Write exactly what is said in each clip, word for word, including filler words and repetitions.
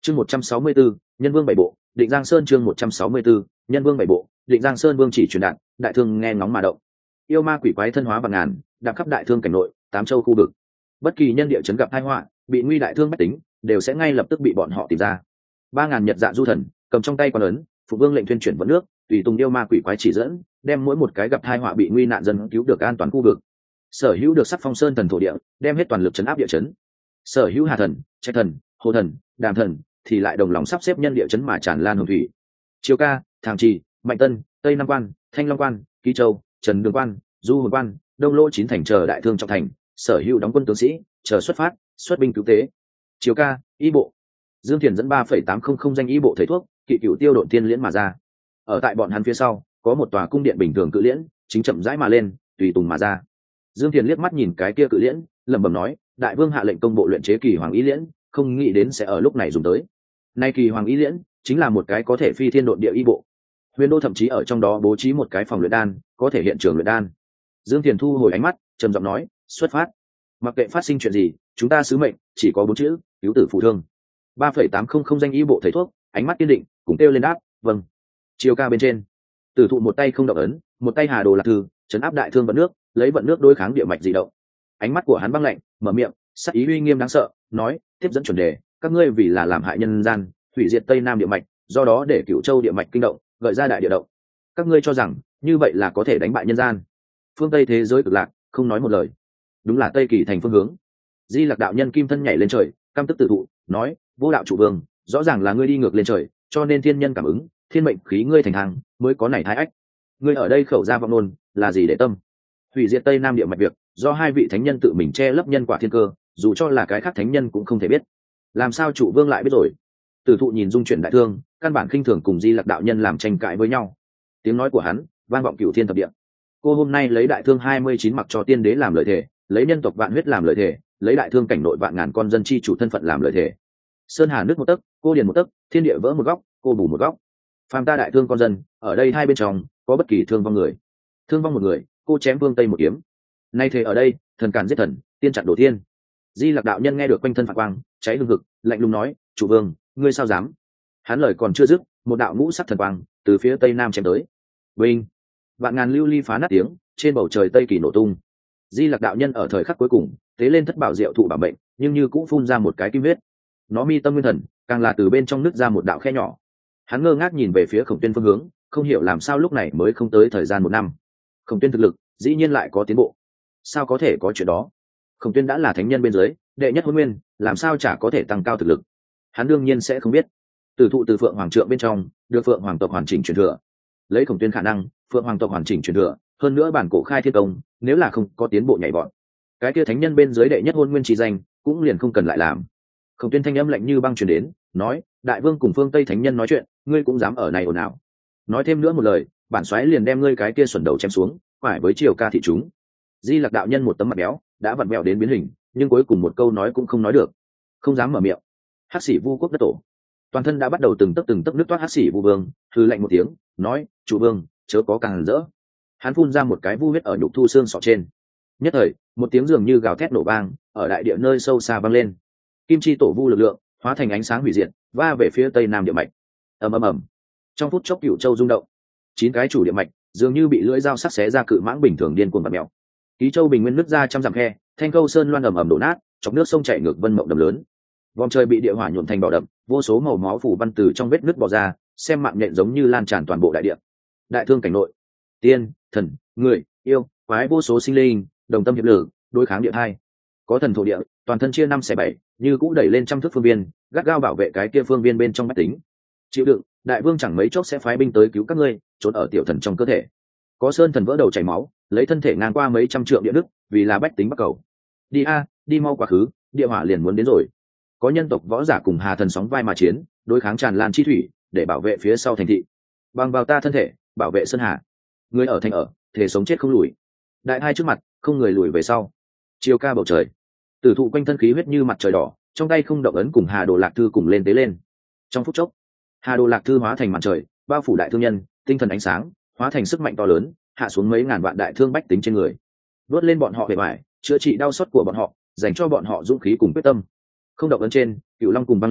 chương một trăm sáu mươi bốn nhân vương bảy bộ định giang sơn chương một trăm sáu mươi bốn nhân vương bảy bộ định giang sơn vương chỉ truyền đạt đại thương nghe ngóng mà động. Yêu ma quỷ quái thân hóa bằng ngàn đạp khắp đại thương cảnh nội tám châu khu vực, bất kỳ nhân địa chấn gặp tai họa bị nguy đại thương bách tính đều sẽ ngay lập tức bị bọn họ tìm ra. Ba ngàn nhật dạ du thần cầm trong tay quan ấn phụ vương lệnh tuyên chuyển vận nước, tùy tùng yêu ma quỷ quái chỉ dẫn, đem mỗi một cái gặp tai họa bị nguy nạn dân cứu được an toàn khu vực. Sở hữu được sắc phong sơn thần thổ địa đem hết toàn lực chấn áp địa chấn. Sở hữu hà thần, trạch thần, hồ thần, đàm thần thì lại đồng lòng sắp xếp nhân địa chấn mà tràn lan hồng thủy. Chiếu ca, thàng trì, mạnh tân, tây nam quan, thanh long quan, ký châu, trần đường quan, du hồn quan, đông lô chín thành chờ đại thương trọng thành, sở hữu đóng quân tướng sĩ chờ xuất phát xuất binh cứu tế. Chiếu ca, y bộ Dương Thiền dẫn ba phẩy tám không không danh y bộ thầy thuốc kỵ cửu tiêu độn tiên liễn mà ra. Ở tại bọn hắn phía sau có một tòa cung điện bình thường cự liễn chính chậm rãi mà lên tùy tùng mà ra. Dương Thiền liếc mắt nhìn cái kia cự liễn lẩm bẩm nói, đại vương hạ lệnh công bộ luyện chế kỳ hoàng y liễn, không nghĩ đến sẽ ở lúc này dùng tới. Nay kỳ hoàng y liễn chính là một cái có thể phi thiên độn địa y bộ. Huyền đô thậm chí ở trong đó bố trí một cái phòng luyện đan, có thể hiện trường luyện đan. Dương Thiền thu hồi ánh mắt trầm giọng nói, xuất phát. Mặc kệ phát sinh chuyện gì, chúng ta sứ mệnh chỉ có bốn chữ, cứu tử phụ thương. ba phẩy tám không không danh y bộ thầy thuốc ánh mắt kiên định cùng kêu lên đáp vâng. Chiều ca bên trên, tử thụ một tay không động ấn, một tay hà đồ lạc thư chấn áp đại thương vận nước, lấy vận nước đối kháng địa mạch dị động. Ánh mắt của hắn băng lạnh, mở miệng sắc ý uy nghiêm đáng sợ, nói, tiếp dẫn chuẩn đề, các ngươi vì là làm hại nhân gian, hủy diệt tây nam địa mạch, do đó để cửu châu địa mạch kinh động, gợi ra đại địa động. Các ngươi cho rằng như vậy là có thể đánh bại nhân gian? Phương tây thế giới cực lạc không nói một lời. Đúng là tây kỳ thành phương hướng. Di Lặc đạo nhân kim thân nhảy lên trời, căm tức tự thụ, nói, vô đạo chủ vương, rõ ràng là ngươi đi ngược lên trời, cho nên thiên nhân cảm ứng, thiên mệnh khí ngươi thành hàng, mới có này thái ách. Ngươi ở đây khẩu ra vọng nôn, là gì để tâm? Hủy diệt tây nam địa mạch việc, do hai vị thánh nhân tự mình che lấp nhân quả thiên cơ, dù cho là cái khác thánh nhân cũng không thể biết. Làm sao chủ vương lại biết rồi? Tử thụ nhìn dung chuyển đại thương, căn bản khinh thường cùng Di Lặc đạo nhân làm tranh cãi với nhau. Tiếng nói của hắn vang vọng cửu thiên thập địa. Cô hôm nay lấy đại thương hai mươi chín mặc cho tiên đế làm lợi thể, lấy nhân tộc vạn huyết làm lợi thể, lấy đại thương cảnh nội vạn ngàn con dân chi chủ thân phận làm lợi thể. Sơn hà nước một tấc, cô điền một tấc, thiên địa vỡ một góc, cô bù một góc. Phàm ta đại thương con dân, ở đây hai bên trong có bất kỳ thương vong người, thương vong một người, cô chém vương tây một kiếm. Nay thế ở đây, thần càn giết thần, tiên chặn đổ thiên. Di Lặc đạo nhân nghe được quanh thân phạt quang cháy hừng hực, lạnh lùng nói, chủ vương, ngươi sao dám? Hắn lời còn chưa dứt, một đạo ngũ sắc thần quang từ phía tây nam chém tới. Vinh, vạn ngàn lưu ly phá nát tiếng, trên bầu trời tây kỳ nổ tung. Di Lặc đạo nhân ở thời khắc cuối cùng tế lên thất bảo diệu thụ bảo mệnh, nhưng như cũng phun ra một cái kim huyết. Nó mi tâm nguyên thần càng là từ bên trong nứt ra một đạo khe nhỏ. Hắn ngơ ngác nhìn về phía Khổng Tuyên phương hướng, không hiểu làm sao lúc này mới không tới thời gian một năm, Khổng Tuyên thực lực dĩ nhiên lại có tiến bộ. Sao có thể có chuyện đó? Khổng Tuyên đã là thánh nhân bên dưới đệ nhất hôn nguyên, làm sao chả có thể tăng cao thực lực? Hắn đương nhiên sẽ không biết. Tử thụ từ Phượng Hoàng trượng bên trong được Phượng Hoàng tộc hoàn chỉnh truyền thừa, lấy Khổng Tuyên khả năng, Phượng Hoàng tộc hoàn chỉnh truyền thừa, hơn nữa bản cổ khai thiên công, nếu là không có tiến bộ nhảy vọt, cái kia thánh nhân bên dưới đệ nhất hôn nguyên chỉ danh cũng liền không cần lại làm. Khổng Tuyên thanh âm lạnh như băng truyền đến, nói, đại vương cùng phương tây thánh nhân nói chuyện, ngươi cũng dám ở này ồn ào? Nói thêm nữa một lời, bản soái liền đem ngươi cái kia xuẩn đầu chém xuống, phải với triều ca thị chúng. Di Lặc đạo nhân một tấm mặt béo đã vặn vẹo đến biến hình, nhưng cuối cùng một câu nói cũng không nói được, không dám mở miệng. Hắc Sĩ Vu quốc đất tổ, toàn thân đã bắt đầu từng tấc từng tấc nước toát. Hắc Sĩ Vu vương hừ lạnh một tiếng, nói, chủ vương chớ có càng rỡ. Hắn phun ra một cái vu huyết ở nhục thu xương sọ trên. Nhất thời một tiếng dường như gào thét nổ vang ở đại địa nơi sâu xa vang lên. Kim chi tổ vu lực lượng hóa thành ánh sáng hủy diệt, va về phía tây nam địa mạch. ầm ầm ầm, trong phút chốc cửu châu rung động, chín cái chủ địa mạch dường như bị lưỡi dao sắc xé ra cự mãng bình thường điên cuồng vặn mèo. Ký châu bình nguyên nứt ra trăm dặm khe, Thanh Câu Sơn loan ầm ầm đổ nát, chọc nước sông chảy ngược vân mộng đầm lớn. Vòng trời bị địa hỏa nhuộm thành đỏ đậm, vô số màu máu phủ văn từ trong vết nứt bò ra, xem mạng nhện giống như lan tràn toàn bộ đại địa. Đại thương cảnh nội, tiên, thần, người, yêu, quái vô số sinh linh đồng tâm hiệp lực, đối kháng địa hai. Có thần thổ địa, toàn thân chia năm xẻ bảy, như cũ đẩy lên trăm thước phương viên, gắt gao bảo vệ cái kia phương viên bên trong bách tính. Chịu đựng, đại vương chẳng mấy chốc sẽ phái binh tới cứu các ngươi, trốn ở tiểu thần trong cơ thể. Có sơn thần vỡ đầu chảy máu, lấy thân thể ngang qua mấy trăm trượng địa đức, vì là bách tính bắc cầu. Đi a, đi mau quá khứ, địa hỏa liền muốn đến rồi. Có nhân tộc võ giả cùng hà thần sóng vai mà chiến, đối kháng tràn lan chi thủy, để bảo vệ phía sau thành thị. Bằng vào ta thân thể, bảo vệ sơn hà. Người ở thành ở, thể sống chết không lùi. Đại hai trước mặt, không người lùi về sau. Chiều ca bầu trời, tử thụ quanh thân khí huyết như mặt trời đỏ, trong tay không động ấn cùng Hà Đồ Lạc Thư cùng lên tế lên. Trong phút chốc, Hà Đồ Lạc Thư hóa thành màn trời, bao phủ đại thương nhân, tinh thần ánh sáng, hóa thành sức mạnh to lớn, hạ xuống mấy ngàn vạn đại thương bách tính trên người, vớt lên bọn họ bề mải, chữa trị đau xót của bọn họ, dành cho bọn họ dũng khí cùng quyết tâm. Không động ấn trên, Cửu Long cùng băng lên,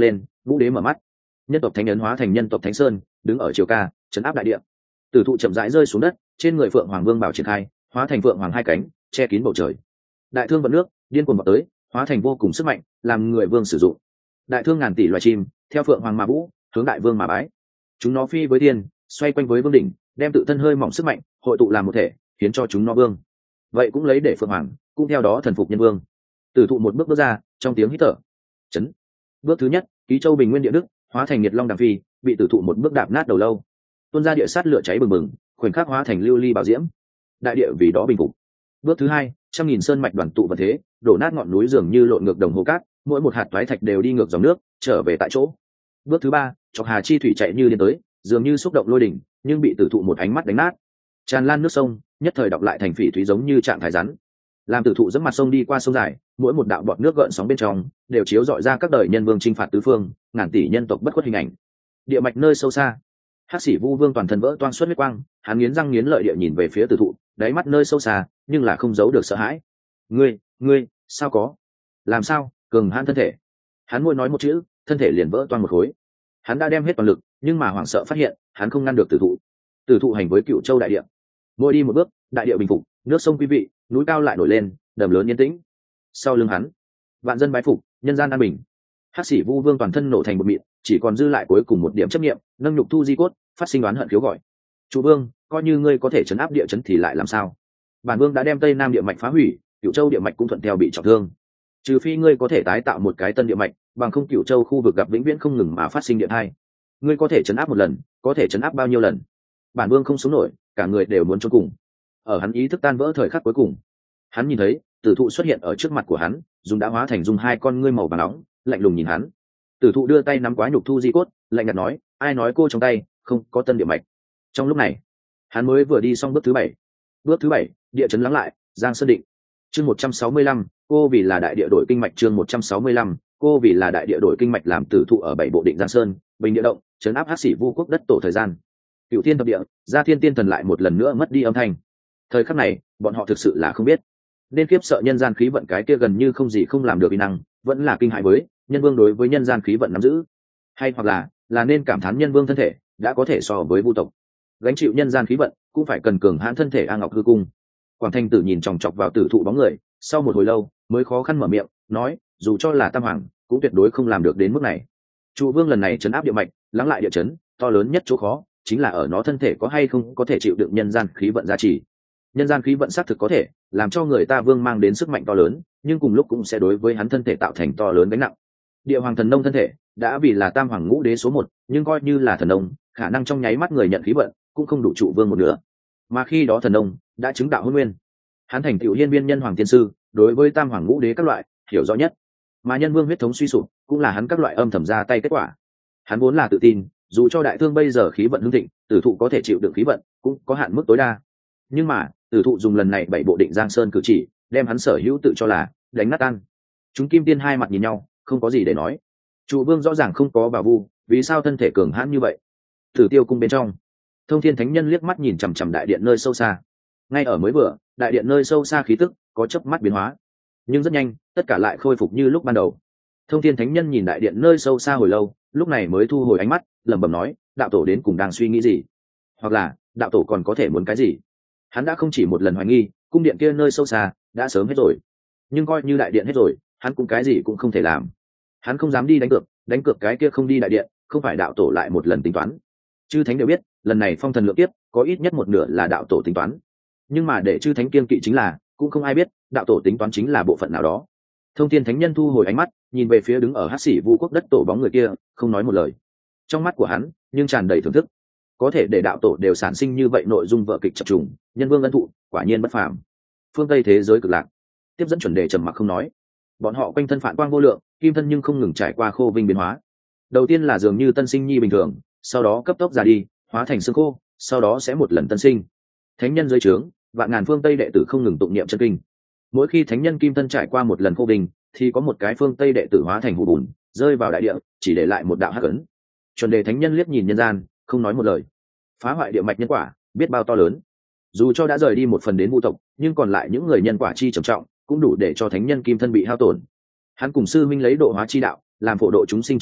vũ đế mở mắt, nhân tộc thánh ấn hóa thành nhân tộc thánh sơn, đứng ở chiều ca chấn áp đại địa. Tử thụ chậm rãi rơi xuống đất, trên người phượng hoàng vương bảo triển khai, hóa thành phượng hoàng hai cánh che kín bầu trời. Đại thương vận nước điên cuồng vào tới, hóa thành vô cùng sức mạnh, làm người vương sử dụng. Đại thương ngàn tỷ loài chim theo phượng hoàng mà vũ, hướng đại vương mà bái. Chúng nó phi với thiên, xoay quanh với vương đỉnh, đem tự thân hơi mỏng sức mạnh hội tụ làm một thể, khiến cho chúng nó vương. Vậy cũng lấy để phượng hoàng cũng theo đó thần phục nhân vương. Tử thụ một bước bước ra, trong tiếng hít thở chấn. Bước thứ nhất, ký châu bình nguyên địa đức hóa thành nhiệt long đằng phi, bị tử thụ một bước đạp nát đầu lâu, tuôn ra địa sát lửa cháy bừng bừng, khoảnh khắc hóa thành lưu ly bảo diễm, đại địa vì đó bình phục. Bước thứ hai, trăm nghìn sơn mạch đoàn tụ vật thế, đổ nát ngọn núi dường như lộn ngược đồng hồ cát, mỗi một hạt toái thạch đều đi ngược dòng nước, trở về tại chỗ. Bước thứ ba, chọc hà chi thủy chạy như điên tới, dường như xúc động lôi đỉnh, nhưng bị tử thụ một ánh mắt đánh nát. Tràn lan nước sông, nhất thời đọc lại thành phỉ thúy giống như trạng thái rắn. Làm tử thụ dẫm mặt sông đi qua sông dài, mỗi một đạo bọt nước gợn sóng bên trong đều chiếu rọi ra các đời nhân vương chinh phạt tứ phương, ngàn tỷ nhân tộc bất khuất hình ảnh. Địa mạch nơi sâu xa, hắc sĩ vu vương toàn thân vỡ toang xuất huyết quang, hắn nghiến răng nghiến lợi địa nhìn về phía tử thụ, đáy mắt nơi sâu xa nhưng là không giấu được sợ hãi. Ngươi, ngươi, sao có? Làm sao? Cường hãn thân thể. Hắn môi nói một chữ, thân thể liền vỡ toang một khối. Hắn đã đem hết toàn lực, nhưng mà hoảng sợ phát hiện, hắn không ngăn được tử thụ. Tử thụ hành với Cựu Châu đại địa, mỗi đi một bước, đại địa bình phục, nước sông quý vị, núi cao lại nổi lên, đầm lớn yên tĩnh. Sau lưng hắn, vạn dân bái phục, nhân gian an bình. Hắc sĩ vu vương toàn thân nổ thành một mịn, chỉ còn dư lại cuối cùng một điểm chấp niệm, nâng nhục thu di cốt, phát sinh đoán hận khiếu gọi. Chủ vương, coi như ngươi có thể chấn áp địa chấn thì lại làm sao? Bản vương đã đem tây nam địa mạch phá hủy, Cựu Châu địa mạch cũng thuận theo bị trọng thương. Trừ phi ngươi có thể tái tạo một cái tân địa mạch, bằng không Cựu Châu khu vực gặp vĩnh viễn không ngừng mà phát sinh địa thai. Ngươi có thể chấn áp một lần, có thể chấn áp bao nhiêu lần? Bản vương không sống nổi, cả người đều muốn chôn cùng. Ở hắn ý thức tan vỡ thời khắc cuối cùng, hắn nhìn thấy tử thụ xuất hiện ở trước mặt của hắn, dùng đã hóa thành dùng hai con ngươi màu vàng nóng, lạnh lùng nhìn hắn. Tử thụ đưa tay nắm quá nhục thu di cốt, lạnh nhạt nói, ai nói cô trong tay không có tân địa mạch? Trong lúc này, hắn mới vừa đi xong bước thứ bảy. Bước thứ bảy, địa chấn lắng lại, giang sơn định. Chương một trăm sáu mươi lăm, cô vì là đại địa đổi kinh mạch. Chương một trăm sáu mươi lăm, cô vì là đại địa đổi kinh mạch. Làm tử thụ ở bảy bộ định giang sơn, bình địa động, chấn áp hắc sĩ vu quốc đất tổ thời gian. Cựu thiên thập địa, gia thiên tiên thần lại một lần nữa mất đi âm thanh. Thời khắc này, bọn họ thực sự là không biết nên kiếp sợ nhân gian khí vận cái kia gần như không gì không làm được uy năng, vẫn là kinh hãi với nhân vương đối với nhân gian khí vận nắm giữ, hay hoặc là là nên cảm thán nhân vương thân thể đã có thể so với vu tộc gánh chịu nhân gian khí vận, cũng phải cần cường hãn thân thể. A Ngọc hư cung, Quảng Thanh Tử nhìn chòng chọc vào tử thụ bóng người, sau một hồi lâu mới khó khăn mở miệng nói, dù cho là tam hoàng cũng tuyệt đối không làm được đến mức này. Trụ vương lần này chấn áp địa mạch, lắng lại địa chấn, to lớn nhất chỗ khó chính là ở nó thân thể có hay không có thể chịu đựng nhân gian khí vận gia trì. Nhân gian khí vận xác thực có thể làm cho người ta vương mang đến sức mạnh to lớn, nhưng cùng lúc cũng sẽ đối với hắn thân thể tạo thành to lớn gánh nặng. Địa hoàng thần nông thân thể đã vì là tam hoàng ngũ đế số một, nhưng coi như là thần nông, khả năng trong nháy mắt người nhận khí vận cũng không đủ trụ vương một nửa. Mà khi đó thần nông đã chứng đạo hôn nguyên, hắn thành tựu hiên viên nhân hoàng tiên sư, đối với tam hoàng ngũ đế các loại hiểu rõ nhất. Mà nhân vương huyết thống suy sụp cũng là hắn các loại âm thầm ra tay kết quả. Hắn vốn là tự tin, dù cho đại thương bây giờ khí vận hưng thịnh, tử thụ có thể chịu đựng khí vận cũng có hạn mức tối đa. Nhưng mà tử thụ dùng lần này bảy bộ định giang sơn cử chỉ, đem hắn sở hữu tự cho là đánh nát tan. Chúng kim tiên hai mặt nhìn nhau, không có gì để nói. Trụ vương rõ ràng không có bà vu, vì sao thân thể cường hãn như vậy? Tử tiêu cung bên trong, Thông Thiên Thánh Nhân liếc mắt nhìn chằm chằm đại điện nơi sâu xa. Ngay ở mới vừa, đại điện nơi sâu xa khí tức có chớp mắt biến hóa, nhưng rất nhanh tất cả lại khôi phục như lúc ban đầu. Thông Thiên Thánh Nhân nhìn đại điện nơi sâu xa hồi lâu, lúc này mới thu hồi ánh mắt, lẩm bẩm nói, đạo tổ đến cùng đang suy nghĩ gì? Hoặc là đạo tổ còn có thể muốn cái gì? Hắn đã không chỉ một lần hoài nghi cung điện kia nơi sâu xa đã sớm hết rồi, nhưng coi như đại điện hết rồi, hắn cũng cái gì cũng không thể làm. Hắn không dám đi đánh cược, đánh cược cái kia không đi đại điện, không phải đạo tổ lại một lần tính toán. Chư thánh đều biết lần này phong thần lượng tiếp có ít nhất một nửa là đạo tổ tính toán, nhưng mà để chư thánh kiên kỵ chính là cũng không ai biết đạo tổ tính toán chính là bộ phận nào đó. Thông Thiên Thánh Nhân thu hồi ánh mắt, nhìn về phía đứng ở hắc sĩ vu quốc đất tổ bóng người kia, không nói một lời. Trong mắt của hắn nhưng tràn đầy thưởng thức, có thể để đạo tổ đều sản sinh như vậy nội dung vở kịch chập trùng, nhân vương ân thụ quả nhiên bất phàm. Phương Tây thế giới cực lạc, tiếp dẫn chuẩn đề trầm mặc không nói. Bọn họ quanh thân phản quang vô lượng, kim thân nhưng không ngừng trải qua khô vinh biến hóa. Đầu tiên là dường như tân sinh nhi bình thường, sau đó cấp tốc già đi, hóa thành xương khô, sau đó sẽ một lần tân sinh. Thánh nhân dưới trướng, vạn ngàn phương Tây đệ tử không ngừng tụng niệm chân kinh. Mỗi khi thánh nhân kim thân trải qua một lần khô vinh, thì có một cái phương Tây đệ tử hóa thành hủ bùn, rơi vào đại địa, chỉ để lại một đạo hắc ấn. Chuẩn đề thánh nhân liếc nhìn nhân gian, không nói một lời. Phá hoại địa mạch nhân quả biết bao to lớn, dù cho đã rời đi một phần đến vu tộc, nhưng còn lại những người nhân quả chi trầm trọng cũng đủ để cho thánh nhân kim thân bị hao tổn. Hắn cùng sư minh lấy độ hóa chi đạo làm phổ độ chúng sinh chi pháp,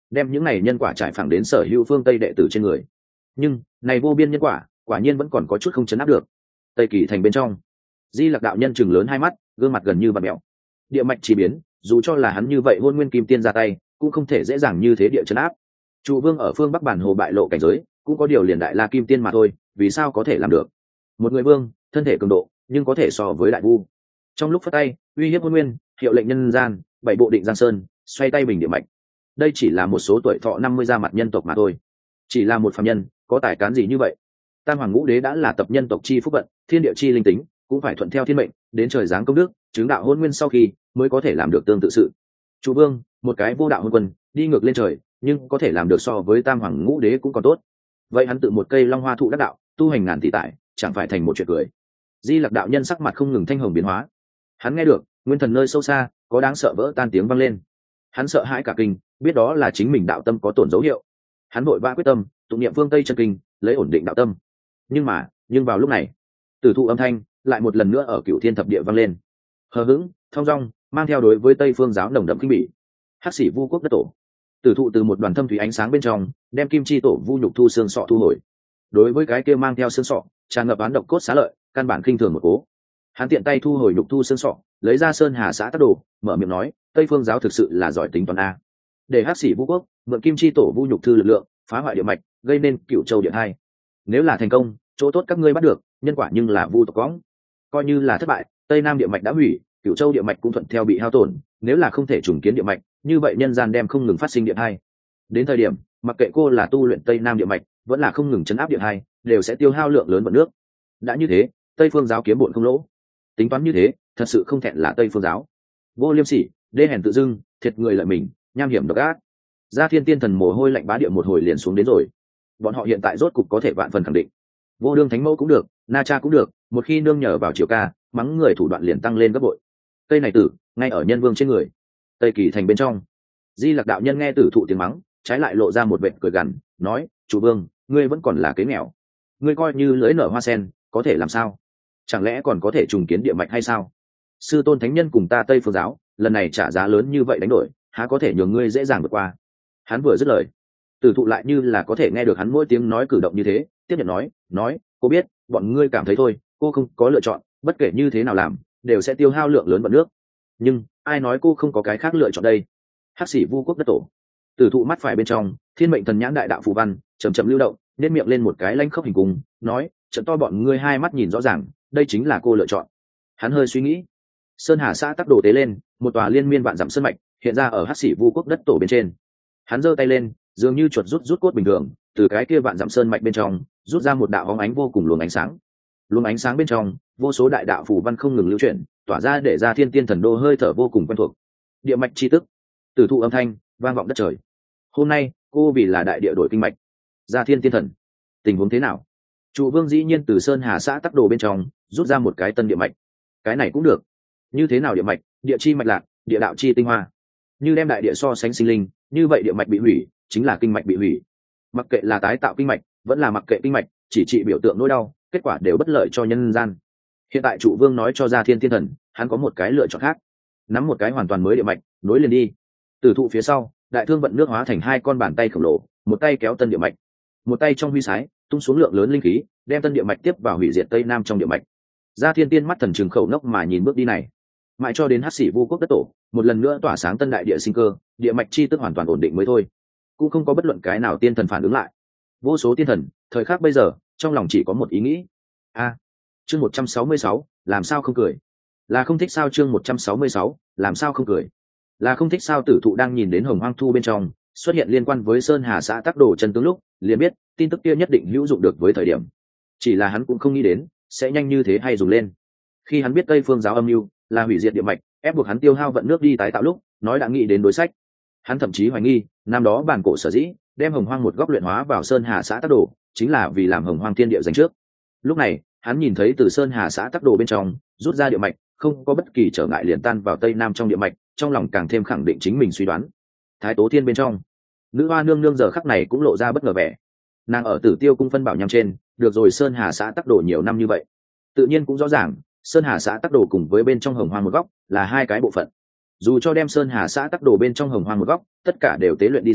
đem những này nhân quả trải phẳng đến sở hữu phương tây đệ tử trên người. Nhưng này vô biên nhân quả quả nhiên vẫn còn có chút không chấn áp được. Tây Kỳ thành bên trong, Di Lặc đạo nhân chừng lớn hai mắt, gương mặt gần như vặn mèo. Địa mạch chỉ biến, dù cho là hắn như vậy hôn nguyên kim tiên ra tay cũng không thể dễ dàng như thế địa chấn áp. Trụ vương ở phương bắc bản hồ bại lộ cảnh giới cũng có điều liền đại la kim tiên mà thôi, vì sao có thể làm được? Một người vương thân thể cường độ nhưng có thể so với đại vu. Trong lúc phát tay uy hiếp hôn nguyên, hiệu lệnh nhân gian bảy bộ định giang sơn, xoay tay bình địa mạch. Đây chỉ là một số tuổi thọ năm mươi ra mặt nhân tộc mà thôi, chỉ là một phàm nhân có tài cán gì như vậy? Tam hoàng ngũ đế đã là tập nhân tộc chi phúc vận, thiên địa chi linh tính, cũng phải thuận theo thiên mệnh, đến trời giáng công đức, chứng đạo hôn nguyên sau khi mới có thể làm được tương tự sự. Chủ vương một cái vô đạo hôn quân đi ngược lên trời, nhưng có thể làm được so với tam hoàng ngũ đế cũng còn tốt. Vậy hắn tự một cây long hoa thụ đắc đạo, tu hành ngàn tỷ tại, chẳng phải thành một chuyện cười? Di Lặc đạo nhân sắc mặt không ngừng thanh hồng biến hóa. Hắn nghe được nguyên thần nơi sâu xa có đáng sợ vỡ tan tiếng vang lên. Hắn sợ hãi cả kinh, biết đó là chính mình đạo tâm có tổn dấu hiệu. Hắn vội vã quyết tâm tụng niệm phương tây chân kinh, lấy ổn định đạo tâm. Nhưng mà nhưng vào lúc này, tử thụ âm thanh lại một lần nữa ở cửu thiên thập địa vang lên, hờ hững thong dong, mang theo đối với tây phương giáo nồng đậm kinh bỉ. Hắc sĩ vu quốc đất tổ. Tử thụ từ một đoàn thâm thủy ánh sáng bên trong đem kim chi tổ vu nhục thu xương sọ thu hồi. Đối với cái kia mang theo xương sọ tràn ngập án độc cốt xá lợi, căn bản khinh thường một cố. Hắn tiện tay thu hồi nhục thu xương sọ, lấy ra sơn hà xã tác đồ, mở miệng nói, tây phương giáo thực sự là giỏi tính toán a. Để hắc sĩ vu quốc mượn kim chi tổ vu nhục thư lực lượng phá hoại địa mạch, gây nên cửu châu địa hai. Nếu là thành công, chỗ tốt các ngươi bắt được, nhân quả nhưng là vu tộc cõng. Coi như là thất bại, tây nam địa mạch đã hủy, cửu châu địa mạch cũng thuận theo bị hao tổn. Nếu là không thể trùng kiến địa mạch, như vậy nhân gian đem không ngừng phát sinh địa hai. Đến thời điểm, mặc kệ cô là tu luyện tây nam địa mạch, vẫn là không ngừng chấn áp địa hai, đều sẽ tiêu hao lượng lớn vận nước. Đã như thế, tây phương giáo kiếm bộn không lỗ. Tính toán như thế, thật sự không thẹn là tây phương giáo. Vô liêm sỉ, đê hèn tự dưng, thiệt người lợi mình, nham hiểm độc ác. Gia Thiên Tiên Thần mồ hôi lạnh bá địa một hồi liền xuống đến rồi. Bọn họ hiện tại rốt cục có thể vạn phần khẳng định, vô đương thánh mẫu cũng được, na cha cũng được, một khi nương nhờ vào triều ca, mắng người thủ đoạn liền tăng lên gấp bội. Cây này tử ngay ở nhân vương trên người. Tây Kỳ thành bên trong, Di Lặc đạo nhân nghe tử thụ tiếng mắng, trái lại lộ ra một vệt cười gằn, nói, chủ vương, ngươi vẫn còn là kế nghèo, ngươi coi như lưỡi nở hoa sen, có thể làm sao? Chẳng lẽ còn có thể trùng kiến địa mạch hay sao? Sư tôn thánh nhân cùng ta Tây phương giáo lần này trả giá lớn như vậy đánh đổi, há có thể nhường ngươi dễ dàng vượt qua? Hắn vừa dứt lời, tử thụ lại như là có thể nghe được hắn mỗi tiếng nói cử động như thế, tiếp nhận nói, nói, cô biết, bọn ngươi cảm thấy thôi, cô không có lựa chọn, bất kể như thế nào làm, đều sẽ tiêu hao lượng lớn vận nước. Nhưng ai nói cô không có cái khác lựa chọn đây? Hắc sĩ vu quốc đất tổ. Tử thụ mắt phải bên trong thiên mệnh thần nhãn đại đạo phù văn chậm chậm lưu động, nét miệng lên một cái lanh khốc hình cung, nói, trận to bọn ngươi hai mắt nhìn rõ ràng, đây chính là cô lựa chọn. Hắn hơi suy nghĩ, sơn hà xã tắc đồ tế lên một tòa liên miên vạn dặm sơn mạch hiện ra ở hắc sĩ vu quốc đất tổ bên trên. Hắn giơ tay lên, dường như chuột rút rút cốt bình thường, từ cái kia vạn dặm sơn mạch bên trong rút ra một đạo hóng ánh vô cùng luồng ánh sáng. Luồng ánh sáng bên trong vô số đại đạo phù văn không ngừng lưu chuyển, tỏa ra để ra thiên tiên thần đô hơi thở vô cùng quen thuộc. Địa mạch chi tức, tử thụ âm thanh vang vọng đất trời. Hôm nay cô vì là đại địa đổi kinh mạch. Ra thiên tiên thần, tình huống thế nào? Trụ vương dĩ nhiên từ sơn hà xã tắc đồ bên trong rút ra một cái tân địa mạch. Cái này cũng được. Như thế nào địa mạch? Địa chi mạch lạc, địa đạo chi tinh hoa. Như đem đại địa so sánh sinh linh, như vậy địa mạch bị hủy chính là kinh mạch bị hủy. Mặc kệ là tái tạo kinh mạch vẫn là mặc kệ kinh mạch chỉ trị biểu tượng nỗi đau, kết quả đều bất lợi cho nhân gian. Hiện tại trụ vương nói cho ra thiên tiên thần, hắn có một cái lựa chọn khác, nắm một cái hoàn toàn mới địa mạch nối liền đi. Tử thụ phía sau đại thương vận nước hóa thành hai con bàn tay khổng lồ, một tay kéo tân địa mạch, một tay trong huy sái tung xuống lượng lớn linh khí, đem tân địa mạch tiếp vào hủy diệt tây nam trong địa mạch. Gia Thiên Tiên mắt thần trừng khẩu ngốc mà nhìn bước đi này, mãi cho đến hắc sĩ vu quốc đất tổ một lần nữa tỏa sáng tân đại địa sinh cơ, địa mạch chi tức hoàn toàn ổn định mới thôi. Cũng không có bất luận cái nào tiên thần phản ứng lại. Vô số tiên thần thời khắc bây giờ trong lòng chỉ có một ý nghĩ. A, chương một trăm sáu mươi sáu, làm sao không cười? Là không thích sao? Chương một trăm sáu mươi sáu, làm sao không cười? Là không thích sao? Tử thụ đang nhìn đến hồng hoang thu bên trong xuất hiện liên quan với sơn hà xã tác đồ chân tướng lúc liền biết tin tức kia nhất định hữu dụng được với thời điểm. Chỉ là hắn cũng không nghĩ đến sẽ nhanh như thế hay dùng lên. Khi hắn biết tây phương giáo âm mưu là hủy diệt địa mạch, ép buộc hắn tiêu hao vận nước đi tái tạo lúc, nói đã nghĩ đến đối sách. Hắn thậm chí hoài nghi năm đó bản cổ sở dĩ đem hồng hoang một góc luyện hóa vào sơn hà xã tác đồ chính là vì làm hồng hoang thiên địa dành trước. Lúc này hắn nhìn thấy từ sơn hà xã tác đồ bên trong rút ra địa mạch không có bất kỳ trở ngại liền tan vào tây nam trong địa mạch, trong lòng càng thêm khẳng định chính mình suy đoán. Thái Tố Thiên bên trong, nữ hoa nương nương giờ khắc này cũng lộ ra bất ngờ vẻ. Nàng ở Tử Tiêu cung phân bảo nham trên được rồi sơn hà xã tác đồ nhiều năm như vậy, tự nhiên cũng rõ ràng sơn hà xã tác đồ cùng với bên trong hồng hoang một góc là hai cái bộ phận. Dù cho đem sơn hà xã tác đồ bên trong hồng hoang một góc tất cả đều tế luyện đi ra,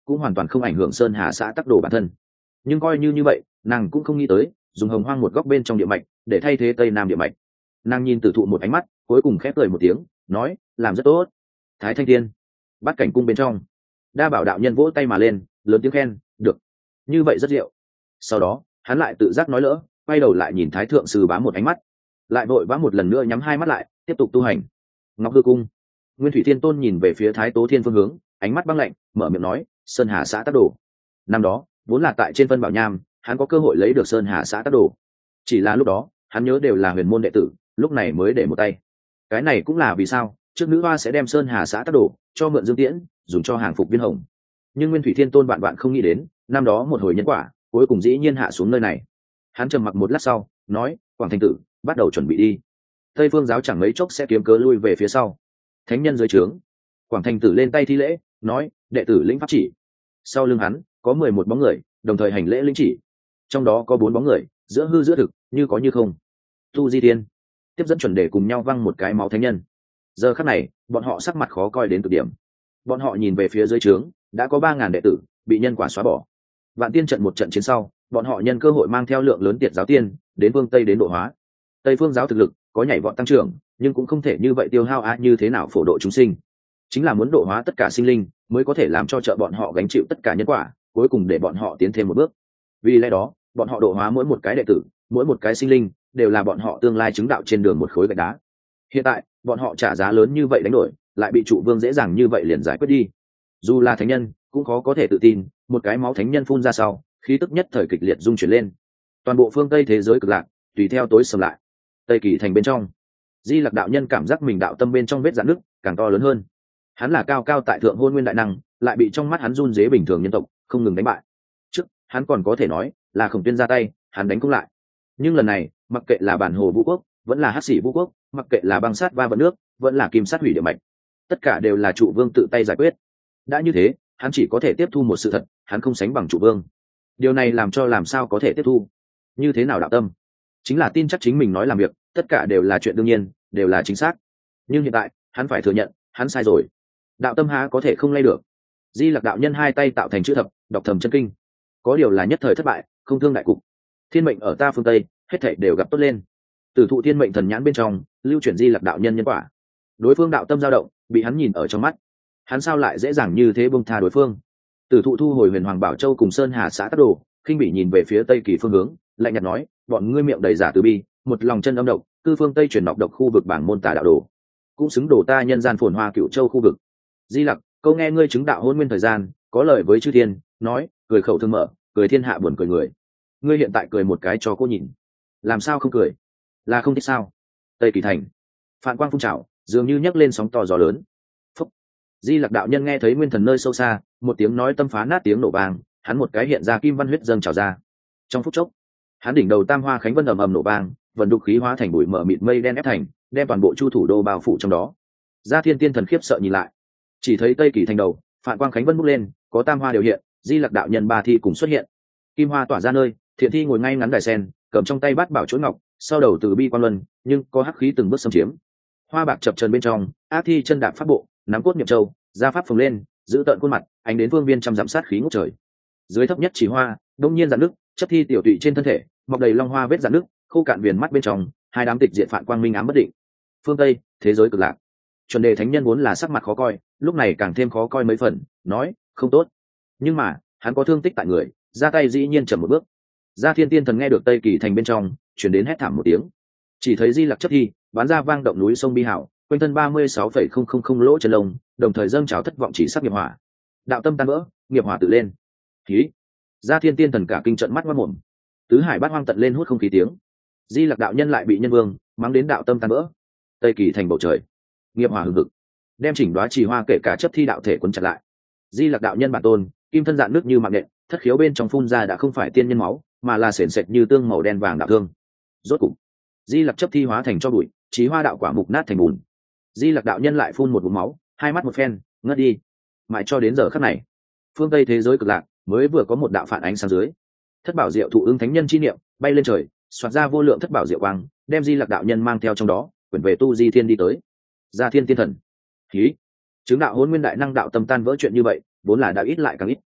cũng hoàn toàn không ảnh hưởng sơn hà xã tắc đồ bản thân. Nhưng coi như như vậy, nàng cũng không nghĩ tới dùng hồng hoang một góc bên trong địa mạch để thay thế tây nam địa mạch. Nàng nhìn tử thụ một ánh mắt, cuối cùng khép cười một tiếng, nói, làm rất tốt. Thái Thanh Tiên, Bát Cảnh cung bên trong, Đa Bảo đạo nhân vỗ tay mà lên, lớn tiếng khen, được, như vậy rất diệu. Sau đó hắn lại tự giác nói lỡ, quay đầu lại nhìn Thái Thượng Sư Bá một ánh mắt, lại vội vã một lần nữa nhắm hai mắt lại, tiếp tục tu hành. Ngọc Hư cung, Nguyên Thủy Thiên Tôn nhìn về phía Thái Tố Thiên phương hướng, ánh mắt băng lạnh, mở miệng nói, sơn hà xã tác đồ. Năm đó vốn là tại trên Vân Bảo Nham, hắn có cơ hội lấy được sơn hà xã tác đồ, chỉ là lúc đó hắn nhớ đều là huyền môn đệ tử, lúc này mới để một tay. Cái này cũng là vì sao trước nữ hoa sẽ đem sơn hà xã tác đồ cho mượn Dương Tiễn dùng cho hàng phục Viên Hồng. Nhưng Nguyên Thủy Thiên Tôn bạn bạn không nghĩ đến, năm đó một hồi nhân quả cuối cùng dĩ nhiên hạ xuống nơi này. Hắn trầm mặc một lát sau nói, Quảng Thành Tử, bắt đầu chuẩn bị đi. Tây Phương giáo chẳng mấy chốc sẽ kiếm cớ lui về phía sau. Thánh nhân dưới trướng, Quảng Thành Tử lên tay thi lễ, nói, đệ tử lĩnh pháp chỉ. Sau lưng hắn có mười một bóng người đồng thời hành lễ lĩnh chỉ, trong đó có bốn bóng người giữa hư giữa thực, như có như không. Tu Di Tiên tiếp dẫn chuẩn đề cùng nhau văng một cái máu thánh nhân. Giờ khắc này bọn họ sắc mặt khó coi đến cực điểm. Bọn họ nhìn về phía dưới trướng, đã có ba ngàn đệ tử bị nhân quả xóa bỏ. Vạn tiên trận một trận chiến sau, bọn họ nhân cơ hội mang theo lượng lớn tiệt giáo tiên đến phương Tây đến độ hóa. Tây phương giáo thực lực có nhảy vọt tăng trưởng, nhưng cũng không thể như vậy tiêu hao á như thế nào phổ độ chúng sinh. Chính là muốn độ hóa tất cả sinh linh mới có thể làm cho chợ bọn họ gánh chịu tất cả nhân quả, cuối cùng để bọn họ tiến thêm một bước. Vì lẽ đó bọn họ độ hóa mỗi một cái đệ tử, mỗi một cái sinh linh đều là bọn họ tương lai chứng đạo trên đường một khối gạch đá. Hiện tại bọn họ trả giá lớn như vậy đánh đổi, lại bị trụ vương dễ dàng như vậy liền giải quyết đi. Dù là thánh nhân cũng khó có thể tự tin, một cái máu thánh nhân phun ra sau, khí tức nhất thời kịch liệt dung chuyển lên. Toàn bộ phương Tây thế giới cực lạc tùy theo tối sầm lại. Tây Kỳ thành bên trong, Di Lặc đạo nhân cảm giác mình đạo tâm bên trong vết rạn nứt càng to lớn hơn. Hắn là cao cao tại thượng hôn nguyên đại năng, lại bị trong mắt hắn run dế bình thường nhân tộc không ngừng đánh bại. Trước hắn còn có thể nói là Khổng Tuyên ra tay, hắn đánh không lại. Nhưng lần này, mặc kệ là bản hồ vũ quốc, vẫn là hắc sĩ vũ quốc, mặc kệ là băng sát va vận nước, vẫn là kim sát hủy địa mạch, tất cả đều là trụ vương tự tay giải quyết. Đã như thế, hắn chỉ có thể tiếp thu một sự thật, hắn không sánh bằng trụ vương. Điều này làm cho làm sao có thể tiếp thu? Như thế nào đạo tâm? Chính là tin chắc chính mình nói làm việc, tất cả đều là chuyện đương nhiên, đều là chính xác. Nhưng hiện tại, hắn phải thừa nhận, hắn sai rồi. Đạo tâm há có thể không lay được. Di Lặc đạo nhân hai tay tạo thành chữ thập, đọc thầm chân kinh. Có điều là nhất thời thất bại, không thương đại cục. Thiên mệnh ở ta phương Tây, hết thảy đều gặp tốt lên. Tử thụ thiên mệnh thần nhãn bên trong, lưu chuyển Di Lặc đạo nhân nhân quả. Đối phương đạo tâm dao động, bị hắn nhìn ở trong mắt. Hắn sao lại dễ dàng như thế buông tha đối phương? Tử thụ thu hồi Huyền Hoàng Bảo Châu cùng Sơn Hà xã Tắc Đồ, khinh bị nhìn về phía Tây Kỳ phương hướng, lạnh nhạt nói, bọn ngươi miệng đầy giả từ bi, một lòng chân âm độc, cư phương Tây truyền nọc độc khu vực bảng môn tà đạo đồ, cũng xứng đổ ta nhân gian phồn hoa Cựu Châu khu vực. Di Lặc, câu nghe ngươi chứng đạo hôn nguyên thời gian, có lời với chư thiên, nói, cười khẩu thương mở, cười thiên hạ buồn cười người. Ngươi hiện tại cười một cái cho cô nhìn, làm sao không cười? Là không thích sao? Tây Kỳ thành, phản quang phun trào, dường như nhấc lên sóng to gió lớn. Phúc. Di Lặc đạo nhân nghe thấy nguyên thần nơi sâu xa, một tiếng nói tâm phá nát tiếng nổ vang, hắn một cái hiện ra kim văn huyết dâng trào ra. Trong phút chốc, hắn đỉnh đầu tam hoa khánh vân ầm ầm nổ vang, vận đục khí hóa thành bụi mờ mịt mây đen ép thành, đem toàn bộ chu thủ đô bao phủ trong đó. Gia Thiên Tiên thần khiếp sợ nhìn lại, chỉ thấy Tây Kỳ thành đầu, phản quang khánh vân bốc lên, có tam hoa đều hiện, Di Lặc đạo nhân ba thi cùng xuất hiện. Kim hoa tỏa ra nơi, Thiện thi ngồi ngay ngắn đài sen, cầm trong tay bát bảo chuỗi ngọc, sau đầu từ bi quan luân, nhưng có hắc khí từng bước xâm chiếm. Hoa bạc chập chờn bên trong, ác thi chân đạp pháp bộ, nắm cốt niệm châu, gia pháp phồng lên, giữ tợn khuôn mặt, ánh đến vương viên trăm dặm sát khí ngút trời. Dưới thấp nhất chỉ hoa, đông nhiên dạn nước, chấp thi tiểu tụy trên thân thể, mọc đầy long hoa vết dạn nước, khô cạn viền mắt bên trong, hai đám tịch diện phản quang minh ám bất định. Phương Tây, thế giới cực lạc. Chuẩn đề thánh nhân vốn là sắc mặt khó coi, lúc này càng thêm khó coi mấy phần, nói, không tốt. Nhưng mà, hắn có thương tích tại người, ra tay dĩ nhiên chậm một bước. Gia Thiên Tiên thần nghe được Tây Kỳ thành bên trong chuyển đến hét thảm một tiếng, chỉ thấy Di Lặc chấp thi bán ra vang động núi sông bi hảo, quanh thân ba mươi sáu phẩy không không không lỗ chân lông, đồng thời dâng trào thất vọng chỉ sắc nghiệp hỏa, đạo tâm tan vỡ, nghiệp hỏa tự lên. Khí. Gia Thiên Tiên thần cả kinh trận mắt mất mồm, tứ hải bát hoang tận lên hút không khí tiếng. Di Lặc đạo nhân lại bị nhân vương mắng đến đạo tâm tan vỡ. Tây Kỳ thành bầu trời, nghiệp hỏa hừng hực, đem chỉnh đóa trì hoa kể cả chấp thi đạo thể quấn chặt lại. Di Lặc đạo nhân bản tôn kim thân dạn nước như mạng nện, thất khiếu bên trong phun ra đã không phải tiên nhân máu, mà là sền sệt như tương màu đen vàng đạo thương. Rốt cục, Di Lặc chấp thi hóa thành cho bụi, trí hoa đạo quả mục nát thành bùn. Di Lặc đạo nhân lại phun một ngụm máu, hai mắt một phen, ngất đi. Mãi cho đến giờ khắc này, phương Tây thế giới cực lạc mới vừa có một đạo phản ánh sáng dưới. Thất bảo diệu thụ ứng thánh nhân chi niệm bay lên trời, xoát ra vô lượng thất bảo diệu quang, đem Di Lặc đạo nhân mang theo trong đó, quyển về tu di thiên đi tới. Gia Thiên Tiên thần, khí, chứng đạo hôn nguyên đại năng đạo tâm tan vỡ chuyện như vậy, vốn là đã ít lại càng ít.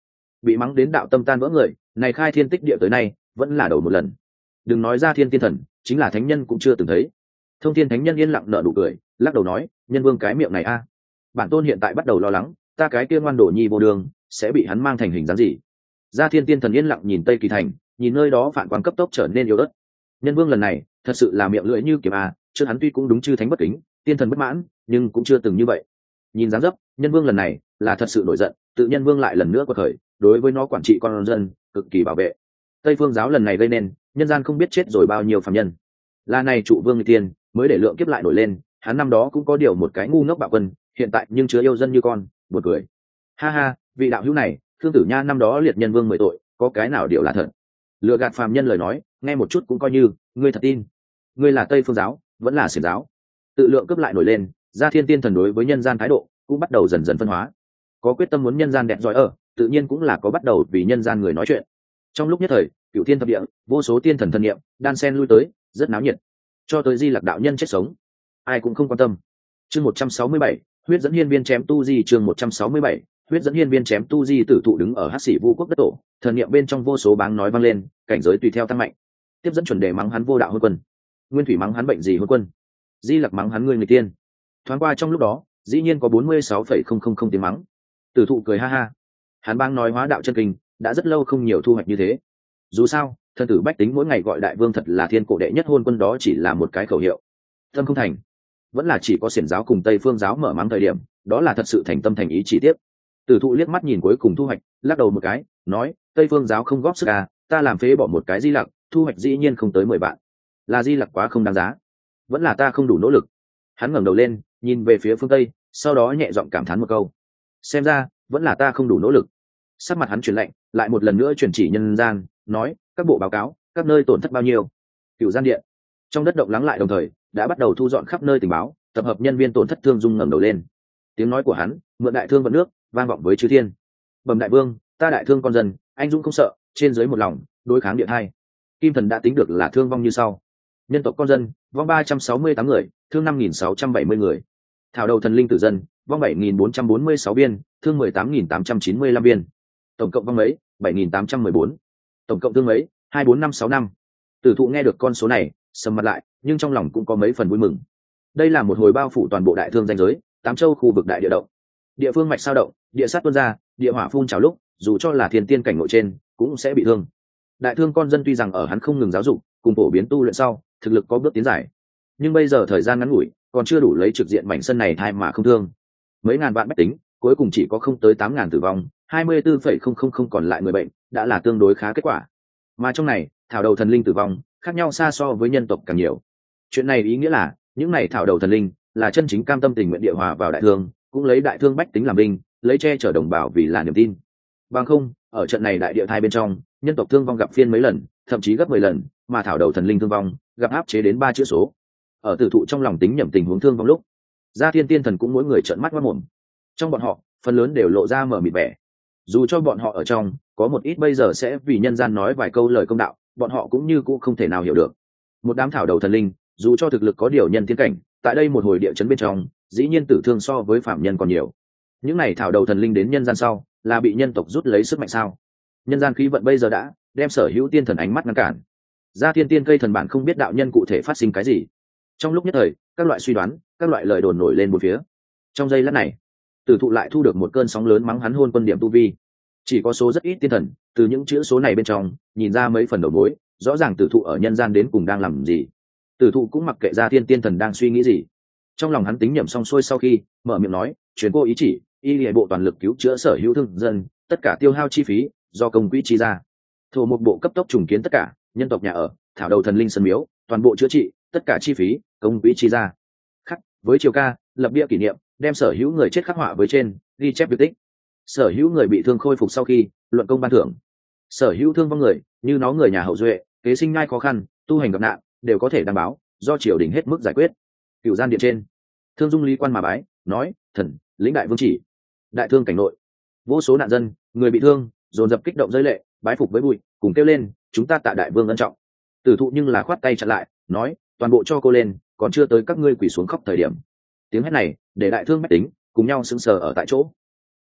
bị mắng đến đạo tâm tan vỡ người, này khai thiên tích địa tới nay vẫn là đầu một lần. Đừng nói ra thiên tiên thần, chính là thánh nhân cũng chưa từng thấy. Thông thiên thánh nhân yên lặng nở nụ cười, lắc đầu nói, nhân vương cái miệng này a, bản tôn hiện tại bắt đầu lo lắng, ta cái kia ngoan đổ nhi vô đường sẽ bị hắn mang thành hình dáng gì. Gia thiên tiên thần yên lặng nhìn tây kỳ thành, nhìn nơi đó phản quang cấp tốc trở nên yếu ớt. Nhân vương lần này thật sự là miệng lưỡi như kiếm a, trước hắn tuy cũng đúng chư thánh bất kính, tiên thần bất mãn, nhưng cũng chưa từng như vậy. Nhìn dáng dấp, nhân vương lần này là thật sự nổi giận, tự nhân vương lại lần nữa quật khởi, đối với nó quản trị con dân cực kỳ bảo vệ. Tây phương giáo lần này gây nên nhân gian không biết chết rồi bao nhiêu phàm nhân, là này trụ vương người tiên mới để lượng kiếp lại nổi lên. Hắn năm đó cũng có điều một cái ngu ngốc bạo quân, hiện tại nhưng chứa yêu dân như con, buồn cười. Ha ha, vị đạo hữu này, Khương Tử Nha năm đó liệt nhân vương mười tội, có cái nào điều là thật? Lừa gạt phàm nhân lời nói, nghe một chút cũng coi như ngươi thật tin. Ngươi là Tây phương giáo, vẫn là xiển giáo? Tự lượng cướp lại nổi lên, Gia Thiên Tiên thần đối với nhân gian thái độ cũng bắt đầu dần dần phân hóa. Có quyết tâm muốn nhân gian đẹp giỏi ở, tự nhiên cũng là có bắt đầu vì nhân gian người nói chuyện. Trong lúc nhất thời, cửu thiên thập địa, vô số tiên thần thần niệm đan sen lui tới, rất náo nhiệt. Cho tới Di Lặc đạo nhân chết sống, ai cũng không quan tâm. Chương một trăm sáu mươi bảy, huyết dẫn hiên viên chém tu di. Chương một trăm sáu mươi bảy, huyết dẫn hiên viên chém tu di. Tử thụ đứng ở Hắc Sĩ Vu Quốc đất tổ, thần niệm bên trong vô số báng nói vang lên, cảnh giới tùy theo tăng mạnh. Tiếp dẫn chuẩn đề mắng hắn vô đạo hôn quân, Nguyên Thủy mắng hắn bệnh gì hôn quân, Di Lặc mắng hắn người người tiên. Thoáng qua trong lúc đó, dĩ nhiên có bốn mươi sáu phẩy không không không tiếng mắng. Tử thụ cười ha ha, hắn bang nói hóa đạo chân kinh, đã rất lâu không nhiều thu hoạch như thế. Dù sao, thân tử bách tính mỗi ngày gọi đại vương thật là thiên cổ đệ nhất hôn quân, đó chỉ là một cái khẩu hiệu. Tâm không thành, vẫn là chỉ có xiển giáo cùng Tây phương giáo mở mắng thời điểm, đó là thật sự thành tâm thành ý chỉ tiếp. Tử thụ liếc mắt nhìn cuối cùng thu hoạch, lắc đầu một cái, nói, Tây phương giáo không góp sức à, ta làm phế bỏ một cái Di Lặc, thu hoạch dĩ nhiên không tới mười vạn. Là Di Lặc quá không đáng giá, vẫn là ta không đủ nỗ lực. Hắn ngẩng đầu lên, nhìn về phía phương Tây, sau đó nhẹ giọng cảm thán một câu, xem ra vẫn là ta không đủ nỗ lực. Sắc mặt hắn chuyển lạnh, lại một lần nữa chuyển chỉ nhân gian, nói, các bộ báo cáo, các nơi tổn thất bao nhiêu. Cửu gian điện trong đất động lắng lại, đồng thời đã bắt đầu thu dọn khắp nơi tình báo, tập hợp nhân viên tổn thất. Thương Dung ngẩng đầu lên, tiếng nói của hắn mượn đại thương vận nước, vang vọng với chư thiên. Bẩm đại vương, ta đại thương con dân, anh dũng không sợ, trên dưới một lòng, đối kháng điện hai. Kim thần đã tính được là thương vong như sau: nhân tộc con dân vong ba trăm sáu mươi tám người, thương năm nghìn sáu trăm bảy mươi người. Thảo đầu thần linh tử dân vong bảy nghìn bốn trăm bốn mươi sáu biên, thương mười tám nghìn tám trăm chín mươi lăm biên. Tổng cộng vong mấy? bảy nghìn tám trăm mười bốn. Tổng cộng thương mấy? hai bốn năm sáu năm. Tử thụ nghe được con số này, sầm mặt lại, nhưng trong lòng cũng có mấy phần vui mừng. Đây là một hồi bao phủ toàn bộ đại thương danh giới, tám châu khu vực đại địa động. Địa phương mạch sao động, địa sát tuôn ra, địa hỏa phun trào lúc, dù cho là thiên tiên cảnh ngộ trên, cũng sẽ bị thương. Đại thương con dân tuy rằng ở hắn không ngừng giáo dục, cùng phổ biến tu luyện sau, thực lực có bước tiến giải, nhưng bây giờ thời gian ngắn ngủi, còn chưa đủ lấy trực diện mảnh sân này thai mà không thương. Mấy ngàn vạn bách tính, cuối cùng chỉ có không tới tám ngàn tử vong, hai mươi tư phẩy không không không còn lại người bệnh, đã là tương đối khá kết quả. Mà trong này, thảo đầu thần linh tử vong, khác nhau xa so với nhân tộc càng nhiều. Chuyện này ý nghĩa là, những này thảo đầu thần linh là chân chính cam tâm tình nguyện địa hòa vào đại thương, cũng lấy đại thương bách tính làm binh, lấy che chở đồng bào vì là niềm tin. Bằng không, ở trận này đại địa thai bên trong, nhân tộc thương vong gặp phiên mấy lần, thậm chí gấp mười lần, mà thảo đầu thần linh thương vong gặp áp chế đến ba chữ số. Ở tử thụ trong lòng tính nhẩm tình huống thương vong lúc, Gia Thiên Tiên thần cũng mỗi người trợn mắt ngoác mồm. Trong bọn họ, phần lớn đều lộ ra mở mịt vẻ. Dù cho bọn họ ở trong có một ít bây giờ sẽ vì nhân gian nói vài câu lời công đạo, bọn họ cũng như cũng không thể nào hiểu được. Một đám thảo đầu thần linh, dù cho thực lực có điều nhân tiến cảnh, tại đây một hồi địa chấn bên trong, dĩ nhiên tử thương so với phạm nhân còn nhiều. Những này thảo đầu thần linh đến nhân gian sau, là bị nhân tộc rút lấy sức mạnh sao? Nhân gian khí vận bây giờ đã đem sở hữu tiên thần ánh mắt ngăn cản. Gia Thiên Tiên cây thần bản không biết đạo nhân cụ thể phát sinh cái gì. Trong lúc nhất thời, các loại suy đoán, các loại lời đồn nổi lên bốn phía. Trong giây lát này, tử thụ lại thu được một cơn sóng lớn mắng hắn hôn quân điểm tu vi. Chỉ có số rất ít tiên thần, từ những chữ số này bên trong, nhìn ra mấy phần đầu mối, rõ ràng tử thụ ở nhân gian đến cùng đang làm gì. Tử thụ cũng mặc kệ Gia Thiên Tiên thần đang suy nghĩ gì. Trong lòng hắn tính nhẩm xong xuôi sau khi, mở miệng nói, truyền cô ý chỉ, y lìa bộ toàn lực cứu chữa sở hữu thương dân, tất cả tiêu hao chi phí do công quỹ chi ra. Thổ một bộ cấp tốc trùng kiến tất cả nhân tộc nhà ở, thảo đầu thần linh sân miếu, toàn bộ chữa trị, tất cả chi phí công quỹ chi ra. Khắc với triều ca, lập bia kỷ niệm, đem sở hữu người chết khắc họa với trên, ghi chép việc tích. Sở hữu người bị thương khôi phục sau khi, luận công ban thưởng. Sở hữu thương vong người, như nó người nhà hậu duệ, kế sinh nhai khó khăn, tu hành gặp nạn, đều có thể đảm báo, do triều đình hết mức giải quyết. Cửu gian điện trên, Thương Dung lý quan mà bái, nói, thần lĩnh đại vương chỉ. Đại thương cảnh nội, vô số nạn dân, người bị thương, dồn dập kích động rơi lệ, bái phục với bụi, cùng kêu lên, chúng ta tạ đại vương ân trọng. Tử thụ nhưng là khoát tay chặn lại, nói, toàn bộ cho cô lên, còn chưa tới các ngươi quỳ xuống khóc thời điểm. Tiếng hét này để đại thương bách tính cùng nhau sững sờ ở tại chỗ.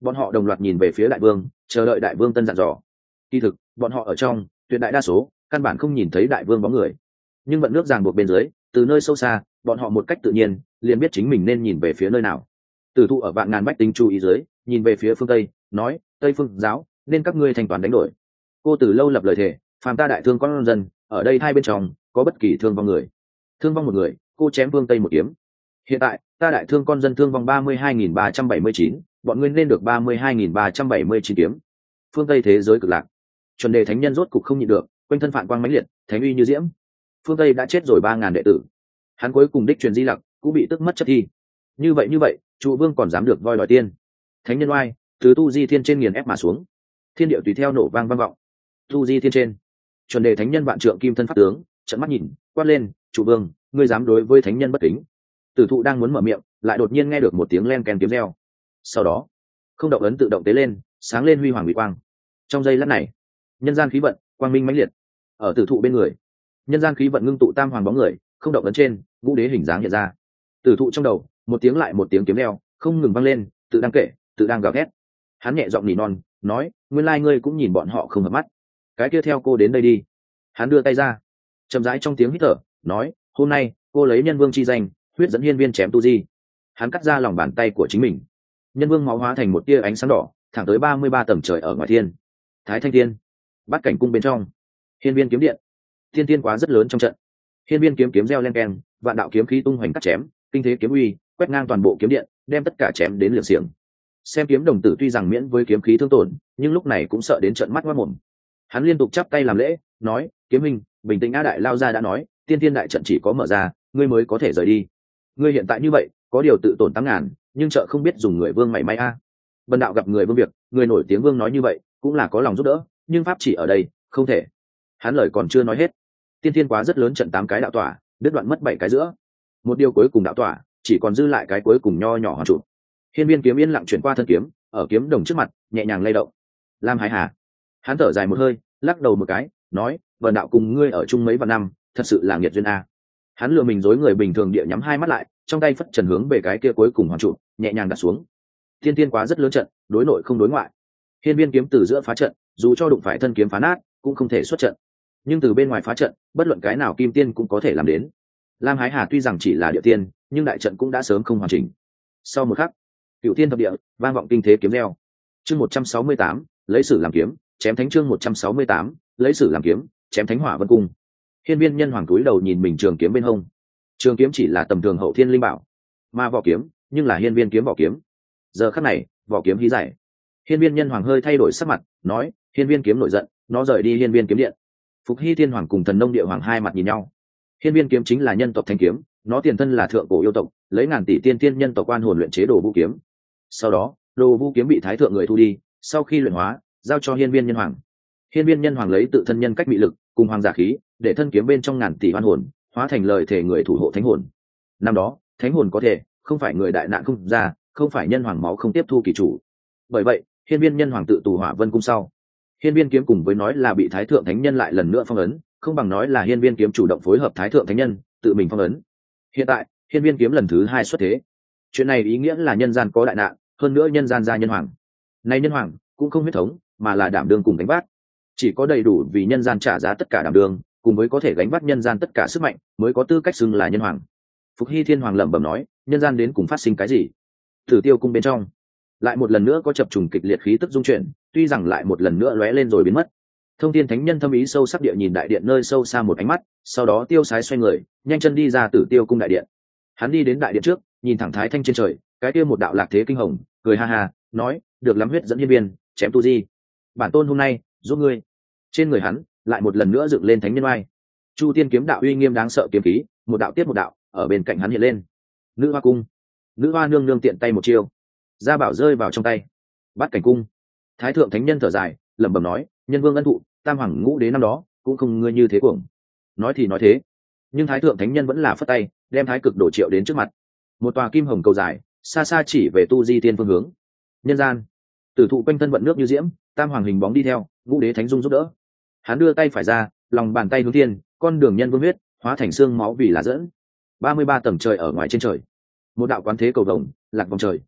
bọn họ đồng loạt nhìn về phía đại vương, chờ đợi đại vương tân dặn dò. Kỳ thực bọn họ ở trong tuyệt đại đa số căn bản không nhìn thấy đại vương bóng người, nhưng vận nước ràng buộc bên dưới, từ nơi sâu xa bọn họ một cách tự nhiên liền biết chính mình nên nhìn về phía nơi nào. Tử thụ ở vạn ngàn bách tính chú ý dưới nhìn về phía phương tây, nói: Tây phương giáo nên các ngươi thanh toán đánh đổi. Cô từ lâu lập lời thề, phàm ta đại thương con dân ở đây hai bên trong có bất kỳ thương vong người, thương vong một người, cô chém phương tây một kiếm. Hiện tại ta đại thương con dân thương vong ba mươi hai nghìn ba trăm bảy mươi chín, bọn ngươi nên được ba mươi hai nghìn ba trăm bảy mươi chín kiếm. Phương tây thế giới cực lạc, chuẩn đề thánh nhân rốt cục không nhịn được, quanh thân phản quang mãnh liệt, thánh uy như diễm. Phương tây đã chết rồi ba ngàn đệ tử, hắn cuối cùng đích truyền di lặc cũng bị tức mất chất thi. Như vậy như vậy trụ vương còn dám được voi đòi tiên. Thánh nhân oai từ tu di thiên trên nghiền ép mà xuống, thiên địa tùy theo nổ vang vang vọng. Tu di thiên trên, chuẩn đề thánh nhân vạn trượng kim thân pháp tướng trận mắt nhìn, quát lên: Trụ vương, ngươi dám đối với thánh nhân bất kính. Tử thụ đang muốn mở miệng, lại đột nhiên nghe được một tiếng len keng kiếm reo. Sau đó không động ấn tự động tế lên, sáng lên huy hoàng mỹ quang. Trong giây lát này, nhân gian khí vận quang minh mãnh liệt. Ở tử thụ bên người, nhân gian khí vận ngưng tụ tam hoàng bóng người, không động ấn trên, ngũ đế hình dáng hiện ra. Tử thụ trong đầu một tiếng lại một tiếng kiếm reo không ngừng vang lên, tự đang kể, tự đang gào thét. Hắn nhẹ giọng nỉ non, nói: Nguyên lai ngươi cũng nhìn bọn họ không hợp mắt. Cái kia theo cô đến đây đi. Hắn đưa tay ra, chậm rãi trong tiếng hít thở, nói: Hôm nay cô lấy nhân vương chi danh, huyết dẫn hiên viên chém tu di. Hắn cắt ra lòng bàn tay của chính mình, nhân vương máu hóa thành một tia ánh sáng đỏ, thẳng tới ba mươi ba tầng trời ở ngoài thiên. Thái thanh thiên, bắt cảnh cung bên trong, hiên viên kiếm điện, thiên tiên quá rất lớn trong trận. Hiên viên kiếm kiếm reo len keng, vạn đạo kiếm khí tung hoành cắt chém, kinh thế kiếm uy quét ngang toàn bộ kiếm điện, đem tất cả chém đến liệng xiềng. Xem kiếm đồng tử tuy rằng miễn với kiếm khí thương tổn, nhưng lúc này cũng sợ đến trận mắt ngoác mồm. Hắn liên tục chắp tay làm lễ, nói: Kiếm minh, bình tĩnh. A đại lao ra đã nói, tiên thiên đại trận chỉ có mở ra, ngươi mới có thể rời đi. Ngươi hiện tại như vậy, có điều tự tổn tám ngàn, nhưng trợ không biết dùng người vương mảy may a. Bần đạo gặp người vương việc, người nổi tiếng vương nói như vậy, cũng là có lòng giúp đỡ, nhưng pháp chỉ ở đây, không thể. Hắn lời còn chưa nói hết, tiên thiên quá rất lớn trận tám cái đạo tỏa, đứt đoạn mất bảy cái giữa. Một điều cuối cùng đạo tỏa, chỉ còn dư lại cái cuối cùng nho nhỏ hoàn trụ. Hiên viên kiếm yên lặng chuyển qua thân kiếm, ở kiếm đồng trước mặt nhẹ nhàng lay động. Lam Hải Hà, hắn thở dài một hơi, lắc đầu một cái, nói: Bần đạo cùng ngươi ở chung mấy vạn năm, thật sự là nghiệt duyên a. Hắn lừa mình dối người bình thường địa nhắm hai mắt lại, trong tay phất trần hướng về cái kia cuối cùng hoàn trụ, nhẹ nhàng đặt xuống. Thiên tiên quá rất lớn trận, đối nội không đối ngoại. Hiên viên kiếm từ giữa phá trận, dù cho đụng phải thân kiếm phá nát, cũng không thể xuất trận. Nhưng từ bên ngoài phá trận, bất luận cái nào kim tiên cũng có thể làm đến. Lam Hải Hà tuy rằng chỉ là địa tiên, nhưng đại trận cũng đã sớm không hoàn chỉnh. Sau một khắc, cựu thiên thập địa vang vọng kinh thế kiếm reo. Chương một trăm sáu mươi tám, lấy sử làm kiếm, chém thánh. Chương một trăm sáu mươi tám, lấy sử làm kiếm, chém thánh. Hỏa vân cung. Hiên viên nhân hoàng túi đầu nhìn mình trường kiếm bên hông. Trường kiếm chỉ là tầm thường hậu thiên linh bảo, mà vỏ kiếm nhưng là hiên viên kiếm vỏ kiếm. Giờ khắc này, vỏ kiếm hí giải. Hiên viên nhân hoàng hơi thay đổi sắc mặt, nói: Hiên viên kiếm nổi giận, nó rời đi hiên viên kiếm điện. Phục Hy thiên hoàng cùng thần nông địa hoàng hai mặt nhìn nhau. Hiên viên kiếm chính là nhân tộc thanh kiếm, nó tiền thân là thượng cổ yêu tộc, lấy ngàn tỷ tiên tiên nhân tộc quan hồn luyện chế đồ vũ kiếm. Sau đó, đồ vũ kiếm bị thái thượng người thu đi, sau khi luyện hóa, giao cho hiên viên nhân hoàng. Hiên viên nhân hoàng lấy tự thân nhân cách bị lực cùng hoàng giả khí, để thân kiếm bên trong ngàn tỷ oan hồn hóa thành lời thể người thủ hộ thánh hồn. Năm đó, thánh hồn có thể không phải người đại nạn không ra, không phải nhân hoàng máu không tiếp thu kỳ chủ. Bởi vậy, hiên viên nhân hoàng tự tù Hỏa Vân cung sau, hiên viên kiếm cùng với nói là bị thái thượng thánh nhân lại lần nữa phong ấn, không bằng nói là hiên viên kiếm chủ động phối hợp thái thượng thánh nhân tự mình phong ấn. Hiện tại, hiên viên kiếm lần thứ hai xuất thế. Chuyện này ý nghĩa là nhân gian có đại nạn, hơn nữa nhân gian ra nhân hoàng. Nay nhân hoàng cũng không huyết thống, mà là đảm đương cùng gánh vác. Chỉ có đầy đủ vì nhân gian trả giá tất cả đảm đương, cùng với có thể gánh vác nhân gian tất cả sức mạnh, mới có tư cách xưng là nhân hoàng. Phục Hy thiên hoàng lẩm bẩm nói: nhân gian đến cùng phát sinh cái gì? Thử Tiêu cung bên trong, lại một lần nữa có chập trùng kịch liệt khí tức dung chuyển, tuy rằng lại một lần nữa lóe lên rồi biến mất. Thông Thiên thánh nhân thâm ý sâu sắc địa nhìn đại điện nơi sâu xa một ánh mắt, sau đó tiêu sái xoay người, nhanh chân đi ra Tử Tiêu cung đại điện. Hắn đi đến đại điện trước, nhìn thẳng thái thanh trên trời, cái kia một đạo lạc thế kinh hồng, cười ha ha, nói: được lắm huyết dẫn hiên viên, chém tu di. Bản tôn hôm nay giúp ngươi. Trên người hắn lại một lần nữa dựng lên thánh nhân oai. Chu tiên kiếm đạo uy nghiêm đáng sợ kiếm khí, một đạo tiếp một đạo ở bên cạnh hắn hiện lên. Nữ hoa cung, nữ hoa nương nương tiện tay một chiêu, gia bảo rơi vào trong tay. Bát cảnh cung, thái thượng thánh nhân thở dài, lẩm bẩm nói: nhân vương ân thụ, tam hoàng ngũ đế năm đó cũng không ngươi như thế cuồng. Nói thì nói thế, nhưng thái thượng thánh nhân vẫn là phất tay, đem thái cực đổ triệu đến trước mặt. Một tòa kim hồng cầu dài xa xa chỉ về tu di tiên phương hướng. Nhân gian, tử thụ quanh thân vận nước như diễm, tam hoàng hình bóng đi theo, ngũ đế thánh dung giúp đỡ. Hắn đưa tay phải ra, lòng bàn tay hướng thiên, con đường nhân vương huyết hóa thành xương máu vì là dẫn. Ba mươi ba tầng trời ở ngoài trên trời, một đạo quán thế cầu vồng lạc vòng trời.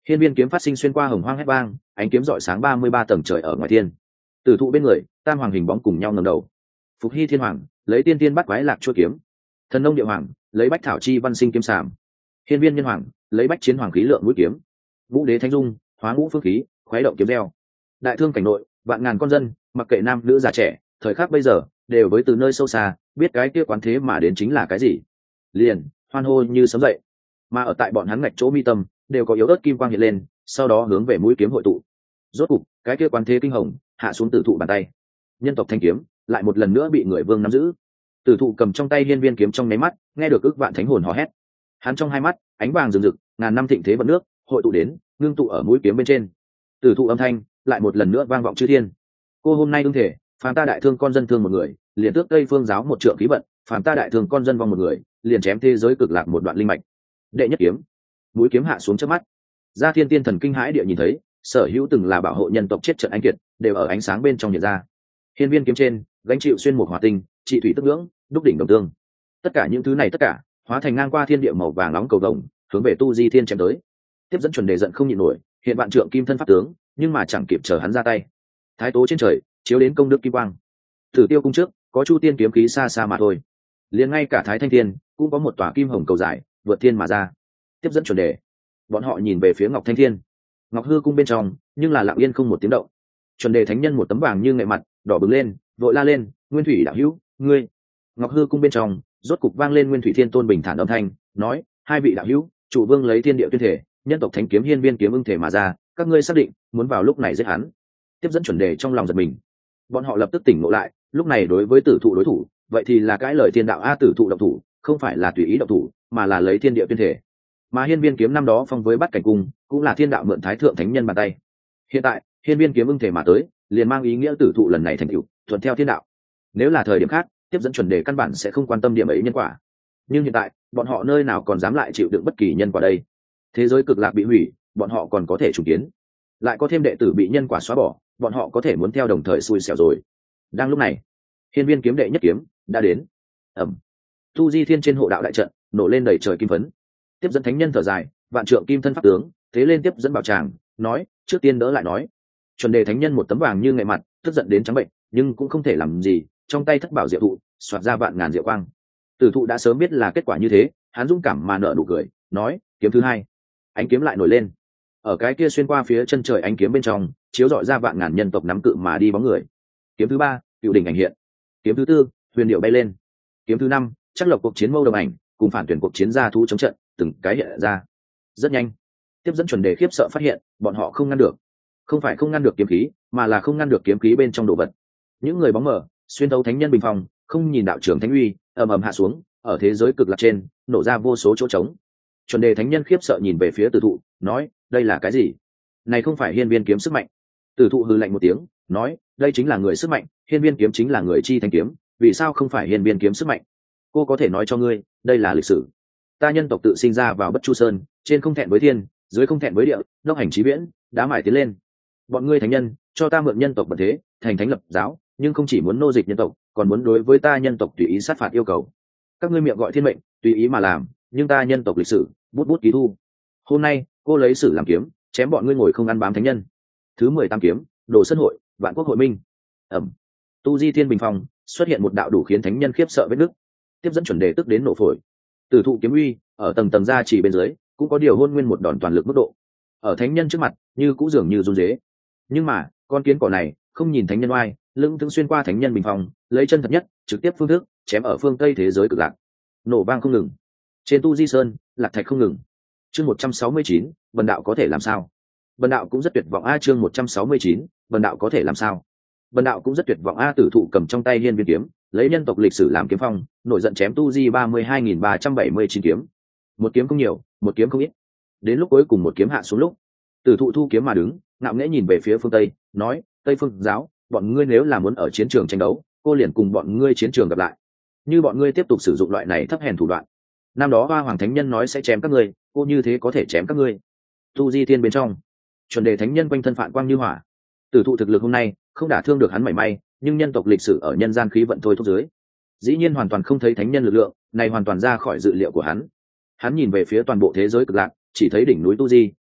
Hiên viên kiếm phát sinh xuyên qua hồng hoang hét vang, ánh kiếm rọi sáng ba mươi ba tầng trời ở ngoài thiên. Tử thụ bên người, tam hoàng hình bóng cùng nhau ngẩng đầu. Phục Hy thiên hoàng lấy tiên tiên bắt quái lạc chuôi kiếm, thần nông địa hoàng lấy bách thảo chi văn sinh kiếm sảm, hiên viên nhân hoàng lấy bách chiến hoàng khí lượng mũi kiếm, vũ đế thánh dung hóa ngũ phương khí khuấy động kiếm reo. Đại thương cảnh nội vạn ngàn con dân, mặc kệ nam nữ già trẻ, thời khắc bây giờ đều với từ nơi sâu xa biết cái kia quán thế mà đến chính là cái gì, liền hoan hô như sấm dậy. Mà ở tại bọn hắn ngạch chỗ mi tâm đều có yếu ớt kim quang hiện lên, sau đó hướng về mũi kiếm hội tụ. Rốt cục cái kia quán thế kinh hồng hạ xuống tử thụ bàn tay, nhân tộc thanh kiếm lại một lần nữa bị người vương nắm giữ. Tử thụ cầm trong tay hiên viên kiếm trong nháy mắt nghe được ức vạn thánh hồn hò hét, hắn trong hai mắt ánh vàng rừng rực, ngàn năm thịnh thế vận nước hội tụ đến ngưng tụ ở mũi kiếm bên trên. Tử thụ âm thanh lại một lần nữa vang vọng chư thiên. Cô hôm nay ưng thể, phàm ta đại thương con dân thương một người, liền tước tây phương giáo một trượng khí vận, phàm ta đại thương con dân vong một người, liền chém thế giới cực lạc một đoạn linh mạch. Đệ nhất kiếm, mũi kiếm hạ xuống trước mắt, gia thiên tiên thần kinh hãi địa nhìn thấy, sở hữu từng là bảo hộ nhân tộc chết trận anh kiệt đều ở ánh sáng bên trong hiện ra. Hiên viên kiếm trên gánh chịu xuyên một hỏa tinh, trị thủy tức ngưỡng, đúc đỉnh đồng tương. Tất cả những thứ này tất cả hóa thành ngang qua thiên địa màu vàng nóng cầu vồng, hướng về tu di thiên chém tới. Tiếp dẫn chuẩn đề giận không nhịn nổi, hiện vạn trượng kim thân pháp tướng, nhưng mà chẳng kịp chờ hắn ra tay. Thái tố trên trời chiếu đến công đức kim quang. Tử tiêu cung trước có chu tiên kiếm khí xa xa mà thôi, liền ngay cả thái thanh thiên cũng có một tòa kim hồng cầu dài vượt thiên mà ra. Tiếp dẫn chuẩn đề, bọn họ nhìn về phía ngọc thanh thiên. Ngọc hư cung bên trong nhưng là lặng yên không một tiếng động. Chuẩn đề thánh nhân một tấm vàng như nghệ mặt đỏ bừng lên, vội la lên, nguyên thủy đạo hữu, ngươi. Ngọc hư cung bên trong rốt cục vang lên nguyên thủy thiên tôn bình thản âm thanh, nói, hai vị đạo hữu, chủ vương lấy thiên địa tuyên thể, nhân tộc thánh kiếm hiên viên kiếm ưng thể mà ra, các ngươi xác định muốn vào lúc này giết hắn. Tiếp dẫn chuẩn đề trong lòng giật mình, bọn họ lập tức tỉnh ngộ lại, lúc này đối với tử thụ đối thủ, vậy thì là cái lời thiên đạo a, tử thụ động thủ không phải là tùy ý động thủ, mà là lấy thiên địa tuyên thể. Mà hiên viên kiếm năm đó phong với bắt cảnh cung cũng là thiên đạo mượn thái thượng thánh nhân bàn tay. Hiện tại hiên viên kiếm ưng thể mà tới, liền mang ý nghĩa tử thụ lần này thành tựu thuận theo thiên đạo. Nếu là thời điểm khác, tiếp dẫn chuẩn đề căn bản sẽ không quan tâm điểm ấy nhân quả, nhưng hiện tại bọn họ nơi nào còn dám lại chịu đựng bất kỳ nhân quả đây. Thế giới cực lạc bị hủy, bọn họ còn có thể trùng kiến, lại có thêm đệ tử bị nhân quả xóa bỏ, bọn họ có thể muốn theo đồng thời xui xẻo rồi. Đang lúc này, hiên viên kiếm đệ nhất kiếm đã đến. Ẩm. Tu di thiên trên hộ đạo đại trận nổ lên đầy trời kim phấn. Tiếp dẫn thánh nhân thở dài, vạn trượng kim thân pháp tướng thế lên tiếp dẫn bảo tràng, nói, trước tiên đỡ lại nói. Chuẩn đề thánh nhân một tấm vàng như nghệ mặt, tức giận đến trắng bệnh, nhưng cũng không thể làm gì, trong tay thất bảo diệu thụ xoạt ra vạn ngàn diệu quang. Tử thụ đã sớm biết là kết quả như thế, hắn dũng cảm mà nở nụ cười, nói, kiếm thứ hai. Ánh kiếm lại nổi lên, ở cái kia xuyên qua phía chân trời ánh kiếm bên trong chiếu rọi ra vạn ngàn nhân tộc nắm cự mà đi bóng người. Kiếm thứ ba, cựu đỉnh ảnh hiện. Kiếm thứ tư, huyền điệu bay lên. Kiếm thứ năm, chắc lộc cuộc chiến mâu đồng ảnh cùng phản tuyển cuộc chiến gia thú chống trận từng cái hiện ra. Rất nhanh, tiếp dẫn chuẩn đề khiếp sợ phát hiện bọn họ không ngăn được, không phải không ngăn được kiếm khí, mà là không ngăn được kiếm khí bên trong đồ vật. Những người bóng mờ xuyên thấu thánh nhân bình phòng, không nhìn đạo trưởng thánh uy ầm ầm hạ xuống, ở thế giới cực lạc trên nổ ra vô số chỗ trống. Chuẩn đề thánh nhân khiếp sợ nhìn về phía tử thụ, nói, đây là cái gì? Này không phải hiên viên kiếm sức mạnh. Tử thụ hừ lạnh một tiếng, nói, đây chính là người sức mạnh, hiên viên kiếm chính là người chi thanh kiếm, vì sao không phải hiên viên kiếm sức mạnh? Cô có thể nói cho ngươi, đây là lịch sử. Ta nhân tộc tự sinh ra vào bất chu sơn, trên không thẹn với thiên, dưới không thẹn với địa, đốc hành chí viễn, đá mải tiến lên. Bọn ngươi thánh nhân cho ta mượn nhân tộc bậc thế, thành thánh lập giáo, nhưng không chỉ muốn nô dịch nhân tộc, còn muốn đối với ta nhân tộc tùy ý sát phạt yêu cầu. Các ngươi miệng gọi thiên mệnh, tùy ý mà làm, nhưng ta nhân tộc lịch sử bút bút ký thu. Hôm nay cô lấy sử làm kiếm, chém bọn ngươi ngồi không ăn bám thánh nhân. Thứ mười tam kiếm, đồ sân hội, vạn quốc hội minh. Ẩm. Tu di thiên bình phong xuất hiện một đạo đủ khiến thánh nhân khiếp sợ vết nứt. Tiếp dẫn chuẩn đề tức đến nổ phổi. Tử thụ kiếm uy ở tầng tầng ra chỉ bên dưới cũng có điều hôn nguyên một đòn toàn lực mức độ, ở thánh nhân trước mặt như cũ dường như run rế. Nhưng mà con kiến cỏ này không nhìn thánh nhân oai, lưng thương xuyên qua thánh nhân bình phong, lấy chân thật nhất trực tiếp phương thức chém ở phương tây thế giới cực lạc. Nổ vang không ngừng, trên tu di sơn lạc thạch không ngừng. Chương một trăm sáu mươi chín, bần đạo có thể làm sao? Bần đạo cũng rất tuyệt vọng a. Chương một trăm sáu mươi chín, bần đạo có thể làm sao? Bần đạo cũng rất tuyệt vọng a. Tử thụ cầm trong tay hiên viên kiếm, lấy nhân tộc lịch sử làm kiếm phong, nổi giận chém tu di ba mươi hai nghìn ba trăm bảy mươi chín kiếm. Một kiếm không nhiều, một kiếm không ít. Đến lúc cuối cùng một kiếm hạ xuống lúc, Tử thụ thu kiếm mà đứng, ngạo nghễ nhìn về phía phương tây, nói, Tây Phương giáo, bọn ngươi nếu là muốn ở chiến trường tranh đấu, cô liền cùng bọn ngươi chiến trường gặp lại. Như bọn ngươi tiếp tục sử dụng loại này thấp hèn thủ đoạn, năm đó Hoa Hoàng Thánh Nhân nói sẽ chém các ngươi, cô như thế có thể chém các ngươi. Tu di thiên bên trong, chuẩn đề thánh nhân quanh thân phản quang như hỏa. Tử thụ thực lực hôm nay không đả thương được hắn mảy may, nhưng nhân tộc lịch sử ở nhân gian khí vận thôi thúc dưới, dĩ nhiên hoàn toàn không thấy thánh nhân lực lượng này, hoàn toàn ra khỏi dự liệu của hắn. Hắn nhìn về phía toàn bộ thế giới cực lạc, chỉ thấy đỉnh núi tu di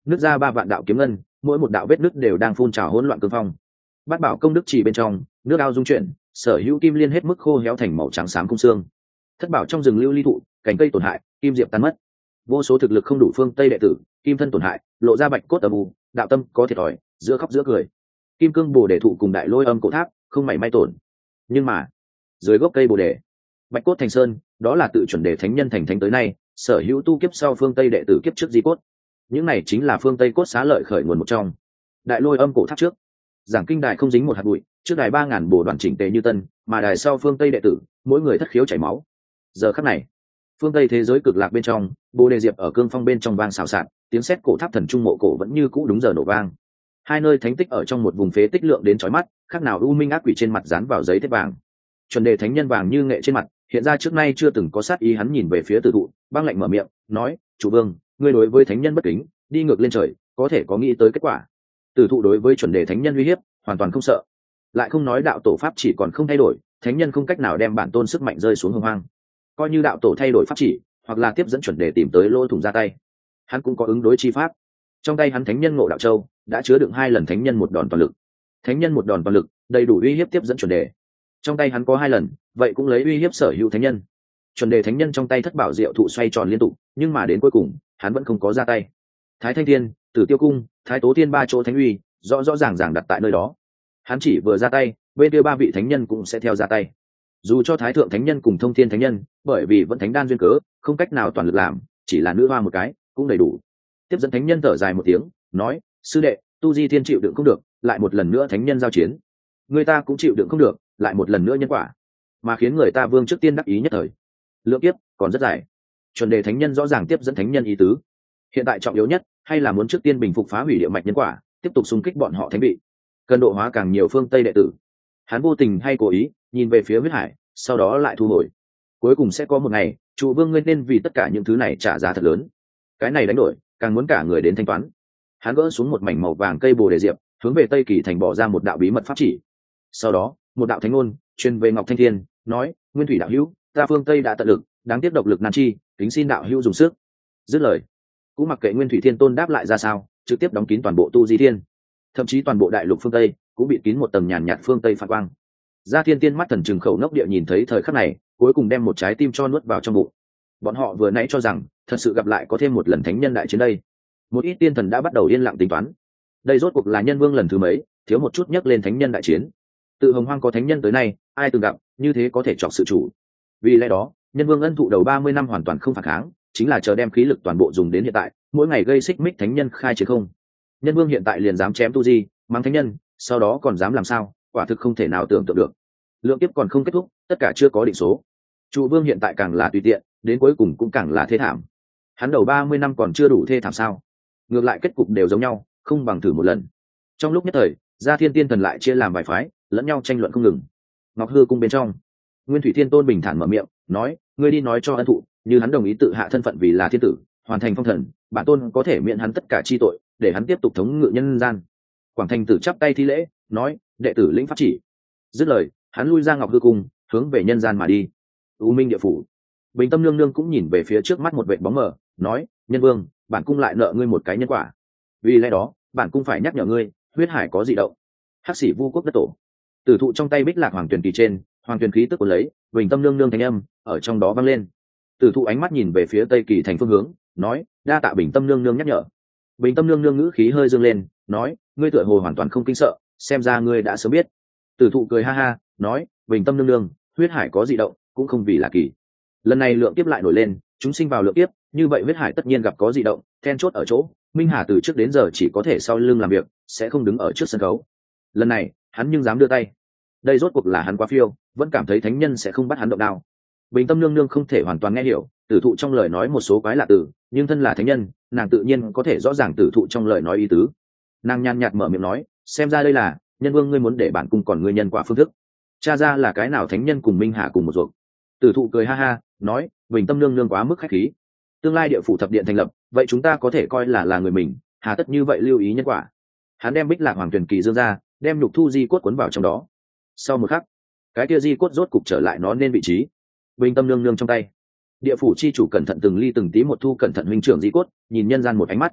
nước ra ba vạn đạo kiếm ngân, mỗi một đạo vết nước đều đang phun trào hỗn loạn cương phong. Bát bảo công đức chỉ bên trong, nước ao dung chuyển, sở hữu kim liên hết mức khô héo thành màu trắng xám cung xương. Thất bảo trong rừng lưu ly thụ, cành cây tổn hại, kim diệp tan mất. Vô số thực lực không đủ phương tây đệ tử, kim thân tổn hại, lộ ra bạch cốt âm u, đạo tâm có thiệt thòi, giữa khóc giữa cười. Kim cương bồ đề thụ cùng đại lôi âm cổ tháp, không mảy may tổn. Nhưng mà, dưới gốc cây bồ đề, bạch cốt thành sơn, đó là tự chuẩn đề thánh nhân thành thánh tới nay, sở hữu tu kiếp sau phương tây đệ tử kiếp trước di cốt. Những này chính là phương tây cốt xá lợi khởi nguồn một trong. Đại lôi âm cổ tháp trước, giảng kinh đài không dính một hạt bụi, trước đài ba ngàn bồ đoàn chỉnh tề như tân, mà đài sau phương tây đệ tử, mỗi người thất khiếu chảy máu. Giờ khắc này, phương tây thế giới cực lạc bên trong, bồ đề diệp ở cương phong bên trong vang xào xạc, tiếng sét cổ tháp thần trung mộ cổ vẫn như cũ đúng giờ nổ vang. Hai nơi thánh tích ở trong một vùng phế tích lượng đến chói mắt, khác nào u minh ác quỷ trên mặt dán vào giấy thép vàng. Chuẩn đề thánh nhân vàng như nghệ trên mặt, hiện ra trước nay chưa từng có sát ý. Hắn nhìn về phía tử thụ, băng lạnh mở miệng nói: chủ vương, ngươi đối với thánh nhân bất kính, đi ngược lên trời, có thể có nghĩ tới kết quả. Tử thụ đối với chuẩn đề thánh nhân uy hiếp hoàn toàn không sợ, lại không nói đạo tổ pháp chỉ còn không thay đổi, thánh nhân không cách nào đem bản tôn sức mạnh rơi xuống hồng hoang. Coi như đạo tổ thay đổi pháp chỉ, hoặc là tiếp dẫn chuẩn đề tìm tới lỗ thủng ra tay, hắn cũng có ứng đối chi pháp. Trong tay hắn thánh nhân ngộ đạo châu đã chứa đựng hai lần thánh nhân một đòn toàn lực. Thánh nhân một đòn toàn lực đầy đủ uy hiếp tiếp dẫn chuẩn đề. Trong tay hắn có hai lần, vậy cũng lấy uy hiếp sở hữu thánh nhân. Chuẩn đề thánh nhân trong tay thất bảo diệu thụ xoay tròn liên tục, nhưng mà đến cuối cùng hắn vẫn không có ra tay. Thái thanh thiên, tử tiêu cung, thái tố thiên ba chỗ thánh uy rõ rõ ràng ràng đặt tại nơi đó. Hắn chỉ vừa ra tay, bên kia ba vị thánh nhân cũng sẽ theo ra tay. Dù cho thái thượng thánh nhân cùng thông thiên thánh nhân, bởi vì vẫn thánh đan duyên cớ, không cách nào toàn lực làm, chỉ là nữ hoa một cái cũng đầy đủ. Tiếp dẫn thánh nhân thở dài một tiếng, nói: sư đệ, tu di thiên chịu đựng không được, lại một lần nữa thánh nhân giao chiến, người ta cũng chịu đựng không được, lại một lần nữa nhân quả, mà khiến người ta vương trước tiên đắc ý nhất thời. Lượng kiếp còn rất dài, chuẩn đề thánh nhân rõ ràng tiếp dẫn thánh nhân ý tứ. Hiện tại trọng yếu nhất hay là muốn trước tiên bình phục phá hủy địa mạch nhân quả, tiếp tục xung kích bọn họ thánh vị, cần độ hóa càng nhiều phương tây đệ tử. Hắn vô tình hay cố ý nhìn về phía huyết hải, sau đó lại thu hồi. Cuối cùng sẽ có một ngày, chủ vương ngươi nên vì tất cả những thứ này trả giá thật lớn. Cái này đánh đổi, càng muốn cả người đến thanh toán. Hắn gỡ xuống một mảnh màu vàng cây bồ đề diệp, hướng về tây kỳ thành bỏ ra một đạo bí mật pháp chỉ. Sau đó, một đạo thánh ngôn truyền về Ngọc Thanh Thiên, nói: nguyên thủy đạo hữu, ta phương tây đã tận lực, đáng tiếc độc lực nan chi, kính xin đạo hữu dùng sức. Dứt lời, cũng mặc kệ nguyên thủy thiên tôn đáp lại ra sao, trực tiếp đóng kín toàn bộ tu di thiên, thậm chí toàn bộ đại lục phương tây cũng bị kín một tầng nhàn nhạt phương tây phản quang. Gia Thiên Tiên mắt thần trừng khẩu nốc địa nhìn thấy thời khắc này, cuối cùng đem một trái tim cho nuốt vào trong bụng. Bọn họ vừa nãy cho rằng thật sự gặp lại có thêm một lần thánh nhân đại chiến đây, một ít tiên thần đã bắt đầu yên lặng tính toán. Đây rốt cuộc là nhân vương lần thứ mấy thiếu một chút nhắc lên thánh nhân đại chiến. Tự hồng hoang có thánh nhân tới nay, ai từng gặp như thế có thể chọc sự chủ. Vì lẽ đó, nhân vương ân thụ đầu ba mươi năm hoàn toàn không phản kháng, chính là chờ đem khí lực toàn bộ dùng đến hiện tại, mỗi ngày gây xích mích thánh nhân khai chiến không. Nhân vương hiện tại liền dám chém tu di, mang thánh nhân, sau đó còn dám làm sao, quả thực không thể nào tưởng tượng được. Lượng kiếp còn không kết thúc, tất cả chưa có định số. Trụ vương hiện tại càng là tùy tiện, đến cuối cùng cũng càng là thê thảm. Hắn đầu ba mươi năm còn chưa đủ thê thảm sao? Ngược lại kết cục đều giống nhau, không bằng thử một lần. Trong lúc nhất thời, Gia Thiên Tiên thần lại chia làm vài phái, lẫn nhau tranh luận không ngừng. Ngọc Hư cung bên trong, Nguyên Thủy Thiên Tôn bình thản mở miệng, nói: ngươi đi nói cho ân thụ, như hắn đồng ý tự hạ thân phận vì là thiên tử, hoàn thành phong thần, bản tôn có thể miễn hắn tất cả chi tội, để hắn tiếp tục thống ngự nhân gian. Quảng Thành Tử chắp tay thi lễ, nói: đệ tử lĩnh pháp chỉ. Dứt lời, hắn lui ra Ngọc Hư cung, hướng về nhân gian mà đi. U Minh địa phủ, Bình Tâm nương nương cũng nhìn về phía trước mắt một vệt bóng mờ, nói: nhân vương, bản cung lại nợ ngươi một cái nhân quả, vì lẽ đó bản cung phải nhắc nhở ngươi, huyết hải có dị động. Hắc Sĩ Vu Quốc đất tổ, tử thụ trong tay bích lạc hoàng tuyền kỳ trên, hoàng tuyền khí tức của lấy, Bình Tâm nương nương thanh âm ở trong đó vang lên. Tử thụ ánh mắt nhìn về phía tây kỳ thành phương hướng, nói: đa tạ Bình Tâm nương nương nhắc nhở. Bình Tâm nương nương ngữ khí hơi dương lên, nói: ngươi tựa hồ hoàn toàn không kinh sợ, xem ra ngươi đã sớm biết. Tử thụ cười ha ha, nói: Bình Tâm nương nương, huyết hải có dị động cũng không vì là kỳ. Lần này lượng kiếp lại nổi lên, chúng sinh vào lượng kiếp, như vậy huyết hải tất nhiên gặp có dị động, then chốt ở chỗ Minh Hà từ trước đến giờ chỉ có thể sau lưng làm việc, sẽ không đứng ở trước sân khấu. Lần này hắn nhưng dám đưa tay, đây rốt cuộc là hắn quá phiêu, vẫn cảm thấy thánh nhân sẽ không bắt hắn động đao. Bình Tâm nương nương không thể hoàn toàn nghe hiểu tử thụ trong lời nói một số quái lạ từ, nhưng thân là thánh nhân, nàng tự nhiên có thể rõ ràng tử thụ trong lời nói ý tứ. Nàng nhàn nhạt mở miệng nói: xem ra đây là nhân vương ngươi muốn để bản cung còn ngươi nhân quả phương thức. Cha ra là cái nào thánh nhân cùng Minh Hà cùng một ruột. Tử thụ cười ha ha, nói: Bình Tâm nương nương quá mức khách khí, tương lai địa phủ thập điện thành lập, vậy chúng ta có thể coi là là người mình, hà tất như vậy lưu ý nhân quả. Hắn đem bích lạc hoàng tuyển kỳ dương ra, đem nhục thu di cốt cuốn vào trong đó. Sau một khắc, cái kia di cốt rốt cục trở lại nó nên vị trí, Bình Tâm nương nương trong tay. Địa phủ chi chủ cẩn thận từng ly từng tí một thu cẩn thận huynh trưởng di cốt, nhìn nhân gian một ánh mắt.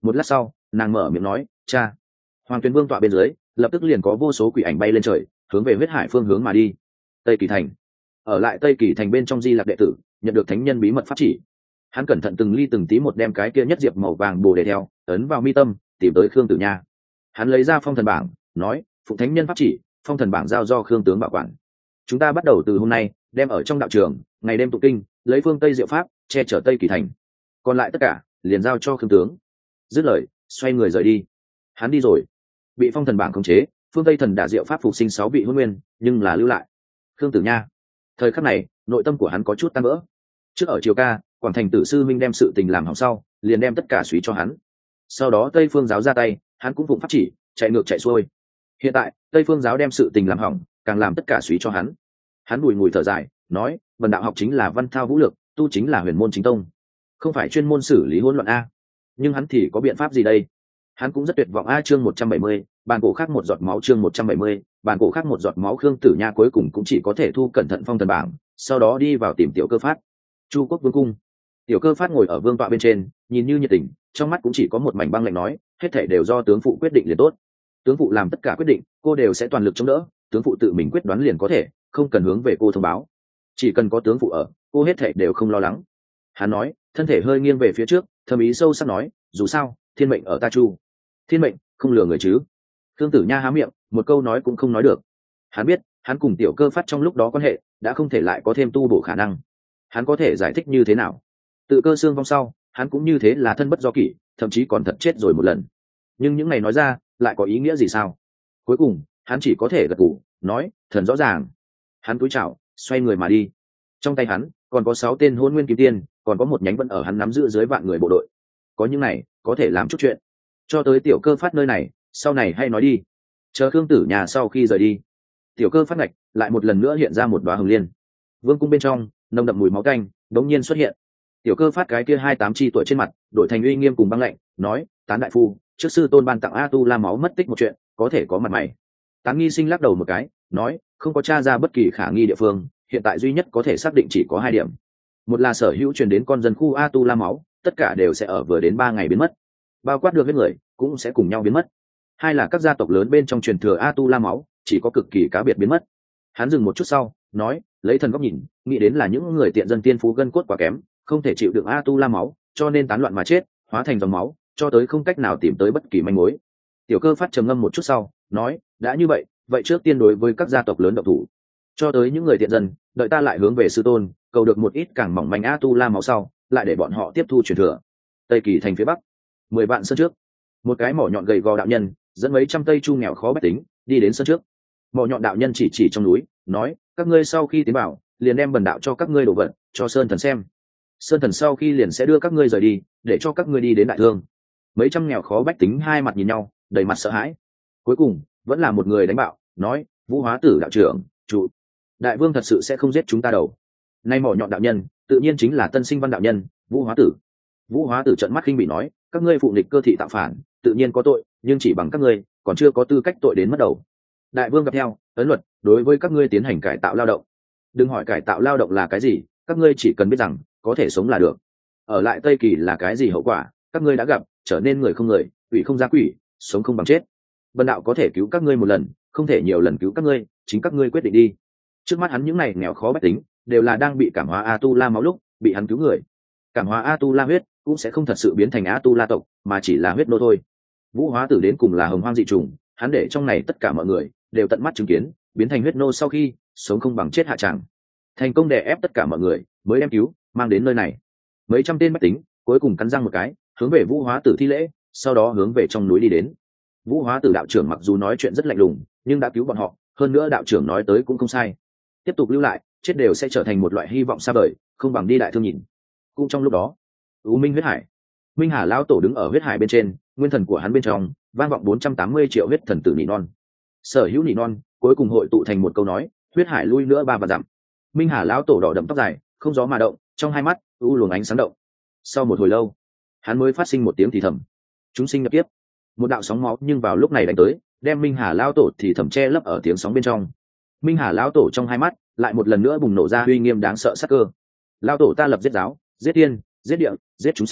Một lát sau nàng mở miệng nói, cha. Hoàng Tuyền Vương tọa bên dưới lập tức liền có vô số quỷ ảnh bay lên trời, hướng về huyết hải phương hướng mà đi. Tây Kỳ thành. Ở lại Tây Kỳ thành bên trong Di Lặc đệ tử nhận được thánh nhân bí mật pháp chỉ. Hắn cẩn thận từng ly từng tí một đem cái kia nhất diệp màu vàng bồ đề theo ấn vào mi tâm, tìm tới Khương Tử Nha. Hắn lấy ra phong thần bảng, nói, phụng thánh nhân pháp chỉ, phong thần bảng giao do Khương tướng bảo quản. Chúng ta bắt đầu từ hôm nay đem ở trong đạo trường ngày đêm tụng kinh, lấy phương Tây diệu pháp che chở Tây Kỳ thành, còn lại tất cả liền giao cho Khương tướng. Dứt lời xoay người rời đi. Hắn đi rồi, bị phong thần bảng khống chế, phương Tây thần đả diệu pháp phục sinh sáu vị hôn nguyên, nhưng là lưu lại Khương Tử Nha. Thời khắc này nội tâm của hắn có chút tan vỡ. Trước ở triều ca, Quảng Thành Tử sư minh đem sự tình làm hỏng sau, liền đem tất cả suý cho hắn. Sau đó Tây Phương giáo ra tay, hắn cũng phụng pháp chỉ, chạy ngược chạy xuôi. Hiện tại Tây Phương giáo đem sự tình làm hỏng, càng làm tất cả suý cho hắn. Hắn bùi ngùi thở dài, nói, vần đạo học chính là văn thao vũ lược, tu chính là huyền môn chính tông, không phải chuyên môn xử lý hỗn loạn a. Nhưng hắn thì có biện pháp gì đây? Hắn cũng rất tuyệt vọng a. Chương một trăm bảy mươi, bàn cổ khác một giọt máu. Chương một trăm bảy mươi, bàn cổ khác một giọt máu. Khương Tử Nha cuối cùng cũng chỉ có thể thu cẩn thận phong thần bảng, sau đó đi vào tìm Tiểu Cơ Phát. Chu Quốc vương cung. Tiểu Cơ Phát ngồi ở vương tọa bên trên, nhìn như nhiệt tình, trong mắt cũng chỉ có một mảnh băng lạnh, nói, hết thảy đều do tướng phụ quyết định liền tốt. Tướng phụ làm tất cả quyết định, cô đều sẽ toàn lực chống đỡ, tướng phụ tự mình quyết đoán liền có thể, không cần hướng về cô thông báo. Chỉ cần có tướng phụ ở, cô hết thảy đều không lo lắng. Hắn nói, thân thể hơi nghiêng về phía trước, thâm ý sâu sắc nói, dù sao thiên mệnh ở ta Chu. Thiên mệnh không lừa người chứ? Khương Tử Nha há miệng, một câu nói cũng không nói được. Hắn biết, hắn cùng Tiểu Cơ Phát trong lúc đó quan hệ đã không thể lại có thêm tu bổ khả năng. Hắn có thể giải thích như thế nào? Tự Cơ xương vong sau, hắn cũng như thế là thân bất do kỷ, thậm chí còn thật chết rồi một lần. Nhưng những ngày nói ra lại có ý nghĩa gì sao? Cuối cùng hắn chỉ có thể gật gù, nói, thần rõ ràng. Hắn cúi chào, xoay người mà đi. Trong tay hắn còn có sáu tên hôn nguyên kim tiên, còn có một nhánh vẫn ở hắn nắm giữ dưới vạn người bộ đội. Có những này có thể làm chút chuyện. Cho tới Tiểu Cơ Phát nơi này, sau này hay nói đi. Chờ Khương Tử Nha sau khi rời đi, Tiểu Cơ Phát ngạch lại một lần nữa hiện ra một đóa hồng liên. Vương cung bên trong nồng đậm mùi máu tanh đống nhiên xuất hiện. Tiểu Cơ Phát cái kia hai tám chi tuổi trên mặt đổi thành uy nghiêm cùng băng lạnh, nói, Tán đại phu, trước sư tôn ban tặng A Tu La máu mất tích một chuyện, có thể có mặt mày. Tán Nghi Sinh lắc đầu một cái, nói, không có tra ra bất kỳ khả nghi địa phương, hiện tại duy nhất có thể xác định chỉ có hai điểm. Một là sở hữu truyền đến con dân khu A Tu La máu, tất cả đều sẽ ở vừa đến ba ngày biến mất, bao quát được hết người cũng sẽ cùng nhau biến mất. Hai là các gia tộc lớn bên trong truyền thừa A Tu La máu chỉ có cực kỳ cá biệt biến mất. Hắn dừng một chút sau, nói, lấy thần góc nhìn, nghĩ đến là những người tiện dân tiên phú gân cốt quá kém, không thể chịu đựng A Tu La máu, cho nên tán loạn mà chết, hóa thành dòng máu, cho tới không cách nào tìm tới bất kỳ manh mối. Tiểu Cơ Phát trầm ngâm một chút sau, nói, đã như vậy, vậy trước tiên đối với các gia tộc lớn động thủ, cho tới những người tiện dân, đợi ta lại hướng về sư tôn, cầu được một ít càng mỏng manh A Tu La máu sau, lại để bọn họ tiếp thu truyền thừa. Tây Kỳ thành phía bắc, mười vạn sân trước, một cái mỏ nhọn gầy gò đạo nhân dẫn mấy trăm tây chu nghèo khó bách tính đi đến sân trước. Mỏ nhọn đạo nhân chỉ chỉ trong núi, nói, các ngươi sau khi tiến vào, liền đem bần đạo cho các ngươi đồ vật cho Sơn Thần xem. Sơn Thần sau khi liền sẽ đưa các ngươi rời đi, để cho các ngươi đi đến đại thương. Mấy trăm nghèo khó bách tính hai mặt nhìn nhau, đầy mặt sợ hãi. Cuối cùng vẫn là một người đánh bạo, nói, Vũ Hóa Tử đạo trưởng, chủ, đại vương thật sự sẽ không giết chúng ta đâu. Nay mỏ nhọn đạo nhân tự nhiên chính là Tân Sinh Văn đạo nhân, Vũ Hóa Tử. Vũ Hóa Tử trợn mắt khinh bị nói, các ngươi phụ nghịch cơ thị tạo phản, tự nhiên có tội, nhưng chỉ bằng các ngươi còn chưa có tư cách tội đến mất đầu. Đại vương gặp theo ấn luật đối với các ngươi tiến hành cải tạo lao động. Đừng hỏi cải tạo lao động là cái gì, các ngươi chỉ cần biết rằng có thể sống là được. Ở lại Tây Kỳ là cái gì hậu quả, các ngươi đã gặp, trở nên người không người, quỷ không ra quỷ, sống không bằng chết. Vân đạo có thể cứu các ngươi một lần, không thể nhiều lần cứu các ngươi, chính các ngươi quyết định đi. Trước mắt hắn những này nghèo khó bách tính đều là đang bị cảm hóa A Tu La máu lúc bị hắn cứu người. Cảm hóa A Tu La huyết cũng sẽ không thật sự biến thành A Tu La tộc, mà chỉ là huyết nô thôi. Vũ Hóa Tử đến cùng là hồng hoang dị trùng, hắn để trong này tất cả mọi người đều tận mắt chứng kiến biến thành huyết nô sau khi sống không bằng chết hạ tràng, thành công đè ép tất cả mọi người mới đem cứu mang đến nơi này. Mấy trăm tên bách tính cuối cùng cắn răng một cái, hướng về Vũ Hóa Tử thi lễ, sau đó hướng về trong núi đi đến. Vũ Hóa Tử đạo trưởng mặc dù nói chuyện rất lạnh lùng, nhưng đã cứu bọn họ, hơn nữa đạo trưởng nói tới cũng không sai. Tiếp tục lưu lại, chết đều sẽ trở thành một loại hy vọng xa vời, không bằng đi đại thương nhìn. Cũng trong lúc đó, U Minh huyết hải, Minh Hà lão tổ đứng ở huyết hải bên trên, nguyên thần của hắn bên trong vang vọng bốn trăm tám mươi triệu huyết thần tử nỉ non. Sở hữu nỉ non cuối cùng hội tụ thành một câu nói, huyết hải lui nữa ba và dặm. Minh Hà lão tổ đỏ đậm tóc dài, không gió mà động, trong hai mắt u luồng ánh sáng động. Sau một hồi lâu, hắn mới phát sinh một tiếng thì thầm, chúng sinh nhập kiếp. Một đạo sóng máu nhưng vào lúc này đánh tới, đem Minh Hà lão tổ thì thầm che lấp ở tiếng sóng bên trong. Minh Hà lão tổ trong hai mắt lại một lần nữa bùng nổ ra uy nghiêm đáng sợ sắc cơ. Lão tổ ta lập giết giáo, giết tiên, giết địa, giết chúng sinh,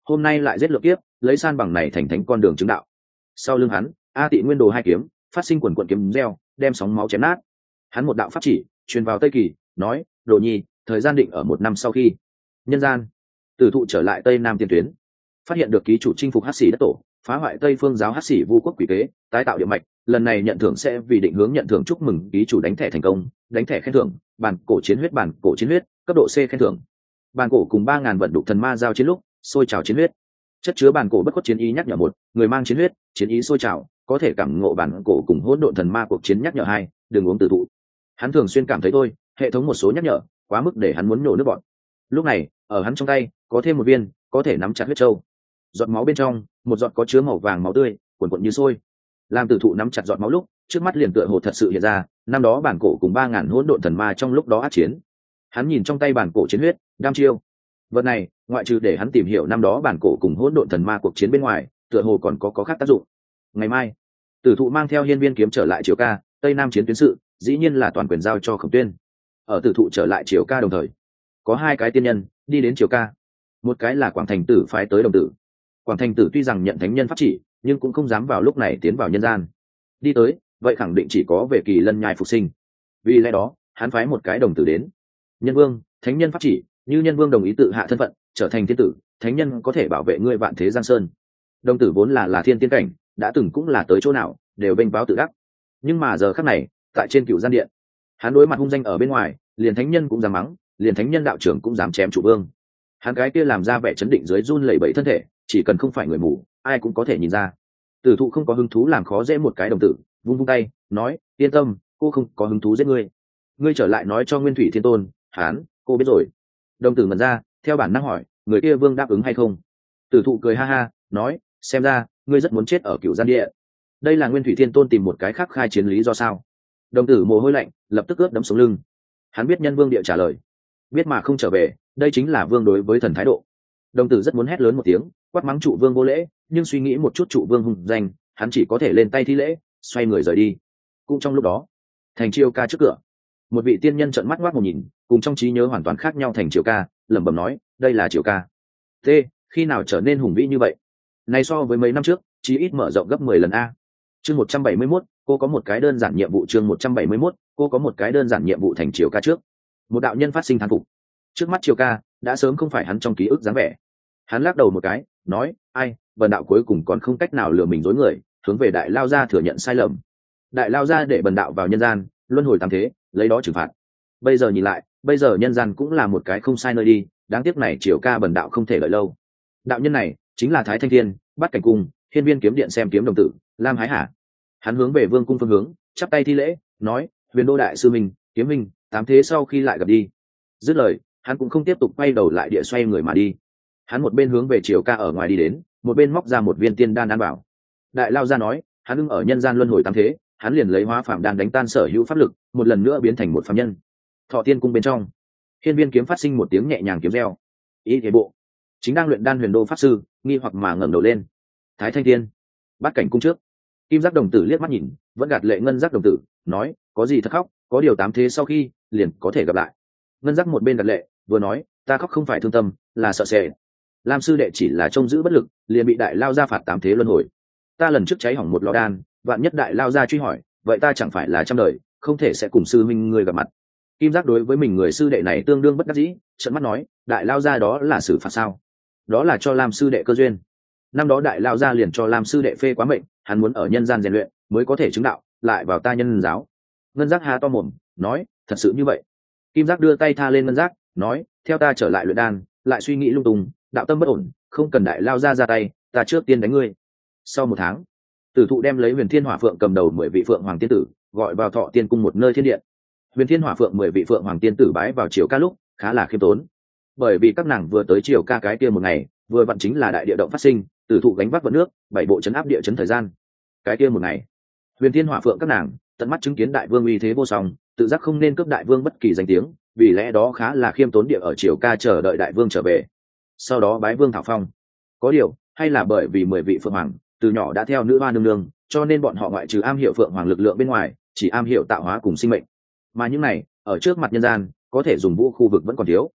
hôm nay lại giết lược tiếp lấy san bằng này thành thánh con đường chứng đạo. Sau lưng hắn, A Tị Nguyên Đồ hai kiếm phát sinh quần quần kiếm reo, đem sóng máu chém nát. Hắn một đạo pháp chỉ truyền vào Tây Kỳ, nói: Đồ Nhi, thời gian định ở một năm sau khi nhân gian. Tử thụ trở lại Tây Nam tiên tuyến, phát hiện được ký chủ chinh phục Hắc Sĩ đất tổ, phá hoại Tây Phương giáo Hắc Sĩ vu quốc quỷ kế, tái tạo địa mạch. Lần này nhận thưởng sẽ vì định hướng nhận thưởng chúc mừng ký chủ đánh thẻ thành công, đánh thẻ khen thưởng bản cổ chiến huyết, bản cổ chiến huyết cấp độ C khen thưởng. Bản cổ cùng ba ngàn vận đục thần ma giao chiến lúc sôi trào chiến huyết, chất chứa bản cổ bất khuất chiến ý nhắc nhở một, người mang chiến huyết chiến ý sôi trào có thể cảm ngộ bản cổ cùng hỗn độn thần ma cuộc chiến nhắc nhở hai, đừng uống tử thụ. Hắn thường xuyên cảm thấy thôi hệ thống một số nhắc nhở quá mức để hắn muốn nhổ nước bọt. Lúc này ở hắn trong tay có thêm một viên có thể nắm chặt huyết châu, giọt máu bên trong một giọt có chứa màu vàng máu tươi cuồn cuộn như sôi. Làm tử thụ nắm chặt giọt máu lúc trước mắt liền tựa hồ thật sự hiện ra năm đó bản cổ cùng ba ngàn hỗn độn thần ma trong lúc đó át chiến. Hắn nhìn trong tay bản cổ chiến huyết đam chiêu, vật này ngoại trừ để hắn tìm hiểu năm đó bản cổ cùng hỗn độn thần ma cuộc chiến bên ngoài, tựa hồ còn có có khác tác dụng. Ngày mai tử thụ mang theo hiên viên kiếm trở lại Triều Ca, Tây Nam chiến tuyến sự dĩ nhiên là toàn quyền giao cho Khổng Tuyên. Ở tử thụ trở lại Triều Ca đồng thời, có hai cái tiên nhân đi đến Triều Ca. Một cái là Quảng Thành Tử phái tới đồng tử. Quảng Thành Tử tuy rằng nhận thánh nhân pháp chỉ, nhưng cũng không dám vào lúc này tiến vào nhân gian. Đi tới, vậy khẳng định chỉ có về Kỳ Lân nhai phục sinh. Vì lẽ đó, hắn phái một cái đồng tử đến. Nhân vương, thánh nhân pháp chỉ, như nhân vương đồng ý tự hạ thân phận, trở thành thiên tử, thánh nhân có thể bảo vệ ngươi vạn thế giang sơn. Đồng tử vốn là là thiên tiên cảnh, đã từng cũng là tới chỗ nào đều bênh báo tự đắc. Nhưng mà giờ khắc này, tại trên Cửu Gian Điện, hắn đối mặt hung danh ở bên ngoài, liền thánh nhân cũng dám mắng, liền thánh nhân đạo trưởng cũng dám chém chủ vương. Hắn cái kia làm ra vẻ chấn định dưới run lẩy bẩy thân thể, chỉ cần không phải người mù, ai cũng có thể nhìn ra. Tử thụ không có hứng thú làm khó dễ một cái đồng tử, vung vung tay nói: yên tâm, cô không có hứng thú giết ngươi. Ngươi trở lại nói cho Nguyên Thủy Thiên Tôn, hán, cô biết rồi. Đồng tử ngẩn ra, theo bản năng hỏi: người kia vương đáp ứng hay không? Tử thụ cười ha ha, nói: xem ra ngươi rất muốn chết ở Cửu Gian Địa. Đây là Nguyên Thủy Thiên Tôn tìm một cái khác khai chiến lý do sao? Đồng tử mồ hôi lạnh lập tức ướt đẫm sống lưng. Hắn biết nhân vương địa trả lời, biết mà không trở về, đây chính là vương đối với thần thái độ. Đồng tử rất muốn hét lớn một tiếng quát mắng trụ vương vô lễ, nhưng suy nghĩ một chút trụ vương hùng danh, hắn chỉ có thể lên tay thi lễ, xoay người rời đi. Cũng trong lúc đó, thành Triều Ca trước cửa, một vị tiên nhân trợn mắt ngoác một nhìn, cùng trong trí nhớ hoàn toàn khác nhau thành Triều Ca, lẩm bẩm nói: đây là Triều Ca. T, khi nào trở nên hùng vĩ như vậy? Này so với mấy năm trước, chí ít mở rộng gấp mười lần a. Chương một trăm bảy mươi mốt, cô có một cái đơn giản nhiệm vụ. Chương một trăm bảy mươi mốt, cô có một cái đơn giản nhiệm vụ thành Triều Ca trước. Một đạo nhân phát sinh thán phục. Trước mắt Triều Ca đã sớm không phải hắn trong ký ức dáng vẻ. Hắn lắc đầu một cái, nói: ai, bần đạo cuối cùng còn không cách nào lừa mình dối người, hướng về đại lao gia thừa nhận sai lầm. Đại lao gia để bần đạo vào nhân gian, luân hồi tam thế, lấy đó trừng phạt. Bây giờ nhìn lại, bây giờ nhân gian cũng là một cái không sai nơi đi, đáng tiếc này Triều Ca bần đạo không thể lợi lâu. Đạo nhân này chính là Thái Thanh Thiên, Bát Cảnh Cung, Hiên Viên Kiếm Điện xem kiếm đồng tử, Lam Hái Hà. Hắn hướng về Vương cung phương hướng, chắp tay thi lễ, nói: Huyền Đô đại sư minh, Kiếm minh, tám thế sau khi lại gặp đi. Dứt lời, hắn cũng không tiếp tục quay đầu lại địa xoay người mà đi. Hắn một bên hướng về Triều Ca ở ngoài đi đến, một bên móc ra một viên tiên đan ăn bảo. Đại lao ra nói: hắn ưng ở nhân gian luân hồi tám thế, hắn liền lấy hóa phàm đan đánh tan sở hữu pháp lực, một lần nữa biến thành một phàm nhân. Thọ Tiên cung bên trong, Hiên Viên Kiếm phát sinh một tiếng nhẹ nhàng kiếm reo. Ý thế bộ chính đang luyện đan Huyền Đô pháp sư nghi hoặc mà ngẩng đầu lên. Thái Thanh Thiên, Bát Cảnh cung trước, Kim Giác đồng tử liếc mắt nhìn, vẫn gạt lệ Ngân Giác đồng tử, nói: có gì thật khóc, có điều tám thế sau khi liền có thể gặp lại. Ngân Giác một bên gạt lệ, vừa nói: ta khóc không phải thương tâm, là sợ sệt. Lam sư đệ chỉ là trông giữ bất lực, liền bị đại lao ra phạt tám thế luân hồi. Ta lần trước cháy hỏng một lò đan, vạn nhất đại lao ra truy hỏi, vậy ta chẳng phải là trăm đời không thể sẽ cùng sư minh người gặp mặt. Kim Giác đối với mình người sư đệ này tương đương bất đắc dĩ, trợn mắt nói: đại lao ra đó là xử phạt sao? Đó là cho Lam sư đệ cơ duyên. Năm đó đại lao ra liền cho Lam sư đệ phê quá mệnh, hắn muốn ở nhân gian rèn luyện mới có thể chứng đạo, lại vào ta nhân giáo. Ngân Giác há to mồm, nói: thật sự như vậy? Kim Giác đưa tay tha lên Ngân Giác, nói: theo ta trở lại luyện đan, lại suy nghĩ lung tung, đạo tâm bất ổn, không cần đại lao ra ra tay, ta trước tiên đánh ngươi. Sau một tháng, Tử thụ đem lấy Huyền Thiên Hỏa Phượng cầm đầu mười vị Phượng Hoàng tiên tử gọi vào Thọ Tiên cung một nơi thiên điện. Huyền Thiên Hỏa Phượng mười vị Phượng Hoàng tiên tử bái vào Triều Ca lúc khá là khiêm tốn, bởi vì các nàng vừa tới Triều Ca cái kia một ngày, vừa vặn chính là đại địa động phát sinh, Tử thụ gánh vác vận nước, bảy bộ chấn áp địa chấn thời gian. Cái kia một ngày, Huyền Thiên Hỏa Phượng các nàng tận mắt chứng kiến đại vương uy thế vô song, tự giác không nên cướp đại vương bất kỳ danh tiếng, vì lẽ đó khá là khiêm tốn địa ở Triều Ca chờ đợi đại vương trở về, sau đó bái vương thảo phong. Có điều, hay là bởi vì mười vị Phượng Hoàng từ nhỏ đã theo nữ hoa nương nương, cho nên bọn họ ngoại trừ am hiểu Phượng Hoàng lực lượng bên ngoài, chỉ am hiểu tạo hóa cùng sinh mệnh. Mà những này ở trước mặt nhân gian có thể dùng vũ khu vực vẫn còn thiếu.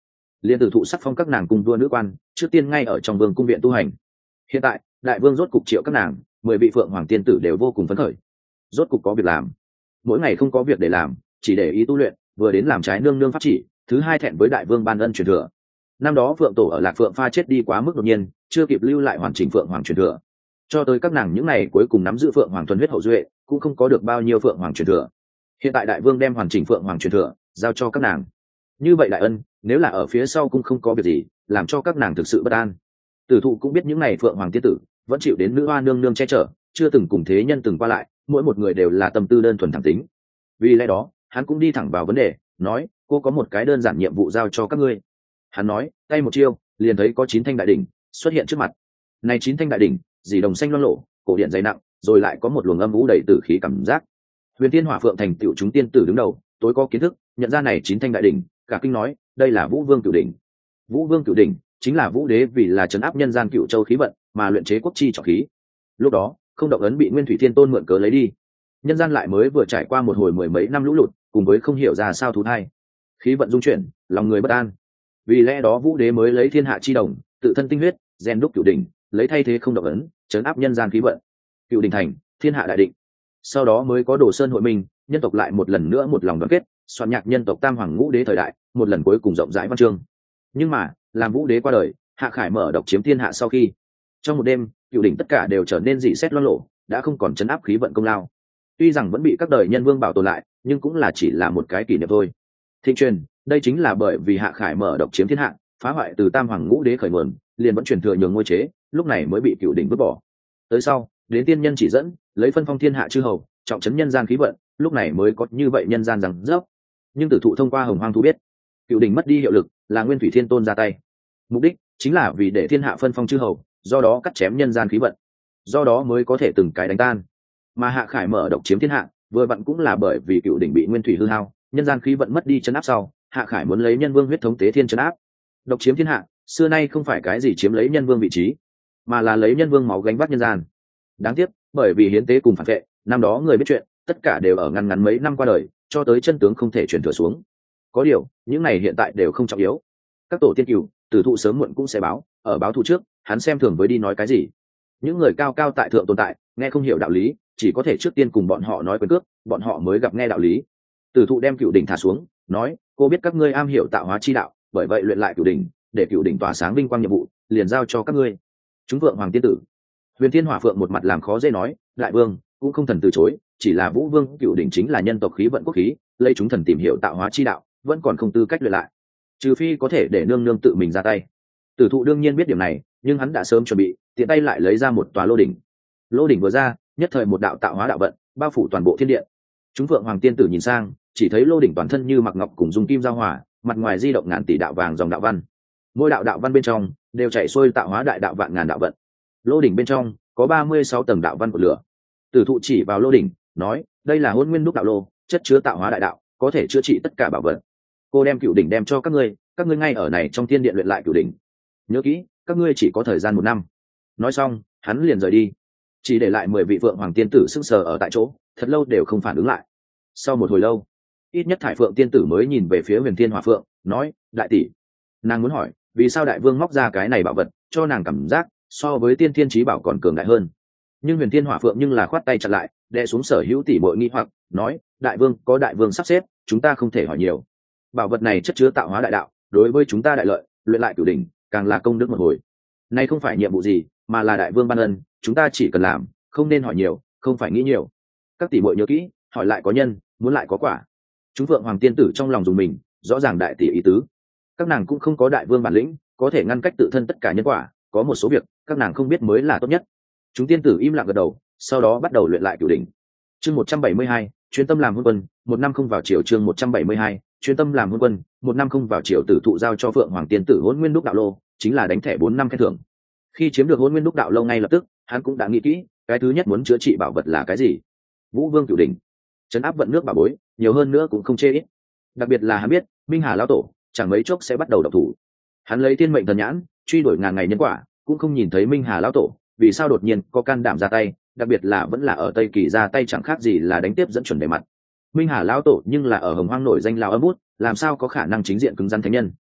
liền tử thụ sắc phong các nàng cùng vua nữ quan, trước tiên ngay ở trong vương cung viện tu hành. Hiện tại đại vương rốt cục triệu các nàng, mười vị phượng hoàng tiên tử đều vô cùng phấn khởi, rốt cục có việc làm. Mỗi ngày không có việc để làm, chỉ để ý tu luyện, vừa đến làm trái nương nương pháp chỉ, thứ hai thẹn với đại vương ban ân truyền thừa. Năm đó phượng tổ ở lạc phượng pha chết đi quá mức đột nhiên, chưa kịp lưu lại hoàn chỉnh phượng hoàng truyền thừa, cho tới các nàng những ngày cuối cùng nắm giữ phượng hoàng thuần huyết hậu duệ, cũng không có được bao nhiêu phượng hoàng truyền thừa. Hiện tại đại vương đem hoàn chỉnh phượng hoàng truyền thừa giao cho các nàng, như vậy đại ân, nếu là ở phía sau cũng không có việc gì, làm cho các nàng thực sự bất an. Tử thụ cũng biết những ngày phượng hoàng tiên tử vẫn chịu đến nữ hoa nương nương che chở, chưa từng cùng thế nhân từng qua lại, mỗi một người đều là tâm tư đơn thuần thẳng tính. Vì lẽ đó hắn cũng đi thẳng vào vấn đề, nói: cô có một cái đơn giản nhiệm vụ giao cho các ngươi. Hắn nói, tay một chiêu liền thấy có chín thanh đại đỉnh xuất hiện trước mặt. Này chín thanh đại đỉnh dì đồng xanh loang lộ, cổ điện dày nặng, rồi lại có một luồng âm vũ đầy tử khí cảm giác. Huyền Thiên Hỏa Phượng thành tựu chúng tiên tử đứng đầu, tối có kiến thức, nhận ra này chín thanh đại đỉnh, cả kinh nói: đây là Vũ Vương Cửu đỉnh. Vũ Vương Cửu đỉnh chính là Vũ Đế vì là trấn áp nhân gian Cửu Châu khí vận mà luyện chế quốc chi trọng khí. Lúc đó không động ấn bị Nguyên Thủy Thiên Tôn mượn cớ lấy đi, nhân gian lại mới vừa trải qua một hồi mười mấy năm lũ lụt, cùng với không hiểu ra sao thú thai, khí vận dung chuyển, lòng người bất an. Vì lẽ đó Vũ Đế mới lấy thiên hạ chi đồng, tự thân tinh huyết rèn đúc Cửu đỉnh, lấy thay thế không động ấn, trấn áp nhân gian khí vận. Cửu đỉnh thành, thiên hạ đại định. Sau đó mới có Đồ Sơn hội minh, nhân tộc lại một lần nữa một lòng đoàn kết, soạn nhạc nhân tộc tam hoàng ngũ đế thời đại, một lần cuối cùng rộng rãi văn chương. Nhưng mà làm Vũ Đế qua đời, Hạ Khải mở độc chiếm thiên hạ sau khi, trong một đêm Cửu đỉnh tất cả đều trở nên dị xét loang lộ, đã không còn chấn áp khí vận công lao. Tuy rằng vẫn bị các đời nhân vương bảo tồn lại, nhưng cũng là chỉ là một cái kỷ niệm thôi. Thịnh truyền, đây chính là bởi vì Hạ Khải mở độc chiếm thiên hạ, phá hoại từ tam hoàng ngũ đế khởi nguồn, liền vẫn truyền thừa nhường ngôi chế, lúc này mới bị Cửu đỉnh vứt bỏ. Tới sau đến tiên nhân chỉ dẫn, lấy phân phong thiên hạ chư hầu, trọng trấn nhân gian khí vận, lúc này mới có như vậy nhân gian rằng dốc. Nhưng tử thụ thông qua hồng hoang thu biết, Cửu đỉnh mất đi hiệu lực là Nguyên Thủy Thiên Tôn ra tay, mục đích chính là vì để thiên hạ phân phong chư hầu, do đó cắt chém nhân gian khí vận, do đó mới có thể từng cái đánh tan. Mà Hạ Khải mở độc chiếm thiên hạ, vừa vặn cũng là bởi vì Cửu đỉnh bị Nguyên Thủy hư hao, nhân gian khí vận mất đi chấn áp sau, Hạ Khải muốn lấy nhân vương huyết thống tế thiên chấn áp. Độc chiếm thiên hạ xưa nay không phải cái gì chiếm lấy nhân vương vị trí, mà là lấy nhân vương máu gánh vác nhân gian. Đáng tiếc bởi vì hiến tế cùng phản vệ, năm đó người biết chuyện tất cả đều ở ngăn ngắn mấy năm qua đời, cho tới chân tướng không thể truyền thừa xuống. Có điều những này hiện tại đều không trọng yếu, các tổ tiên cửu tử thụ sớm muộn cũng sẽ báo, ở báo thù trước hắn xem thường với đi nói cái gì. Những người cao cao tại thượng tồn tại nghe không hiểu đạo lý, chỉ có thể trước tiên cùng bọn họ nói quyền cước, bọn họ mới gặp nghe đạo lý. Tử thụ đem Cửu đỉnh thả xuống, nói: cô biết các ngươi am hiểu tạo hóa chi đạo, bởi vậy luyện lại Cửu đỉnh, để Cửu đỉnh tỏa sáng vinh quang nhiệm vụ liền giao cho các ngươi. Chúng Phượng hoàng tiên tử. Huyền Thiên Hỏa Phượng một mặt làm khó dễ nói: đại vương cũng không thần từ chối, chỉ là Vũ Vương Cửu đỉnh chính là nhân tộc khí vận quốc khí, lấy chúng thần tìm hiểu tạo hóa chi đạo, vẫn còn không tư cách luyện lại, trừ phi có thể để nương nương tự mình ra tay. Tử thụ đương nhiên biết điểm này, nhưng hắn đã sớm chuẩn bị, tiện tay lại lấy ra một tòa lô đỉnh. Lô đỉnh vừa ra, nhất thời một đạo tạo hóa đạo vận bao phủ toàn bộ thiên điện. Chúng Phượng hoàng tiên tử nhìn sang, chỉ thấy lô đỉnh toàn thân như mặc ngọc cùng dung kim giao hòa, mặt ngoài di động ngàn tỷ đạo vàng dòng đạo văn, mỗi đạo đạo văn bên trong đều chảy xuôi tạo hóa đại đạo vạn ngàn đạo vận. Lô đỉnh bên trong có ba mươi sáu tầng đạo văn của lửa. Tử thụ chỉ vào lô đỉnh, nói: đây là hôn nguyên đúc đạo lô, chất chứa tạo hóa đại đạo, có thể chữa trị tất cả bảo vật. Cô đem Cửu đỉnh đem cho các ngươi, các ngươi ngay ở này trong thiên điện luyện lại Cửu đỉnh. Nhớ kỹ, các ngươi chỉ có thời gian một năm. Nói xong hắn liền rời đi, chỉ để lại mười vị Phượng hoàng tiên tử sững sờ ở tại chỗ, thật lâu đều không phản ứng lại. Sau một hồi lâu, ít nhất Thải Phượng tiên tử mới nhìn về phía Huyền Thiên Hỏa Phượng, nói: đại tỷ. Nàng muốn hỏi vì sao đại vương móc ra cái này bảo vật, cho nàng cảm giác so với tiên thiên chí bảo còn cường đại hơn. Nhưng Huyền Thiên Hỏa Phượng nhưng là khoát tay chặn lại, đè xuống sở hữu tỷ muội nghi hoặc, nói: đại vương có đại vương sắp xếp, chúng ta không thể hỏi nhiều. Bảo vật này chất chứa tạo hóa đại đạo, đối với chúng ta đại lợi, luyện lại Cửu đỉnh càng là công đức một hồi. Nay không phải nhiệm vụ gì, mà là đại vương ban ân, chúng ta chỉ cần làm, không nên hỏi nhiều, không phải nghĩ nhiều. Các tỷ muội nhớ kỹ, hỏi lại có nhân, muốn lại có quả. Chúng Phượng hoàng tiên tử trong lòng dùng mình, rõ ràng đại tỷ ý tứ. Các nàng cũng không có đại vương bản lĩnh, có thể ngăn cách tự thân tất cả nhân quả, có một số việc các nàng không biết mới là tốt nhất. Chúng tiên tử im lặng gật đầu, sau đó bắt đầu luyện lại Cửu đỉnh. Chương một trăm bảy mươi hai, chuyên tâm làm hôn quân, một năm không vào chiều. Chương một trăm bảy mươi hai, chuyên tâm làm hôn quân, một năm không vào chiều. Tử thụ giao cho Phượng hoàng tiên tử Hỗn Nguyên Đúc đạo lô, chính là đánh thẻ bốn năm khen thưởng. Khi chiếm được Hỗn Nguyên Đúc đạo lô ngay lập tức, hắn cũng đã nghĩ kỹ, cái thứ nhất muốn chữa trị bảo vật là cái gì. Vũ Vương Cửu đỉnh, trấn áp vận nước bảo bối, nhiều hơn nữa cũng không chê ít. Đặc biệt là hắn biết, Minh Hà lão tổ chẳng mấy chốc sẽ bắt đầu động thủ. Hắn lấy thiên mệnh thần nhãn, truy đuổi ngàn ngày nhân quả, cũng không nhìn thấy Minh Hà lão tổ, vì sao đột nhiên có can đảm ra tay, đặc biệt là vẫn là ở Tây Kỳ ra tay, chẳng khác gì là đánh tiếp dẫn chuẩn đề mặt. Minh Hà lão tổ nhưng là ở Hồng Hoang nổi danh lão âm bút, làm sao có khả năng chính diện cứng rắn thánh nhân.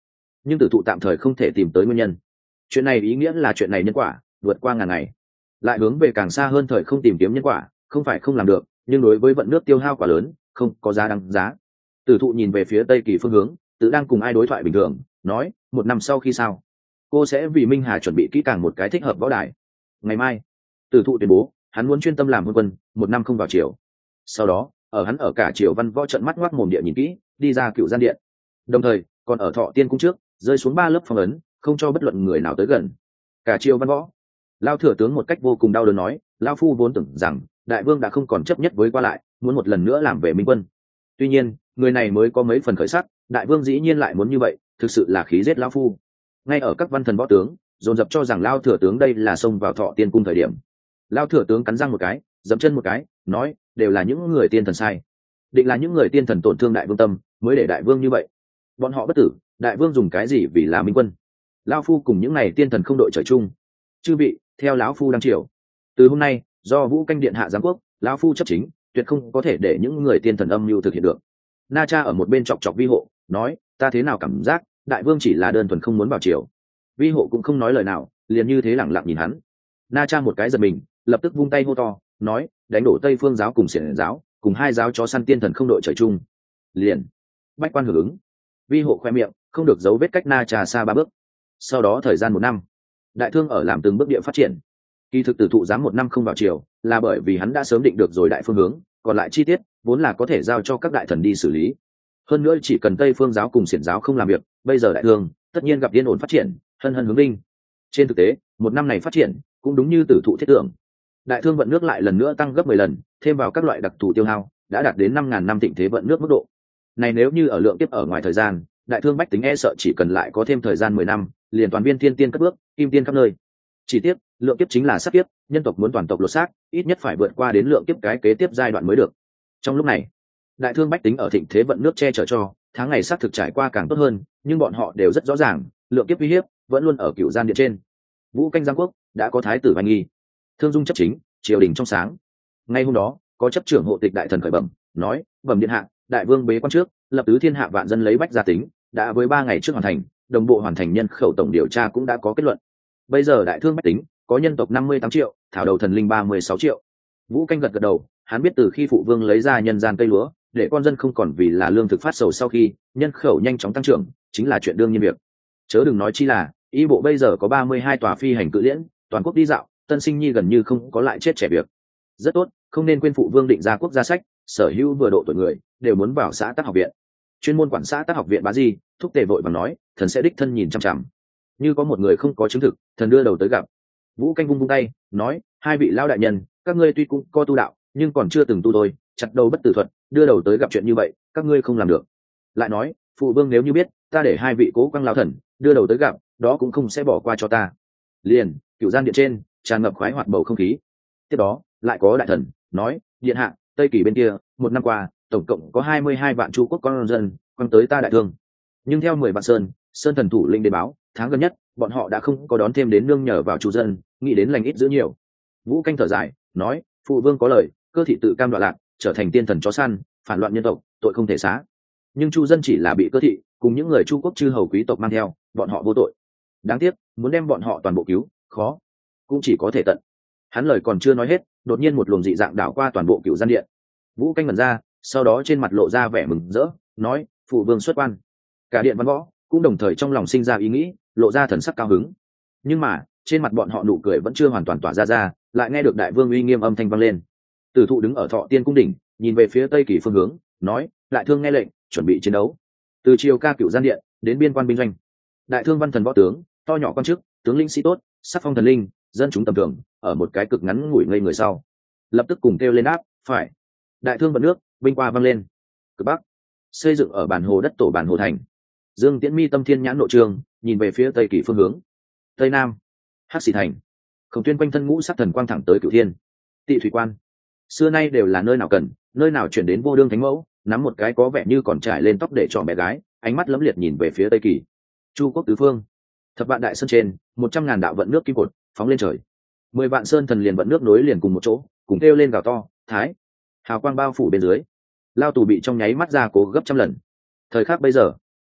nhưng tử thụ tạm thời không thể tìm tới nguyên nhân. Chuyện này ý nghĩa là chuyện này nhân quả vượt qua ngàn ngày, lại hướng về càng xa hơn thời không tìm kiếm nhân quả, không phải không làm được, nhưng đối với vận nước tiêu hao quá lớn, không có giá đăng giá. Tử thụ nhìn về phía tây kỳ phương hướng, tự đang cùng ai đối thoại bình thường, nói, một năm sau khi sao, cô sẽ vì Minh Hà chuẩn bị kỹ càng một cái thích hợp võ đài. Ngày mai, Tử thụ tuyên bố hắn muốn chuyên tâm làm quân quân, một năm không vào triều. Sau đó, ở hắn ở cả triều văn võ trận mắt ngoác mồm địa nhìn kỹ, đi ra cựu gian điện, đồng thời còn ở Thọ Tiên cung trước rơi xuống ba lớp phong ấn, không cho bất luận người nào tới gần. Cả triều văn võ, Lao thừa tướng một cách vô cùng đau đớn nói, Lao phu vốn tưởng rằng đại vương đã không còn chấp nhất với qua lại, muốn một lần nữa làm về minh quân. Tuy nhiên, người này mới có mấy phần khởi sắc, đại vương dĩ nhiên lại muốn như vậy, thực sự là khí giết Lao phu. Ngay ở các văn thần võ tướng dồn dập cho rằng Lao thừa tướng đây là xông vào Thọ Tiên cung thời điểm, Lao thừa tướng cắn răng một cái, dẫm chân một cái, nói, đều là những người tiên thần sai, định là những người tiên thần tổn thương đại vương tâm, mới để đại vương như vậy. Bọn họ bất tử, đại vương dùng cái gì vì là minh quân? Lao phu cùng những này tiên thần không đội trời chung. Chư vị, theo lão phu đăng triều. Từ hôm nay, do Vũ Canh điện hạ giám quốc, lão phu chấp chính, tuyệt không có thể để những người tiên thần âm mưu thực hiện được. Na Cha ở một bên chọc chọc Vi Hộ, nói, ta thế nào cảm giác đại vương chỉ là đơn thuần không muốn vào triều. Vi Hộ cũng không nói lời nào, liền như thế lẳng lặng nhìn hắn. Na Cha một cái giật mình, lập tức vung tay hô to, nói, đánh đổ Tây Phương giáo cùng Xiển giáo, cùng hai giáo chó săn tiên thần không đội trời chung. Liền, bách quan hưởng ứng. Vi Hộ khoe miệng, không được giấu vết cách Na Cha xa ba bước. Sau đó thời gian một năm, đại thương ở làm từng bước địa phát triển. Kỳ thực Tử thụ dám một năm không vào triều, là bởi vì hắn đã sớm định được rồi đại phương hướng, còn lại chi tiết vốn là có thể giao cho các đại thần đi xử lý. Hơn nữa chỉ cần Tây Phương giáo cùng Xiển giáo không làm việc, bây giờ đại thương tất nhiên gặp yên ổn phát triển, hân hân hướng vinh. Trên thực tế, một năm này phát triển cũng đúng như Tử thụ thiết tưởng. Đại thương vận nước lại lần nữa tăng gấp mười lần, thêm vào các loại đặc thù tiêu hao, đã đạt đến năm ngàn năm thịnh thế vận nước mức độ. Này nếu như ở lượng tiếp ở ngoài thời gian, đại thương bách tính e sợ chỉ cần lại có thêm thời gian mười năm, liền toàn viên thiên tiên cất bước, kim tiên khắp nơi. Chỉ tiếc, lượng kiếp chính là sát kiếp, nhân tộc muốn toàn tộc lột xác, ít nhất phải vượt qua đến lượng kiếp cái kế tiếp giai đoạn mới được. Trong lúc này, đại thương bách tính ở thịnh thế vận nước che chở cho, tháng ngày sát thực trải qua càng tốt hơn, nhưng bọn họ đều rất rõ ràng, lượng kiếp uy hiếp vẫn luôn ở cựu gian điện trên. Vũ Canh giang quốc đã có thái tử Hoành Nghi, Thương Dung chấp chính, triều đình trong sáng. Ngay hôm đó, có chấp trưởng hộ tịch đại thần khởi bẩm, nói, bẩm điện hạ, đại vương bế quan trước, lập tứ thiên hạ vạn dân lấy bách gia tính, đã với ba ngày trước hoàn thành, đồng bộ hoàn thành nhân khẩu tổng điều tra cũng đã có kết luận. Bây giờ đại thương bách tính có nhân tộc năm mươi tám triệu, thảo đầu thần linh ba mươi sáu triệu. Vũ Canh gật gật đầu, hắn biết từ khi phụ vương lấy ra nhân gian cây lúa, để con dân không còn vì là lương thực phát sầu, sau khi nhân khẩu nhanh chóng tăng trưởng, chính là chuyện đương nhiên việc. Chớ đừng nói chi là, y bộ bây giờ có ba mươi hai tòa phi hành cự liễn, toàn quốc đi dạo, tân sinh nhi gần như không có lại chết trẻ việc. Rất tốt, không nên quên phụ vương định ra quốc gia sách, sở hữu vừa độ tuổi người đều muốn vào xã tác học viện. Chuyên môn quản xã tác học viện bá di thúc tề vội bằng nói, thần sẽ đích thân nhìn chăm chăm. Như có một người không có chứng thực, thần đưa đầu tới gặp. Vũ Canh vung vung tay, nói, hai vị lão đại nhân, các ngươi tuy cũng có tu đạo, nhưng còn chưa từng tu thôi, chặt đầu bất tử thuật, đưa đầu tới gặp chuyện như vậy, các ngươi không làm được. Lại nói, phụ vương nếu như biết ta để hai vị cố quang lão thần đưa đầu tới gặp, đó cũng không sẽ bỏ qua cho ta. Liền, cựu gian điện trên tràn ngập khoái hoạt bầu không khí. Tiếp đó, lại có đại thần nói, điện hạ, Tây Kỳ bên kia, một năm qua, tổng cộng có hai mươi hai vạn Chu quốc con dân quăng tới ta đại thương. Nhưng theo mười vạn sơn, sơn thần thủ linh đến báo, tháng gần nhất, bọn họ đã không có đón thêm đến nương nhờ vào Chu dân, nghĩ đến lành ít giữ nhiều. Vũ Canh thở dài, nói, phụ vương có lời, cơ thị tự cam đoạn lạc, trở thành tiên thần chó săn, phản loạn nhân tộc, tội không thể xá. Nhưng Chu dân chỉ là bị cơ thị cùng những người Chu quốc chư hầu quý tộc mang theo, bọn họ vô tội. Đáng tiếc, muốn đem bọn họ toàn bộ cứu, khó, cũng chỉ có thể tận. Hắn lời còn chưa nói hết, đột nhiên một luồng dị dạng đảo qua toàn bộ cựu gian điện. Vũ Canh ngẩn ra, sau đó trên mặt lộ ra vẻ mừng rỡ, nói, phụ vương xuất quan. Cả điện văn võ cũng đồng thời trong lòng sinh ra ý nghĩ, lộ ra thần sắc cao hứng. Nhưng mà trên mặt bọn họ nụ cười vẫn chưa hoàn toàn tỏa ra ra, lại nghe được đại vương uy nghiêm âm thanh vang lên. Tử thụ đứng ở Thọ Tiên cung đỉnh, nhìn về phía tây kỳ phương hướng, nói, đại thương nghe lệnh, chuẩn bị chiến đấu. Từ triều ca cựu gian điện đến biên quan binh doanh, đại thương văn thần võ tướng, to nhỏ quan chức, tướng lĩnh sĩ tốt, sắc phong thần linh, dân chúng tầm thường, ở một cái cực ngắn ngủi ngây người sau, lập tức cùng kêu lên áp, phải. Đại thương vận nước, binh qua vang lên. Cực bắc, xây dựng ở bản hồ đất tổ bản hồ thành. Dương Tiễn mi tâm thiên nhãn nội trường, nhìn về phía tây kỳ phương hướng. Tây nam, Hắc Xỉ thành. Khổng Tuyên quanh thân ngũ sắc thần quang thẳng tới Cửu Thiên. Tị thủy quan, xưa nay đều là nơi nào cần, nơi nào chuyển đến vô đương thánh mẫu, nắm một cái có vẻ như còn trải lên tóc để trọ bé gái, ánh mắt lấm liệt nhìn về phía tây kỳ. Chu quốc tứ phương, thập vạn đại sơn trên, một trăm ngàn đạo vận nước kim cột phóng lên trời. Mười vạn sơn thần liền vận nước nối liền cùng một chỗ, cùng kêu lên gào to, thái. Hào quang bao phủ bên dưới, lao tù bị trong nháy mắt ra cố gấp trăm lần. Thời khắc bây giờ,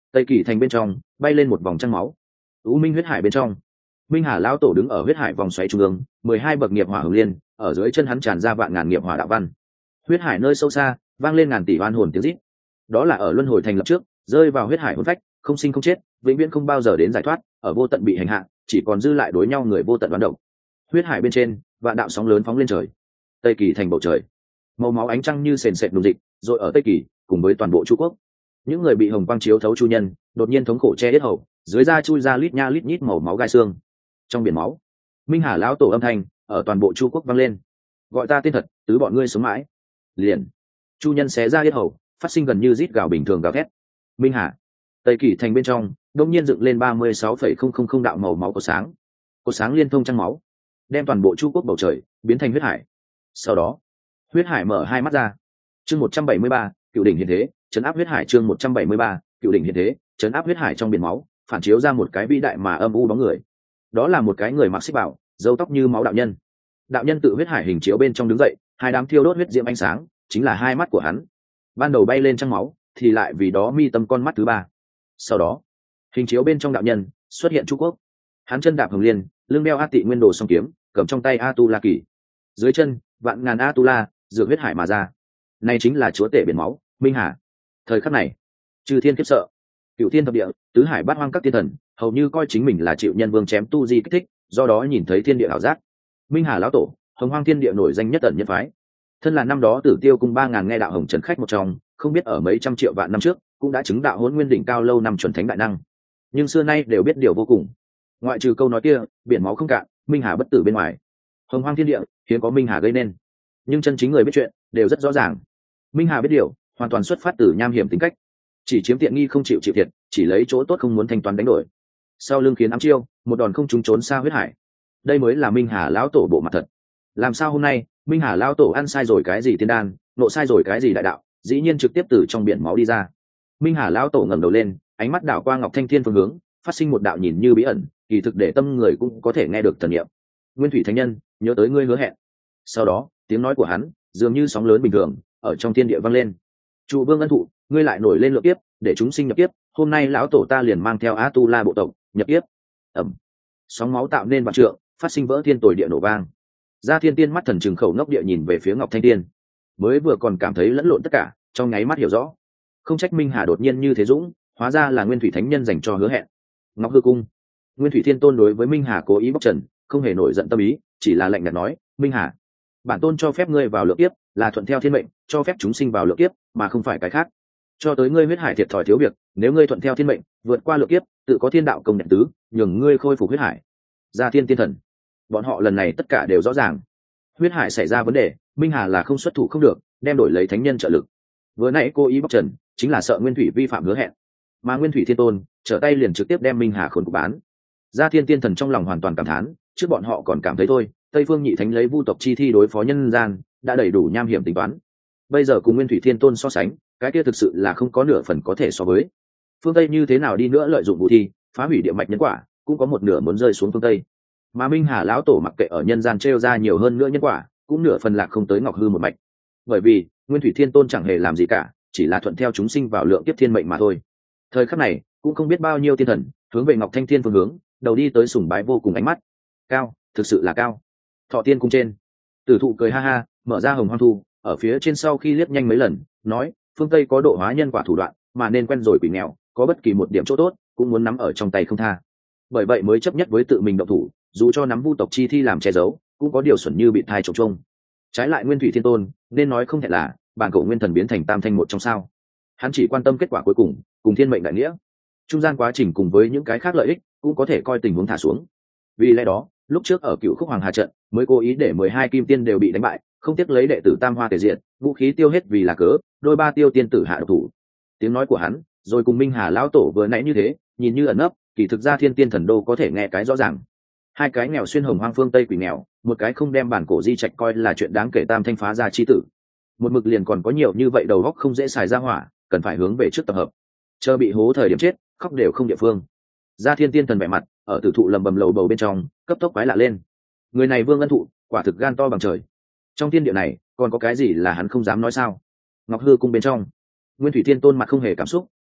Tây Kỳ thành bên trong bay lên một vòng trăng máu. U Minh huyết hải bên trong, Minh Hà lão tổ đứng ở huyết hải vòng xoáy trung ương, mười hai bậc nghiệp hỏa hồng liên, ở dưới chân hắn tràn ra vạn ngàn nghiệp hỏa đạo văn. Huyết hải nơi sâu xa, vang lên ngàn tỷ oan hồn tiếng rít. Đó là ở luân hồi thành lập trước, rơi vào huyết hải hồn phách, không sinh không chết, vĩnh viễn không bao giờ đến giải thoát, ở vô tận bị hành hạ, chỉ còn dư lại đối nhau người vô tận đoán động. Huyết hải bên trên, vạn đạo sóng lớn phóng lên trời. Tây Kỳ thành bầu trời, màu máu ánh trăng như sền sệt nùng dịch, rồi ở Tây Kỳ, cùng với toàn bộ Chu quốc. Những người bị hồng quang chiếu thấu chu nhân, đột nhiên thống khổ che hết hầu, dưới da chui ra lít nha lít nhít màu máu gai xương. Trong biển máu, Minh Hà lão tổ âm thanh ở toàn bộ Chu quốc vang lên, gọi ta tên thật, tứ bọn ngươi sống mãi. Liền, chu nhân xé ra hết hầu, phát sinh gần như rít gào bình thường gào thét. Minh Hà, Tây Kỳ thành bên trong đông nhiên dựng lên ba mươi sáu phẩy không không không đạo màu máu của sáng, cột sáng liên thông trăng máu, đem toàn bộ Chu quốc bầu trời biến thành huyết hải. Sau đó, huyết hải mở hai mắt ra. Chương một trăm bảy mươi ba, cựu đỉnh hiện thế, chấn áp huyết hải. Chương một trăm bảy mươi ba, cựu đỉnh hiện thế, chấn áp huyết hải. Trong biển máu phản chiếu ra một cái vĩ đại mà âm u bóng người. Đó là một cái người mặc xích bào, râu tóc như máu đạo nhân. Đạo nhân tự huyết hải hình chiếu bên trong đứng dậy, hai đám thiêu đốt huyết diễm ánh sáng chính là hai mắt của hắn. Ban đầu bay lên trăng máu, thì lại vì đó mi tâm con mắt thứ ba. Sau đó, hình chiếu bên trong đạo nhân xuất hiện Chu quốc. Hắn chân đạp hồng liên, lưng đeo A Tị Nguyên Đồ song kiếm, cầm trong tay A Tu La Kỳ. Dưới chân, vạn ngàn A Tu La dược huyết hải mà ra. Này chính là chúa tể biển máu, Minh Hà. Thời khắc này, chư thiên khiếp sợ, cựu thiên thập địa, tứ hải bát hoang các thiên thần, hầu như coi chính mình là chịu nhân vương chém tu di kích thích, do đó nhìn thấy thiên địa ảo giác. Minh Hà lão tổ, hồng hoang thiên địa nổi danh nhất tận nhân phái, thân là năm đó Tử Tiêu cung ba ngàn nghe đạo hồng trần khách một trong, không biết ở mấy trăm triệu vạn năm trước cũng đã chứng đạo hỗn nguyên đỉnh cao lâu năm chuẩn thánh đại năng, nhưng xưa nay đều biết điều vô cùng. Ngoại trừ câu nói kia, biển máu không cạn, Minh Hà bất tử bên ngoài, hồng hoang thiên địa hiếm có Minh Hà gây nên, nhưng chân chính người biết chuyện đều rất rõ ràng. Minh Hà biết điều, hoàn toàn xuất phát từ nham hiểm tính cách, chỉ chiếm tiện nghi không chịu chịu thiệt, chỉ lấy chỗ tốt không muốn thanh toán đánh đổi. Sau lưng khiến ám chiêu, một đòn không trúng trốn xa huyết hải. Đây mới là Minh Hà lão tổ bộ mặt thật. Làm sao hôm nay Minh Hà lão tổ ăn sai rồi cái gì tiên đan, nộ sai rồi cái gì đại đạo, dĩ nhiên trực tiếp từ trong biển máu đi ra. Minh Hà lão tổ ngẩng đầu lên, ánh mắt đảo qua Ngọc Thanh Thiên phương hướng, phát sinh một đạo nhìn như bí ẩn, kỳ thực để tâm người cũng có thể nghe được thần niệm. Nguyên Thủy Thánh Nhân, nhớ tới ngươi hứa hẹn. Sau đó, tiếng nói của hắn dường như sóng lớn bình thường ở trong thiên địa vang lên. Trụ Vương ân thụ, ngươi lại nổi lên lượng kiếp, để chúng sinh nhập kiếp, hôm nay lão tổ ta liền mang theo Á Tu La bộ tộc nhập kiếp. Ầm. Sóng máu tạo nên vạn trượng, phát sinh vỡ thiên tồi địa nổ vang. Gia Thiên Tiên mắt thần trừng khẩu ngốc địa nhìn về phía Ngọc Thanh Tiên, mới vừa còn cảm thấy lẫn lộn tất cả, trong nháy mắt hiểu rõ. Không trách Minh Hà đột nhiên như thế dũng, hóa ra là Nguyên Thủy Thánh Nhân dành cho hứa hẹn. Ngọc Hư Cung, Nguyên Thủy Thiên Tôn đối với Minh Hà cố ý bóc trần, không hề nổi giận tâm ý, chỉ là lạnh nhạt nói, Minh Hà, bản tôn cho phép ngươi vào lượng kiếp, là thuận theo thiên mệnh, cho phép chúng sinh vào lượng kiếp, mà không phải cái khác. Cho tới ngươi huyết hải thiệt thòi thiếu việc, nếu ngươi thuận theo thiên mệnh, vượt qua lượng kiếp, tự có thiên đạo công nhận tứ, nhường ngươi khôi phục huyết hải. Gia Thiên Tiên Thần, bọn họ lần này tất cả đều rõ ràng. Huyết hải xảy ra vấn đề, Minh Hà là không xuất thủ không được, đem đổi lấy thánh nhân trợ lực. Vừa nãy cô ý bóc trần, chính là sợ Nguyên Thủy vi phạm hứa hẹn, mà Nguyên Thủy Thiên Tôn trở tay liền trực tiếp đem Minh Hà khốn cục bán. Gia Thiên Tiên Thần trong lòng hoàn toàn cảm thán, trước bọn họ còn cảm thấy thôi, Tây Phương Nhị Thánh lấy vu tộc chi thi đối phó nhân gian, đã đầy đủ nham hiểm tính toán. Bây giờ cùng Nguyên Thủy Thiên Tôn so sánh, cái kia thực sự là không có nửa phần có thể so với. Phương Tây như thế nào đi nữa lợi dụng vũ thi, phá hủy địa mạch nhân quả, cũng có một nửa muốn rơi xuống phương Tây. Mà Minh Hà lão tổ mặc kệ ở nhân gian trêu ra nhiều hơn nữa nhân quả, cũng nửa phần lạc không tới Ngọc Hư một mạch. Bởi vì Nguyên Thủy Thiên Tôn chẳng hề làm gì cả, chỉ là thuận theo chúng sinh vào lượng kiếp thiên mệnh mà thôi. Thời khắc này, cũng không biết bao nhiêu thiên thần hướng về Ngọc Thanh Thiên phương hướng, đầu đi tới sùng bái vô cùng ánh mắt. Cao, thực sự là cao. Thọ Tiên cung trên, Tử Thụ cười ha ha, mở ra Hồng Hoang Thu, ở phía trên sau khi liếc nhanh mấy lần, nói, phương Tây có độ hóa nhân quả thủ đoạn, mà nên quen rồi quỷ nghèo, có bất kỳ một điểm chỗ tốt, cũng muốn nắm ở trong tay không tha. Bởi vậy mới chấp nhất với tự mình động thủ, dù cho nắm vu tộc chi thi làm che giấu, cũng có điều xuẩn như bị thai trồng trông. Trái lại Nguyên Thủy Thiên Tôn, nên nói không thể là bản cổ nguyên thần biến thành tam thanh một trong sao. Hắn chỉ quan tâm kết quả cuối cùng, cùng thiên mệnh đại nghĩa. Trung gian quá trình cùng với những cái khác lợi ích, cũng có thể coi tình huống thả xuống. Vì lẽ đó, lúc trước ở Cựu Khúc Hoàng Hà trận, mới cố ý để mười hai kim tiên đều bị đánh bại, không tiếc lấy đệ tử Tam Hoa tề diệt, vũ khí tiêu hết vì là cớ, đôi ba tiêu tiên tử hạ độc thủ. Tiếng nói của hắn, rồi cùng Minh Hà lão tổ vừa nãy như thế, nhìn như ẩn nấp, kỳ thực ra Thiên Tiên Thần Đô có thể nghe cái rõ ràng. Hai cái nghèo xuyên hồng hoang phương Tây quỷ nghèo, một cái không đem bản cổ di trạch coi là chuyện đáng kể tam thanh phá ra chi tử. Một mực liền còn có nhiều như vậy đầu góc không dễ xài ra hỏa, cần phải hướng về trước tập hợp. Chờ bị hố thời điểm chết, khóc đều không địa phương. Gia Thiên Tiên Thần vẻ mặt, ở Tử Thụ lầm bầm lầu bầu bên trong, cấp tốc quái lạ lên. Người này Vương Ân Thụ, quả thực gan to bằng trời. Trong thiên địa này, còn có cái gì là hắn không dám nói sao? Ngọc Hư cung bên trong, Nguyên Thủy Thiên Tôn mặt không hề cảm xúc,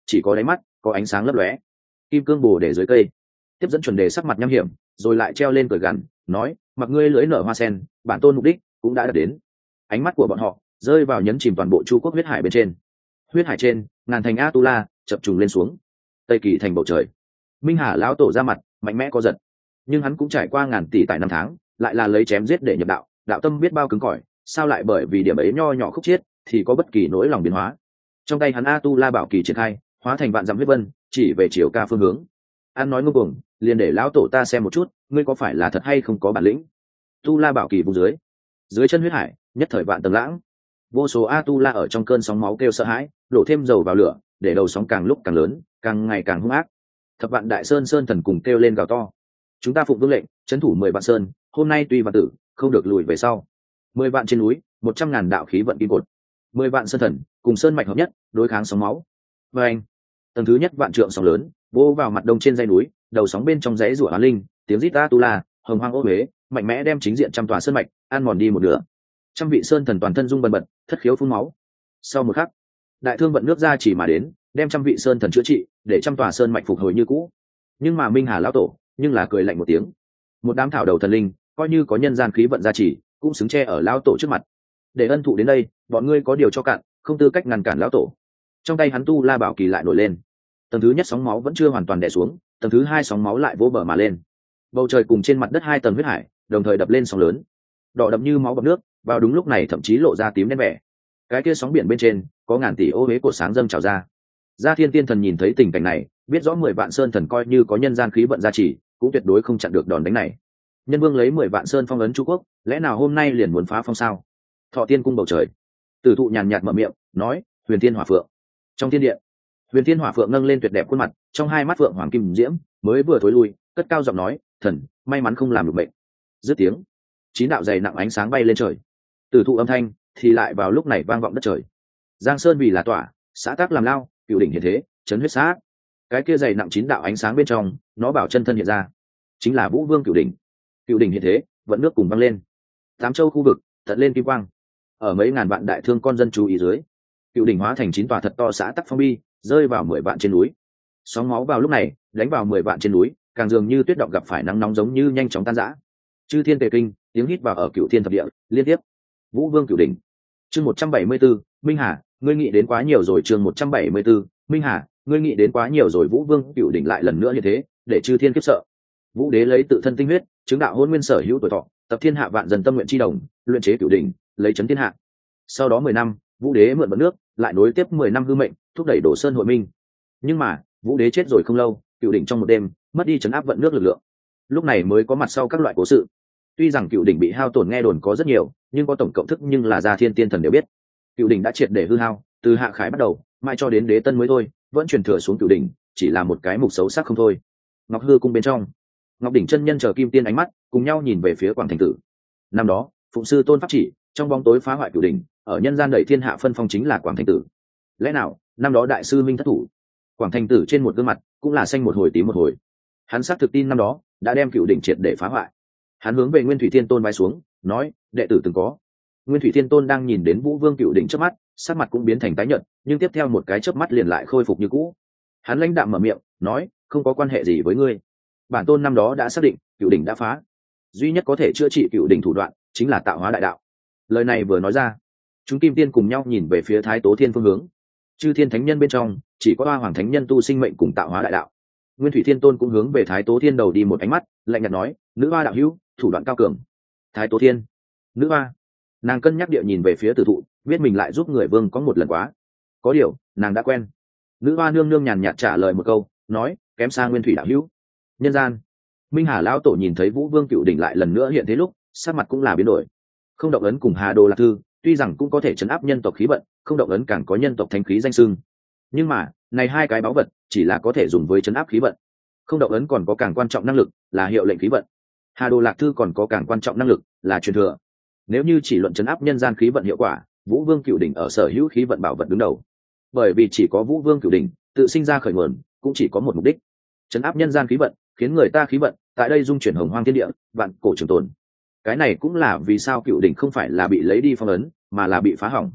chỉ có đáy mắt có ánh sáng lấp lóe. Kim cương bồ để dưới cây, tiếp dẫn chuẩn đề sắc mặt nham hiểm, rồi lại treo lên cười gằn, nói: mặc ngươi lưỡi nở hoa sen, bản tôn mục đích cũng đã đạt đến. Ánh mắt của bọn họ rơi vào nhấn chìm toàn bộ Chu quốc huyết hải bên trên. Huyết hải trên, ngàn thành a tu la chập trùng lên xuống. Tây kỳ thành bầu trời, minh hà lão tổ ra mặt mạnh mẽ có giật, nhưng hắn cũng trải qua ngàn tỷ tại năm tháng, lại là lấy chém giết để nhập đạo, đạo tâm biết bao cứng cỏi, sao lại bởi vì điểm ấy nho nhỏ khúc chiết thì có bất kỳ nỗi lòng biến hóa. Trong tay hắn a tu la bảo kỳ triển khai, hóa thành vạn dặm huyết vân, chỉ về chiều ca phương hướng. An nói ngông cuồng, liền để lão tổ ta xem một chút, ngươi có phải là thật hay không có bản lĩnh. Tu la bảo kỳ vùng dưới, dưới chân huyết hải nhất thời vạn tầng lãng, vô số a tu la ở trong cơn sóng máu kêu sợ hãi, đổ thêm dầu vào lửa, để đầu sóng càng lúc càng lớn, càng ngày càng hung ác. Thập vạn đại sơn sơn thần cùng kêu lên gào to: chúng ta phụng vương lệnh, trấn thủ mười vạn sơn, hôm nay tuy vạn tử, không được lùi về sau. Mười vạn trên núi, một trăm ngàn đạo khí vận kim cột, mười vạn sơn thần cùng sơn mạch hợp nhất, đối kháng sóng máu. Và anh, tầng thứ nhất vạn trượng sóng lớn vỗ vào mặt đông trên dãy núi, đầu sóng bên trong dãy rủa oán linh, tiếng rít a tu la, hồng hoang ô huế, mạnh mẽ đem chính diện trăm tòa sơn mạch ăn mòn đi một nửa. Trăm vị sơn thần toàn thân rung bần bật, thất khiếu phun máu. Sau một khắc, đại thương vận nước ra chỉ mà đến, đem trăm vị sơn thần chữa trị, để trăm tòa sơn mạch phục hồi như cũ. Nhưng mà minh hà lão tổ nhưng là cười lạnh một tiếng. Một đám thảo đầu thần linh, coi như có nhân gian khí vận gia trì, cũng xứng che ở lão tổ trước mặt. Để ân thụ đến đây, bọn ngươi có điều cho cạn, không tư cách ngăn cản lão tổ. Trong tay hắn tu la bảo kỳ lại nổi lên. Tầng thứ nhất sóng máu vẫn chưa hoàn toàn đè xuống, tầng thứ hai sóng máu lại vỗ bờ mà lên. Bầu trời cùng trên mặt đất hai tầng huyết hải đồng thời đập lên sóng lớn, đỏ đậm như máu bọt nước, vào đúng lúc này thậm chí lộ ra tím đen vẻ. Cái kia sóng biển bên trên có ngàn tỷ ô huế cột sáng dâng trào ra. Gia Thiên Tiên Thần nhìn thấy tình cảnh này, biết rõ mười vạn sơn thần coi như có nhân gian khí vận gia trì, cũng tuyệt đối không chặn được đòn đánh này. Nhân Vương lấy mười vạn sơn phong ấn Chu quốc, lẽ nào hôm nay liền muốn phá phong sao? Thọ Tiên cung bầu trời, Tử thụ nhàn nhạt mở miệng, nói: Huyền Thiên Hỏa Phượng. Trong thiên điện, Huyền Thiên Hỏa Phượng nâng lên tuyệt đẹp khuôn mặt, trong hai mắt phượng hoàng kim diễm, mới vừa thối lui, cất cao giọng nói: Thần, may mắn không làm được bệnh. Dứt tiếng, chín đạo dày nặng ánh sáng bay lên trời. Tử thụ âm thanh thì lại vào lúc này vang vọng đất trời. Giang sơn vì là tỏa, xã tác làm lao, cựu đỉnh hiện thế, chấn huyết xã. Cái kia dày nặng chín đạo ánh sáng bên trong, nó bảo chân thân hiện ra, chính là Vũ Vương cựu đỉnh. Cựu đỉnh hiện thế, vẫn nước cùng vang lên. Tám châu khu vực tận lên kim quang. Ở mấy ngàn vạn đại thương con dân chú ý dưới, cựu đỉnh hóa thành chín tòa thật to xã tắc phong bi, rơi vào mười vạn trên núi. Sóng máu vào lúc này đánh vào mười vạn trên núi, càng dường như tuyết động gặp phải nắng nóng giống như nhanh chóng tan rã. Chư thiên tề kinh, tiếng hít vào ở cựu thiên thập địa liên tiếp. Vũ Vương cựu đỉnh. Chương một trăm bảy mươi 174, Minh Hà, ngươi nghĩ đến quá nhiều rồi. Chương một trăm bảy mươi 174, Minh Hà, ngươi nghĩ đến quá nhiều rồi. Vũ Vương cựu đỉnh lại lần nữa như thế, để chư thiên khiếp sợ. Vũ đế lấy tự thân tinh huyết, chứng đạo hôn nguyên sở hữu tuổi thọ, tập thiên hạ vạn dần tâm nguyện chi đồng, luyện chế cựu đỉnh, lấy chấn thiên hạ. Sau đó mười năm, Vũ đế mượn vận nước, lại nối tiếp mười năm hư mệnh, thúc đẩy Đồ Sơn hội minh. Nhưng mà, Vũ đế chết rồi không lâu, cựu đỉnh trong một đêm mất đi chấn áp vận nước lực lượng. Lúc này mới có mặt sau các loại cố sự. Tuy rằng cựu đỉnh bị hao tổn nghe đồn có rất nhiều, nhưng có tổng cộng thức nhưng là Gia Thiên Tiên Thần đều biết, cựu đỉnh đã triệt để hư hao, từ Hạ Khải bắt đầu, mãi cho đến Đế Tân mới thôi, vẫn truyền thừa xuống cựu đỉnh, chỉ là một cái mục xấu xác không thôi. Ngọc Hư cung bên trong, Ngọc đỉnh chân nhân chờ Kim Tiên ánh mắt cùng nhau nhìn về phía Quảng Thành Tử. Năm đó, phụng sư tôn pháp chỉ, trong bóng tối phá hoại cựu đỉnh, ở nhân gian đẩy thiên hạ phân phong chính là Quảng Thành Tử. Lẽ nào năm đó đại sư minh thất thủ? Quảng Thành Tử trên một gương mặt cũng là xanh một hồi tím một hồi. Hắn xác thực tin năm đó đã đem cựu đỉnh triệt để phá hoại. Hắn hướng về Nguyên Thủy Thiên Tôn bái xuống, nói: đệ tử từng có. Nguyên Thủy Thiên Tôn đang nhìn đến Vũ Vương cựu đỉnh trước mắt, sắc mặt cũng biến thành tái nhợt, nhưng tiếp theo một cái chớp mắt liền lại khôi phục như cũ. Hắn lãnh đạm mở miệng, nói: không có quan hệ gì với ngươi. Bản tôn năm đó đã xác định cựu đỉnh đã phá, duy nhất có thể chữa trị cựu đỉnh thủ đoạn chính là tạo hóa đại đạo. Lời này vừa nói ra, chúng Kim Tiên cùng nhau nhìn về phía Thái Tố Thiên phương hướng. Chư thiên thánh nhân bên trong chỉ có Hoa Hoàng thánh nhân tu sinh mệnh cùng tạo hóa đại đạo. Nguyên Thủy Thiên Tôn cũng hướng về Thái Tố Thiên đầu đi một ánh mắt, lạnh nhạt nói: nữ hoa đạo hữu, thủ đoạn cao cường. Thái Tố Thiên, nữ hoa, nàng cân nhắc địa nhìn về phía Tử thụ, biết mình lại giúp người vương có một lần quá, có điều nàng đã quen. Nữ hoa nương nương nhàn nhạt trả lời một câu, nói: kém xa Nguyên Thủy đạo hữu. Nhân gian, Minh Hà lão tổ nhìn thấy Vũ Vương cựu đỉnh lại lần nữa hiện thế lúc, sắc mặt cũng là biến đổi. Không động ấn cùng Hà Đồ Lạc Thư tuy rằng cũng có thể chấn áp nhân tộc khí vận, không động ấn càng có nhân tộc thánh khí danh xưng, nhưng mà này hai cái báu vật chỉ là có thể dùng với chấn áp khí vận. Không động ấn còn có càng quan trọng năng lực là hiệu lệnh khí vận. Hà Đồ Lạc Thư còn có càng quan trọng năng lực là truyền thừa. Nếu như chỉ luận chấn áp nhân gian khí vận hiệu quả, Vũ Vương cựu đỉnh ở sở hữu khí vận bảo vật đứng đầu. Bởi vì chỉ có Vũ Vương cựu đỉnh tự sinh ra khởi nguồn, cũng chỉ có một mục đích: chấn áp nhân gian khí vận, khiến người ta khí vận tại đây dung chuyển hồng hoang thiên địa, vạn cổ trường tồn. Cái này cũng là vì sao cựu đỉnh không phải là bị lấy đi phong ấn, mà là bị phá hỏng.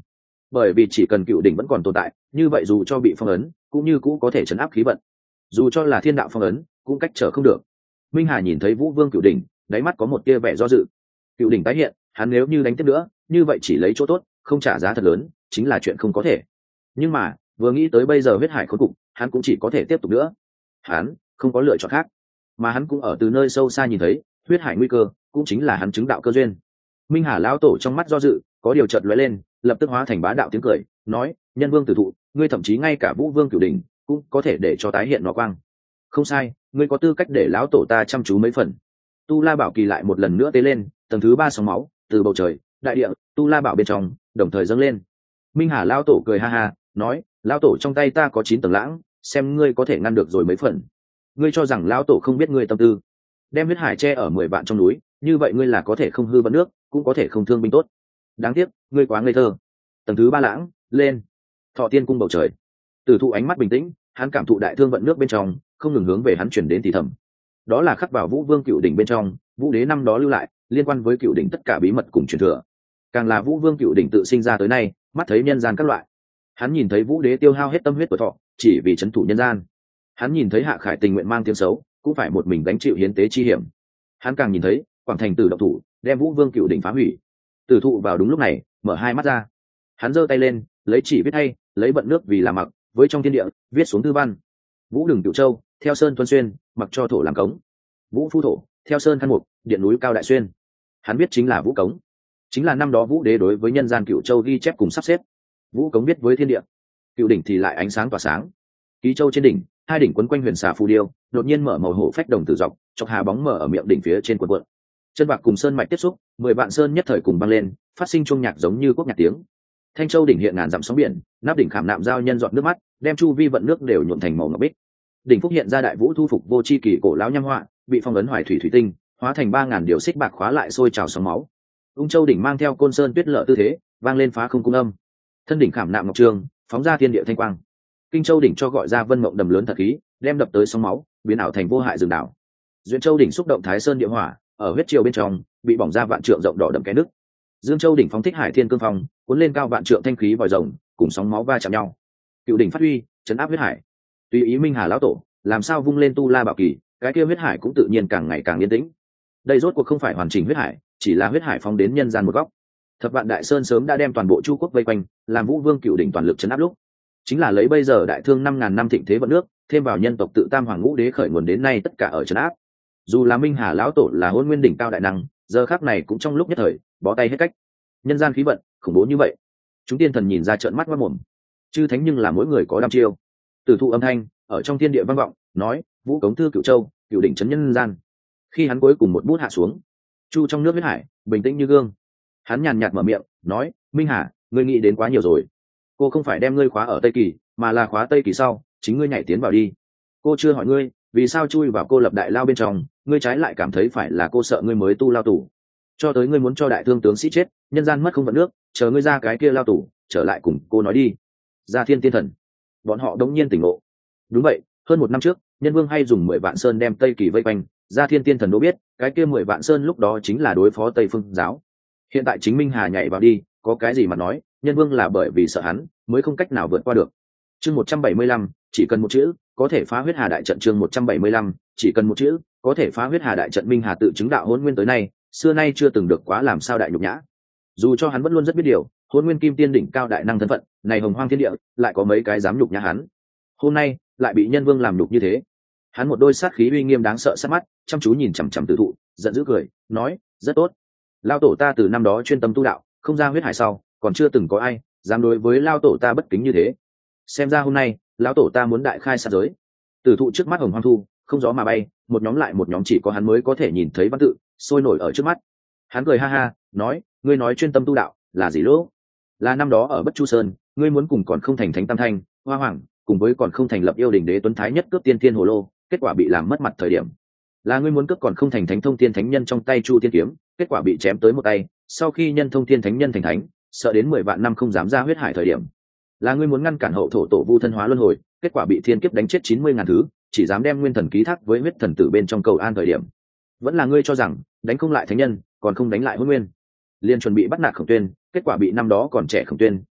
bởi vì chỉ cần cựu đỉnh vẫn còn tồn tại, như vậy dù cho bị phong ấn cũng như cũ có thể chấn áp khí vận, dù cho là thiên đạo phong ấn cũng cách trở không được. Minh Hà nhìn thấy Vũ Vương cựu đỉnh, đáy mắt có một tia vẻ do dự. Cựu đỉnh tái hiện, hắn nếu như đánh tiếp nữa như vậy chỉ lấy chỗ tốt, không trả giá thật lớn chính là chuyện không có thể. Nhưng mà vừa nghĩ tới bây giờ huyết hải khốn cục, hắn cũng chỉ có thể tiếp tục nữa. Hắn không có lựa chọn khác, mà hắn cũng ở từ nơi sâu xa nhìn thấy huyết hải nguy cơ, cũng chính là hắn chứng đạo cơ duyên. Minh Hà lão tổ trong mắt do dự, có điều chợt lóe lên, lập tức hóa thành bá đạo tiếng cười, nói: Nhân Vương tử thụ, ngươi thậm chí ngay cả Vũ Vương cửu đỉnh cũng có thể để cho tái hiện nó quang. Không sai, ngươi có tư cách để lão tổ ta chăm chú mấy phần. Tu La Bảo Kỳ lại một lần nữa tế lên, tầng thứ ba sóng máu từ bầu trời, đại địa, Tu La Bảo bên trong đồng thời dâng lên. Minh Hà lão tổ cười ha ha, nói: lão tổ trong tay ta có chín tầng lãng, xem ngươi có thể ngăn được rồi mấy phần. Ngươi cho rằng lão tổ không biết ngươi tâm tư? Đem huyết hải che ở mười vạn trong núi, như vậy ngươi là có thể không hư vận nước, cũng có thể không thương binh tốt. Đáng tiếc, ngươi quá ngây thơ. Tầng thứ ba lãng lên. Thọ Tiên cung bầu trời, Tử Thụ ánh mắt bình tĩnh, hắn cảm thụ đại thương vận nước bên trong không ngừng hướng về hắn chuyển đến thì thầm. Đó là khắc vào Vũ Vương cựu đỉnh bên trong, Vũ Đế năm đó lưu lại liên quan với cựu đỉnh tất cả bí mật cùng truyền thừa. Càng là Vũ Vương cựu đỉnh tự sinh ra tới nay, mắt thấy nhân gian các loại, hắn nhìn thấy Vũ Đế tiêu hao hết tâm huyết của thọ chỉ vì trấn thủ nhân gian. Hắn nhìn thấy Hạ Khải tình nguyện mang tiếng xấu cũng phải một mình gánh chịu hiến tế chi hiểm. Hắn càng nhìn thấy Quảng Thành Tử động thủ đem Vũ Vương cựu đỉnh phá hủy. Tử Thụ vào đúng lúc này mở hai mắt ra, hắn giơ tay lên lấy chỉ viết hay, lấy bận nước vì là mặc, với trong thiên địa viết xuống thư văn: Vũ Đừng Cựu Châu, theo sơn tuân xuyên, mặc cho thổ làm cống. Vũ Phu Thổ, theo sơn khăn mục, điện núi cao đại xuyên. Hắn biết chính là Vũ Cống, chính là năm đó Vũ Đế đối với nhân gian Cựu Châu ghi chép cùng sắp xếp. Vũ Cống biết với thiên địa, cựu đỉnh thì lại ánh sáng tỏa sáng. Ký Châu trên đỉnh, hai đỉnh quấn quanh huyền xà phù điêu đột nhiên mở màu hổ phách đồng tử dọc, chọc hà bóng mở ở miệng đỉnh phía trên quần quận. Chân bạc cùng sơn mạch tiếp xúc, mười vạn sơn nhất thời cùng băng lên, phát sinh chuông nhạc giống như quốc nhạc tiếng. Thanh Châu đỉnh hiện ngàn dặm sóng biển, nắp đỉnh khảm nạm giao nhân giọt nước mắt, đem chu vi vận nước đều nhuộm thành màu ngọc bích. Đỉnh phúc hiện ra đại vũ thu phục vô chi kỳ cổ lão nhâm họa, bị phong ấn hoài thủy thủy tinh, hóa thành ba ngàn điều xích bạc khóa lại sôi trào sóng máu. Ung Châu đỉnh mang theo côn sơn tuyết lợ tư thế, vang lên phá không cung âm. Thân đỉnh khảm nạm ngọc trường, phóng ra thiên địa thanh quang. Kinh Châu đỉnh cho gọi ra vân mộng đầm lớn thật khí, đem đập tới sóng máu, biến ảo thành vô hại rừng đảo. Duyên Châu đỉnh xúc động thái sơn địa hỏa, ở huyết triều bên trong bị bỏng ra vạn trượng rộng đỏ đậm cái nước. Dương Châu đỉnh phóng thích hải thiên cương phong, cuốn lên cao vạn trượng thanh khí vòi rồng, cùng sóng máu va chạm nhau. Cựu đỉnh phát huy, chấn áp huyết hải. Tùy ý Minh Hà lão tổ làm sao vung lên Tu La Bảo Kỳ, cái kia huyết hải cũng tự nhiên càng ngày càng yên tĩnh. Đây rốt cuộc không phải hoàn chỉnh huyết hải, chỉ là huyết hải phóng đến nhân gian một góc. Thập vạn đại sơn sớm đã đem toàn bộ Chu quốc vây quanh, làm Vũ Vương cựu đỉnh toàn lực chấn áp lúc. Chính là lấy bây giờ đại thương năm ngàn năm thịnh thế vận nước, thêm vào nhân tộc tự tam hoàng ngũ đế khởi nguồn đến nay tất cả ở chấn áp. Dù là Minh Hà lão tổ là hôn nguyên đỉnh cao đại năng, giờ khắc này cũng trong lúc nhất thời bó tay hết cách. Nhân gian khí vận khủng bố như vậy, chúng tiên thần nhìn ra trợn mắt mất mồm. Chư thánh nhưng là mỗi người có đăm chiêu. Tử Thụ âm thanh ở trong thiên địa vang vọng, nói: Vũ Cống thư Cựu Châu, cựu đỉnh chấn nhân gian. Khi hắn cuối cùng một bút hạ xuống, chu trong nước huyết hải bình tĩnh như gương. Hắn nhàn nhạt mở miệng nói: Minh Hà, ngươi nghĩ đến quá nhiều rồi. Cô không phải đem ngươi khóa ở Tây Kỳ, mà là khóa Tây Kỳ sau chính ngươi nhảy tiến vào đi. Cô chưa hỏi ngươi vì sao chui vào cô lập đại lao bên trong, ngươi trái lại cảm thấy phải là cô sợ ngươi mới tu lao tù. Cho tới ngươi muốn cho đại thương tướng sĩ chết, nhân gian mất không vận nước, chờ ngươi ra cái kia lao tù trở lại cùng cô nói đi. Gia Thiên tiên thần bọn họ đống nhiên tỉnh ngộ. Đúng vậy, hơn một năm trước Nhân Vương hay dùng mười vạn sơn đem Tây Kỳ vây quanh, Gia Thiên tiên thần đố biết cái kia mười vạn sơn lúc đó chính là đối phó Tây Phương giáo. Hiện tại chính Minh Hà nhảy vào đi, có cái gì mà nói, Nhân Vương là bởi vì sợ hắn mới không cách nào vượt qua được. Chương một trăm bảy mươi lăm, chỉ cần một chữ có thể phá huyết hà đại trận. Chương một trăm bảy mươi lăm, chỉ cần một chữ có thể phá huyết hà đại trận. Minh Hà tự chứng đạo hôn nguyên tới nay, xưa nay chưa từng được quá làm sao đại nhục nhã. Dù cho hắn vẫn luôn rất biết điều, hôn nguyên kim tiên đỉnh cao đại năng thân phận này hồng hoang thiên địa lại có mấy cái dám nhục nhã hắn. Hôm nay lại bị Nhân Vương làm nhục như thế, hắn một đôi sát khí uy nghiêm đáng sợ sát mắt chăm chú nhìn chằm chằm Tử Thụ, giận dữ cười nói: rất tốt, lao tổ ta từ năm đó chuyên tâm tu đạo, không ra huyết hải sau còn chưa từng có ai dám đối với lao tổ ta bất kính như thế. Xem ra hôm nay lão tổ ta muốn đại khai sát giới. Tử Thụ trước mắt hồng hoang thu không gió mà bay, một nhóm lại một nhóm chỉ có hắn mới có thể nhìn thấy văn tự sôi nổi ở trước mắt. Hắn cười ha ha nói: ngươi nói chuyên tâm tu đạo là gì lỗ? Là năm đó ở Bất Chu Sơn, ngươi muốn cùng còn không thành thánh tam thanh Hoa Hoàng, cùng với còn không thành lập yêu đình đế tuấn thái nhất cướp tiên thiên hồ lô, kết quả bị làm mất mặt thời điểm. Là ngươi muốn cướp còn không thành thánh thông tiên thánh nhân trong tay Chu tiên kiếm, kết quả bị chém tới một tay, sau khi nhân thông tiên thánh nhân thành thánh, sợ đến mười vạn năm không dám ra huyết hải thời điểm. Là ngươi muốn ngăn cản hậu thổ tổ vu thân hóa luân hồi, kết quả bị thiên kiếp đánh chết chín mươi ngàn thứ, chỉ dám đem nguyên thần ký thác với huyết thần tử bên trong cầu an thời điểm. Vẫn là ngươi cho rằng đánh không lại thánh nhân, còn không đánh lại hôn nguyên, liền chuẩn bị bắt nạt Khổng Tuyên, kết quả bị năm đó còn trẻ Khổng Tuyên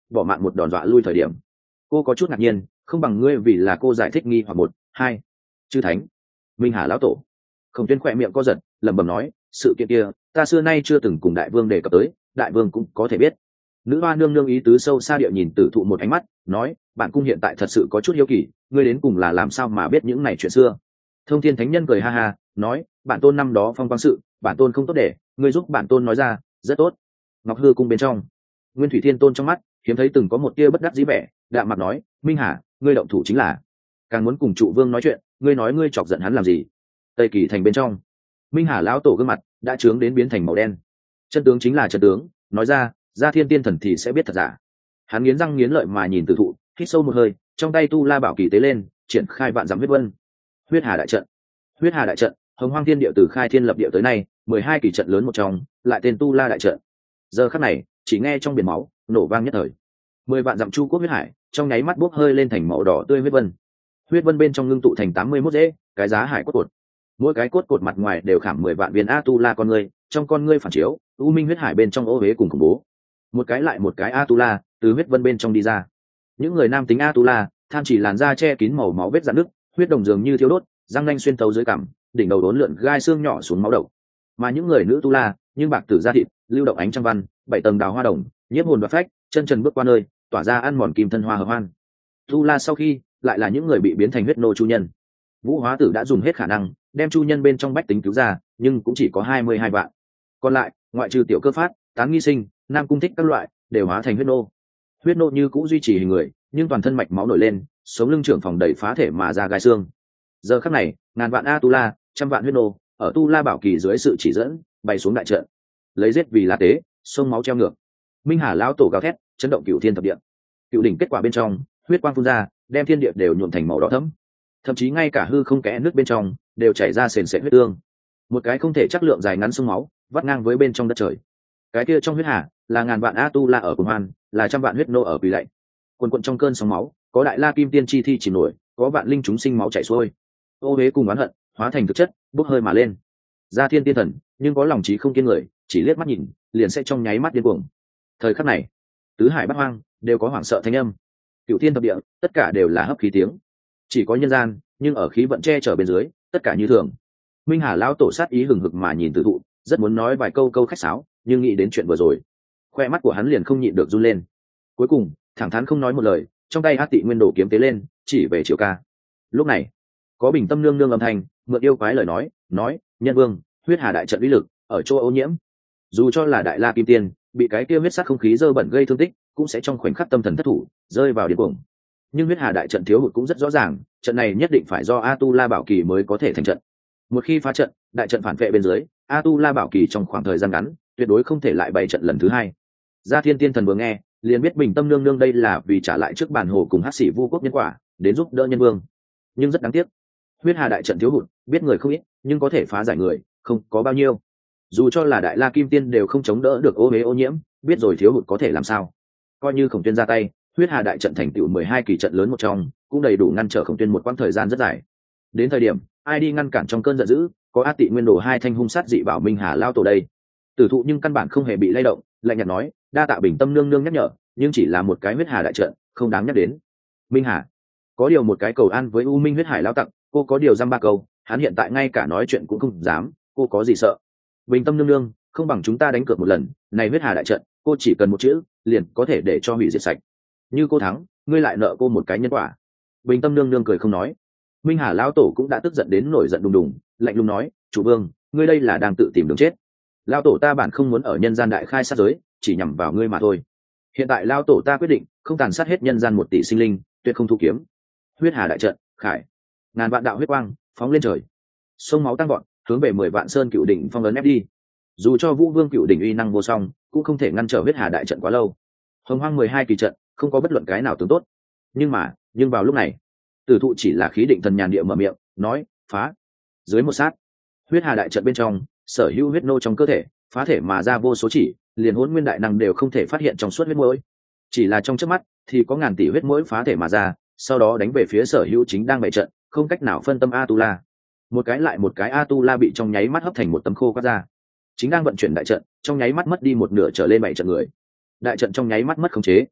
bỏ mạng một đòn dọa lui thời điểm. Cô có chút ngạc nhiên, không bằng ngươi vì là cô giải thích nghi hoặc một hai chư thánh minh hà lão tổ. Khổng Tuyên khỏe miệng co giật, lẩm bẩm nói, sự kiện kia ta xưa nay chưa từng cùng đại vương đề cập tới, đại vương cũng có thể biết. Nữ hoa nương nương ý tứ sâu xa địa nhìn tử thụ một ánh mắt, nói, bản cung hiện tại thật sự có chút hiếu kỳ, ngươi đến cùng là làm sao mà biết những này chuyện xưa. Thông Thiên Thánh Nhân cười ha ha, nói, bản tôn năm đó phong quang sự, bản tôn không tốt để, ngươi giúp bản tôn nói ra, rất tốt. Ngọc Hư cung bên trong, Nguyên Thủy Thiên Tôn trong mắt hiếm thấy từng có một tia bất đắc dĩ vẻ, đạm mặt nói, Minh Hà, ngươi động thủ chính là, càng muốn cùng trụ vương nói chuyện, ngươi nói ngươi chọc giận hắn làm gì. Tây Kỳ thành bên trong, Minh Hà lão tổ gương mặt đã trướng đến biến thành màu đen. Chân tướng chính là chân tướng, nói ra, Gia Thiên Tiên Thần thì sẽ biết thật giả. Hắn nghiến răng nghiến lợi mà nhìn tử thụ, hít sâu một hơi, trong tay tu la bảo kỳ tế lên, triển khai vạn dặm huyết vân. Huyết Hà đại trận. Huyết Hà đại trận, Hồng Hoang Thiên Địa từ khai thiên lập địa tới nay, mười hai kỳ trận lớn một trong, lại tên tu la đại trận. Giờ khắc này, chỉ nghe trong biển máu nổ vang nhất thời. Mười vạn dặm chu quốc huyết hải, trong nháy mắt bốc hơi lên thành màu đỏ tươi huyết vân. Huyết vân bên trong ngưng tụ thành tám mươi mốt rễ, cái giá hải cốt cột. Mỗi cái cốt cột mặt ngoài đều khảm mười vạn viên a tu la con ngươi, trong con ngươi phản chiếu, u minh huyết hải bên trong ô huế cùng khủng bố. Một cái lại một cái a tu la từ huyết vân bên trong đi ra. Những người nam tính a tu la, tham chỉ làn da che kín màu máu vết rạn nứt, huyết đồng dường như thiêu đốt, răng nanh xuyên tấu dưới cằm, đỉnh đầu đốn lượn gai xương nhỏ xuống máu đầu. Mà những người nữ tu la, nhưng bạc tử da thịt, lưu động ánh trăng văn, bảy tầng đào hoa đồng, nhiếp hồn và phách, chân trần bước qua nơi, tỏa ra ăn mòn kim thân hoa hợp hoan. Tu la sau khi, lại là những người bị biến thành huyết nô chu nhân. Vũ Hóa Tử đã dùng hết khả năng đem chu nhân bên trong bách tính cứu ra, nhưng cũng chỉ có hai mươi hai vạn. Còn lại, ngoại trừ tiểu cơ phát, tán nghi sinh, nam cung thích các loại, đều hóa thành huyết nô. Huyết nô như cũng duy trì hình người, nhưng toàn thân mạch máu nổi lên, sống lưng trưởng phòng đẩy phá thể mà ra gai xương. Giờ khắc này, ngàn vạn a tu la, trăm vạn huyết nô, ở tu la bảo kỳ dưới sự chỉ dẫn, bay xuống đại trận, lấy giết vì là tế, sông máu treo ngược. Minh Hà lão tổ gào thét, chấn động cửu thiên thập địa. Cửu đỉnh kết quả bên trong, huyết quang phun ra, đem thiên địa đều nhuộm thành màu đỏ thẫm. Thậm chí ngay cả hư không kẽ nước bên trong đều chảy ra sền sệt huyết tương. Một cái không thể chắc lượng dài ngắn sông máu, vắt ngang với bên trong đất trời. Cái kia trong huyết hà là ngàn vạn a tu la ở cuồng hoan, là trăm vạn huyết nô ở quỳ lạy. Quần quần trong cơn sóng máu, có đại la kim tiên chi thi chìm nổi, có vạn linh chúng sinh máu chảy xuôi. Ô uế cùng oán hận, hóa thành thực chất, bốc hơi mà lên. Gia Thiên Tiên Thần, nhưng có lòng trí không kiên người, chỉ liếc mắt nhìn, liền sẽ trong nháy mắt điên cuồng. Thời khắc này, tứ hải bát hoang đều có hoảng sợ thanh âm. Cửu thiên thập địa, tất cả đều là hấp khí tiếng. Chỉ có nhân gian, nhưng ở khí vận che chở bên dưới, tất cả như thường. Minh Hà lão tổ sát ý hừng hực mà nhìn tử thụ, rất muốn nói vài câu câu khách sáo, nhưng nghĩ đến chuyện vừa rồi, khoe mắt của hắn liền không nhịn được run lên. Cuối cùng, thẳng thắn không nói một lời, trong tay Át Tị Nguyên Đồ kiếm tế lên, chỉ về Triệu Ca. Lúc này, có Bình Tâm nương nương âm thanh, mượn yêu quái lời nói, nói, nhân vương, huyết hà đại trận uy lực, ở chỗ ô nhiễm. Dù cho là đại la kim tiên, bị cái kia huyết sát không khí dơ bẩn gây thương tích, cũng sẽ trong khoảnh khắc tâm thần thất thủ, rơi vào điên cuồng. Nhưng huyết hà đại trận thiếu hụt cũng rất rõ ràng, trận này nhất định phải do a tu la bảo kỳ mới có thể thành trận. Một khi phá trận, đại trận phản vệ bên dưới, a tu la bảo kỳ trong khoảng thời gian ngắn tuyệt đối không thể lại bày trận lần thứ hai. Gia Thiên Tiên Thần vừa nghe, liền biết Bình Tâm nương nương đây là vì trả lại trước bản hồ cùng hắc sĩ vu quốc nhân quả, đến giúp đỡ nhân vương. Nhưng rất đáng tiếc, huyết hà đại trận thiếu hụt, biết người không ít, nhưng có thể phá giải người không có bao nhiêu. Dù cho là đại la kim tiên đều không chống đỡ được ô huế ô nhiễm, biết rồi thiếu hụt có thể làm sao. Coi như Khổng Tuyên ra tay, huyết hà đại trận thành tựu mười hai kỳ trận lớn một trong, cũng đầy đủ ngăn trở Khổng Tuyên một quãng thời gian rất dài. Đến thời điểm ai đi ngăn cản trong cơn giận dữ, có Át Tị Nguyên Đồ hai thanh hung sát dị bảo Minh Hà lao tổ đây. Tử thụ nhưng căn bản không hề bị lay động, lạnh nhạt nói, đa tạ Bình Tâm nương nương nhắc nhở, nhưng chỉ là một cái huyết hà đại trận, không đáng nhắc đến. Minh Hà, có điều một cái cầu an với U Minh huyết hải lao tặc, cô có điều dăm ba câu, hắn hiện tại ngay cả nói chuyện cũng không dám, cô có gì sợ. Bình Tâm nương nương, không bằng chúng ta đánh cược một lần, này huyết hà đại trận, cô chỉ cần một chữ, liền có thể để cho hủy diệt sạch. Như cô thắng, ngươi lại nợ cô một cái nhân quả. Bình Tâm nương nương cười không nói. Minh Hà lão tổ cũng đã tức giận đến nổi giận đùng đùng, lạnh lùng nói, chủ vương, ngươi đây là đang tự tìm đường chết. Lão tổ ta bản không muốn ở nhân gian đại khai sát giới, chỉ nhằm vào ngươi mà thôi. Hiện tại lão tổ ta quyết định không tàn sát hết nhân gian một tỷ sinh linh, tuyệt không thu kiếm. Huyết hà đại trận, khải, ngàn vạn đạo huyết quang phóng lên trời, sông máu tăng vọt, hướng về mười vạn sơn cựu đỉnh phong ấn ép đi. Dù cho Vũ Vương cựu đỉnh uy năng vô song, cũng không thể ngăn trở huyết hà đại trận quá lâu. Hồng Hoang mười hai kỳ trận, không có bất luận cái nào tướng tốt. Nhưng mà, nhưng vào lúc này, Tử thụ chỉ là khí định thần nhàn địa mở miệng, nói, phá. Dưới một sát, huyết hà đại trận bên trong, sở hữu huyết nô trong cơ thể, phá thể mà ra vô số chỉ, liền Hỗn Nguyên đại năng đều không thể phát hiện trong suốt huyết mũi. Chỉ là trong chớp mắt, thì có ngàn tỷ huyết mũi phá thể mà ra, sau đó đánh về phía sở hữu chính đang bày trận, không cách nào phân tâm a tu la. Một cái lại một cái a tu la bị trong nháy mắt hấp thành một tấm khô quát ra. Chính đang vận chuyển đại trận, trong nháy mắt mất đi một nửa trở lên bảy trận người. Đại trận trong nháy mắt mất khống chế.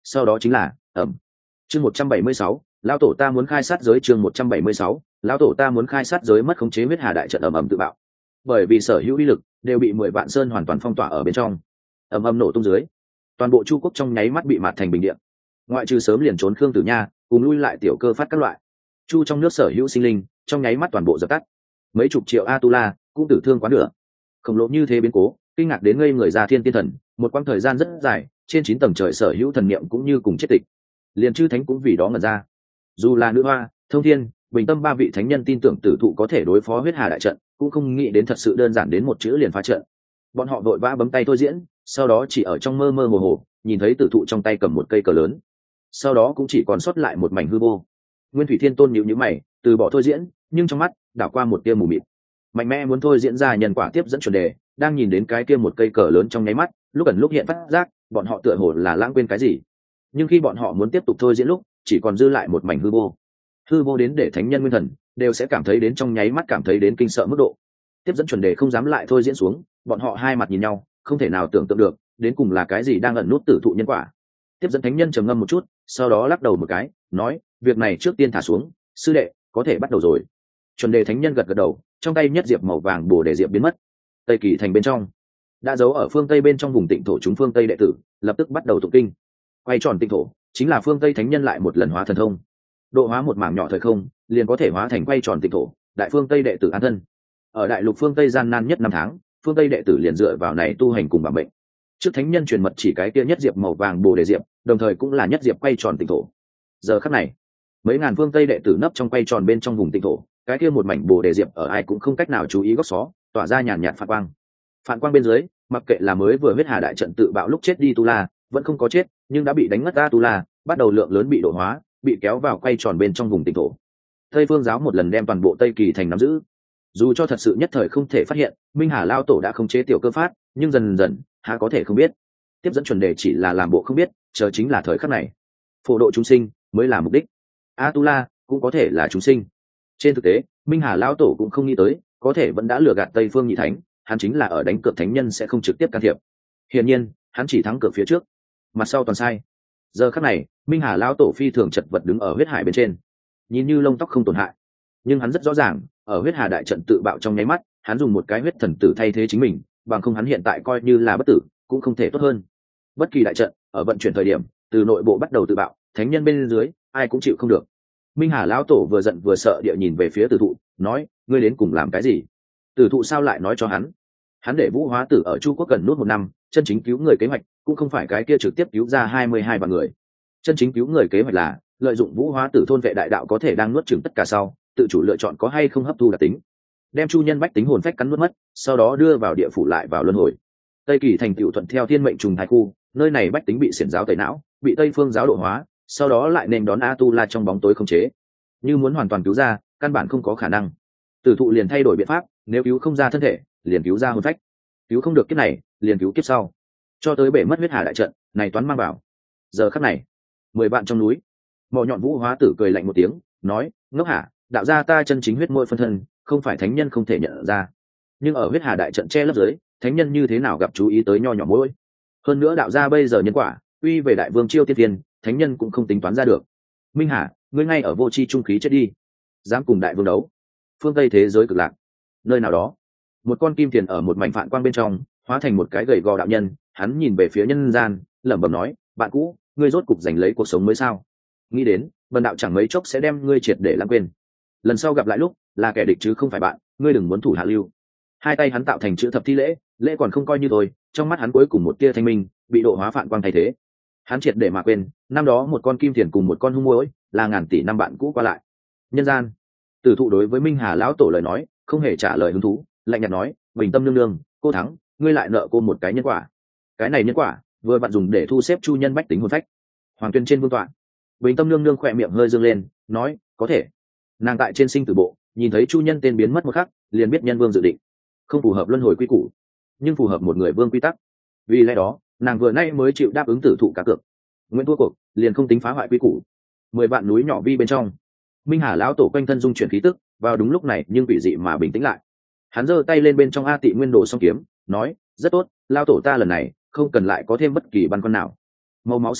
sau đó chính là ẩm. Chương một trăm bảy mươi sáu, lão tổ ta muốn khai sát giới. Chương một trăm bảy mươi sáu, lão tổ ta muốn khai sát giới. Mất khống chế huyết hà đại trận ầm ầm tự bạo, bởi vì sở hữu uy lực đều bị mười vạn sơn hoàn toàn phong tỏa ở bên trong, ầm ầm nổ tung dưới, toàn bộ Chu quốc trong nháy mắt bị mạt thành bình địa. Ngoại trừ sớm liền trốn Khương Tử Nha cùng lui lại tiểu cơ phát các loại Chu trong nước sở hữu sinh linh trong nháy mắt toàn bộ dập tắt, mấy chục triệu Atula cũng tử thương quá nửa. Khổng lồ như thế biến cố kinh ngạc đến ngây người ra thiên tiên thần, một quãng thời gian rất dài trên chín tầng trời sở hữu thần niệm cũng như cùng chết tịch, liền chư thánh cũng vì đó ngẩn ra. Dù là nữ hoa, thông thiên, bình tâm ba vị thánh nhân tin tưởng tử thụ có thể đối phó huyết hà đại trận, cũng không nghĩ đến thật sự đơn giản đến một chữ liền phá trận. Bọn họ vội vã bấm tay thôi diễn, sau đó chỉ ở trong mơ mơ hồ hồ nhìn thấy tử thụ trong tay cầm một cây cờ lớn, sau đó cũng chỉ còn sót lại một mảnh hư vô. Nguyên Thủy Thiên Tôn nhíu nhíu mày, từ bỏ thôi diễn, nhưng trong mắt đảo qua một tia mù mịt. Mạnh mẽ muốn thôi diễn ra nhân quả tiếp dẫn chuẩn đề, đang nhìn đến cái kia một cây cờ lớn trong nháy mắt, lúc ẩn lúc hiện phát giác, bọn họ tựa hồ là lãng quên cái gì. Nhưng khi bọn họ muốn tiếp tục thôi diễn lúc, chỉ còn dư lại một mảnh hư vô. Hư vô đến để thánh nhân nguyên thần đều sẽ cảm thấy đến trong nháy mắt cảm thấy đến kinh sợ mức độ. Tiếp dẫn chuẩn đề không dám lại thôi diễn xuống, bọn họ hai mặt nhìn nhau, không thể nào tưởng tượng được đến cùng là cái gì đang ẩn nút tử thụ nhân quả. Tiếp dẫn thánh nhân trầm ngâm một chút, sau đó lắc đầu một cái, nói, việc này trước tiên thả xuống, sư đệ có thể bắt đầu rồi. Chuẩn đề thánh nhân gật gật đầu, trong tay nhất diệp màu vàng bồ đề diệp biến mất. Tây Kỳ thành bên trong, đã giấu ở phương tây bên trong vùng tịnh thổ chúng phương tây đệ tử lập tức bắt đầu tụng kinh. Quay tròn tịnh thổ chính là phương tây thánh nhân lại một lần hóa thần thông, độ hóa một mảng nhỏ thời không liền có thể hóa thành quay tròn tịnh thổ. Đại phương tây đệ tử an thân. Ở đại lục phương tây gian nan nhất năm tháng, phương tây đệ tử liền dựa vào này tu hành cùng bảo mệnh. Trước thánh nhân truyền mật chỉ cái kia nhất diệp màu vàng bồ đề diệp, đồng thời cũng là nhất diệp quay tròn tịnh thổ. Giờ khắc này, mấy ngàn phương tây đệ tử nấp trong quay tròn bên trong vùng tịnh thổ, cái kia một mảnh bồ đề diệp ở ai cũng không cách nào chú ý góc xó, tỏa ra nhàn nhạt phản quang. Phản quang bên dưới, mặc kệ là mới vừa huyết hà đại trận tự bạo lúc chết đi tu la, vẫn không có chết, nhưng đã bị đánh ngất ra tu la, bắt đầu lượng lớn bị độ hóa, bị kéo vào quay tròn bên trong vùng tịnh thổ. Tây Phương giáo một lần đem toàn bộ Tây Kỳ thành nắm giữ. Dù cho thật sự nhất thời không thể phát hiện, Minh Hà lao tổ đã khống chế tiểu cơ phát, nhưng dần dần, há có thể không biết. Tiếp dẫn chuẩn đề chỉ là làm bộ không biết, chờ chính là thời khắc này. Phổ độ chúng sinh mới là mục đích. Atula cũng có thể là chúng sinh. Trên thực tế, Minh Hà lão tổ cũng không nghĩ tới, có thể vẫn đã lừa gạt Tây Phương Nhị Thánh, hắn chính là ở đánh cược thánh nhân sẽ không trực tiếp can thiệp. Hiển nhiên, hắn chỉ thắng cược phía trước, mặt sau toàn sai. Giờ khắc này, Minh Hà lão tổ phi thường chật vật đứng ở huyết hải bên trên, nhìn như lông tóc không tổn hại, nhưng hắn rất rõ ràng, ở huyết hà đại trận tự bạo trong nháy mắt, hắn dùng một cái huyết thần tử thay thế chính mình, bằng không hắn hiện tại coi như là bất tử, cũng không thể tốt hơn. Bất kỳ đại trận ở vận chuyển thời điểm, từ nội bộ bắt đầu tự bạo, thánh nhân bên dưới ai cũng chịu không được. Minh Hà lão tổ vừa giận vừa sợ địa nhìn về phía Tử Thụ, nói, ngươi đến cùng làm cái gì? Tử Thụ sao lại nói cho hắn? Hắn để Vũ Hóa Tử ở Chu Quốc gần nút một năm, chân chính cứu người kế hoạch cũng không phải cái kia trực tiếp cứu ra hai mươi hai vạn người. Chân chính cứu người kế hoạch là lợi dụng Vũ Hóa Tử thôn vệ đại đạo có thể đang nuốt chửng tất cả sau, tự chủ lựa chọn có hay không hấp thu đặc tính, đem chu nhân bách tính hồn phách cắn nuốt mất, sau đó đưa vào địa phủ lại vào luân hồi. Tây Kỳ thành tựu thuận theo thiên mệnh trùng thái khu, nơi này bách tính bị xiển giáo tẩy não, bị Tây Phương giáo độ hóa, sau đó lại nên đón A Tu La trong bóng tối khống chế. Như muốn hoàn toàn cứu ra, căn bản không có khả năng. Tử Thụ liền thay đổi biện pháp, nếu cứu không ra thân thể, liền cứu ra hồn phách. Cứu không được kiếp này, liền cứu kiếp sau. Cho tới bể mất huyết hà đại trận, này toán mang vào. Giờ khắc này, mười bạn trong núi, Mỏ Nhọn Vũ Hóa Tử cười lạnh một tiếng, nói, ngốc hả, đạo gia ta chân chính huyết môi phân thân, không phải thánh nhân không thể nhận ra. Nhưng ở huyết hà đại trận che lấp dưới, thánh nhân như thế nào gặp chú ý tới nho nhỏ mỗi. Hơn nữa đạo gia bây giờ nhân quả, uy về đại vương chiêu tiên tiên, thánh nhân cũng không tính toán ra được. Minh Hà, ngươi ngay ở vô tri trung khí chết đi, dám cùng đại vương đấu. Phương Tây thế giới cực lạc, nơi nào đó, một con kim tiền ở một mảnh phản quang bên trong, hóa thành một cái gầy gò đạo nhân, hắn nhìn về phía nhân gian, lẩm bẩm nói, bạn cũ, ngươi rốt cục giành lấy cuộc sống mới sao? Nghĩ đến, bần đạo chẳng mấy chốc sẽ đem ngươi triệt để lãng quên. Lần sau gặp lại lúc, là kẻ địch chứ không phải bạn, ngươi đừng muốn thủ hạ lưu. Hai tay hắn tạo thành chữ thập thi lễ, lễ còn không coi như thôi, trong mắt hắn cuối cùng một tia thanh minh, bị độ hóa phản quang thay thế. Hắn triệt để mà quên, năm đó một con kim tiền cùng một con hung muỗi, là ngàn tỷ năm bạn cũ qua lại. Nhân gian, Tử Thụ đối với Minh Hà lão tổ lời nói, không hề trả lời hứng thú, lạnh nhạt nói, bình tâm nương nương, cô thắng, ngươi lại nợ cô một cái nhân quả. Cái này nhân quả, vừa bạn dùng để thu xếp chu nhân bách tính hồn phách. Hoàng tuyên trên vương tọa, bình tâm nương nương khỏe miệng hơi dương lên, nói, có thể. Nàng tại trên sinh tử bộ, nhìn thấy chu nhân tên biến mất một khắc, liền biết nhân vương dự định không phù hợp luân hồi quy củ, nhưng phù hợp một người vương quy tắc. Vì lẽ đó, nàng vừa nay mới chịu đáp ứng Tử Thụ cá cược. Nguyễn thua cuộc, liền không tính phá hoại quy củ. Mười vạn núi nhỏ vi bên trong, Minh Hà lão tổ quanh thân dung chuyển khí tức, vào đúng lúc này nhưng quỷ dị mà bình tĩnh lại. Hắn giơ tay lên bên trong A Tị Nguyên Đồ song kiếm, nói, rất tốt, lão tổ ta lần này không cần lại có thêm bất kỳ băn khoăn nào. Màu máu sắc khí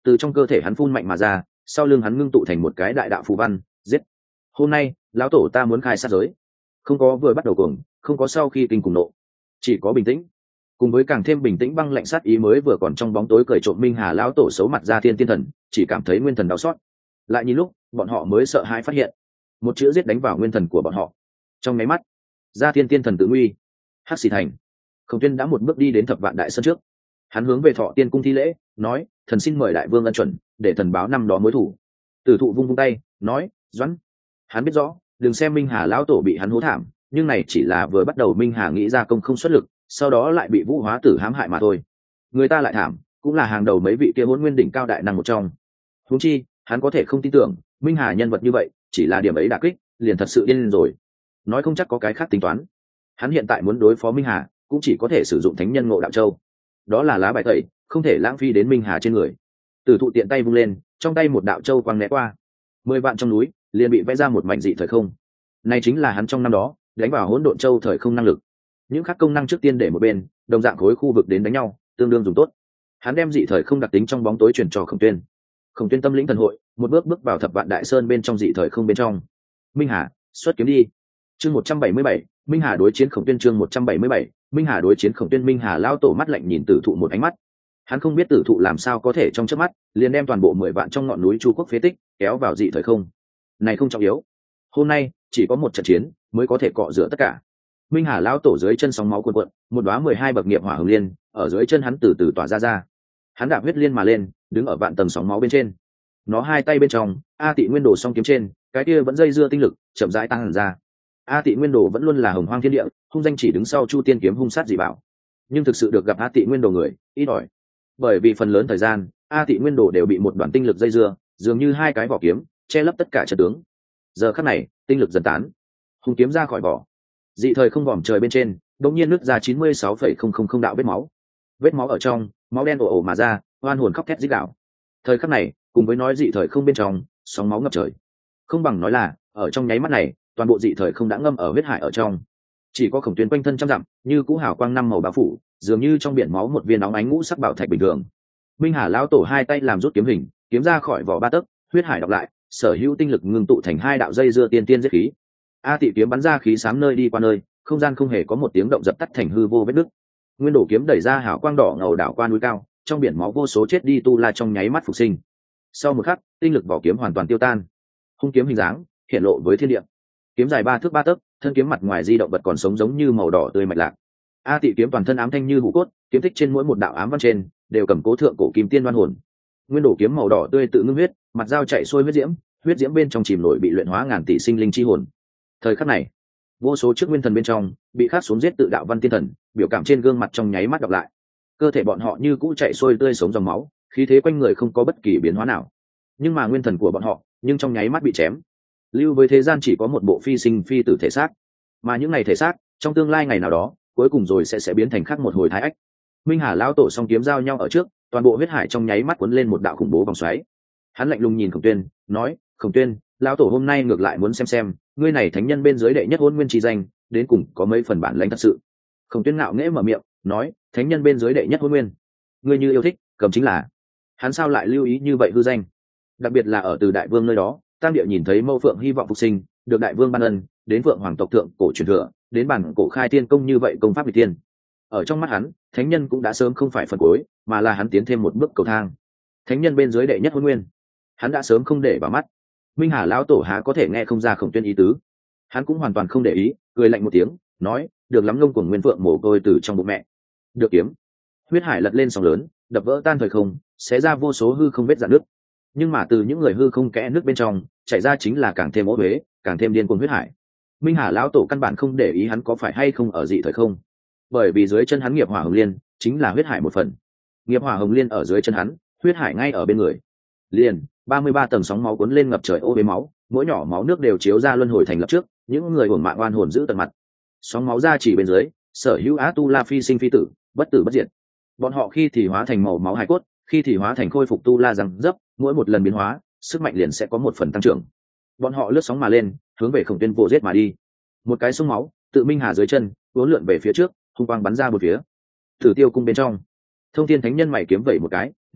từ trong cơ thể hắn phun mạnh mà ra, sau lưng hắn ngưng tụ thành một cái đại đạo phù văn, giết. Hôm nay lão tổ ta muốn khai sát giới. Không có vừa bắt đầu cuồng, không có sau khi kinh cùng nộ, chỉ có bình tĩnh. Cùng với càng thêm bình tĩnh băng lạnh sát ý mới vừa còn trong bóng tối cởi trộm Minh Hà lão tổ xấu mặt ra thiên tiên thần, chỉ cảm thấy nguyên thần đau xót. Lại nhìn lúc, bọn họ mới sợ hãi phát hiện, một chữ giết đánh vào nguyên thần của bọn họ. Trong mấy mắt, ra thiên tiên thần tự nguy, hắc xì thành. Khổng Tuyên đã một bước đi đến thập vạn đại sơn trước, hắn hướng về Thọ Tiên cung thi lễ, nói: thần xin mời đại vương ân chuẩn, để thần báo năm đó mối thủ. Tử thụ vung vung tay, nói: doãn. Hắn biết rõ, đừng xem Minh Hà lão tổ bị hắn hố thảm, nhưng này chỉ là vừa bắt đầu Minh Hà nghĩ ra công không xuất lực, sau đó lại bị Vũ Hóa Tử hãm hại mà thôi. Người ta lại thảm, cũng là hàng đầu mấy vị kia Hỗn Nguyên đỉnh cao đại năng một trong. Huống chi, hắn có thể không tin tưởng, Minh Hà nhân vật như vậy, chỉ là điểm ấy đả kích, liền thật sự điên lên rồi. Nói không chắc có cái khác tính toán. Hắn hiện tại muốn đối phó Minh Hà, cũng chỉ có thể sử dụng Thánh Nhân Ngộ Đạo Châu. Đó là lá bài tẩy, không thể lãng phí đến Minh Hà trên người. Tử thụ tiện tay vung lên, trong tay một đạo châu quang né qua, mười vạn trong núi liền bị vẽ ra một mảnh dị thời không. Này chính là hắn trong năm đó đánh vào Hỗn Độn Châu thời không năng lực. Những khác công năng trước tiên để một bên, đồng dạng khối khu vực đến đánh nhau, tương đương dùng tốt. Hắn đem dị thời không đặc tính trong bóng tối truyền cho Khổng Tuyên. Khổng Tuyên tâm lĩnh thần hội, một bước bước vào thập vạn đại sơn bên trong dị thời không bên trong. Minh Hà, xuất kiếm đi. Chương một trăm bảy mươi bảy, Minh Hà đối chiến Khổng Tuyên. Chương một trăm bảy mươi bảy, Minh Hà đối chiến Khổng Tuyên. Minh Hà lao tổ mắt lạnh nhìn Tử thụ một ánh mắt. Hắn không biết Tử thụ làm sao có thể trong chớp mắt liền đem toàn bộ mười vạn trong ngọn núi Chu Quốc phế tích kéo vào dị thời không. Này không trọng yếu. Hôm nay chỉ có một trận chiến mới có thể cọ rửa tất cả. Minh Hà lão tổ dưới chân sóng máu cuồn cuộn, một đóa mười hai bậc nghiệp hỏa hồng liên ở dưới chân hắn từ từ tỏa ra ra. Hắn đạp huyết liên mà lên, đứng ở vạn tầng sóng máu bên trên. Nó hai tay bên trong, A Tị Nguyên Đồ song kiếm trên, cái kia vẫn dây dưa tinh lực, chậm rãi tăng hẳn ra. A Tị Nguyên Đồ vẫn luôn là hồng hoang thiên địa, hung danh chỉ đứng sau Chu Tiên kiếm hung sát dị bảo. Nhưng thực sự được gặp A Tị Nguyên Đồ người, ít ỏi. Bởi vì phần lớn thời gian, A Tị Nguyên Đồ đều bị một đoạn tinh lực dây dưa, dường như hai cái vỏ kiếm, che lấp tất cả trận tướng. Giờ khắc này, tinh lực dần tán, hung kiếm ra khỏi vỏ. Dị thời không vòm trời bên trên, đột nhiên nứt ra chín mươi sáu phẩy không không không đạo vết máu. Vết máu ở trong, máu đen ồ ồ mà ra, oan hồn khóc thét rít gào. Thời khắc này, cùng với nói dị thời không bên trong, sóng máu ngập trời. Không bằng nói là, ở trong nháy mắt này, toàn bộ dị thời không đã ngâm ở huyết hải ở trong. Chỉ có Khổng Tuyên quanh thân trăm dặm, như cũ hào quang năm màu bao phủ, dường như trong biển máu một viên nóng ánh ngũ sắc bảo thạch bình thường. Minh Hà lão tổ hai tay làm rút kiếm hình, kiếm ra khỏi vỏ ba tấc, huyết hải đọc lại, sở hữu tinh lực ngưng tụ thành hai đạo dây dưa tiên tiên giết khí. A Tị kiếm bắn ra khí xám nơi đi qua nơi, không gian không hề có một tiếng động, dập tắt thành hư vô vết nứt. Nguyên Đồ kiếm đẩy ra hào quang đỏ ngầu đảo qua núi cao, trong biển máu vô số chết đi tu la trong nháy mắt phục sinh. Sau một khắc, tinh lực vỏ kiếm hoàn toàn tiêu tan. Hung kiếm hình dáng hiện lộ với thiên địa. Kiếm dài ba thước ba tấc, thân kiếm mặt ngoài di động vật còn sống giống như màu đỏ tươi mạch lạc. A Tị kiếm toàn thân ám thanh như hũ cốt, kiếm tích trên mỗi một đạo ám văn trên đều cầm cố thượng cổ kim tiên đoan hồn. Nguyên Đồ kiếm màu đỏ tươi tự ngưng huyết, mặt dao chạy xuôi huyết diễm, huyết diễm bên trong chìm nổi bị luyện hóa ngàn tỷ sinh linh chi hồn. Thời khắc này, vô số trước nguyên thần bên trong bị khắc xuống giết tự đạo văn tiên thần, biểu cảm trên gương mặt trong nháy mắt đọc lại. Cơ thể bọn họ như cũ chạy xuôi tươi sống dòng máu, khí thế quanh người không có bất kỳ biến hóa nào. Nhưng mà nguyên thần của bọn họ, nhưng trong nháy mắt bị chém. Lưu với thế gian chỉ có một bộ phi sinh phi tử thể xác, mà những ngày thể xác, trong tương lai ngày nào đó, cuối cùng rồi sẽ sẽ biến thành khác một hồi thái ách. Minh Hà lão tổ song kiếm giao nhau ở trước, toàn bộ huyết hải trong nháy mắt cuốn lên một đạo khủng bố vòng xoáy. Hắn lạnh lùng nhìn Khổng Tuyên, nói: Khổng Tuyên, lão tổ hôm nay ngược lại muốn xem xem, ngươi này thánh nhân bên dưới đệ nhất Hỗn Nguyên chi danh, đến cùng có mấy phần bản lãnh thật sự. Khổng Tuyên ngạo nghễ mở miệng, nói: thánh nhân bên dưới đệ nhất Hỗn Nguyên, ngươi như yêu thích, cầm chính là. Hắn sao lại lưu ý như vậy hư danh? Đặc biệt là ở từ đại vương nơi đó, Tam Địa nhìn thấy Mâu Phượng hy vọng phục sinh, được đại vương ban ân, đến Phượng hoàng tộc thượng cổ truyền thừa, đến bản cổ khai tiên công như vậy công pháp lịch tiên. Ở trong mắt hắn, thánh nhân cũng đã sớm không phải phần cuối, mà là hắn tiến thêm một bước cầu thang. Thánh nhân bên dưới đệ nhất Hỗn Nguyên, hắn đã sớm không để vào mắt. Minh Hà lão tổ há có thể nghe không ra Khổng Tuyên ý tứ. Hắn cũng hoàn toàn không để ý, cười lạnh một tiếng, nói: được lắm, lông của Nguyên Phượng mồ côi từ trong bụng mẹ. Được kiếm. Huyết hải lật lên sóng lớn, đập vỡ tan thời không, xé ra vô số hư không vết rạn nước. Nhưng mà từ những người hư không kẽ nước bên trong chảy ra chính là càng thêm ố huế, càng thêm điên cuồng huyết hải. Minh Hà lão tổ căn bản không để ý hắn có phải hay không ở dị thời không, bởi vì dưới chân hắn nghiệp hỏa hồng liên chính là huyết hải một phần. Nghiệp hỏa hồng liên ở dưới chân hắn, huyết hải ngay ở bên người. Liền ba mươi ba tầng sóng máu cuốn lên ngập trời ô huế máu, mỗi nhỏ máu nước đều chiếu ra luân hồi thành lập trước, những người hồn mạng oan hồn giữ tận mặt. Sóng máu ra chỉ bên dưới, sở hữu á tu la phi sinh phi tử, bất tử bất diệt. Bọn họ khi thì hóa thành màu máu hải cốt, khi thì hóa thành khôi phục tu la răng dấp, mỗi một lần biến hóa, sức mạnh liền sẽ có một phần tăng trưởng. Bọn họ lướt sóng mà lên, hướng về Khổng Tuyên vô giết mà đi. Một cái sông máu tự Minh Hà dưới chân uốn lượn về phía trước, hung quang bắn ra một phía. Thử Tiêu cung bên trong, Thông Thiên thánh nhân mày kiếm vẩy một cái, nói: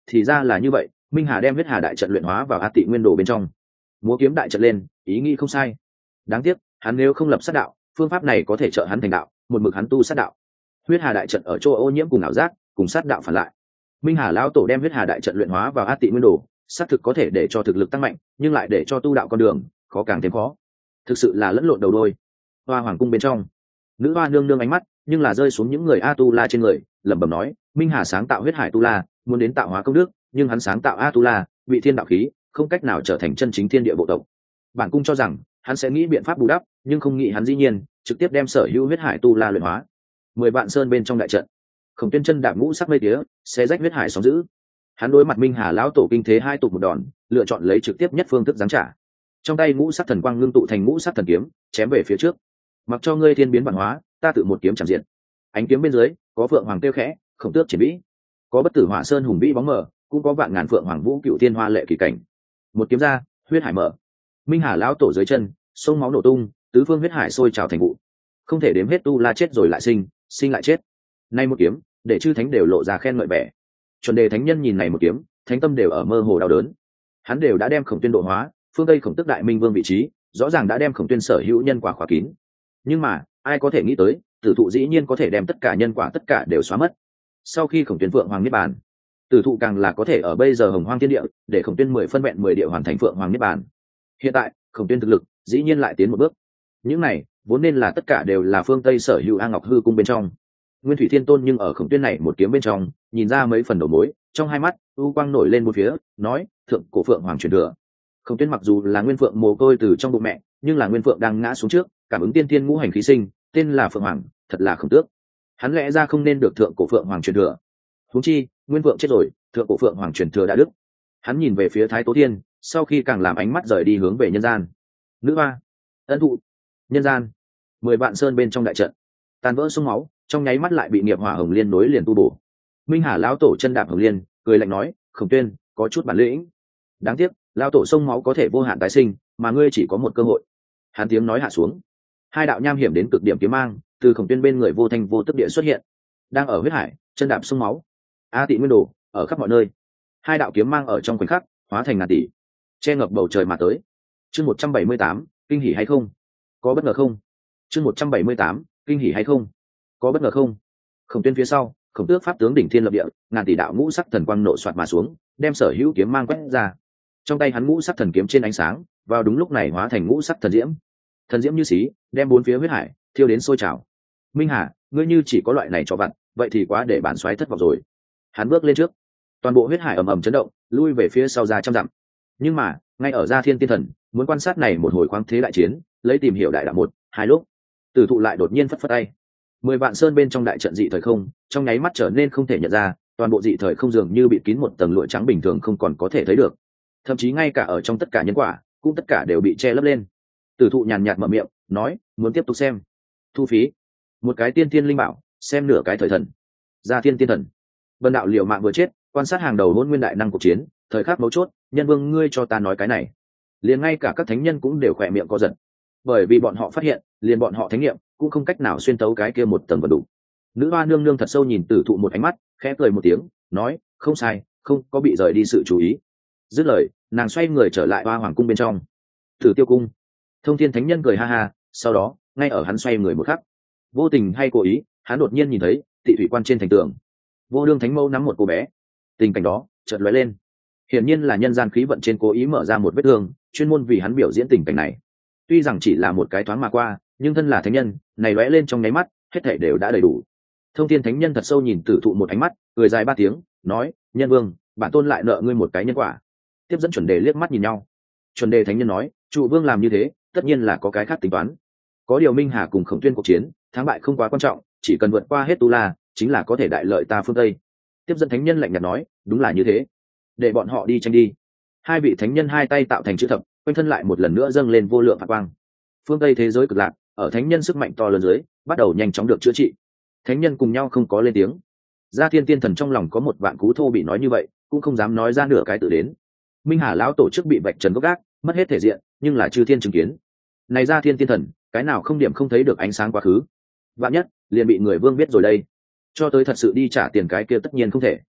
thì ra là như vậy. Minh Hà đem huyết hà đại trận luyện hóa vào A Tị Nguyên Đồ bên trong, múa kiếm đại trận lên, ý nghĩ không sai. Đáng tiếc hắn nếu không lập sát đạo, phương pháp này có thể trợ hắn thành đạo, một mực hắn tu sát đạo. Huyết hà đại trận ở chỗ ô nhiễm cùng ảo giác, cùng sát đạo phản lại. Minh Hà lão tổ đem huyết hà đại trận luyện hóa vào A Tị Nguyên Đồ, xác thực có thể để cho thực lực tăng mạnh, nhưng lại để cho tu đạo con đường khó càng thêm khó. Thực sự là lẫn lộn đầu đôi. Hoa hoàng cung bên trong, nữ hoa nương nương ánh mắt nhưng là rơi xuống những người A Tu La trên người, lẩm bẩm nói: Minh Hà sáng tạo huyết hải tu la, muốn đến tạo hóa công đức, nhưng hắn sáng tạo A Tu La, bị thiên đạo khí, không cách nào trở thành chân chính thiên địa bộ tộc. Bản cung cho rằng hắn sẽ nghĩ biện pháp bù đắp, nhưng không nghĩ hắn dĩ nhiên trực tiếp đem sở hữu huyết hải tu la luyện hóa. Mười vạn sơn bên trong đại trận, Khổng Tuyên chân đạp ngũ sắc mây tía, xé rách huyết hải sóng dữ. Hắn đối mặt Minh Hà lão tổ kinh thế hai tục một đòn, lựa chọn lấy trực tiếp nhất phương thức giáng trả. Trong tay ngũ sắc thần quang ngưng tụ thành ngũ sắc thần kiếm, chém về phía trước. Mặc cho ngươi thiên biến vạn hóa, ta tự một kiếm chạm diện. Ánh kiếm bên dưới có phượng hoàng tiêu khẽ, khổng tước triển vĩ, có bất tử hỏa sơn hùng vĩ bóng mờ, cũng có vạn ngàn phượng hoàng vũ cựu thiên hoa lệ kỳ cảnh. Một kiếm ra, huyết hải mở. Minh Hà lão tổ dưới chân, sông máu nổ tung, tứ phương huyết hải sôi trào thành vụ. Không thể đếm hết tu la chết rồi lại sinh, sinh lại chết. Nay một kiếm, để chư thánh đều lộ ra khen ngợi vẻ. Chuẩn đề thánh nhân nhìn này một kiếm, thánh tâm đều ở mơ hồ đau đớn. Hắn đều đã đem Khổng Tuyên độ hóa, phương Tây Khổng Tức đại minh vương vị trí, rõ ràng đã đem Khổng Tuyên sở hữu nhân quả khóa kín. Nhưng mà, ai có thể nghĩ tới, tử thụ dĩ nhiên có thể đem tất cả nhân quả tất cả đều xóa mất. Sau khi Khổng Tuyên Phượng Hoàng niết bàn, tử thụ càng là có thể ở bây giờ Hồng Hoang thiên địa, để Khổng Tuyên mười phân vẹn mười địa hoàn thành Phượng Hoàng niết bàn. Hiện tại, Khổng Tuyên thực lực dĩ nhiên lại tiến một bước. Những này vốn nên là tất cả đều là phương Tây sở hữu A Ngọc hư cung bên trong. Nguyên Thủy Thiên Tôn nhưng ở Khổng Tuyên này một kiếm bên trong, nhìn ra mấy phần đầu mối, trong hai mắt u quang nổi lên một phía, nói: thượng cổ Phượng Hoàng truyền thừa. Khổng Tuyên mặc dù là nguyên phượng mồ côi từ trong bụng mẹ, nhưng là nguyên phượng đang ngã xuống trước, cảm ứng tiên tiên ngũ hành khí sinh, tên là Phượng Hoàng, thật là không tước. Hắn lẽ ra không nên được thượng cổ Phượng Hoàng truyền thừa. Huống chi, nguyên phượng chết rồi, thượng cổ Phượng Hoàng truyền thừa đã đứt. Hắn nhìn về phía Thái Tố Thiên, sau khi càng làm ánh mắt rời đi hướng về nhân gian. Nữ hoa, ân thụ, nhân gian, mười vạn sơn bên trong đại trận, tàn vỡ sông máu, trong nháy mắt lại bị nghiệp hỏa hồng liên nối liền tu bổ. Minh Hà lão tổ chân đạp hồng liên, cười lạnh nói: Khổng Tuyên có chút bản lĩnh, đáng tiếc lão tổ sông máu có thể vô hạn tái sinh, mà ngươi chỉ có một cơ hội. Hắn tiếng nói hạ xuống, hai đạo nham hiểm đến cực điểm kiếm mang từ Khổng Tuyên bên người vô thanh vô tức địa xuất hiện, đang ở huyết hải chân đạp sông máu. A Tị Nguyên Đồ ở khắp mọi nơi, hai đạo kiếm mang ở trong khoảnh khắc hóa thành ngàn tỷ, che ngập bầu trời mà tới. Chương một trăm bảy mươi tám, kinh hỉ hay không? Có bất ngờ không? Chương một trăm bảy mươi tám, kinh hỉ hay không? Có bất ngờ không? Khổng Tuyên phía sau, Khổng Tước pháp tướng đỉnh thiên lập địa, ngàn tỷ đạo ngũ sắc thần quang nổ soạt mà xuống, đem sở hữu kiếm mang quét ra. Trong tay hắn ngũ sắc thần kiếm trên ánh sáng, vào đúng lúc này hóa thành ngũ sắc thần diễm. Thần diễm như xí, đem bốn phía huyết hải thiêu đến sôi trào. Minh Hà, ngươi như chỉ có loại này cho vặt, vậy thì quá để bản soái thất vọng rồi. Hắn bước lên trước, toàn bộ huyết hải ầm ầm chấn động, lui về phía sau ra trăm dặm. Nhưng mà, ngay ở Gia Thiên Tiên Thần muốn quan sát này một hồi khoáng thế đại chiến, lấy tìm hiểu đại đạo một, hai lúc, Tử thụ lại đột nhiên phất phất tay. Mười vạn sơn bên trong đại trận dị thời không, trong nháy mắt trở nên không thể nhận ra, toàn bộ dị thời không dường như bị kín một tầng lụa trắng bình thường không còn có thể thấy được. Thậm chí ngay cả ở trong tất cả nhân quả, cũng tất cả đều bị che lấp lên. Tử thụ nhàn nhạt mở miệng, nói: muốn tiếp tục xem, thu phí một cái tiên thiên linh bảo, xem nửa cái thời thần. Gia Thiên Tiên Thần, Vân đạo liều mạng vừa chết, quan sát hàng đầu hôn nguyên đại năng cuộc chiến, thời khắc mấu chốt, nhân vương ngươi cho ta nói cái này. Liền ngay cả các thánh nhân cũng đều khỏe miệng co giật, bởi vì bọn họ phát hiện, liền bọn họ thánh nghiệm cũng không cách nào xuyên tấu cái kia một tầng vật đủ. Nữ hoa nương nương thật sâu nhìn Tử thụ một ánh mắt, khẽ cười một tiếng, nói: không sai, không có bị rời đi sự chú ý. Dứt lời, nàng xoay người trở lại Hoa Hoàng cung bên trong. Tử Tiêu cung, Thông Thiên thánh nhân cười ha ha, sau đó, ngay ở hắn xoay người một khắc, vô tình hay cố ý, hắn đột nhiên nhìn thấy Tị thủy quan trên thành tường, Vô Đương thánh mẫu nắm một cô bé. Tình cảnh đó chợt lóe lên, hiển nhiên là nhân gian khí vận trên cố ý mở ra một vết thương, chuyên môn vì hắn biểu diễn tình cảnh này. Tuy rằng chỉ là một cái thoáng mà qua, nhưng thân là thánh nhân, này lóe lên trong nháy mắt, hết thảy đều đã đầy đủ. Thông Thiên thánh nhân thật sâu nhìn Tử thụ một ánh mắt, cười dài ba tiếng, nói: nhân vương, bản tôn lại nợ ngươi một cái nhân quả. Tiếp dẫn Chuẩn Đề liếc mắt nhìn nhau. Chuẩn Đề thánh nhân nói: trụ vương làm như thế, tất nhiên là có cái khác tính toán. Có điều Minh Hà cùng Khổng Tuyên cuộc chiến, thắng bại không quá quan trọng, chỉ cần vượt qua hết tu la, chính là có thể đại lợi ta phương Tây. Tiếp dẫn thánh nhân lạnh nhạt nói: đúng là như thế, để bọn họ đi tranh đi. Hai vị thánh nhân hai tay tạo thành chữ thập, quanh thân lại một lần nữa dâng lên vô lượng phạt quang. Phương Tây thế giới cực lạc, ở thánh nhân sức mạnh to lớn dưới, bắt đầu nhanh chóng được chữa trị. Thánh nhân cùng nhau không có lên tiếng. Gia Thiên Tiên Thần trong lòng có một vạn cú thô bị nói như vậy, cũng không dám nói ra nửa cái tự đến. Minh Hà lão tổ chức bị vạch trần gốc gác, mất hết thể diện, nhưng là chư thiên chứng kiến. Này Gia Thiên Tiên Thần, cái nào không điểm không thấy được ánh sáng quá khứ. Vạn nhất, liền bị người vương biết rồi đây. Cho tới thật sự đi trả tiền cái kia tất nhiên không thể.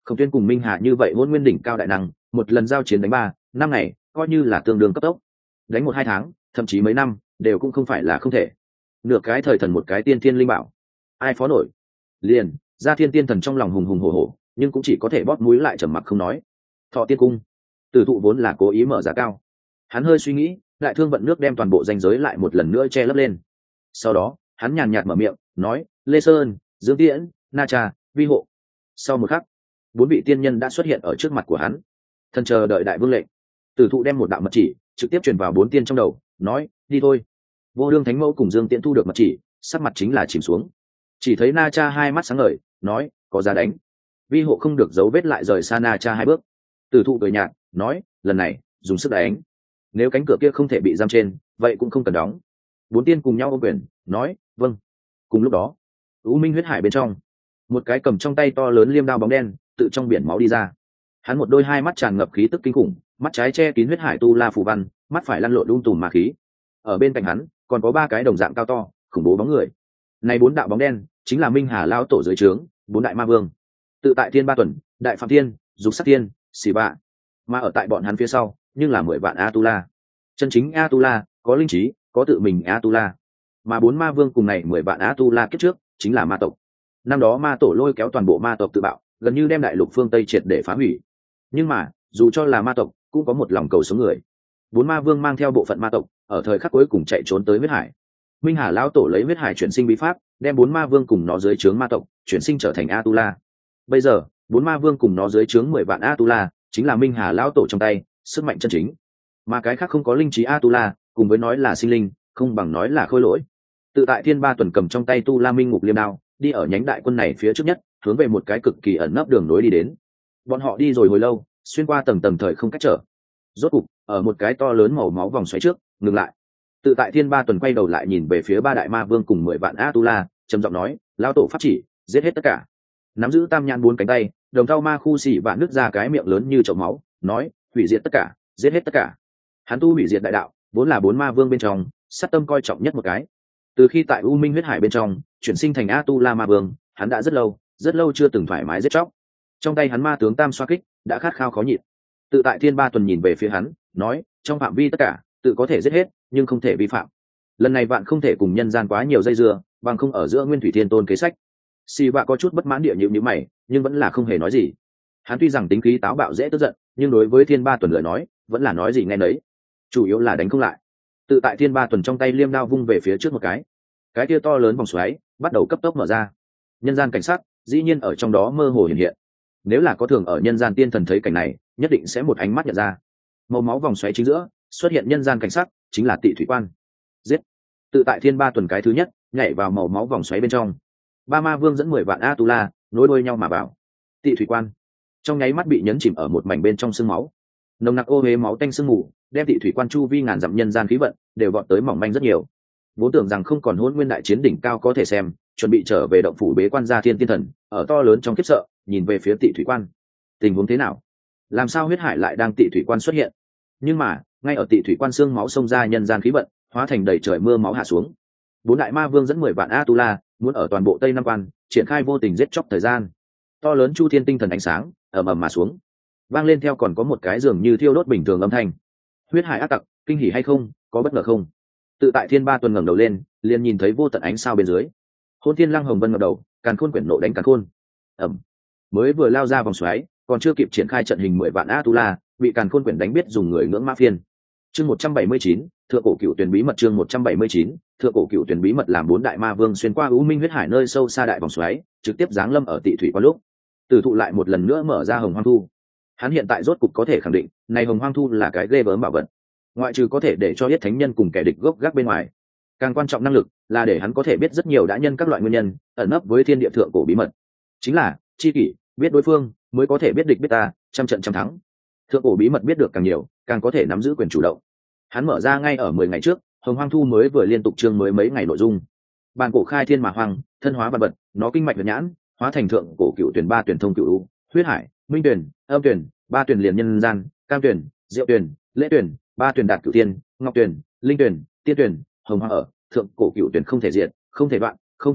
Khổng Tuyên cùng Minh Hà như vậy hôn nguyên đỉnh cao đại năng, một lần giao chiến đánh ba năm ngày coi như là tương đương cấp tốc, đánh một hai tháng thậm chí mấy năm đều cũng không phải là không thể. Nửa cái thời thần một cái tiên thiên linh bảo, ai phó nổi. Liền ra thiên tiên thần trong lòng hùng hùng hổ hổ, nhưng cũng chỉ có thể bóp mũi lại trầm mặc không nói. Thọ tiên cung, Tử Thụ vốn là cố ý mở giá cao, hắn hơi suy nghĩ, đại thương vận nước đem toàn bộ danh giới lại một lần nữa che lấp lên. Sau đó hắn nhàn nhạt mở miệng nói, Lê Sơn, Dương Tiễn, Na Cha, Vi Hộ. Sau một khắc, bốn vị tiên nhân đã xuất hiện ở trước mặt của hắn, thần chờ đợi đại vương lệnh. Tử Thụ đem một đạo mật chỉ trực tiếp truyền vào bốn tiên trong đầu, nói, đi thôi. Vô Đương Thánh Mẫu cùng Dương Tiễn thu được mật chỉ, sắc mặt chính là chìm xuống. Chỉ thấy Na Cha hai mắt sáng ngời, nói, có giá đánh. Vi Hộ không được dấu vết lại rời xa Na Cha hai bước. Tử Thụ cười nhạt, nói, lần này dùng sức đánh, nếu cánh cửa kia không thể bị giam trên, vậy cũng không cần đóng. Bốn tiên cùng nhau ôm quyền, nói, vâng. Cùng lúc đó, U Minh huyết hải bên trong, một cái cầm trong tay to lớn liêm đao bóng đen tự trong biển máu đi ra. Hắn một đôi hai mắt tràn ngập khí tức kinh khủng, mắt trái che kín huyết hải tu la phù văn, mắt phải lăn lộn đun tùm ma khí. Ở bên cạnh hắn còn có ba cái đồng dạng cao to khủng bố bóng người. Này bốn đạo bóng đen chính là Minh Hà lao tổ dưới trướng bốn đại ma vương, tự tại thiên ba tuần, đại phạm thiên, dục sắc thiên, xì bạ. Mà ở tại bọn hắn phía sau nhưng là mười vạn Atula, chân chính Atula, có linh trí, có tự mình Atula. Mà bốn ma vương cùng này mười vạn Atula kiếp trước chính là ma tộc. Năm đó ma tổ lôi kéo toàn bộ ma tộc tự bạo, gần như đem đại lục phương Tây triệt để phá hủy. Nhưng mà dù cho là ma tộc cũng có một lòng cầu sống người. Bốn ma vương mang theo bộ phận ma tộc ở thời khắc cuối cùng chạy trốn tới huyết hải. Minh Hà lão tổ lấy huyết hải chuyển sinh bí pháp, đem bốn ma vương cùng nó dưới trướng ma tộc chuyển sinh trở thành Atula. Bây giờ bốn ma vương cùng nó dưới trướng mười vạn Atula chính là Minh Hà lão tổ trong tay sức mạnh chân chính. Mà cái khác không có linh trí Atula, cùng với nói là sinh linh, không bằng nói là khôi lỗi. Tự tại thiên ba tuần cầm trong tay tu la minh ngục liêm đao, đi ở nhánh đại quân này phía trước nhất, hướng về một cái cực kỳ ẩn nấp đường nối đi đến. Bọn họ đi rồi hồi lâu, xuyên qua tầng tầng thời không cách trở. Rốt cục ở một cái to lớn màu máu vòng xoáy trước ngừng lại. Tự tại thiên ba tuần quay đầu lại nhìn về phía ba đại ma vương cùng mười vạn Atula, trầm giọng nói, lao tổ pháp chỉ, giết hết tất cả. Nắm giữ tam nhãn bốn cánh tay, đồng thau ma khu xỉ vạn nứt ra cái miệng lớn như chậu máu, nói, hủy diệt tất cả, giết hết tất cả. Hắn tu hủy diệt đại đạo vốn là bốn ma vương bên trong sát tâm coi trọng nhất một cái. Từ khi tại U Minh huyết hải bên trong chuyển sinh thành Atula ma vương, hắn đã rất lâu rất lâu chưa từng thoải mái giết chóc. Trong tay hắn ma tướng tam xoa kích đã khát khao khó nhịn. Tự tại thiên ba tuần nhìn về phía hắn, nói, trong phạm vi tất cả tự có thể giết hết, nhưng không thể vi phạm. Lần này bạn không thể cùng nhân gian quá nhiều dây dưa, bằng không ở giữa nguyên thủy thiên tôn kế sách. Xì vạ có chút bất mãn địa nhịu nhíu mày, nhưng vẫn là không hề nói gì. Hắn tuy rằng tính khí táo bạo dễ tức giận, nhưng đối với thiên ba tuần lời nói vẫn là nói gì nghe nấy, chủ yếu là đánh không lại. Tự tại thiên ba tuần trong tay liêm đao vung về phía trước một cái, cái kia to lớn vòng xoáy bắt đầu cấp tốc mở ra. Nhân gian cảnh sắc dĩ nhiên ở trong đó mơ hồ hiện hiện. Nếu là có thường ở nhân gian tiên thần thấy cảnh này, nhất định sẽ một ánh mắt nhận ra. Màu máu vòng xoáy chính giữa xuất hiện nhân gian cảnh sắc, chính là Tị Thủy Quan. Giết! Tự tại thiên ba tuần cái thứ nhất nhảy vào màu máu vòng xoáy bên trong. Ba ma vương dẫn mười vạn Atula nối đuôi nhau mà vào Tị Thủy Quan, trong nháy mắt bị nhấn chìm ở một mảnh bên trong sương máu. Nồng nặc ô huế máu tanh sương mù đem Tị Thủy Quan chu vi ngàn dặm nhân gian khí vận đều vọt tới mỏng manh rất nhiều. Vốn tưởng rằng không còn hôn nguyên đại chiến đỉnh cao có thể xem, chuẩn bị trở về động phủ bế quan gia thiên tiên thần ở to lớn trong khiếp sợ nhìn về phía Tị Thủy Quan. Tình huống thế nào? Làm sao huyết hải lại đang Tị Thủy Quan xuất hiện? Nhưng mà ngay ở Tị Thủy Quan xương máu xông ra nhân gian khí vận hóa thành đầy trời mưa máu hạ xuống. Bốn đại ma vương dẫn mười vạn Atula muốn ở toàn bộ Tây Nam Quan triển khai vô tình giết chóc thời gian. To lớn chu thiên tinh thần ánh sáng ầm ầm mà xuống, vang lên theo còn có một cái dường như thiêu đốt bình thường âm thanh. Huyết hải ác tặc, kinh hỉ hay không, có bất ngờ không? Tự tại thiên ba tuần ngẩng đầu lên, liền nhìn thấy vô tận ánh sao bên dưới. Hôn thiên lăng hồng vân ngẩng đầu, càn khôn quyển nộ đánh càn khôn. Ầm. Mới vừa lao ra vòng xoáy, còn chưa kịp triển khai trận hình mười vạn Atula, bị càn khôn quyển đánh biết dùng người ngưỡng mã phiên. Chương một trăm bảy mươi chín, thượng cổ cựu tuyển bí mật. Chương một trăm bảy mươi chín, thượng cổ cựu tuyển bí mật. Làm bốn đại ma vương xuyên qua U Minh huyết hải nơi sâu xa đại vòng xoáy, trực tiếp giáng lâm ở Tị Thủy Quan lúc, Tử Thụ lại một lần nữa mở ra Hồng Hoang Thu. Hắn hiện tại rốt cục có thể khẳng định, này Hồng Hoang Thu là cái ghê gớm bảo vật. Ngoại trừ có thể để cho Yết Thánh Nhân cùng kẻ địch gốc gác bên ngoài, càng quan trọng năng lực là để hắn có thể biết rất nhiều đã nhân các loại nguyên nhân ẩn nấp với thiên địa thượng cổ bí mật. Chính là chi kỷ, biết đối phương mới có thể biết địch biết ta, trăm trận trăm thắng. Thượng cổ bí mật biết được càng nhiều, càng có thể nắm giữ quyền chủ động. Hắn mở ra ngay ở mười ngày trước, Hồng Hoang Thu mới vừa liên tục chương mới mấy ngày nội dung. Bản cổ khai thiên mà hoang, thân hóa vật vật, nó kinh mạch vật nhãn, hóa thành thượng cổ cựu tuyển ba tuyển thông cựu, huyết hải, minh tuyển, âm tuyển, ba tuyển liền nhân gian, cam tuyển, diệu tuyển, lễ tuyển, ba tuyển đạt cửu tiên, ngọc tuyển, linh tuyển, tiên tuyển, hồng hoang ở, thượng cổ cựu tuyển không thể diệt, không thể đoạn, không thể cải,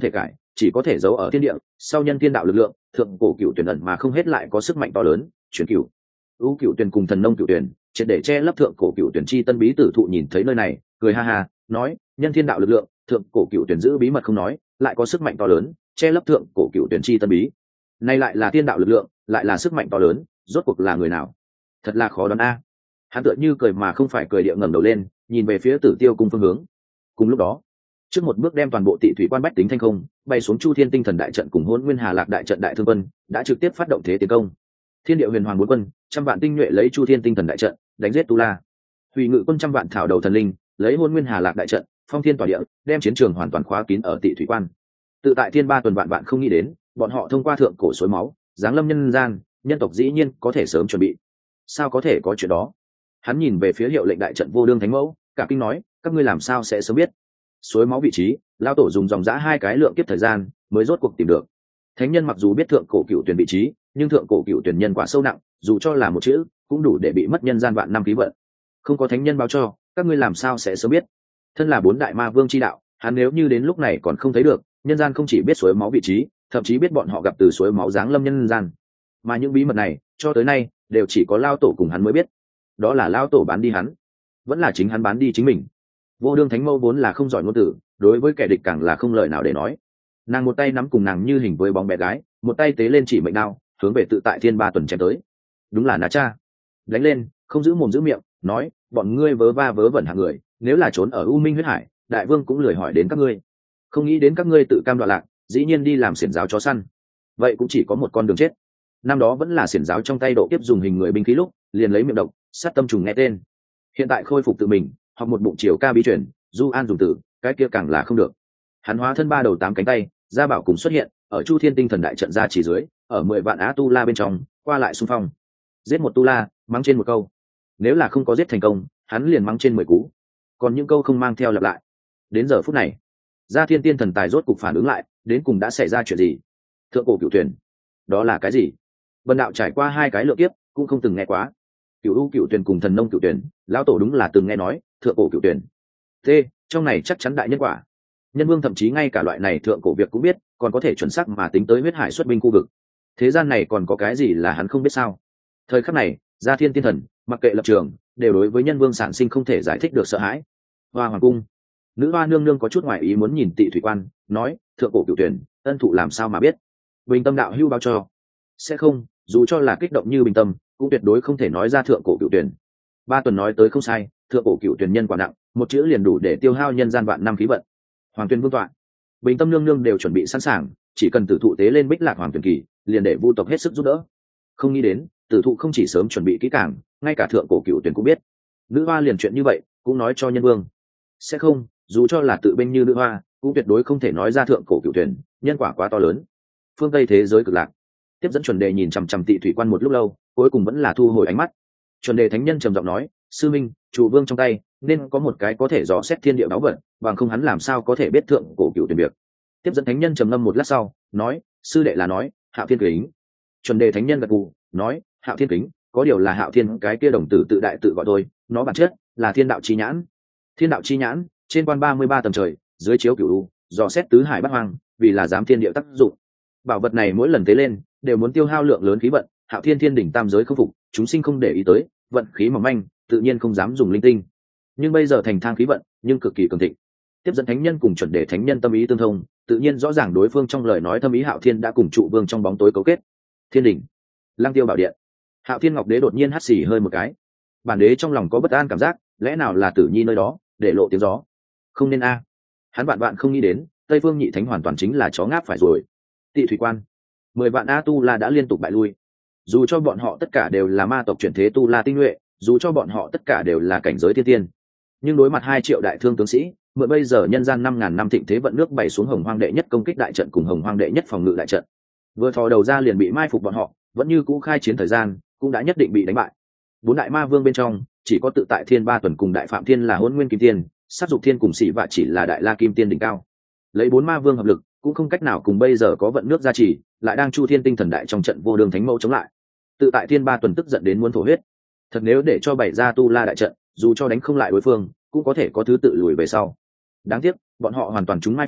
chỉ có thể giấu ở thiên địa sau nhân thiên đạo lực lượng, thượng cổ cựu tuyển ẩn mà không hết lại có sức mạnh to lớn. Chuyển cựu ưu cựu tuyển cùng thần nông cựu tuyển triệt để che lấp thượng cổ cựu tuyển chi tân bí tử thụ nhìn thấy nơi này cười ha ha nói, nhân thiên đạo lực lượng, thượng cổ cựu tuyển giữ bí mật không nói, lại có sức mạnh to lớn che lấp thượng cổ cựu tuyển chi tân bí, này lại là thiên đạo lực lượng, lại là sức mạnh to lớn, rốt cuộc là người nào? Thật là khó đoán a. Hắn tựa như cười mà không phải cười, địa ngẩng đầu lên nhìn về phía Tử Tiêu cung phương hướng. Cùng lúc đó, trước một bước đem toàn bộ Tị Thủy Quan bách tính thanh không, bay xuống Chu Thiên Tinh Thần đại trận cùng Hỗn Nguyên Hà Lạc đại trận đại thương quân đã trực tiếp phát động thế tiến công. Thiên địa huyền hoàng bốn quân trăm vạn tinh nhuệ lấy Chu Thiên Tinh Thần đại trận đánh giết Tu La. Hủy Ngự quân trăm vạn thảo đầu thần linh lấy Hỗn Nguyên Hà Lạc đại trận phong thiên tỏa địa, đem chiến trường hoàn toàn khóa kín ở Tị Thủy Quan. Tự tại thiên ba tuần vạn vạn không nghĩ đến, bọn họ thông qua thượng cổ suối máu giáng lâm nhân gian, nhân tộc dĩ nhiên có thể sớm chuẩn bị. Sao có thể có chuyện đó? Hắn nhìn về phía hiệu lệnh đại trận Vô Đương Thánh Mẫu, cả kinh nói, các ngươi làm sao sẽ sớm biết? Suối máu vị trí, lao tổ dùng dòng dã hai cái lượng kiếp thời gian mới rốt cuộc tìm được. Thánh nhân mặc dù biết thượng cổ cựu tuyển vị trí, nhưng thượng cổ cựu tuyển nhân quả sâu nặng, dù cho là một chữ cũng đủ để bị mất nhân gian vạn năm khí vận. Không có thánh nhân báo cho, các ngươi làm sao sẽ sớm biết? Thân là bốn đại ma vương chi đạo, hắn nếu như đến lúc này còn không thấy được, nhân gian không chỉ biết suối máu vị trí, thậm chí biết bọn họ gặp từ suối máu giáng lâm nhân gian. Mà những bí mật này cho tới nay đều chỉ có lao tổ cùng hắn mới biết. Đó là lao tổ bán đi hắn, vẫn là chính hắn bán đi chính mình. Vô Đương Thánh Mẫu vốn là không giỏi ngôn từ, đối với kẻ địch càng là không lời nào để nói. Nàng một tay nắm cùng nàng như hình với bóng bé gái, một tay tế lên chỉ mệnh đao hướng về tự tại thiên ba tuần chém tới. Đúng là Na Cha, đánh lên, không giữ mồm giữ miệng, nói, bọn ngươi vớ va vớ vẩn hạng người, nếu là trốn ở U Minh huyết hải, đại vương cũng lười hỏi đến các ngươi. Không nghĩ đến các ngươi tự cam đoạn lạc, dĩ nhiên đi làm xiển giáo chó săn. Vậy cũng chỉ có một con đường chết. Năm đó vẫn là xiển giáo trong tay độ kiếp dùng hình người binh khí lúc, liền lấy miệng độc sát tâm trùng nghe tên. Hiện tại khôi phục tự mình, học một bụng chiều ca bí truyền, du an dùng từ, cái kia càng là không được. Hắn hóa thân ba đầu tám cánh tay, gia bảo cùng xuất hiện ở Chu Thiên Tinh Thần đại trận ra chỉ dưới, ở mười vạn á tu la bên trong qua lại xung phong, giết một tu la mắng trên một câu, nếu là không có giết thành công, hắn liền mắng trên mười cú, còn những câu không mang theo lặp lại. Đến giờ phút này, Gia Thiên Tiên Thần tài rốt cục phản ứng lại, đến cùng đã xảy ra chuyện gì? Thượng cổ cửu tuyển, đó là cái gì? Vân đạo trải qua hai cái lượng kiếp, cũng không từng nghe quá. Cửu u cửu tuyển cùng thần nông cửu tuyển, lão tổ đúng là từng nghe nói, thượng cổ cửu tuyển. Thế, trong này chắc chắn đại nhân quả. Nhân Vương thậm chí ngay cả loại này thượng cổ việc cũng biết, còn có thể chuẩn xác mà tính tới huyết hải xuất binh khu vực. Thế gian này còn có cái gì là hắn không biết sao? Thời khắc này, Gia Thiên Tiên Thần, mặc kệ lập trường, đều đối với Nhân Vương sản sinh không thể giải thích được sợ hãi. Hoa hoàng cung, nữ hoa nương nương có chút ngoài ý muốn nhìn Tị Thủy Quan, nói, thượng cổ cửu tuyển, ân thụ làm sao mà biết? Bình Tâm đạo hưu báo cho. Sẽ không, dù cho là kích động như Bình Tâm, cũng tuyệt đối không thể nói ra thượng cổ cửu tuyển. Ba tuần nói tới không sai, thượng cổ cửu tuyển nhân quả nặng, một chữ liền đủ để tiêu hao nhân gian vạn năm khí vận. Hoàng Tuyên Vương tọa, Bình Tâm nương nương đều chuẩn bị sẵn sàng, chỉ cần tử thụ tế lên Bích Lạc Hoàng Tuyển kỳ, liền để vu tộc hết sức giúp đỡ. Không nghĩ đến, tử thụ không chỉ sớm chuẩn bị kỹ càng, ngay cả thượng cổ cửu tuyển cũng biết. Nữ hoa liền chuyện như vậy, cũng nói cho Nhân Vương. Sẽ không, dù cho là tự binh như nữ hoa, cũng tuyệt đối không thể nói ra thượng cổ cửu tuyển, nhân quả quá to lớn. Phương Tây thế giới cực lạc, tiếp dẫn chuẩn đề nhìn chằm chằm Tị Thủy Quan một lúc lâu, cuối cùng vẫn là thu hồi ánh mắt. Chuẩn đề thánh nhân trầm giọng nói, sư minh, chủ vương trong tay nên có một cái có thể dò xét thiên địa báu vật, bằng không hắn làm sao có thể biết thượng cổ cửu tuyển việc. Tiếp dẫn thánh nhân trầm ngâm một lát sau, nói, sư đệ là nói, Hạo Thiên kính. Chuẩn đề thánh nhân gật gù, nói, Hạo Thiên kính, có điều là Hạo Thiên cái kia đồng tử tự đại tự gọi tôi, nó bản chất là thiên đạo chi nhãn. Thiên đạo chi nhãn, trên quan ba mươi ba tầng trời, dưới chiếu cửu u, dò xét tứ hải bát hoang, vì là giám thiên địa tác dụng. Bảo vật này mỗi lần tế lên, đều muốn tiêu hao lượng lớn khí vận, Hạo Thiên thiên đỉnh tam giới không phục, chúng sinh không để ý tới, vận khí mỏng manh, tự nhiên không dám dùng linh tinh. Nhưng bây giờ thành thang khí vận, nhưng cực kỳ cường thịnh. Tiếp dẫn thánh nhân cùng chuẩn đề thánh nhân tâm ý tương thông, tự nhiên rõ ràng đối phương trong lời nói thâm ý. Hạo Thiên đã cùng trụ vương trong bóng tối cấu kết. Thiên đỉnh, Lăng Tiêu bảo điện. Hạo Thiên Ngọc Đế đột nhiên hắt xì hơi một cái. Bản đế trong lòng có bất an cảm giác, lẽ nào là Tử Nhi nơi đó để lộ tiếng gió? Không nên a. Hắn vạn vạn không nghĩ đến, Tây Phương Nhị Thánh hoàn toàn chính là chó ngáp phải rồi. Tị Thủy Quan, mười vạn a tu la đã liên tục bại lui. Dù cho bọn họ tất cả đều là ma tộc chuyển thế tu la tinh nhuệ, dù cho bọn họ tất cả đều là cảnh giới thiên tiên, nhưng đối mặt hai triệu đại thương tướng sĩ, mượn bây giờ nhân gian năm ngàn năm thịnh thế vận nước bày xuống Hồng Hoang đệ nhất công kích đại trận cùng Hồng Hoang đệ nhất phòng ngự đại trận, vừa thò đầu ra liền bị mai phục bọn họ, vẫn như cũ khai chiến thời gian, cũng đã nhất định bị đánh bại. Bốn đại ma vương bên trong, chỉ có tự tại thiên ba tuần cùng đại phạm thiên là Hỗn Nguyên Kim Tiên, sát dục thiên cùng Sĩ Vạ chỉ là đại la kim tiên đỉnh cao. Lấy bốn ma vương hợp lực, cũng không cách nào cùng bây giờ có vận nước gia trì, lại đang Chu Thiên Tinh Thần đại trong trận vô đường thánh mẫu chống lại. Tự tại thiên ba tuần tức giận đến muốn thổ huyết. Thật nếu để cho bày ra tu la đại trận, dù cho đánh không lại đối phương, cũng có thể có thứ tự lùi về sau. Đáng tiếc, bọn họ hoàn toàn trúng mai phục,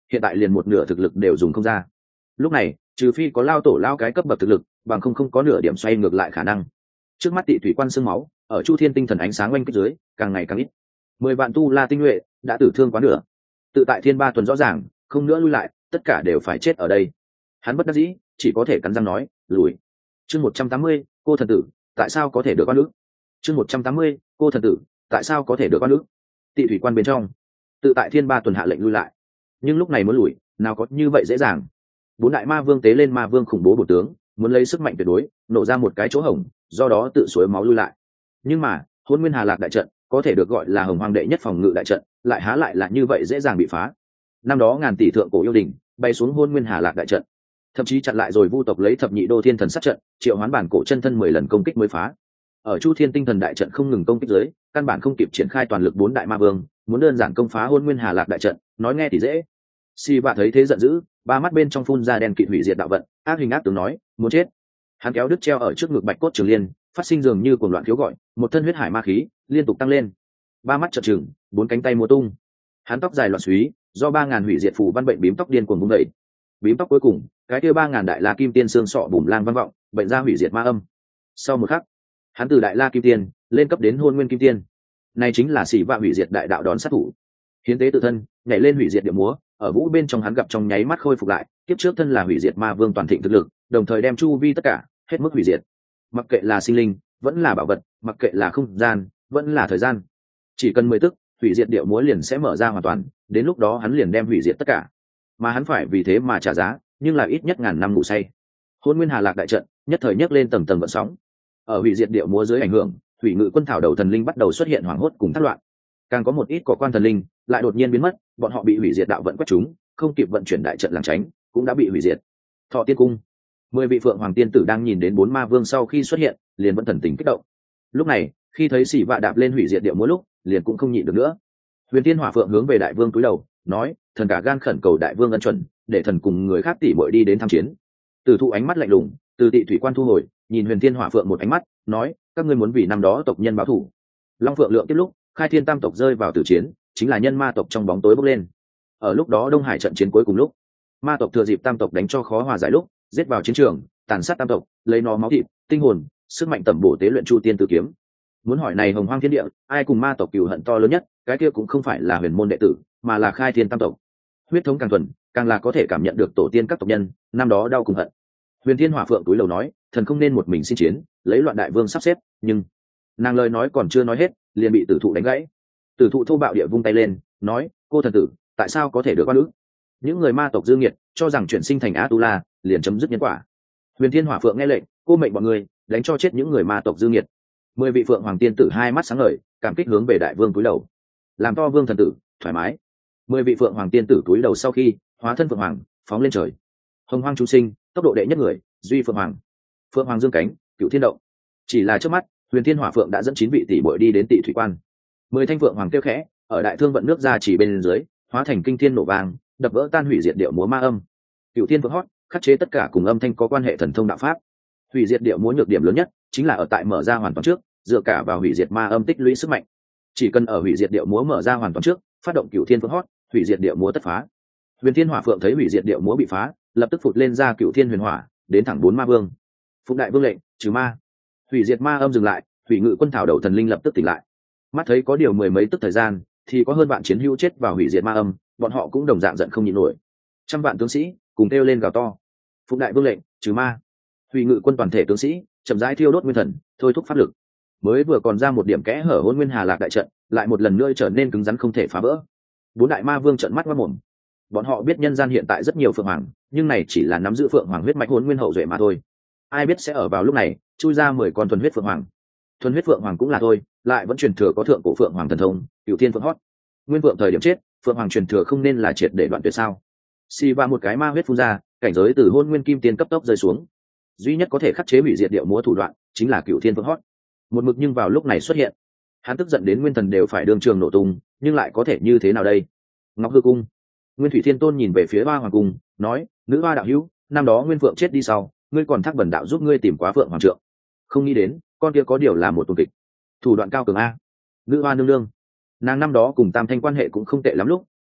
hiện tại liền một nửa thực lực đều dùng không ra. Lúc này trừ phi có lao tổ lao cái cấp bậc thực lực, bằng không không có nửa điểm xoay ngược lại khả năng. Trước mắt Tị thủy quan xương máu ở Chu Thiên tinh thần ánh sáng oanh kích dưới càng ngày càng ít, mười vạn tu la tinh nhuệ đã tử thương quá nửa. Tự tại thiên ba tuần rõ ràng không nữa lui lại, tất cả đều phải chết ở đây. Hắn bất đắc dĩ chỉ có thể cắn răng nói lùi. Chương một trăm tám mươi, cô thần tử tại sao có thể được oan ức. Chương một trăm tám mươi, cô thần tử tại sao có thể được oan ức. Tị thủy quan bên trong, tự tại thiên ba tuần hạ lệnh lui lại, nhưng lúc này muốn lùi nào có như vậy dễ dàng. Bốn đại ma vương tế lên ma vương khủng bố bổ tướng, muốn lấy sức mạnh tuyệt đối nổ ra một cái chỗ hổng, do đó tự suối máu lui lại. Nhưng mà Hôn Nguyên Hà Lạc đại trận có thể được gọi là hồng hoang đệ nhất phòng ngự đại trận, lại há lại là như vậy dễ dàng bị phá. Năm đó ngàn tỷ thượng cổ yêu đình bay xuống Hôn Nguyên Hà Lạc đại trận, thậm chí chặn lại rồi vu tộc lấy thập nhị đô thiên thần sát trận triệu hoán bản cổ chân thân mười lần công kích mới phá. Ở Chu Thiên tinh thần đại trận không ngừng công kích dưới, căn bản không kịp triển khai toàn lực bốn đại ma vương, muốn đơn giản công phá Hôn Nguyên Hà Lạc đại trận, nói nghe thì dễ. Si Bạ thấy thế giận dữ, ba mắt bên trong phun ra đen kịt hủy diệt đạo vận, ác hình ác tướng nói muốn chết. Hắn kéo đứt treo ở trước ngực bạch cốt trường liên, phát sinh dường như cuồng loạn khiếu gọi, một thân huyết hải ma khí liên tục tăng lên, ba mắt trợn trừng, bốn cánh tay múa tung. Hắn tóc dài loạn xúy, do ba ngàn hủy diệt phù văn bệnh bím tóc điên cuồng bung đẩy. Bím tóc cuối cùng, cái kia ba ngàn đại la kim tiên xương sọ bùm lang vang vọng, bệnh ra hủy diệt ma âm. Sau một khắc, hắn từ đại la kim tiên lên cấp đến hôn nguyên kim tiên. Này chính là Sĩ Vạ hủy diệt đại đạo đón sát thủ. Hiến tế tự thân, nhảy lên hủy diệt địa múa, ở vũ bên trong hắn gặp trong nháy mắt khôi phục lại, kiếp trước thân là hủy diệt ma vương toàn thịnh thực lực, đồng thời đem chu vi tất cả hết mức hủy diệt. Mặc kệ là sinh linh, vẫn là bảo vật, mặc kệ là không gian, vẫn là thời gian, chỉ cần mười tức, hủy diệt địa múa liền sẽ mở ra hoàn toàn, đến lúc đó hắn liền đem hủy diệt tất cả. Mà hắn phải vì thế mà trả giá, nhưng là ít nhất ngàn năm ngủ say. Hôn Nguyên Hà Lạc đại trận nhất thời nhấc lên tầng tầng gợn sóng. Ở hủy diệt địa múa dưới ảnh hưởng, thủy ngự quân thảo đầu thần linh bắt đầu xuất hiện hoảng hốt cùng thất loạn. Càng có một ít cỏ quan thần linh lại đột nhiên biến mất, bọn họ bị hủy diệt đạo vận quét chúng, không kịp vận chuyển đại trận làng tránh, cũng đã bị hủy diệt. Thọ Tiên cung, mười vị phượng hoàng tiên tử đang nhìn đến bốn ma vương sau khi xuất hiện, liền vẫn thần tình kích động. Lúc này, khi thấy Sĩ Vạ đạp lên hủy diệt địa múa lúc, liền cũng không nhịn được nữa. Huyền Tiên Hỏa Phượng hướng về đại vương cúi đầu, nói: "Thần cả gan khẩn cầu đại vương ân chuẩn, để thần cùng người khác tỷ muội đi đến tham chiến." Tử Thụ ánh mắt lạnh lùng, từ Tị thủy quan thu hồi, nhìn Huyền Tiên Hỏa Phượng một ánh mắt, nói: "Các ngươi muốn vì năm đó tộc nhân báo thù." Long Phượng lượng tiếp lúc, Khai Thiên Tam tộc rơi vào tử chiến, chính là nhân ma tộc trong bóng tối bốc lên. Ở lúc đó Đông Hải trận chiến cuối cùng lúc, ma tộc thừa dịp Tam tộc đánh cho khó hòa giải lúc, giết vào chiến trường, tàn sát Tam tộc, lấy nó máu thịt, tinh hồn, sức mạnh tẩm bổ tế luyện Chu Tiên Tử kiếm. Muốn hỏi này hồng hoang thiên địa, ai cùng ma tộc cừu hận to lớn nhất, cái kia cũng không phải là huyền môn đệ tử, mà là Khai Thiên Tam tộc. Huyết thống càng thuần, càng là có thể cảm nhận được tổ tiên các tộc nhân năm đó đau cùng hận. Huyền Thiên Hỏa Phượng túi lầu nói: "Thần không nên một mình xin chiến, lấy loạn đại vương sắp xếp." Nhưng nàng lời nói còn chưa nói hết, liền bị Tử Thụ đánh gãy. Tử Thụ thô bạo địa vung tay lên, nói: "Cô thần tử, tại sao có thể được oan ức? Những người ma tộc dư nghiệt cho rằng chuyển sinh thành A Tu La liền chấm dứt nhân quả." Huyền Thiên Hỏa Phượng nghe lệnh, cô mệnh bọn người đánh cho chết những người ma tộc dư nghiệt. Mười vị phượng hoàng tiên tử hai mắt sáng ngời, cảm kích hướng về đại vương cúi đầu, làm to vương thần tử thoải mái. Mười vị phượng hoàng tiên tử cúi đầu sau khi hóa thân phượng hoàng phóng lên trời. Hồng hoang chúng sinh, tốc độ đệ nhất người duy phượng hoàng. Phượng hoàng dương cánh, cựu thiên động. Chỉ là trước mắt, Huyền Thiên Hỏa Phượng đã dẫn chín vị tỷ muội đi đến Tị thủy quan. Mười thanh phượng hoàng kêu khẽ, ở đại thương vận nước ra chỉ bên dưới, hóa thành kinh thiên nổ vàng, đập vỡ tan hủy diệt điệu múa ma âm. Cựu thiên phượng hót, khắc chế tất cả cùng âm thanh có quan hệ thần thông đạo pháp. Hủy diệt điệu múa nhược điểm lớn nhất chính là ở tại mở ra hoàn toàn trước, dựa cả vào hủy diệt ma âm tích lũy sức mạnh. Chỉ cần ở hủy diệt điệu múa mở ra hoàn toàn trước, phát động cựu thiên phượng hót, hủy diệt điệu múa tất phá. Huyền Thiên Hỏa Phượng thấy hủy diệt điệu múa bị phá, lập tức phụt lên ra cựu thiên huyền hỏa, đến thẳng bốn ma vương. Phụng đại vương lệnh, trừ ma. Hủy diệt ma âm dừng lại, hủy ngự quân thảo đầu thần linh lập tức tỉnh lại. Mắt thấy có điều mười mấy tức thời gian, thì có hơn vạn chiến hữu chết vào hủy diệt ma âm, bọn họ cũng đồng dạng giận không nhịn nổi. Trăm vạn tướng sĩ cùng kêu lên gào to. Phụng đại vương lệnh, trừ ma. Hủy ngự quân toàn thể tướng sĩ chậm rãi thiêu đốt nguyên thần, thôi thúc pháp lực. Mới vừa còn ra một điểm kẽ hở Hôn Nguyên Hà Lạc đại trận, lại một lần nữa trở nên cứng rắn không thể phá vỡ. Bốn đại ma vương trợn mắt ngoác mồm. Bọn họ biết nhân gian hiện tại rất nhiều phượng hoàng, nhưng này chỉ là nắm giữ phượng hoàng huyết mạch Hôn Nguyên hậu duệ mà thôi. Ai biết sẽ ở vào lúc này chui ra mười con thuần huyết phượng hoàng. Thuần huyết phượng hoàng cũng là thôi, lại vẫn truyền thừa có thượng cổ phượng hoàng thần thông, cửu thiên phượng hót. Nguyên vượng thời điểm chết, phượng hoàng truyền thừa không nên là triệt để đoạn tuyệt sao? Xì và một cái ma huyết phun ra, cảnh giới từ Hôn Nguyên kim tiên cấp tốc rơi xuống. Duy nhất có thể khắc chế hủy diệt điệu múa thủ đoạn chính là cửu thiên phượng hót. Một mực nhưng vào lúc này xuất hiện, hắn tức giận đến nguyên thần đều phải đường trường nổ tung, nhưng lại có thể như thế nào đây? Ngọc Hư cung, Nguyên Thủy Thiên Tôn nhìn về phía Hoa Hoàng cung, nói: "Nữ hoa đạo hữu, năm đó Nguyên Phượng chết đi sau, ngươi còn thác bẩn đạo giúp ngươi tìm quá Phượng Hoàng trượng. Không nghĩ đến, con kia có điều là một tuần kịch, thủ đoạn cao cường a." Nữ hoa nương nương, nàng năm đó cùng Tam Thanh quan hệ cũng không tệ lắm lúc,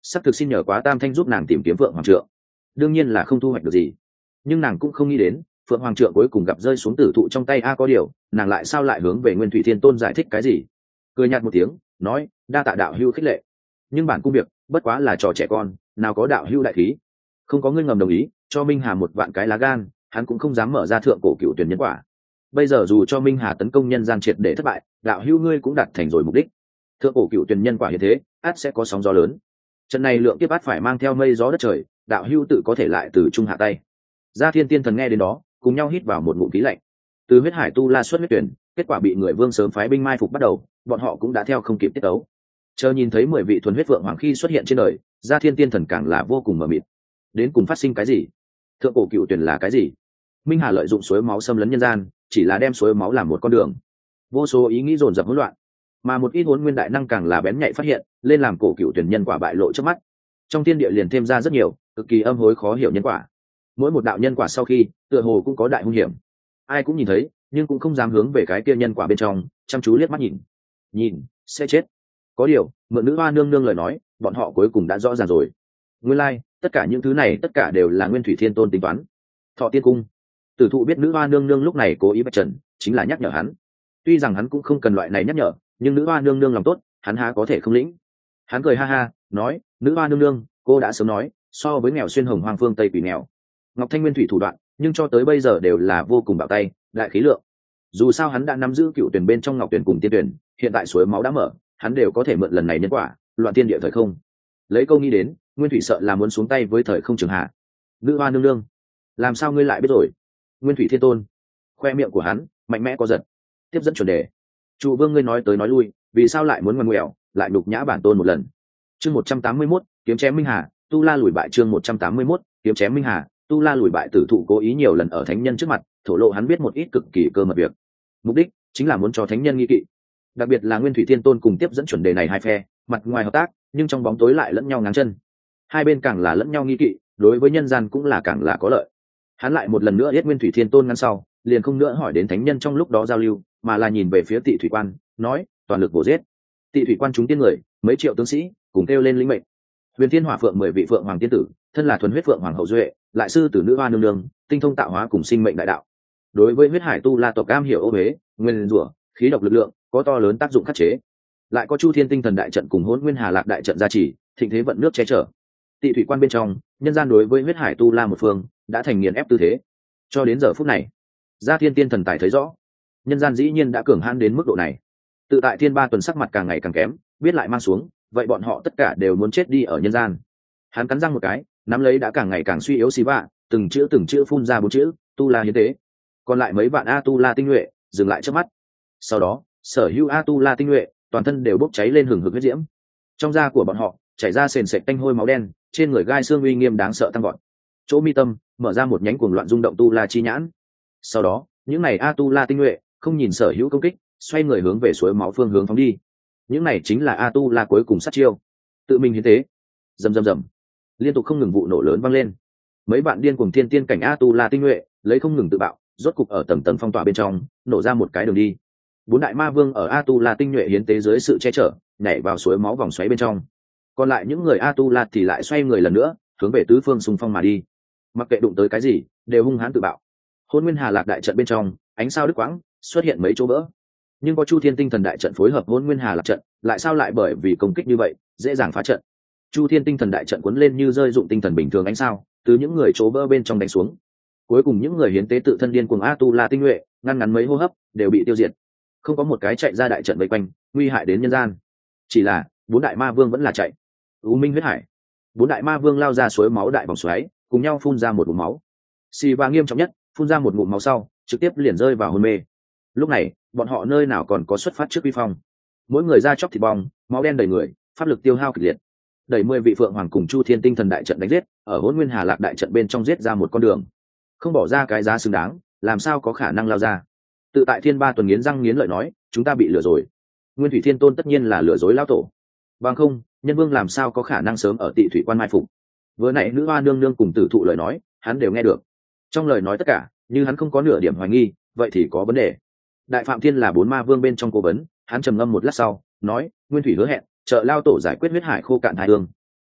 Sắp thực xin nhờ quá Tam Thanh giúp nàng tìm kiếm Phượng Hoàng Trượng, đương nhiên là không thu hoạch được gì, nhưng nàng cũng không nghĩ đến Phượng Hoàng Trượng cuối cùng gặp rơi xuống tử thụ trong tay. A có điều nàng lại sao lại hướng về Nguyên Thủy Thiên Tôn giải thích cái gì? Cười nhạt một tiếng nói, đa tạ đạo hữu khích lệ, nhưng bản cung việc bất quá là trò trẻ con, nào có đạo hữu đại khí. Không có ngươi ngầm đồng ý cho Minh Hà một vạn cái lá gan, hắn cũng không dám mở ra thượng cổ cựu tuyển nhân quả. Bây giờ dù cho Minh Hà tấn công nhân gian triệt để thất bại, đạo hữu ngươi cũng đạt thành rồi mục đích. Thượng cổ cựu tuyển nhân quả như thế, át sẽ có sóng gió lớn. Trận này lượng kiếp át phải mang theo mây gió đất trời, đạo hữu tự có thể lại từ trung hạ tay. Gia Thiên Tiên Thần nghe đến đó, cùng nhau hít vào một ngụm khí lạnh. Từ huyết hải tu la xuất huyết tuyển, kết quả bị người Vương sớm phái binh mai phục bắt đầu, bọn họ cũng đã theo không kịp tiết tấu. Chờ nhìn thấy mười vị thuần huyết vượng hoàng khi xuất hiện trên đời, Gia Thiên Tiên Thần càng là vô cùng mờ mịt. Đến cùng phát sinh cái gì? Thượng cổ cựu tuyển là cái gì? Minh Hà lợi dụng suối máu xâm lấn nhân gian, chỉ là đem suối máu làm một con đường. Vô số ý nghĩ dồn dập hỗn loạn, mà một ít huấn nguyên đại năng càng là bén nhạy phát hiện, lên làm cổ cựu tuyển nhân quả bại lộ trước mắt. Trong thiên địa liền thêm ra rất nhiều, cực kỳ âm hối khó hiểu nhân quả. Mỗi một đạo nhân quả sau khi, tựa hồ cũng có đại hung hiểm. Ai cũng nhìn thấy, nhưng cũng không dám hướng về cái kia nhân quả bên trong, chăm chú liếc mắt nhìn. Nhìn, sẽ chết. Có điều, mượn nữ hoa nương nương lời nói, bọn họ cuối cùng đã rõ ràng rồi. Nguyên lai, like, tất cả những thứ này tất cả đều là Nguyên Thủy Thiên Tôn tính toán. Thọ Tiên Cung. Tử thụ biết nữ hoa nương nương lúc này cố ý bạch trần, chính là nhắc nhở hắn. Tuy rằng hắn cũng không cần loại này nhắc nhở, nhưng nữ hoa nương nương lòng tốt, hắn há có thể không lĩnh. Hắn cười ha ha, nói, nữ hoa nương nương, cô đã sớm nói, so với nghèo xuyên hồng hoàng phương tây quỷ nghèo, Ngọc Thanh Nguyên Thủy thủ đoạn, nhưng cho tới bây giờ đều là vô cùng bạo tay, đại khí lượng. Dù sao hắn đã nắm giữ cựu tuyển bên trong Ngọc Tuyển cùng Tiên Tuyển, hiện tại suối máu đã mở, hắn đều có thể mượn lần này nhân quả, loạn tiên địa thời không. Lấy câu nghĩ đến, Nguyên Thủy sợ là muốn xuống tay với thời không trường hạ. Nữ hoa nương nương, làm sao ngươi lại biết rồi? Nguyên Thủy Thiên Tôn, khoe miệng của hắn mạnh mẽ có giật. Tiếp dẫn chuẩn đề, Trụ Vương ngươi nói tới nói lui, vì sao lại muốn ngoan ngoèo, lại nhục nhã bản tôn một lần? Chương một trăm tám mươi mốt, kiếm chém Minh Hà, Tu La lùi bại. Chương một trăm tám mươi mốt, kiếm chém Minh Hà, Tu La lùi bại. Tử thụ cố ý nhiều lần ở thánh nhân trước mặt thổ lộ hắn biết một ít cực kỳ cơ mật việc, mục đích chính là muốn cho thánh nhân nghi kỵ. Đặc biệt là Nguyên Thủy Thiên Tôn cùng tiếp dẫn chuẩn đề này hai phe, mặt ngoài hợp tác, nhưng trong bóng tối lại lẫn nhau ngáng chân. Hai bên càng là lẫn nhau nghi kỵ, đối với nhân gian cũng là càng là có lợi. Hắn lại một lần nữa giết Nguyên Thủy Thiên Tôn ngăn sau, liền không nữa hỏi đến thánh nhân trong lúc đó giao lưu, mà là nhìn về phía Tị Thủy Quan, nói, toàn lực bổ giết. Tị Thủy Quan chúng tiên người, mấy triệu tướng sĩ, cùng kêu lên lĩnh mệnh. Huyền Thiên Hỏa Phượng mười vị Phượng Hoàng tiên tử, thân là thuần huyết Phượng Hoàng hậu duệ, lại sư tử nữ hoa nương nương, tinh thông tạo hóa cùng sinh mệnh đại đạo. Đối với huyết hải tu la tộc cam hiểu ô huế, nguyên rủa, khí độc lực lượng, có to lớn tác dụng khắc chế. Lại có Chu Thiên Tinh Thần đại trận cùng Hỗn Nguyên Hà Lạc đại trận gia trì, thịnh thế vận nước che chở. Tị Thủy Quan bên trong, nhân gian đối với huyết hải tu la một phương, đã thành nghiền ép tư thế. Cho đến giờ phút này, Gia Thiên Tiên Thần tài thấy rõ, nhân gian dĩ nhiên đã cường hãn đến mức độ này. Tự tại Thiên Ba tuần sắc mặt càng ngày càng kém, biết lại mang xuống, vậy bọn họ tất cả đều muốn chết đi ở nhân gian. Hắn cắn răng một cái, nắm lấy đã càng ngày càng suy yếu xí vạ, từng chữ từng chữ phun ra bốn chữ, tu la hiến tế. Còn lại mấy vạn a tu la tinh nhuệ dừng lại trước mắt. Sau đó, sở hữu a tu la tinh nhuệ toàn thân đều bốc cháy lên hừng hực huyết diễm. Trong da của bọn họ chảy ra sền sệt tanh hôi máu đen, trên người gai xương uy nghiêm đáng sợ tăng vọt. Chỗ mi tâm mở ra một nhánh cuồng loạn rung động tu la chi nhãn. Sau đó, những này a tu la tinh nhuệ không nhìn sở hữu công kích, xoay người hướng về suối máu phương hướng phóng đi. Những này chính là a tu la cuối cùng sát chiêu, tự mình hiến tế. Rầm rầm rầm, liên tục không ngừng vụ nổ lớn vang lên. Mấy bạn điên cuồng thiên tiên cảnh a tu la tinh nhuệ lấy không ngừng tự bạo, rốt cục ở tầng tầng phong tỏa bên trong nổ ra một cái đường đi. Bốn đại ma vương ở a tu la tinh nhuệ hiến tế dưới sự che chở nhảy vào suối máu vòng xoáy bên trong. Còn lại những người a tu la thì lại xoay người lần nữa hướng về tứ phương xung phong mà đi. Mặc kệ đụng tới cái gì đều hung hãn tự bạo. Hôn Nguyên Hà Lạc đại trận bên trong, ánh sao đứt quãng xuất hiện mấy chỗ vỡ, nhưng có Chu Thiên Tinh Thần đại trận phối hợp Hôn Nguyên Hà Lạc trận, lại sao lại bởi vì công kích như vậy dễ dàng phá trận. Chu Thiên Tinh Thần đại trận cuốn lên như rơi dụng tinh thần bình thường ánh sao từ những người chỗ vỡ bên trong đánh xuống. Cuối cùng những người hiến tế tự thân điên cuồng a tu la tinh nhuệ ngăn ngắn mấy hô hấp đều bị tiêu diệt, không có một cái chạy ra đại trận vây quanh nguy hại đến nhân gian. Chỉ là bốn đại ma vương vẫn là chạy. U Minh huyết hải, bốn đại ma vương lao ra suối máu đại vòng xoáy, cùng nhau phun ra một ngụm máu. Xì và nghiêm trọng nhất phun ra một ngụm máu sau trực tiếp liền rơi vào hôn mê. Lúc này bọn họ nơi nào còn có xuất phát trước vi phong, mỗi người ra chóc thịt bong, máu đen đầy người, pháp lực tiêu hao kịch liệt. Đẩy mười vị phượng hoàng cùng Chu Thiên Tinh Thần đại trận đánh giết, ở Hỗn Nguyên Hà Lạc đại trận bên trong giết ra một con đường, không bỏ ra cái giá xứng đáng, làm sao có khả năng lao ra. Tự tại Thiên Ba tuần nghiến răng nghiến lợi nói, chúng ta bị lừa rồi. Nguyên Thủy Thiên Tôn tất nhiên là lừa dối lão tổ, bằng không nhân vương làm sao có khả năng sớm ở Tị Thủy Quan mai phục. Vừa nãy nữ hoa nương nương cùng tử thụ lời nói hắn đều nghe được, trong lời nói tất cả như hắn không có nửa điểm hoài nghi, vậy thì có vấn đề. Đại Phạm Thiên là bốn ma vương bên trong cố vấn, hắn trầm ngâm một lát sau nói, Nguyên Thủy hứa hẹn trợ lao tổ giải quyết huyết hải khô cạn hai hương,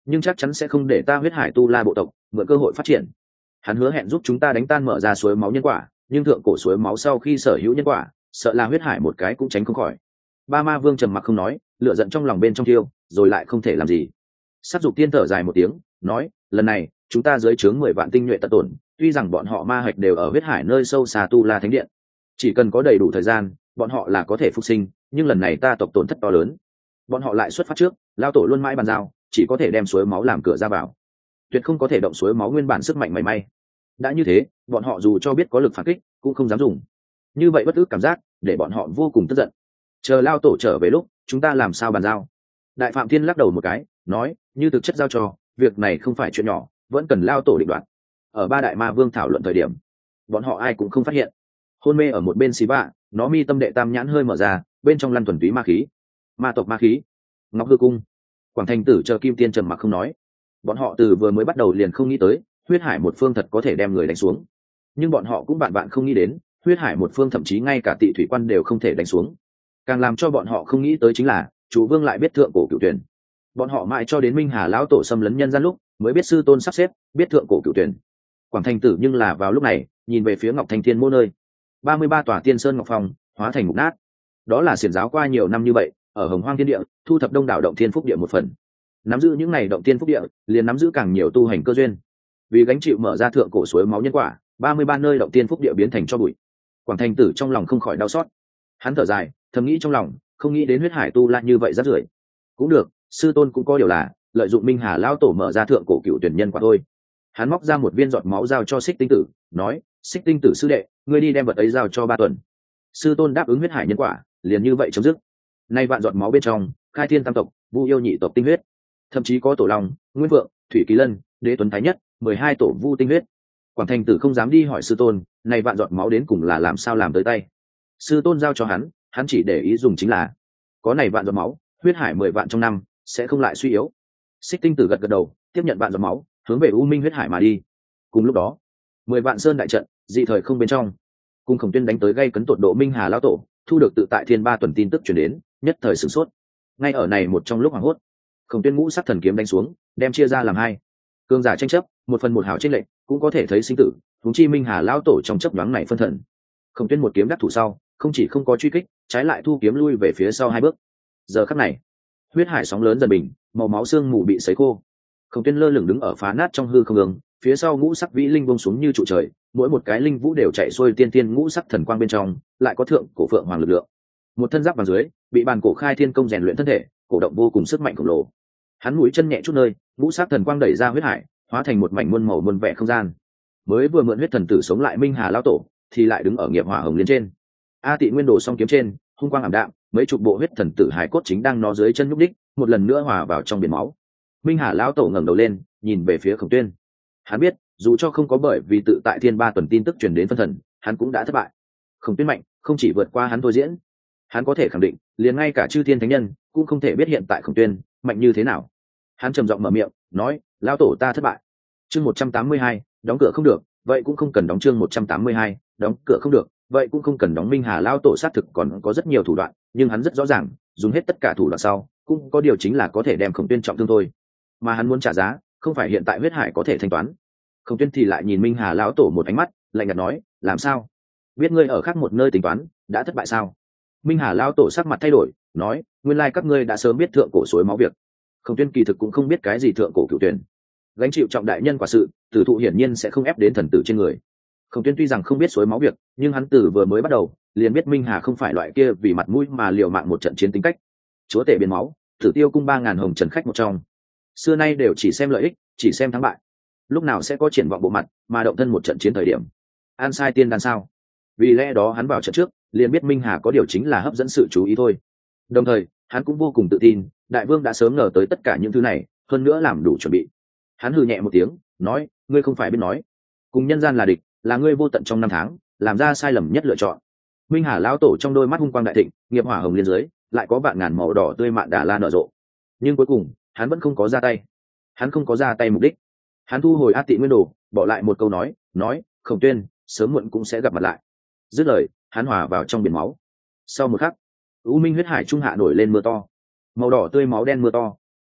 nhưng chắc chắn sẽ không để ta huyết hải tu la bộ tộc mượn cơ hội phát triển. Hắn hứa hẹn giúp chúng ta đánh tan mở ra suối máu nhân quả, nhưng thượng cổ suối máu sau khi sở hữu nhân quả, sợ là huyết hải một cái cũng tránh không khỏi. Ba ma vương trầm mặc không nói, lửa giận trong lòng bên trong thiêu, rồi lại không thể làm gì. Sát dục tiên thở dài một tiếng, nói, lần này chúng ta dưới trướng mười vạn tinh nhuệ tận tổn, tuy rằng bọn họ ma hạch đều ở huyết hải nơi sâu xa tu la thánh điện, chỉ cần có đầy đủ thời gian bọn họ là có thể phục sinh, nhưng lần này ta tộc tổn thất to lớn, bọn họ lại xuất phát trước, lao tổ luôn mãi bàn giao chỉ có thể đem suối máu làm cửa ra vào, tuyệt không có thể động suối máu nguyên bản sức mạnh mảy may. Đã như thế, bọn họ dù cho biết có lực phản kích cũng không dám dùng. Như vậy bất ức cảm giác để bọn họ vô cùng tức giận. Chờ lao tổ trở về lúc chúng ta làm sao bàn giao? Đại phạm thiên lắc đầu một cái, nói, như thực chất giao cho, việc này không phải chuyện nhỏ, vẫn cần lao tổ định đoạt. Ở ba đại ma vương thảo luận thời điểm, bọn họ ai cũng không phát hiện. Hôn mê ở một bên xí bạ, nó mi tâm đệ tam nhãn hơi mở ra, bên trong lăn thuần túy ma khí, ma tộc ma khí. Ngọc hư cung, Quảng Thành Tử chờ Kim Tiên trầm mặc không nói. Bọn họ từ vừa mới bắt đầu liền không nghĩ tới huyết hải một phương thật có thể đem người đánh xuống, nhưng bọn họ cũng bạn bạn không nghĩ đến huyết hải một phương thậm chí ngay cả tị thủy quan đều không thể đánh xuống. Càng làm cho bọn họ không nghĩ tới chính là chủ vương lại biết thượng cổ cựu tuyển. Bọn họ mãi cho đến Minh Hà lão tổ xâm lấn nhân gian lúc mới biết sư tôn sắp xếp biết thượng cổ cựu tuyển. Quảng Thành Tử nhưng là vào lúc này nhìn về phía Ngọc Thanh Thiên mô nơi, ba mươi ba tòa tiên sơn ngọc phong hóa thành mục nát. Đó là xiển giáo qua nhiều năm như vậy ở Hồng Hoang Thiên Địa thu thập đông đảo động thiên phúc địa một phần, nắm giữ những này động thiên phúc địa liền nắm giữ càng nhiều tu hành cơ duyên. Vì gánh chịu mở ra thượng cổ suối máu nhân quả, ba mươi ba nơi động thiên phúc địa biến thành cho bụi. Quảng Thành Tử trong lòng không khỏi đau xót, hắn thở dài thầm nghĩ trong lòng, không nghĩ đến huyết hải tu la như vậy rất rưởi. Cũng được, sư tôn cũng có điều là lợi dụng Minh Hà lão tổ mở ra thượng cổ cựu tuyển nhân quả thôi. Hắn móc ra một viên giọt máu giao cho Xích Tinh Tử, nói, Xích Tinh Tử sư đệ, ngươi đi đem vật ấy giao cho ba tuần. Sư tôn đáp ứng huyết hải nhân quả, liền như vậy chấm dứt. Nay vạn giọt máu bên trong khai thiên tam tộc, vu yêu nhị tộc tinh huyết, thậm chí có tổ long, nguyên vượng, thủy kỳ lân, đế tuấn thái nhất, mười hai tổ vu tinh huyết. Quảng Thành Tử không dám đi hỏi sư tôn này vạn giọt máu đến cùng là làm sao làm tới tay. Sư tôn giao cho hắn, hắn chỉ để ý dùng chính là có này vạn giọt máu, huyết hải mười vạn trong năm sẽ không lại suy yếu. Xích Tinh Tử gật gật đầu, tiếp nhận vạn giọt máu, hướng về u minh huyết hải mà đi. Cùng lúc đó, mười vạn sơn đại trận dị thời không bên trong, cùng Khổng Tuyên đánh tới gây cấn tột độ Minh Hà lão tổ, thu được tự tại thiên ba tuần tin tức truyền đến, nhất thời sửng sốt. Ngay ở này một trong lúc hoảng hốt, Khổng Tuyên ngũ sắc thần kiếm đánh xuống, đem chia ra làm hai. Cương giả tranh chấp, một phần một hảo chênh lệnh, cũng có thể thấy sinh tử, huống chi Minh Hà lão tổ trong chấp nhoáng này phân thần. Khổng Tuyên một kiếm đắc thủ sau, không chỉ không có truy kích, trái lại thu kiếm lui về phía sau hai bước. Giờ khắc này, huyết hải sóng lớn dần bình, màu máu xương mù bị sấy khô. Khổng Tuyên lơ lửng đứng ở phá nát trong hư không ngừng, phía sau ngũ sắc vĩ linh buông xuống như trụ trời, mỗi một cái linh vũ đều chạy xuôi tiên tiên ngũ sắc thần quang bên trong, lại có thượng cổ phượng hoàng lực lượng. Một thân giáp vàng dưới, bị bàn cổ khai thiên công rèn luyện thân thể, cổ động vô cùng sức mạnh khổng lồ. Hắn mũi chân nhẹ chút nơi, ngũ sắc thần quang đẩy ra huyết hải, hóa thành một mảnh muôn màu muôn vẻ không gian. Mới vừa mượn huyết thần tử sống lại Minh Hà lão tổ, thì lại đứng ở nghiệp hỏa hồng liên trên. A Tị Nguyên Đồ song kiếm trên, hung quang ảm đạm, mấy chục bộ huyết thần tử hải cốt chính đang nó dưới chân nhúc đích, một lần nữa hòa vào trong biển máu. Minh Hà lão tổ ngẩng đầu lên, nhìn về phía Khổng Tuyên. Hắn biết, dù cho không có bởi vì tự tại thiên ba tuần tin tức truyền đến phân thần, hắn cũng đã thất bại. Khổng Tuyên mạnh, không chỉ vượt qua hắn thôi diễn, hắn có thể khẳng định, liền ngay cả chư thiên thánh nhân cũng không thể biết hiện tại Khổng Tuyên mạnh như thế nào. Hắn trầm giọng mở miệng, nói, lão tổ ta thất bại. Chương một trăm tám mươi hai, đóng cửa không được, vậy cũng không cần đóng. Chương một trăm tám mươi hai, đóng cửa không được, vậy cũng không cần đóng. Minh Hà lão tổ xác thực còn có rất nhiều thủ đoạn, nhưng hắn rất rõ ràng, dùng hết tất cả thủ đoạn sau, cũng có điều chính là có thể đem Khổng Tuyên trọng thương thôi. Mà hắn muốn trả giá, không phải hiện tại huyết hải có thể thanh toán. Khổng Tuyên thì lại nhìn Minh Hà lão tổ một ánh mắt, lạnh nhạt nói, làm sao? Biết ngươi ở khác một nơi tính toán, đã thất bại sao? Minh Hà lão tổ sắc mặt thay đổi, nói, nguyên lai các ngươi đã sớm biết thượng cổ suối máu việc. Khổng Tuyên kỳ thực cũng không biết cái gì thượng cổ cửu tuyển, gánh chịu trọng đại nhân quả sự, tử thụ hiển nhiên sẽ không ép đến thần tử trên người. Khổng Tuyên tuy rằng không biết suối máu việc, nhưng hắn tử vừa mới bắt đầu liền biết Minh Hà không phải loại kia vì mặt mũi mà liều mạng một trận chiến tính cách. Chúa tể biển máu, Tử Tiêu cung ba ngàn hồng trần khách một trong, xưa nay đều chỉ xem lợi ích, chỉ xem thắng bại, lúc nào sẽ có triển vọng bộ mặt mà động thân một trận chiến thời điểm. An sai tiên đan sao? Vì lẽ đó hắn vào trận trước liền biết Minh Hà có điều chính là hấp dẫn sự chú ý thôi. Đồng thời hắn cũng vô cùng tự tin, đại vương đã sớm ngờ tới tất cả những thứ này, hơn nữa làm đủ chuẩn bị. Hắn hừ nhẹ một tiếng, nói, ngươi không phải biết nói, cùng nhân gian là địch, là ngươi vô tận trong năm tháng làm ra sai lầm nhất lựa chọn. Minh Hà lão tổ trong đôi mắt hung quang đại thịnh, nghiệp hỏa hồng liên dưới lại có vạn ngàn màu đỏ tươi mạn đà la nở rộ, nhưng cuối cùng hắn vẫn không có ra tay. Hắn không có ra tay mục đích. Hắn thu hồi A Tị Nguyên Đồ, bỏ lại một câu nói, nói, Khổng Tuyên sớm muộn cũng sẽ gặp mặt lại. Dứt lời, hắn hòa vào trong biển máu. Sau một khắc, u minh huyết hải trung hạ nổi lên mưa to, màu đỏ tươi máu đen mưa to,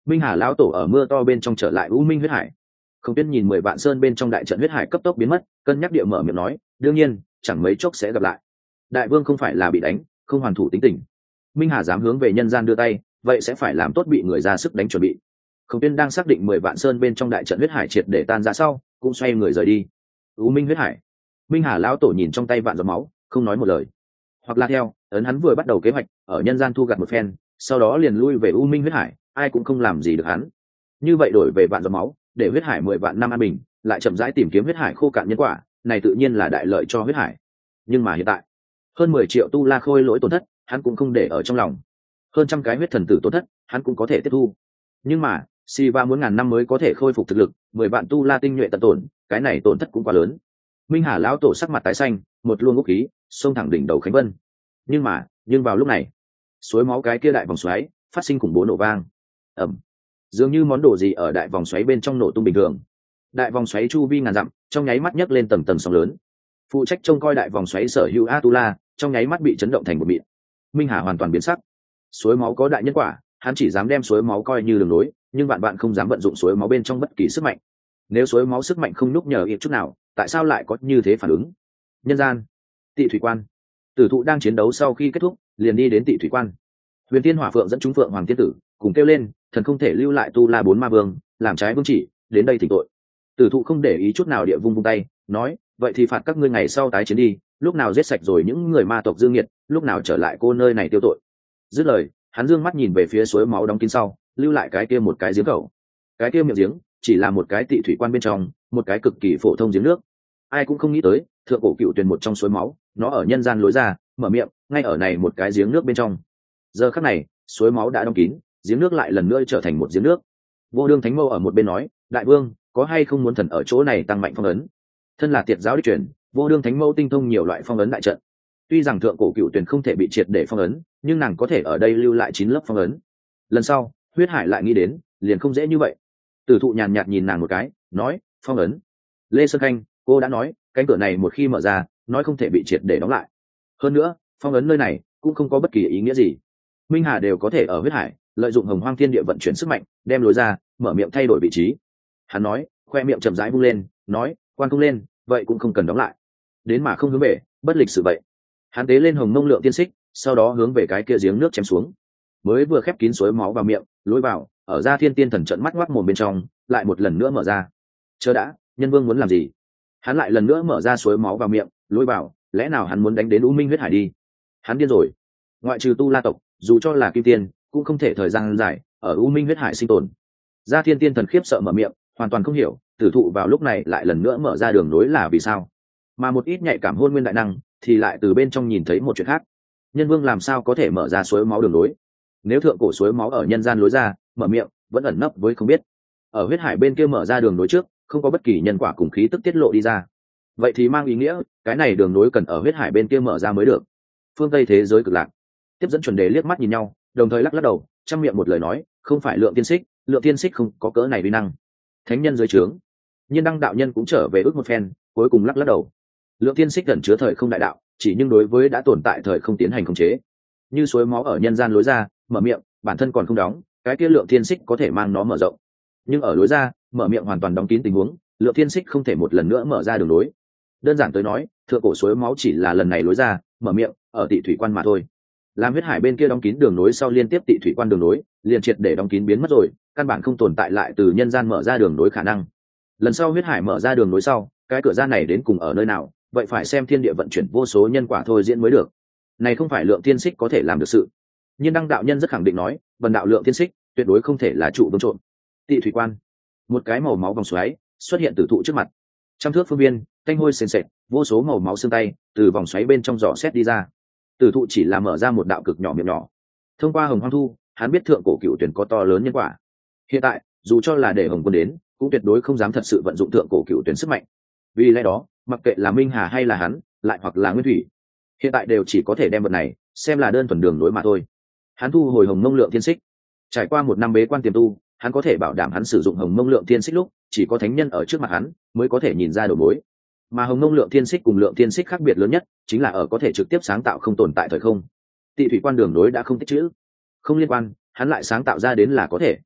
Minh Hà lão tổ ở mưa to bên trong trở lại U Minh huyết hải. Không Tuyên nhìn mười vạn sơn bên trong đại trận huyết hải cấp tốc biến mất, cân nhắc địa mở miệng nói, đương nhiên, chẳng mấy chốc sẽ gặp lại. Đại vương không phải là bị đánh, không hoàn thủ tính tình. Minh Hà dám hướng về nhân gian đưa tay, vậy sẽ phải làm tốt bị người ra sức đánh chuẩn bị. Không Tuyên đang xác định mười vạn sơn bên trong đại trận huyết hải triệt để tan ra sau, cũng xoay người rời đi. U Minh huyết hải. Minh Hà lão tổ nhìn trong tay vạn giọt máu, không nói một lời. Hoặc là theo, ấn hắn vừa bắt đầu kế hoạch, ở nhân gian thu gặt một phen, sau đó liền lui về U Minh huyết hải, ai cũng không làm gì được hắn. Như vậy đổi về vạn giọt máu, để huyết hải mười vạn năm an bình, lại chậm rãi tìm kiếm huyết hải khô cạn nhân quả, này tự nhiên là đại lợi cho huyết hải. Nhưng mà hiện tại, hơn mười triệu tu la khôi lỗi tổn thất, hắn cũng không để ở trong lòng. Hơn trăm cái huyết thần tử tổn thất, hắn cũng có thể tiếp thu. Nhưng mà, Siva muốn ngàn năm mới có thể khôi phục thực lực, mười vạn tu la tinh nhuệ tận tổn, cái này tổn thất cũng quá lớn. Minh Hà lão tổ sắc mặt tái xanh, một luồng ngũ khí xông thẳng đỉnh đầu Khánh Vân. Nhưng mà, nhưng vào lúc này, suối máu cái kia đại vòng xoáy phát sinh khủng bố nổ vang. Ầm. Dường như món đồ gì ở đại vòng xoáy bên trong nổ tung bình thường. Đại vòng xoáy chu vi ngàn dặm, trong nháy mắt nhấc lên tầng tầng sóng lớn. Phụ trách trông coi đại vòng xoáy sở hữu Atula, trong nháy mắt bị chấn động thành một mịn. Minh Hà hoàn toàn biến sắc. Suối máu có đại nhân quả, hắn chỉ dám đem suối máu coi như đường nối, nhưng vạn bạn không dám vận dụng suối máu bên trong bất kỳ sức mạnh. Nếu suối máu sức mạnh không núc nhờ ít chút nào, tại sao lại có như thế phản ứng? Nhân gian, Tị thủy quan. Tử thụ đang chiến đấu sau khi kết thúc, liền đi đến Tị thủy quan. Huyền Tiên Hỏa Phượng dẫn chúng Phượng Hoàng Tiên Tử, cùng kêu lên, thần không thể lưu lại tu la bốn ma vương, làm trái vương chỉ, đến đây thỉnh tội. Tử thụ không để ý chút nào địa vung vung tay, nói, vậy thì phạt các ngươi ngày sau tái chiến đi, lúc nào giết sạch rồi những người ma tộc dương nghiệt, lúc nào trở lại cô nơi này tiêu tội. Dứt lời, hắn dương mắt nhìn về phía suối máu đóng kín sau, lưu lại cái kia một cái giếng cầu. Cái kia miệng giếng chỉ là một cái Tị thủy quan bên trong, một cái cực kỳ phổ thông giếng nước. Ai cũng không nghĩ tới, thượng cổ cựu tuyển một trong suối máu, nó ở nhân gian lối ra, mở miệng, ngay ở này một cái giếng nước bên trong. Giờ khắc này, suối máu đã đóng kín, giếng nước lại lần nữa trở thành một giếng nước. Vô Đương Thánh Mâu ở một bên nói, đại vương, có hay không muốn thần ở chỗ này tăng mạnh phong ấn? Thân là tiệt giáo đích truyền, Vô Đương Thánh Mâu tinh thông nhiều loại phong ấn đại trận. Tuy rằng thượng cổ cựu tuyển không thể bị triệt để phong ấn, nhưng nàng có thể ở đây lưu lại chín lớp phong ấn. Lần sau, huyết hải lại nghĩ đến, liền không dễ như vậy. Tử thụ nhàn nhạt nhìn nàng một cái, nói, phong ấn. Lê Sơn Khanh, cô đã nói, cánh cửa này một khi mở ra, nói không thể bị triệt để đóng lại. Hơn nữa, phong ấn nơi này cũng không có bất kỳ ý nghĩa gì. Minh Hà đều có thể ở huyết hải lợi dụng hồng hoang thiên địa vận chuyển sức mạnh, đem lối ra, mở miệng thay đổi vị trí. Hắn nói, khoe miệng chậm rãi vung lên, nói, quan không lên, vậy cũng không cần đóng lại. Đến mà không hướng về, bất lịch sự vậy. Hắn tế lên hồng mông lượng tiên xích, sau đó hướng về cái kia giếng nước chém xuống. Mới vừa khép kín suối máu vào miệng, lối vào, ở ra thiên tiên thần trận mắt ngoác mồm bên trong, lại một lần nữa mở ra. Chờ đã, nhân vương muốn làm gì? Hắn lại lần nữa mở ra suối máu vào miệng, lối vào, lẽ nào hắn muốn đánh đến U Minh huyết hải đi? Hắn điên rồi. Ngoại trừ tu la tộc, dù cho là kim tiên, cũng không thể thời gian dài ở U Minh huyết hải sinh tồn. Gia Thiên Tiên thần khiếp sợ mở miệng, hoàn toàn không hiểu, tử thụ vào lúc này lại lần nữa mở ra đường nối là vì sao? Mà một ít nhạy cảm hôn nguyên đại năng thì lại từ bên trong nhìn thấy một chuyện khác. Nhân vương làm sao có thể mở ra suối máu đường nối? Nếu thượng cổ suối máu ở nhân gian lối ra, mở miệng, vẫn ẩn nấp với không biết. Ở huyết hải bên kia mở ra đường nối trước, không có bất kỳ nhân quả cùng khí tức tiết lộ đi ra. Vậy thì mang ý nghĩa, cái này đường nối cần ở huyết hải bên kia mở ra mới được. Phương Tây thế giới cực lạc. Tiếp dẫn chuẩn đề liếc mắt nhìn nhau, đồng thời lắc lắc đầu, trong miệng một lời nói, không phải lượng tiên xích, lượng tiên xích không có cỡ này uy năng. Thánh nhân dưới trướng. Nhiên đăng đạo nhân cũng trở về ước một phen, cuối cùng lắc lắc đầu. Lượng tiên xích gần chứa thời không đại đạo, chỉ nhưng đối với đã tồn tại thời không tiến hành khống chế. Như suối máu ở nhân gian lối ra, mở miệng, bản thân còn không đóng, cái kia lượng tiên xích có thể mang nó mở rộng. Nhưng ở lối ra, mở miệng hoàn toàn đóng kín tình huống, lượng tiên xích không thể một lần nữa mở ra đường lối. Đơn giản tới nói, thượng cổ suối máu chỉ là lần này lối ra, mở miệng, ở Tị thủy quan mà thôi. Làm huyết hải bên kia đóng kín đường nối sau liên tiếp Tị thủy quan đường nối, liền triệt để đóng kín biến mất rồi, căn bản không tồn tại lại từ nhân gian mở ra đường nối khả năng. Lần sau huyết hải mở ra đường nối sau, cái cửa ra này đến cùng ở nơi nào, vậy phải xem thiên địa vận chuyển vô số nhân quả thôi diễn mới được. Này không phải lượng tiên xích có thể làm được sự. Nhưng đăng đạo nhân rất khẳng định nói, vần đạo lượng tiên xích tuyệt đối không thể là trụ vương trộm. Tị thủy quan, một cái màu máu vòng xoáy xuất hiện từ thụ trước mặt. Trăm thước phương viên, thanh hôi sền sệt, vô số màu máu xương tay từ vòng xoáy bên trong giỏ xét đi ra. Tử thụ chỉ là mở ra một đạo cực nhỏ miệng nhỏ. Thông qua hồng hoang thu, hắn biết thượng cổ cựu tuyển có to lớn nhân quả. Hiện tại, dù cho là để hồng quân đến, cũng tuyệt đối không dám thật sự vận dụng thượng cổ cựu tuyển sức mạnh. Vì lẽ đó, mặc kệ là Minh Hà hay là hắn, lại hoặc là Nguyên Thủy, hiện tại đều chỉ có thể đem vật này xem là đơn thuần đường nối mà thôi. Hắn thu hồi hồng mông lượng thiên xích. Trải qua một năm bế quan tiềm tu, hắn có thể bảo đảm hắn sử dụng hồng mông lượng thiên xích lúc chỉ có thánh nhân ở trước mặt hắn mới có thể nhìn ra đầu mối. Mà hồng mông lượng thiên xích cùng lượng thiên xích khác biệt lớn nhất chính là ở có thể trực tiếp sáng tạo không tồn tại thời không. Tị thủy quan đường nối đã không tích chữ, không liên quan, hắn lại sáng tạo ra đến là có thể.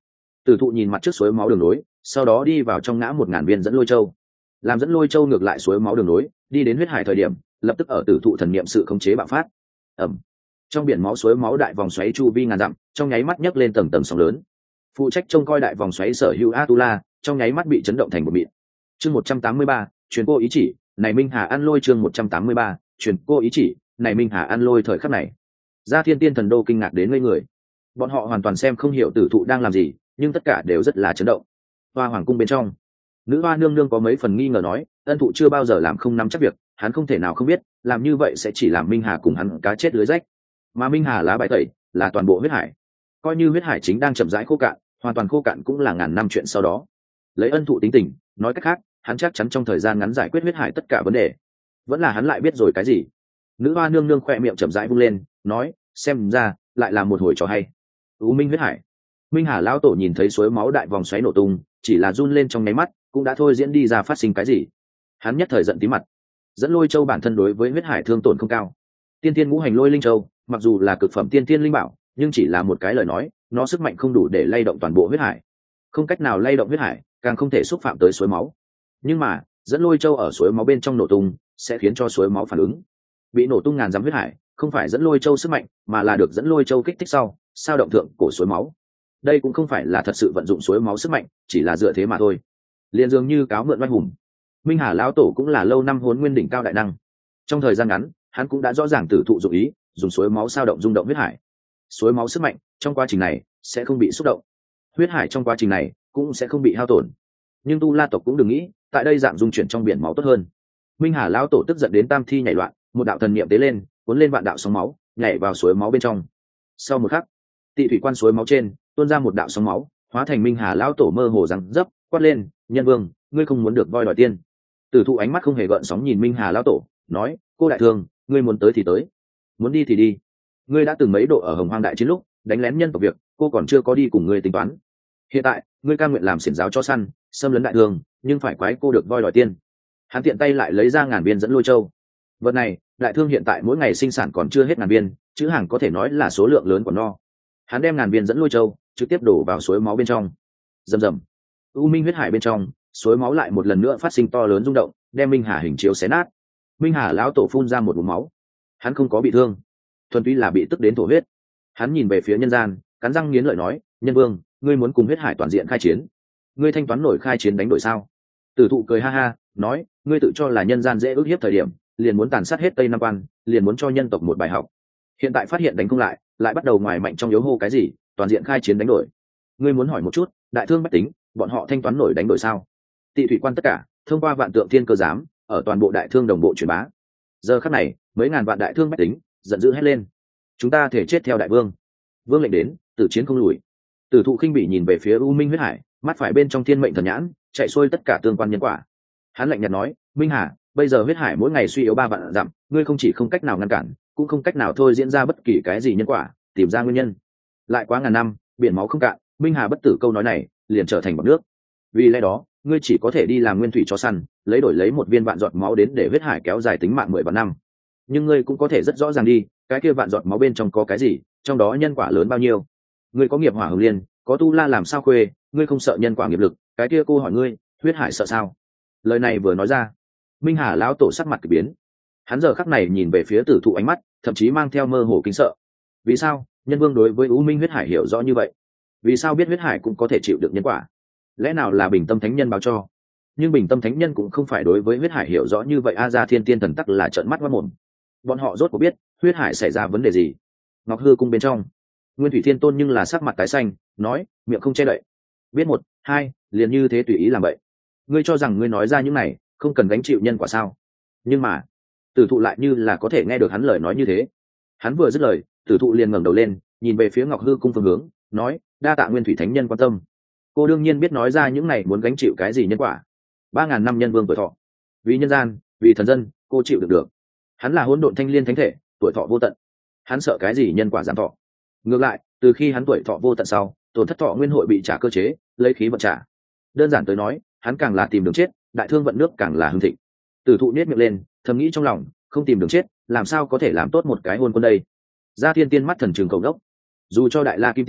Tử thụ nhìn mặt trước suối máu đường nối, sau đó đi vào trong ngã một ngàn viên dẫn lôi châu. Làm dẫn lôi châu ngược lại suối máu đường nối, đi đến huyết hải thời điểm, lập tức ở tử thụ thần niệm sự khống chế bạo phát. Ầm. Trong biển máu suối máu đại vòng xoáy chu vi ngàn dặm, trong nháy mắt nhấc lên tầng tầng sóng lớn. Phụ trách trông coi đại vòng xoáy sở hữu Atula, trong nháy mắt bị chấn động thành một mịn. Chương một trăm tám mươi ba, truyền cô ý chỉ, này Minh Hà ăn lôi chương một trăm tám mươi ba, truyền cô ý chỉ, này Minh Hà ăn lôi thời khắc này. Gia Thiên Tiên Thần Đô kinh ngạc đến ngây người. Bọn họ hoàn toàn xem không hiểu tử thụ đang làm gì, nhưng tất cả đều rất là chấn động. Hoa hoàng cung bên trong, nữ hoa nương nương có mấy phần nghi ngờ nói, ân thụ chưa bao giờ làm không nắm chắc việc, hắn không thể nào không biết, làm như vậy sẽ chỉ làm Minh Hà cùng hắn cá chết lưới rách. Mà Minh Hà lá bài tẩy là toàn bộ huyết hải, coi như huyết hải chính đang chậm rãi khô cạn, hoàn toàn khô cạn cũng là ngàn năm chuyện sau đó. Lấy ân thụ tính tình, nói cách khác, hắn chắc chắn trong thời gian ngắn giải quyết huyết hải tất cả vấn đề. Vẫn là hắn lại biết rồi cái gì? Nữ hoa nương nương khoe miệng chậm rãi vung lên, nói, xem ra lại là một hồi trò hay. U Minh huyết hải. Minh Hà lão tổ nhìn thấy suối máu đại vòng xoáy nổ tung, chỉ là run lên trong nháy mắt, cũng đã thôi diễn đi ra phát sinh cái gì. Hắn nhất thời giận tí mặt. Dẫn lôi châu bản thân đối với huyết hải thương tổn không cao. Tiên tiên ngũ hành lôi linh châu, mặc dù là cực phẩm tiên tiên linh bảo, nhưng chỉ là một cái lời nói, nó sức mạnh không đủ để lay động toàn bộ huyết hải, không cách nào lay động huyết hải, càng không thể xúc phạm tới suối máu. Nhưng mà dẫn lôi châu ở suối máu bên trong nổ tung, sẽ khiến cho suối máu phản ứng. Bị nổ tung ngàn dặm huyết hải, không phải dẫn lôi châu sức mạnh, mà là được dẫn lôi châu kích thích sau, sao động thượng cổ suối máu. Đây cũng không phải là thật sự vận dụng suối máu sức mạnh, chỉ là dựa thế mà thôi. Liên dường như cáo mượn oai hùng. Minh Hà lão tổ cũng là lâu năm huấn nguyên đỉnh cao đại năng, trong thời gian ngắn hắn cũng đã rõ ràng tử thụ dụng ý, dùng suối máu sao động rung động huyết hải. Suối máu sức mạnh trong quá trình này sẽ không bị xúc động, huyết hải trong quá trình này cũng sẽ không bị hao tổn. Nhưng tu la tộc cũng đừng nghĩ tại đây dạng dung chuyển trong biển máu tốt hơn. Minh Hà lão tổ tức giận đến tam thi nhảy loạn, một đạo thần niệm tế lên, cuốn lên vạn đạo sóng máu, nhảy vào suối máu bên trong. Sau một khắc, tị thủy quan suối máu trên tuôn ra một đạo sóng máu, hóa thành Minh Hà lão tổ mơ hồ rằng dấp, quát lên, nhân vương, ngươi không muốn được voi đòi tiên. Tử thụ ánh mắt không hề gợn sóng nhìn Minh Hà lão tổ, nói, cô đại thương, ngươi muốn tới thì tới, muốn đi thì đi. Ngươi đã từng mấy độ ở Hồng Hoang đại chiến lúc đánh lén nhân tộc việc, cô còn chưa có đi cùng ngươi tính toán. Hiện tại ngươi cam nguyện làm xiển giáo cho săn, xâm lấn đại thương, nhưng phải quái cô được voi đòi tiên. Hắn tiện tay lại lấy ra ngàn viên dẫn lôi châu. Vật này đại thương hiện tại mỗi ngày sinh sản còn chưa hết ngàn viên, chữ hàng có thể nói là số lượng lớn của no. Hắn đem ngàn viên dẫn lôi châu trực tiếp đổ vào suối máu bên trong. Rầm rầm, u minh huyết hải bên trong suối máu lại một lần nữa phát sinh to lớn rung động, đem Minh Hà hình chiếu xé nát. Minh Hà lão tổ phun ra một ngụm máu. Hắn không có bị thương, thuần túy là bị tức đến thổ huyết. Hắn nhìn về phía nhân gian, cắn răng nghiến lợi nói, nhân vương, ngươi muốn cùng huyết hải toàn diện khai chiến, ngươi thanh toán nổi khai chiến đánh đổi sao? Tử thụ cười ha ha, nói, ngươi tự cho là nhân gian dễ ước hiếp thời điểm, liền muốn tàn sát hết Tây Nam Quan, liền muốn cho nhân tộc một bài học. Hiện tại phát hiện đánh không lại, lại bắt đầu ngoài mạnh trong yếu hô cái gì toàn diện khai chiến đánh đổi. Ngươi muốn hỏi một chút, đại thương bách tính, bọn họ thanh toán nổi đánh đổi sao? Tị thủy quan tất cả thông qua vạn tượng thiên cơ giám, ở toàn bộ đại thương đồng bộ truyền bá. Giờ khắc này, mấy ngàn vạn đại thương bách tính giận dữ hét lên, chúng ta thể chết theo đại vương. Vương lệnh đến, tử chiến không lùi. Tử thụ khinh bỉ nhìn về phía u minh huyết hải, mắt phải bên trong thiên mệnh thần nhãn chạy xuôi tất cả tương quan nhân quả. Hắn lạnh nhạt nói, Minh Hà, bây giờ huyết hải mỗi ngày suy yếu ba vạn dặm, ngươi không chỉ không cách nào ngăn cản, cũng không cách nào thôi diễn ra bất kỳ cái gì nhân quả, tìm ra nguyên nhân. Lại quá ngàn năm, biển máu không cạn, Minh Hà bất tử câu nói này liền trở thành bọt nước. Vì lẽ đó, ngươi chỉ có thể đi làm nguyên thủy cho săn, lấy đổi lấy một viên vạn giọt máu đến để huyết hải kéo dài tính mạng mười vạn năm. Nhưng ngươi cũng có thể rất rõ ràng đi, cái kia vạn giọt máu bên trong có cái gì, trong đó nhân quả lớn bao nhiêu. Ngươi có nghiệp hỏa hồng liên, có tu la làm sao khuê, ngươi không sợ nhân quả nghiệp lực, cái kia cô hỏi ngươi, huyết hải sợ sao? Lời này vừa nói ra, Minh Hà lão tổ sắc mặt kỳ biến. Hắn giờ khắc này nhìn về phía tử thụ ánh mắt thậm chí mang theo mơ hồ kính sợ. Vì sao nhân vương đối với u minh huyết hải hiểu rõ như vậy? Vì sao biết huyết hải cũng có thể chịu được nhân quả? Lẽ nào là bình tâm thánh nhân báo cho? Nhưng bình tâm thánh nhân cũng không phải đối với huyết hải hiểu rõ như vậy. A Gia Thiên Tiên Thần tắc là trợn mắt mất mồm. Bọn họ rốt cuộc biết huyết hải xảy ra vấn đề gì. Ngọc hư cung bên trong, Nguyên Thủy Thiên Tôn nhưng là sắc mặt tái xanh, nói, miệng không che đậy, biết một hai liền như thế tùy ý làm vậy. Ngươi cho rằng ngươi nói ra những này không cần gánh chịu nhân quả sao? Nhưng mà tử thụ lại như là có thể nghe được hắn lời nói như thế. Hắn vừa dứt lời, tử thụ liền ngẩng đầu lên nhìn về phía Ngọc hư cung phương hướng, nói, đa tạ Nguyên Thủy Thánh Nhân quan tâm, cô đương nhiên biết nói ra những này muốn gánh chịu cái gì nhân quả. Ba ngàn năm nhân vương tuổi thọ, vì nhân gian, vì thần dân, cô chịu được được. Hắn là hỗn độn thanh liên thánh thể, tuổi thọ vô tận, hắn sợ cái gì nhân quả giảm thọ? Ngược lại, từ khi hắn tuổi thọ vô tận sau, tổn thất thọ nguyên hội bị trả cơ chế, lấy khí vận trả. Đơn giản tới nói, hắn càng là tìm đường chết, đại thương vận nước càng là hưng thịnh. Tử thụ nhếch miệng lên, thầm nghĩ trong lòng, không tìm đường chết, làm sao có thể làm tốt một cái hôn quân đây? Gia Thiên Tiên mắt thần trường cầu đốc, dù cho đại la kim tiên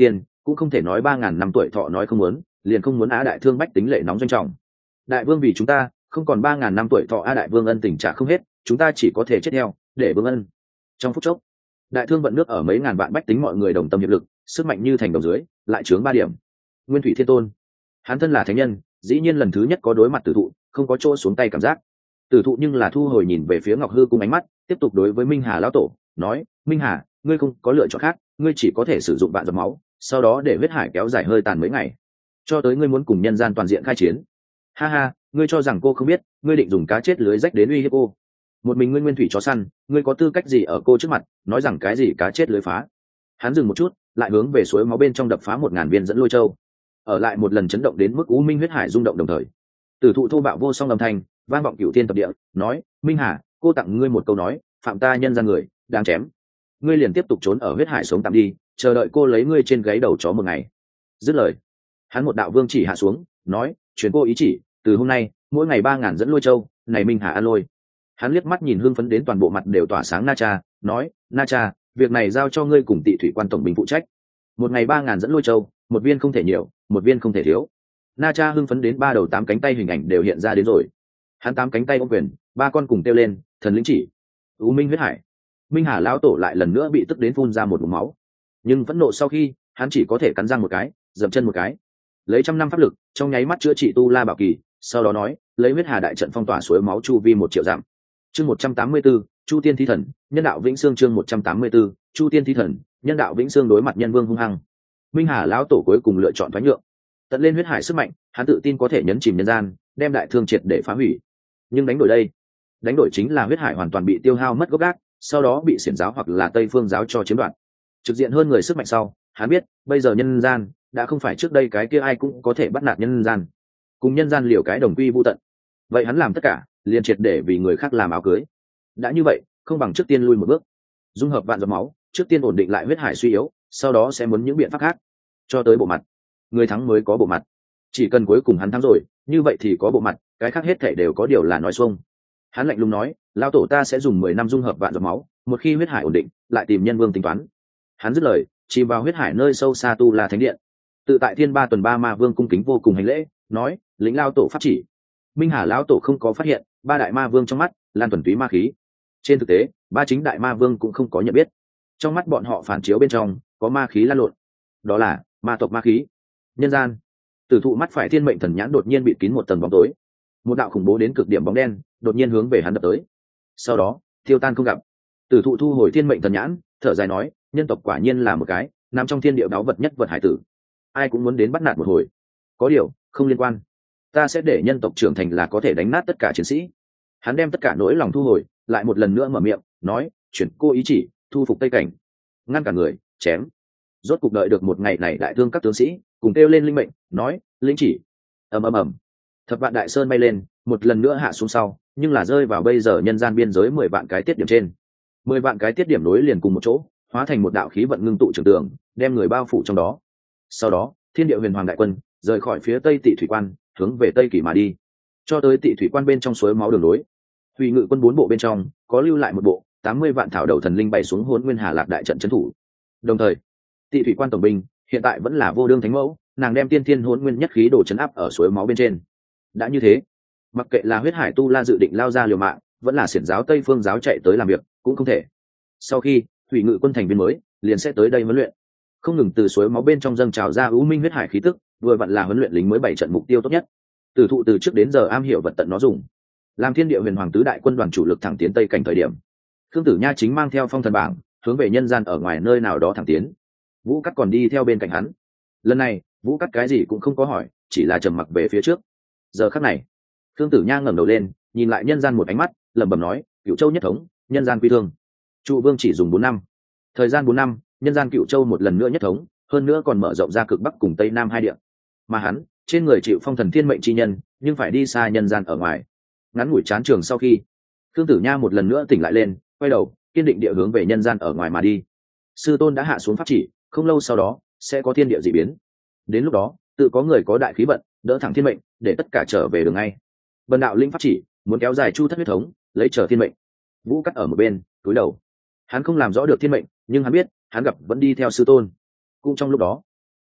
cũng không thể nói ba ngàn năm tuổi thọ nói không muốn liền không muốn á đại thương bách tính lệ nóng doanh trọng. Đại vương vì chúng ta không còn ba ngàn năm tuổi thọ, a đại vương ân tình trả không hết, chúng ta chỉ có thể chết theo để vương ân. Trong phút chốc đại thương vận nước ở mấy ngàn vạn bách tính mọi người đồng tâm hiệp lực, sức mạnh như thành đồng dưới lại chướng ba điểm. Nguyên Thủy Thiên Tôn hắn thân là thánh nhân, dĩ nhiên lần thứ nhất có đối mặt tử thụ, không có chỗ xuống tay cảm giác. Tử thụ nhưng là thu hồi nhìn về phía Ngọc Hư cung ánh mắt, tiếp tục đối với Minh Hà lão tổ nói, Minh Hà, ngươi không có lựa chọn khác, ngươi chỉ có thể sử dụng vạn giọt máu, sau đó để huyết hải kéo dài hơi tàn mấy ngày, cho tới ngươi muốn cùng nhân gian toàn diện khai chiến. Ha ha, ngươi cho rằng cô không biết, ngươi định dùng cá chết lưới rách đến uy hiếp cô. Một mình ngươi nguyên thủy chó săn, ngươi có tư cách gì ở cô trước mặt nói rằng cái gì cá chết lưới phá. Hắn dừng một chút, lại hướng về suối máu bên trong đập phá một ngàn viên dẫn lôi châu, ở lại một lần chấn động đến mức u minh huyết hải rung động đồng thời. Tử thụ thô bạo vô song âm thanh vang vọng cửu thiên tập địa, nói, Minh Hà, cô tặng ngươi một câu nói, phạm ta nhân gian người đang chém, ngươi liền tiếp tục trốn ở huyết hải sống tạm đi, chờ đợi cô lấy ngươi trên gáy đầu chó một ngày. Dứt lời, hắn một đạo vương chỉ hạ xuống, nói, truyền cô ý chỉ, từ hôm nay mỗi ngày ba ngàn dẫn lôi châu, này Minh Hà ăn lôi. Hắn liếc mắt nhìn hưng phấn đến toàn bộ mặt đều tỏa sáng Na Cha, nói, Na Cha, việc này giao cho ngươi cùng Tị Thủy Quan tổng binh phụ trách. Một ngày ba ngàn dẫn lôi châu, một viên không thể nhiều, một viên không thể thiếu. Na Cha hưng phấn đến ba đầu tám cánh tay hình ảnh đều hiện ra đến rồi. Hắn tám cánh tay ôm quyền, ba con cùng kêu lên, thần lĩnh chỉ. U minh huyết hải. Minh Hà lão tổ lại lần nữa bị tức đến phun ra một ngụm máu, nhưng phẫn nộ sau khi hắn chỉ có thể cắn răng một cái, dậm chân một cái, lấy trăm năm pháp lực trong nháy mắt chữa trị tu la bảo kỳ, sau đó nói, lấy huyết hà đại trận phong tỏa suối máu chu vi một triệu dặm. Chương một trăm tám mươi 184, Chu Tiên Thi Thần, Nhân đạo Vĩnh Xương. Chương một trăm tám mươi 184, Chu Tiên Thi Thần, Nhân đạo Vĩnh Xương đối mặt nhân vương hung hăng. Minh Hà lão tổ cuối cùng lựa chọn thoái nhượng, tận lên huyết hải sức mạnh, hắn tự tin có thể nhấn chìm nhân gian, đem đại thương triệt để phá hủy. Nhưng đánh đổi đây, đánh đổi chính là huyết hải hoàn toàn bị tiêu hao mất gốc gác, sau đó bị xiển giáo hoặc là Tây Phương giáo cho chiếm đoạt. Trực diện hơn người sức mạnh sau, hắn biết, bây giờ nhân gian đã không phải trước đây cái kia ai cũng có thể bắt nạt nhân gian, cùng nhân gian liều cái đồng quy vu tận. Vậy hắn làm tất cả, liền triệt để vì người khác làm áo cưới. Đã như vậy, không bằng trước tiên lui một bước, dung hợp vạn giọt máu, trước tiên ổn định lại huyết hải suy yếu, sau đó sẽ muốn những biện pháp khác. Cho tới bộ mặt, người thắng mới có bộ mặt. Chỉ cần cuối cùng hắn thắng rồi, như vậy thì có bộ mặt, cái khác hết thảy đều có điều là nói xuông. Hắn lạnh lùng nói, lão tổ ta sẽ dùng mười năm dung hợp vạn giọt máu, một khi huyết hải ổn định, lại tìm nhân vương tính toán. Hắn dứt lời, chìm vào huyết hải nơi sâu xa tu la thánh điện. Tự tại thiên ba tuần ba ma vương cung kính vô cùng hành lễ, nói, lĩnh lão tổ pháp chỉ. Minh Hà lão tổ không có phát hiện, ba đại ma vương trong mắt lan thuần túy ma khí. Trên thực tế, ba chính đại ma vương cũng không có nhận biết, trong mắt bọn họ phản chiếu bên trong có ma khí lan lộn, đó là ma tộc ma khí. Nhân gian, Tử thụ mắt phải thiên mệnh thần nhãn đột nhiên bị kín một tầng bóng tối, một đạo khủng bố đến cực điểm bóng đen đột nhiên hướng về hắn đập tới, sau đó tiêu tan không gặp. Tử thụ thu hồi thiên mệnh thần nhãn, thở dài nói, nhân tộc quả nhiên là một cái nằm trong thiên địa báu vật nhất vật hải tử, ai cũng muốn đến bắt nạt một hồi. Có điều không liên quan, ta sẽ để nhân tộc trưởng thành là có thể đánh nát tất cả chiến sĩ. Hắn đem tất cả nỗi lòng thu hồi, lại một lần nữa mở miệng nói, chuyển cô ý chỉ, thu phục Tây Cảnh, ngăn cả người chém. Rốt cục đợi được một ngày này, đại thương các tướng sĩ cùng kêu lên linh mệnh, nói, linh chỉ. ầm ầm ầm, thập vạn đại sơn bay lên, một lần nữa hạ xuống sau, nhưng là rơi vào bây giờ nhân gian biên giới mười vạn cái tiết điểm trên. Mười vạn cái tiết điểm nối liền cùng một chỗ, hóa thành một đạo khí vận ngưng tụ trường tường, đem người bao phủ trong đó. Sau đó thiên địa huyền hoàng đại quân rời khỏi phía tây Tị Thủy Quan, hướng về tây kỷ mà đi, cho tới Tị Thủy Quan bên trong suối máu đường lối. Hủy Ngự quân bốn bộ bên trong có lưu lại một bộ, tám mươi vạn thảo đầu thần linh bày xuống Hỗn Nguyên Hà Lạc đại trận trấn thủ. Đồng thời Tị Thủy Quan tổng binh hiện tại vẫn là Vô Đương Thánh Mẫu, nàng đem tiên thiên Hỗn Nguyên nhất khí đổ chấn áp ở suối máu bên trên. Đã như thế, mặc kệ là huyết hải tu la dự định lao ra liều mạng, vẫn là xiển giáo Tây Phương giáo chạy tới làm việc, cũng không thể. Sau khi Hủy Ngự quân thành viên mới liền sẽ tới đây huấn luyện, không ngừng từ suối máu bên trong dâng trào ra u minh huyết hải khí tức, vừa vặn là huấn luyện lính mới bảy trận mục tiêu tốt nhất. Tử thụ từ trước đến giờ am hiểu vật tận nó dùng, làm thiên địa huyền hoàng tứ đại quân đoàn chủ lực thẳng tiến tây cảnh thời điểm, Khương Tử Nha chính mang theo phong thần bảng hướng về nhân gian ở ngoài nơi nào đó thẳng tiến. Vũ Cắt còn đi theo bên cạnh hắn. Lần này Vũ Cắt cái gì cũng không có hỏi, chỉ là trầm mặc về phía trước. Giờ khắc này Khương Tử Nha ngẩng đầu lên, nhìn lại nhân gian một ánh mắt, lẩm bẩm nói, Cửu Châu nhất thống, nhân gian quy thương. Trụ vương chỉ dùng bốn năm, thời gian bốn năm, nhân gian Cửu Châu một lần nữa nhất thống, hơn nữa còn mở rộng ra cực bắc cùng tây nam hai địa. Mà hắn trên người chịu phong thần thiên mệnh chi nhân, nhưng phải đi xa nhân gian ở ngoài. Ngắn ngủi chán trường sau khi Khương Tử Nha một lần nữa tỉnh lại lên, quay đầu kiên định địa hướng về nhân gian ở ngoài mà đi. Sư tôn đã hạ xuống pháp chỉ, không lâu sau đó sẽ có thiên địa dị biến, đến lúc đó tự có người có đại khí vận đỡ thẳng thiên mệnh, để tất cả trở về đường ngay. Bần đạo linh pháp chỉ, muốn kéo dài chu thất huyết thống, lấy chờ thiên mệnh. Vũ Cắt ở một bên cúi đầu, hắn không làm rõ được thiên mệnh, nhưng hắn biết hắn gặp vẫn đi theo sư tôn. Cũng trong lúc đó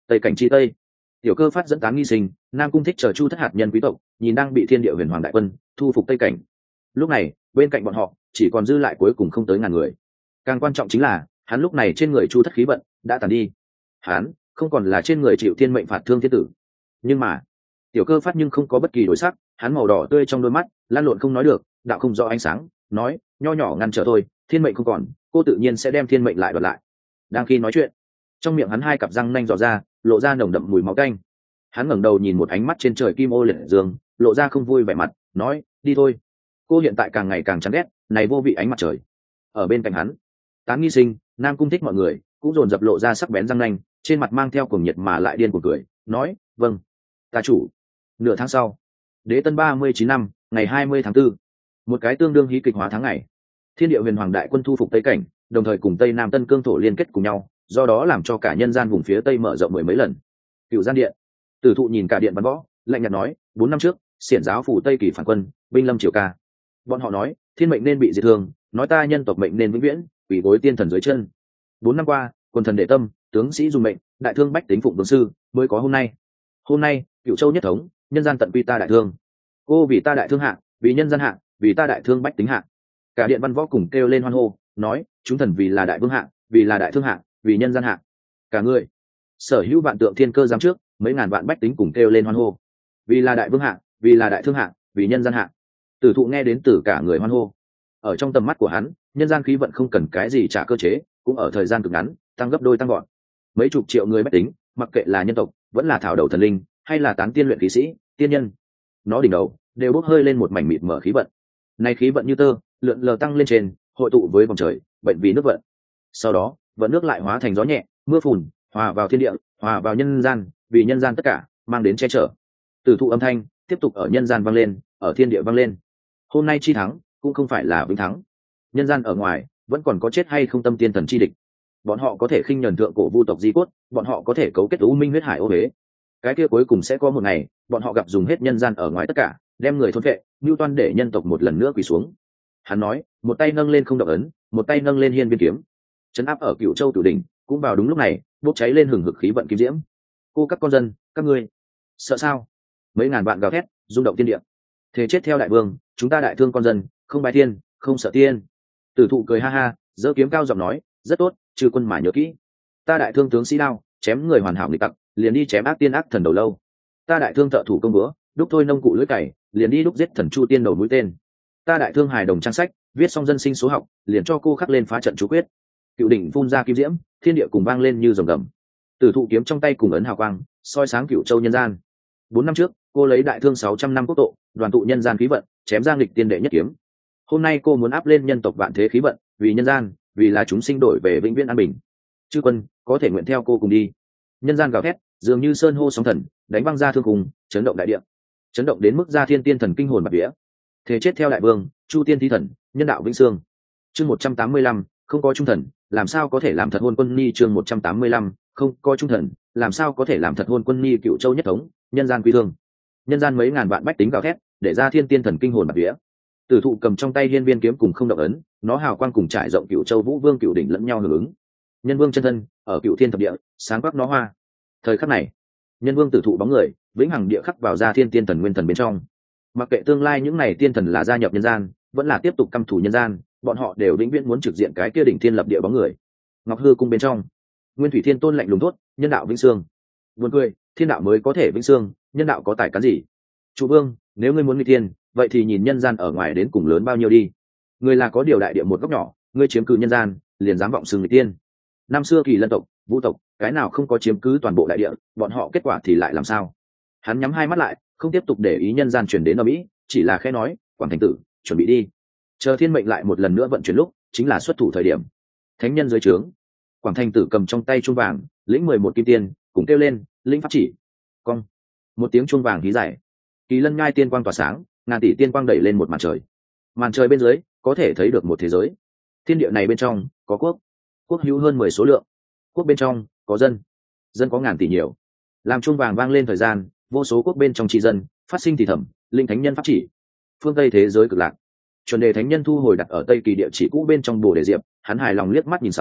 tây cảnh chi tây, tiểu cơ phát dẫn tán nghi sinh, nam cung thích chờ chu thất hạt nhân quý tộc nhìn đang bị thiên địa huyền hoàng đại quân thu phục tây cảnh. Lúc này bên cạnh bọn họ chỉ còn dư lại cuối cùng không tới ngàn người. Càng quan trọng chính là hắn lúc này trên người chu thất khí vận đã tàn đi, hắn không còn là trên người chịu thiên mệnh phạt thương thiên tử. Nhưng mà tiểu cơ phát nhưng không có bất kỳ đổi sắc, hắn màu đỏ tươi trong đôi mắt lan lộn không nói được, đạo không rõ ánh sáng, nói nho nhỏ ngăn trở tôi, thiên mệnh không còn, cô tự nhiên sẽ đem thiên mệnh lại đoạt lại. Đang khi nói chuyện, trong miệng hắn hai cặp răng nanh dò ra, lộ ra nồng đậm mùi máu canh. Hắn ngẩng đầu nhìn một ánh mắt trên trời kim ô liệt dương, lộ ra không vui vẻ mặt, nói đi thôi, cô hiện tại càng ngày càng chán ghét này vô vị ánh mặt trời. Ở bên cạnh hắn, tán nghi sinh, nam cung thích mọi người cũng dồn dập lộ ra sắc bén răng nanh, trên mặt mang theo cuồng nhiệt mà lại điên cuồng cười, nói vâng ta chủ. Nửa tháng sau, đế tân ba mươi chín năm, ngày hai mươi tháng tư, một cái tương đương hí kịch hóa tháng ngày, thiên địa huyền hoàng đại quân thu phục tây cảnh, đồng thời cùng tây nam tân cương thổ liên kết cùng nhau, do đó làm cho cả nhân gian vùng phía tây mở rộng mười mấy lần. Cựu gian điện, tử thụ nhìn cả điện bắn võ, lạnh nhạt nói bốn năm trước xiển giáo phủ tây kỳ phản quân binh lâm triều ca, bọn họ nói thiên mệnh nên bị diệt thương, nói ta nhân tộc mệnh nên vĩnh viễn quỳ gối tiên thần dưới chân. Bốn năm qua quân thần đệ tâm, tướng sĩ dùng mệnh, đại thương bách tính phụng vương sư, mới có hôm nay. Hôm nay cựu châu nhất thống, nhân gian tận quy ta đại thương. Cô vì ta đại thương hạ, vì nhân gian hạ, vì ta đại thương bách tính hạ. Cả điện văn võ cùng kêu lên hoan hô, nói chúng thần vì là đại vương hạ, vì là đại thương hạ, vì nhân gian hạ. Cả người sở hữu vạn tượng thiên cơ giám trước, mấy ngàn vạn bách tính cùng kêu lên hoan hô, vì là đại vương hạ, vì là đại thương hạ, vì nhân gian hạ. Tử thụ nghe đến từ cả người hoan hô. Ở trong tầm mắt của hắn, nhân gian khí vận không cần cái gì trả cơ chế, cũng ở thời gian cực ngắn tăng gấp đôi tăng gọn. Mấy chục triệu người bách tính, mặc kệ là nhân tộc vẫn là thảo đầu thần linh, hay là tán tiên luyện khí sĩ, tiên nhân, nó đỉnh đầu đều bốc hơi lên một mảnh mịt mở khí vận. Này khí vận như tơ lượn lờ tăng lên trên, hội tụ với vòng trời, bệnh vì nước vận. Sau đó vận nước lại hóa thành gió nhẹ, mưa phùn, hòa vào thiên địa, hòa vào nhân gian, vì nhân gian tất cả mang đến che chở. Tử thụ âm thanh tiếp tục ở nhân gian vang lên, ở thiên địa vang lên. Hôm nay chi thắng cũng không phải là vĩnh thắng, nhân gian ở ngoài vẫn còn có chết hay không tâm tiên thần chi địch. Bọn họ có thể khinh nhẫn thượng cổ vu tộc di cốt, bọn họ có thể cấu kết u minh huyết hải ô huế. Cái kia cuối cùng sẽ có một ngày, bọn họ gặp dùng hết nhân gian ở ngoài tất cả, đem người thôn vệ, mưu toan để nhân tộc một lần nữa quỳ xuống. Hắn nói, một tay nâng lên không động ấn, một tay nâng lên hiên viên kiếm, trấn áp ở Cửu Châu Tử đỉnh. Cũng vào đúng lúc này, bốc cháy lên hừng hực khí vận kim diễm. Cô các con dân, các ngươi sợ sao? Mấy ngàn vạn gào thét, rung động thiên địa. Thế chết theo đại vương, chúng ta đại thương con dân, không bài thiên, không sợ tiên. Tử thụ cười ha ha, giơ kiếm cao giọng nói, rất tốt, chư quân mà nhớ kỹ. Ta đại thương tướng sĩ đao, chém người hoàn hảo nghịch tặc, liền đi chém ác tiên ác thần đầu lâu. Ta đại thương thợ thủ công búa, đúc thôi nông cụ lưỡi cày, liền đi đúc giết thần chu tiên đầu mũi tên. Ta đại thương hài đồng trang sách, viết xong dân sinh số học, liền cho cô khắc lên phá trận chú quyết. Cựu đỉnh phun ra kim diễm, thiên địa cùng vang lên như rồng gầm. Tử thụ kiếm trong tay cùng ấn hào quang, soi sáng Cửu Châu nhân gian. Bốn năm trước, cô lấy đại thương sáu trăm năm quốc tộ, đoàn tụ nhân gian khí vận, chém giang lịch tiên đệ nhất kiếm. Hôm nay cô muốn áp lên nhân tộc vạn thế khí vận, vì nhân gian, vì là chúng sinh đổi về vĩnh viễn an bình. Chư quân có thể nguyện theo cô cùng đi. Nhân gian gào thét, dường như sơn hô sóng thần, đánh văng ra thương cùng, chấn động đại địa, chấn động đến mức ra thiên tiên thần kinh hồn bạt vía. Thế chết theo đại vương, chu tiên thi thần, nhân đạo vĩnh sương. Chương một trăm tám mươi lăm, không có trung thần, làm sao có thể làm thật hôn quân ni. Chương một trăm tám mươi lăm, không có trung thần, làm sao có thể làm thật hôn quân ni. Cựu Châu nhất thống, nhân gian quy thương. Nhân gian mấy ngàn vạn bách tính gào thét, để ra thiên tiên thần kinh hồn bạt vía. Tử thụ cầm trong tay hiên viên kiếm cùng không động ấn, nó hào quang cùng trải rộng Cựu Châu vũ vương cựu đỉnh lẫn nhau hưởng ứng. Nhân vương chân thân ở Cựu thiên thập địa, sáng quắc nó hoa. Thời khắc này, nhân vương tử thụ bóng người vĩnh hằng địa khắc vào ra thiên tiên thần nguyên thần bên trong. Mặc kệ tương lai những này tiên thần là gia nhập nhân gian, vẫn là tiếp tục căm thù nhân gian, bọn họ đều vĩnh viễn muốn trực diện cái kia đỉnh thiên lập địa bóng người. Ngọc hư cung bên trong, Nguyên Thủy Thiên Tôn lạnh lùng thốt, nhân đạo vĩnh sương. Buồn cười, thiên đạo mới có thể vĩnh sương, nhân đạo có tài cán gì? Chủ vương, nếu ngươi muốn nghịch thiên, vậy thì nhìn nhân gian ở ngoài đến cùng lớn bao nhiêu đi. Ngươi là có điều đại địa một góc nhỏ, ngươi chiếm cứ nhân gian, liền dám vọng xưng nghịch tiên. Năm xưa Kỳ Lân tộc, Vũ tộc, cái nào không có chiếm cứ toàn bộ đại địa, bọn họ kết quả thì lại làm sao? Hắn nhắm hai mắt lại, không tiếp tục để ý nhân gian truyền đến ở mỹ, chỉ là khẽ nói, Quảng Thành Tử, chuẩn bị đi. Chờ thiên mệnh lại một lần nữa vận chuyển lúc, chính là xuất thủ thời điểm. Thánh nhân dưới trướng, Quảng Thành Tử cầm trong tay chuông vàng, lĩnh mười một kim tiên, cùng kêu lên, lĩnh pháp chỉ. Cong, một tiếng chuông vàng hí dài. Kỳ Lân ngai tiên quang tỏa sáng, ngàn tỷ tiên quang đẩy lên một màn trời. Màn trời bên dưới có thể thấy được một thế giới. Thiên địa này bên trong có quốc, quốc hữu hơn mười số lượng. Quốc bên trong có dân, dân có ngàn tỷ nhiều. Làm chuông vàng vang lên thời gian, vô số quốc bên trong tri dân phát sinh thì thầm, linh thánh nhân pháp chỉ. Phương Tây thế giới cực lạc. Chuẩn đề thánh nhân thu hồi đặt ở Tây Kỳ địa chỉ cũ bên trong Bồ Đề Diệp, hắn hài lòng liếc mắt nhìn sau,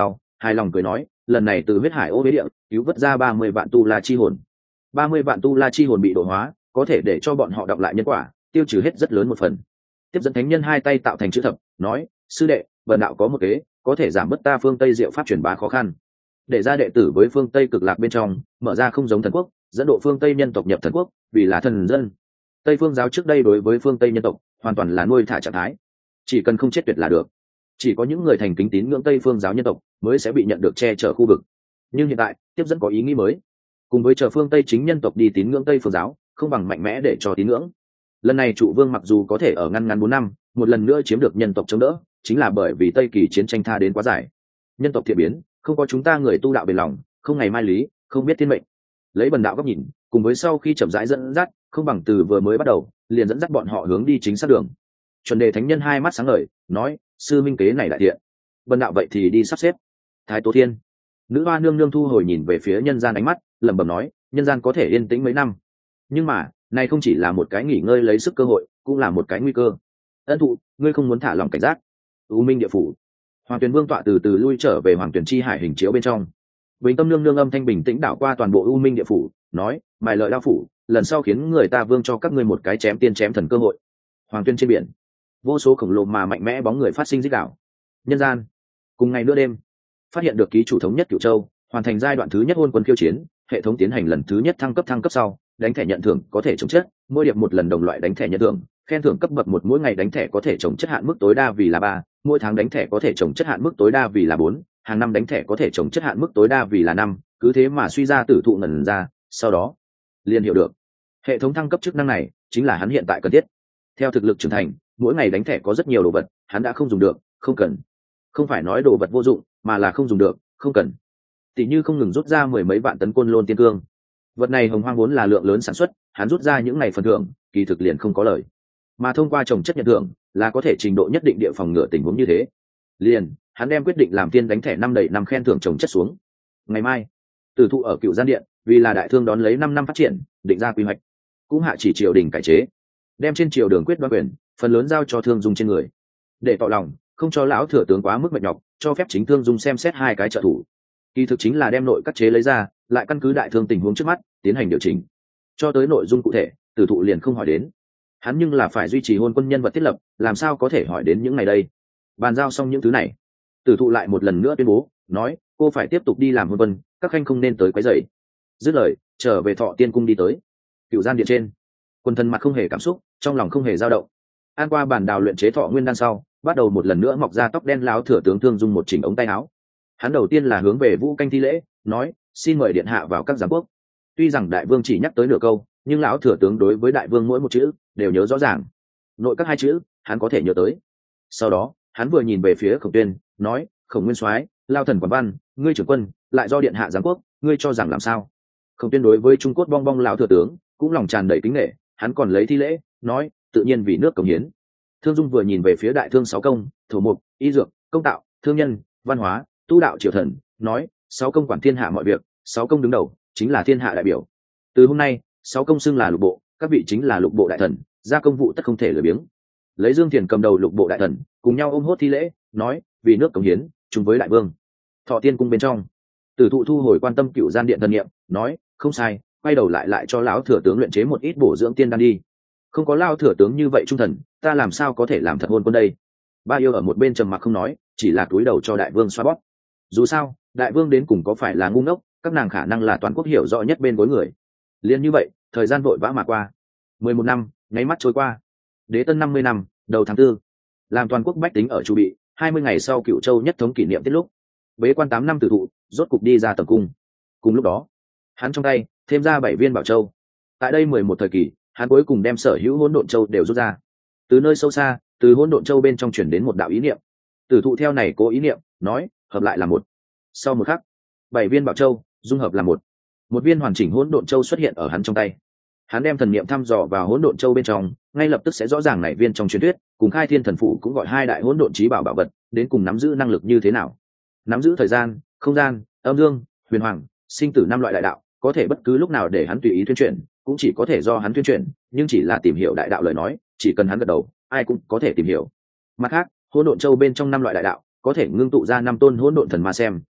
hài lòng cười nói, lần này từ huyết hải ô bế địa cứu vớt ra ba mươi vạn tu la chi hồn. Ba mươi vạn tu la chi hồn bị độ hóa, có thể để cho bọn họ đọc lại nhân quả, tiêu trừ hết rất lớn một phần. Tiếp dẫn thánh nhân hai tay tạo thành chữ thập, nói, sư đệ, vần đạo có một kế, có thể giảm bớt ta phương Tây diệu pháp truyền bá khó khăn, để ra đệ tử với phương Tây cực lạc bên trong, mở ra không giống thần quốc, dẫn độ phương Tây nhân tộc nhập thần quốc, vì là thần dân. Tây phương giáo trước đây đối với phương Tây nhân tộc hoàn toàn là nuôi thả trạng thái, chỉ cần không chết tuyệt là được. Chỉ có những người thành kính tín ngưỡng Tây phương giáo nhân tộc mới sẽ bị nhận được che chở khu vực. Nhưng hiện tại tiếp dẫn có ý nghĩ mới, cùng với chờ phương Tây chính nhân tộc đi tín ngưỡng Tây phương giáo, không bằng mạnh mẽ để cho tín ngưỡng. Lần này trụ vương mặc dù có thể ở ngăn ngắn bốn năm một lần nữa chiếm được nhân tộc chống đỡ, chính là bởi vì Tây kỳ chiến tranh tha đến quá dài, nhân tộc thiện biến, không có chúng ta người tu đạo bền lòng, không ngày mai lý, không biết thiên mệnh. Lấy bần đạo góc nhìn, cùng với sau khi chậm rãi dẫn dắt, không bằng từ vừa mới bắt đầu liền dẫn dắt bọn họ hướng đi chính xác đường. Chuẩn đề thánh nhân hai mắt sáng ngời, nói, sư minh kế này đại thiện, bần đạo vậy thì đi sắp xếp. Thái Tố Thiên, nữ hoa nương nương thu hồi nhìn về phía nhân gian ánh mắt, lẩm bẩm nói, nhân gian có thể yên tĩnh mấy năm, nhưng mà này không chỉ là một cái nghỉ ngơi lấy sức cơ hội, cũng là một cái nguy cơ. Ân thụ, ngươi không muốn thả lòng cảnh giác. U Minh địa phủ, Hoàng Tuyền Vương tọa từ từ lui trở về Hoàng Tuyền chi hải hình chiếu bên trong. Bình tâm nương nương âm thanh bình tĩnh đảo qua toàn bộ U Minh địa phủ, nói, mài lợi đao phủ, lần sau khiến người ta vương cho các ngươi một cái chém tiên chém thần cơ hội. Hoàng Tuyền trên biển, vô số khổng lồ mà mạnh mẽ bóng người phát sinh rít đảo. Nhân gian, cùng ngày nửa đêm, phát hiện được ký chủ thống nhất Cửu Châu, hoàn thành giai đoạn thứ nhất hôn quân khiêu chiến, hệ thống tiến hành lần thứ nhất thăng cấp thăng cấp sau, đánh thẻ nhận thưởng có thể chống chất, mỗi điệp một lần đồng loại đánh thẻ nhận thưởng, khen thưởng cấp bậc một, mỗi ngày đánh thẻ có thể chống chất hạn mức tối đa vì là ba, mỗi tháng đánh thẻ có thể chống chất hạn mức tối đa vì là bốn, hàng năm đánh thẻ có thể chống chất hạn mức tối đa vì là năm, cứ thế mà suy ra tử thụ ngần ra, sau đó liền hiểu được hệ thống thăng cấp chức năng này chính là hắn hiện tại cần thiết. Theo thực lực trưởng thành, mỗi ngày đánh thẻ có rất nhiều đồ vật hắn đã không dùng được, không cần. Không phải nói đồ vật vô dụng, mà là không dùng được, không cần. Tỷ như không ngừng rút ra mười mấy vạn tấn côn lôn tiên cương, vật này hồng hoang vốn là lượng lớn sản xuất, hắn rút ra những ngày phần thưởng kỳ thực liền không có lời, mà thông qua trồng chất nhận thưởng là có thể trình độ nhất định địa phòng ngừa tình huống như thế. Liền hắn đem quyết định làm tiên đánh thẻ năm đầy năm khen thưởng trồng chất xuống. Ngày mai tử thụ ở Cựu Gian Điện vì là đại thương đón lấy năm năm phát triển, định ra quy hoạch, cũng hạ chỉ triều đình cải chế, đem trên triều đường quyết đoán quyền phần lớn giao cho Thương Dung trên người, để tỏ lòng không cho lão thừa tướng quá mức mệt nhọc, cho phép chính Thương Dung xem xét hai cái trợ thủ. Kỳ thực chính là đem nội các chế lấy ra, lại căn cứ đại thương tình huống trước mắt tiến hành điều chỉnh. Cho tới nội dung cụ thể, tử thụ liền không hỏi đến, hắn nhưng là phải duy trì hôn quân nhân vật thiết lập, làm sao có thể hỏi đến những ngày đây. Bàn giao xong những thứ này, tử thụ lại một lần nữa tuyên bố, nói, cô phải tiếp tục đi làm hôn quân, các khanh không nên tới quấy rầy. Dứt lời, trở về Thọ Tiên cung đi tới Cựu Gian Điện trên. Quân thần mặt không hề cảm xúc, trong lòng không hề dao động. An qua bản đào luyện chế thọ nguyên đan sau, bắt đầu một lần nữa mọc ra tóc đen láo thừa tướng Thương Dung một chỉnh ống tay áo. Hắn đầu tiên là hướng về Vũ Canh thi lễ, nói, xin mời điện hạ vào các giám quốc. Tuy rằng đại vương chỉ nhắc tới nửa câu, nhưng lão thừa tướng đối với đại vương mỗi một chữ đều nhớ rõ ràng. Nội các hai chữ hắn có thể nhớ tới. Sau đó hắn vừa nhìn về phía Khổng Tuyên, nói, Khổng Nguyên Soái, Lao Thần Quản Văn, ngươi trưởng quân lại do điện hạ giám quốc, ngươi cho rằng làm sao? Khổng Tuyên đối với Trung Cốt bong bong lão thừa tướng cũng lòng tràn đầy kính nể, hắn còn lấy thi lễ, nói, tự nhiên vì nước cống hiến. Thương Dung vừa nhìn về phía đại thương sáu công, thổ mục, y dược, công tạo, thương nhân, văn hóa, tu đạo triều thần, nói, sáu công quản thiên hạ mọi việc, sáu công đứng đầu chính là thiên hạ đại biểu. Từ hôm nay sáu công xưng là lục bộ, các vị chính là lục bộ đại thần, ra công vụ tất không thể lười biếng. Lấy Dương Thiền cầm đầu lục bộ đại thần cùng nhau ôm hốt thi lễ, nói, vì nước cống hiến chung với đại vương. Thọ Tiên cung bên trong, tử thụ thu hồi quan tâm Cựu Gian Điện thân nhiệm, nói, không sai, quay đầu lại lại cho lão thừa tướng luyện chế một ít bổ dưỡng tiên đan đi. Không có lao thừa tướng như vậy trung thần, ta làm sao có thể làm thật hôn quân đây. Ba yêu ở một bên trầm mặc không nói, chỉ là cúi đầu cho đại vương xoa bóp. Dù sao đại vương đến cùng có phải là ngu ngốc, các nàng khả năng là toàn quốc hiểu rõ nhất bên gối người. Liên như vậy thời gian vội vã mà qua, mười một năm nháy mắt trôi qua. Đế tân năm mươi năm, đầu tháng tư, làm toàn quốc bách tính ở chu bị hai mươi ngày sau Cựu Châu nhất thống kỷ niệm tiết lúc, bế quan tám năm tử thụ rốt cục đi ra tầm cung. Cùng lúc đó hắn trong tay thêm ra bảy viên bảo châu. Tại đây mười một thời kỳ, hắn cuối cùng đem sở hữu hỗn độn châu đều rút ra. Từ nơi sâu xa, từ hỗn độn châu bên trong chuyển đến một đạo ý niệm. Tử thụ theo này cố ý niệm, nói, hợp lại là một. Sau một khắc, bảy viên bảo châu dung hợp là một. Một viên hoàn chỉnh hỗn độn châu xuất hiện ở hắn trong tay. Hắn đem thần niệm thăm dò vào hỗn độn châu bên trong, ngay lập tức sẽ rõ ràng này viên trong truyền thuyết, cùng Khai Thiên Thần Phủ cũng gọi hai đại hỗn độn chí bảo bảo vật, đến cùng nắm giữ năng lực như thế nào. Nắm giữ thời gian, không gian, âm dương, huyền hoàng, sinh tử năm loại đại đạo, có thể bất cứ lúc nào để hắn tùy ý tuyên truyền, cũng chỉ có thể do hắn tuyên truyền, nhưng chỉ là tìm hiểu đại đạo lời nói, chỉ cần hắn gật đầu, ai cũng có thể tìm hiểu. Mặt khác, hỗn độn châu bên trong năm loại đại đạo, có thể ngưng tụ ra năm tôn hỗn độn thần ma xem,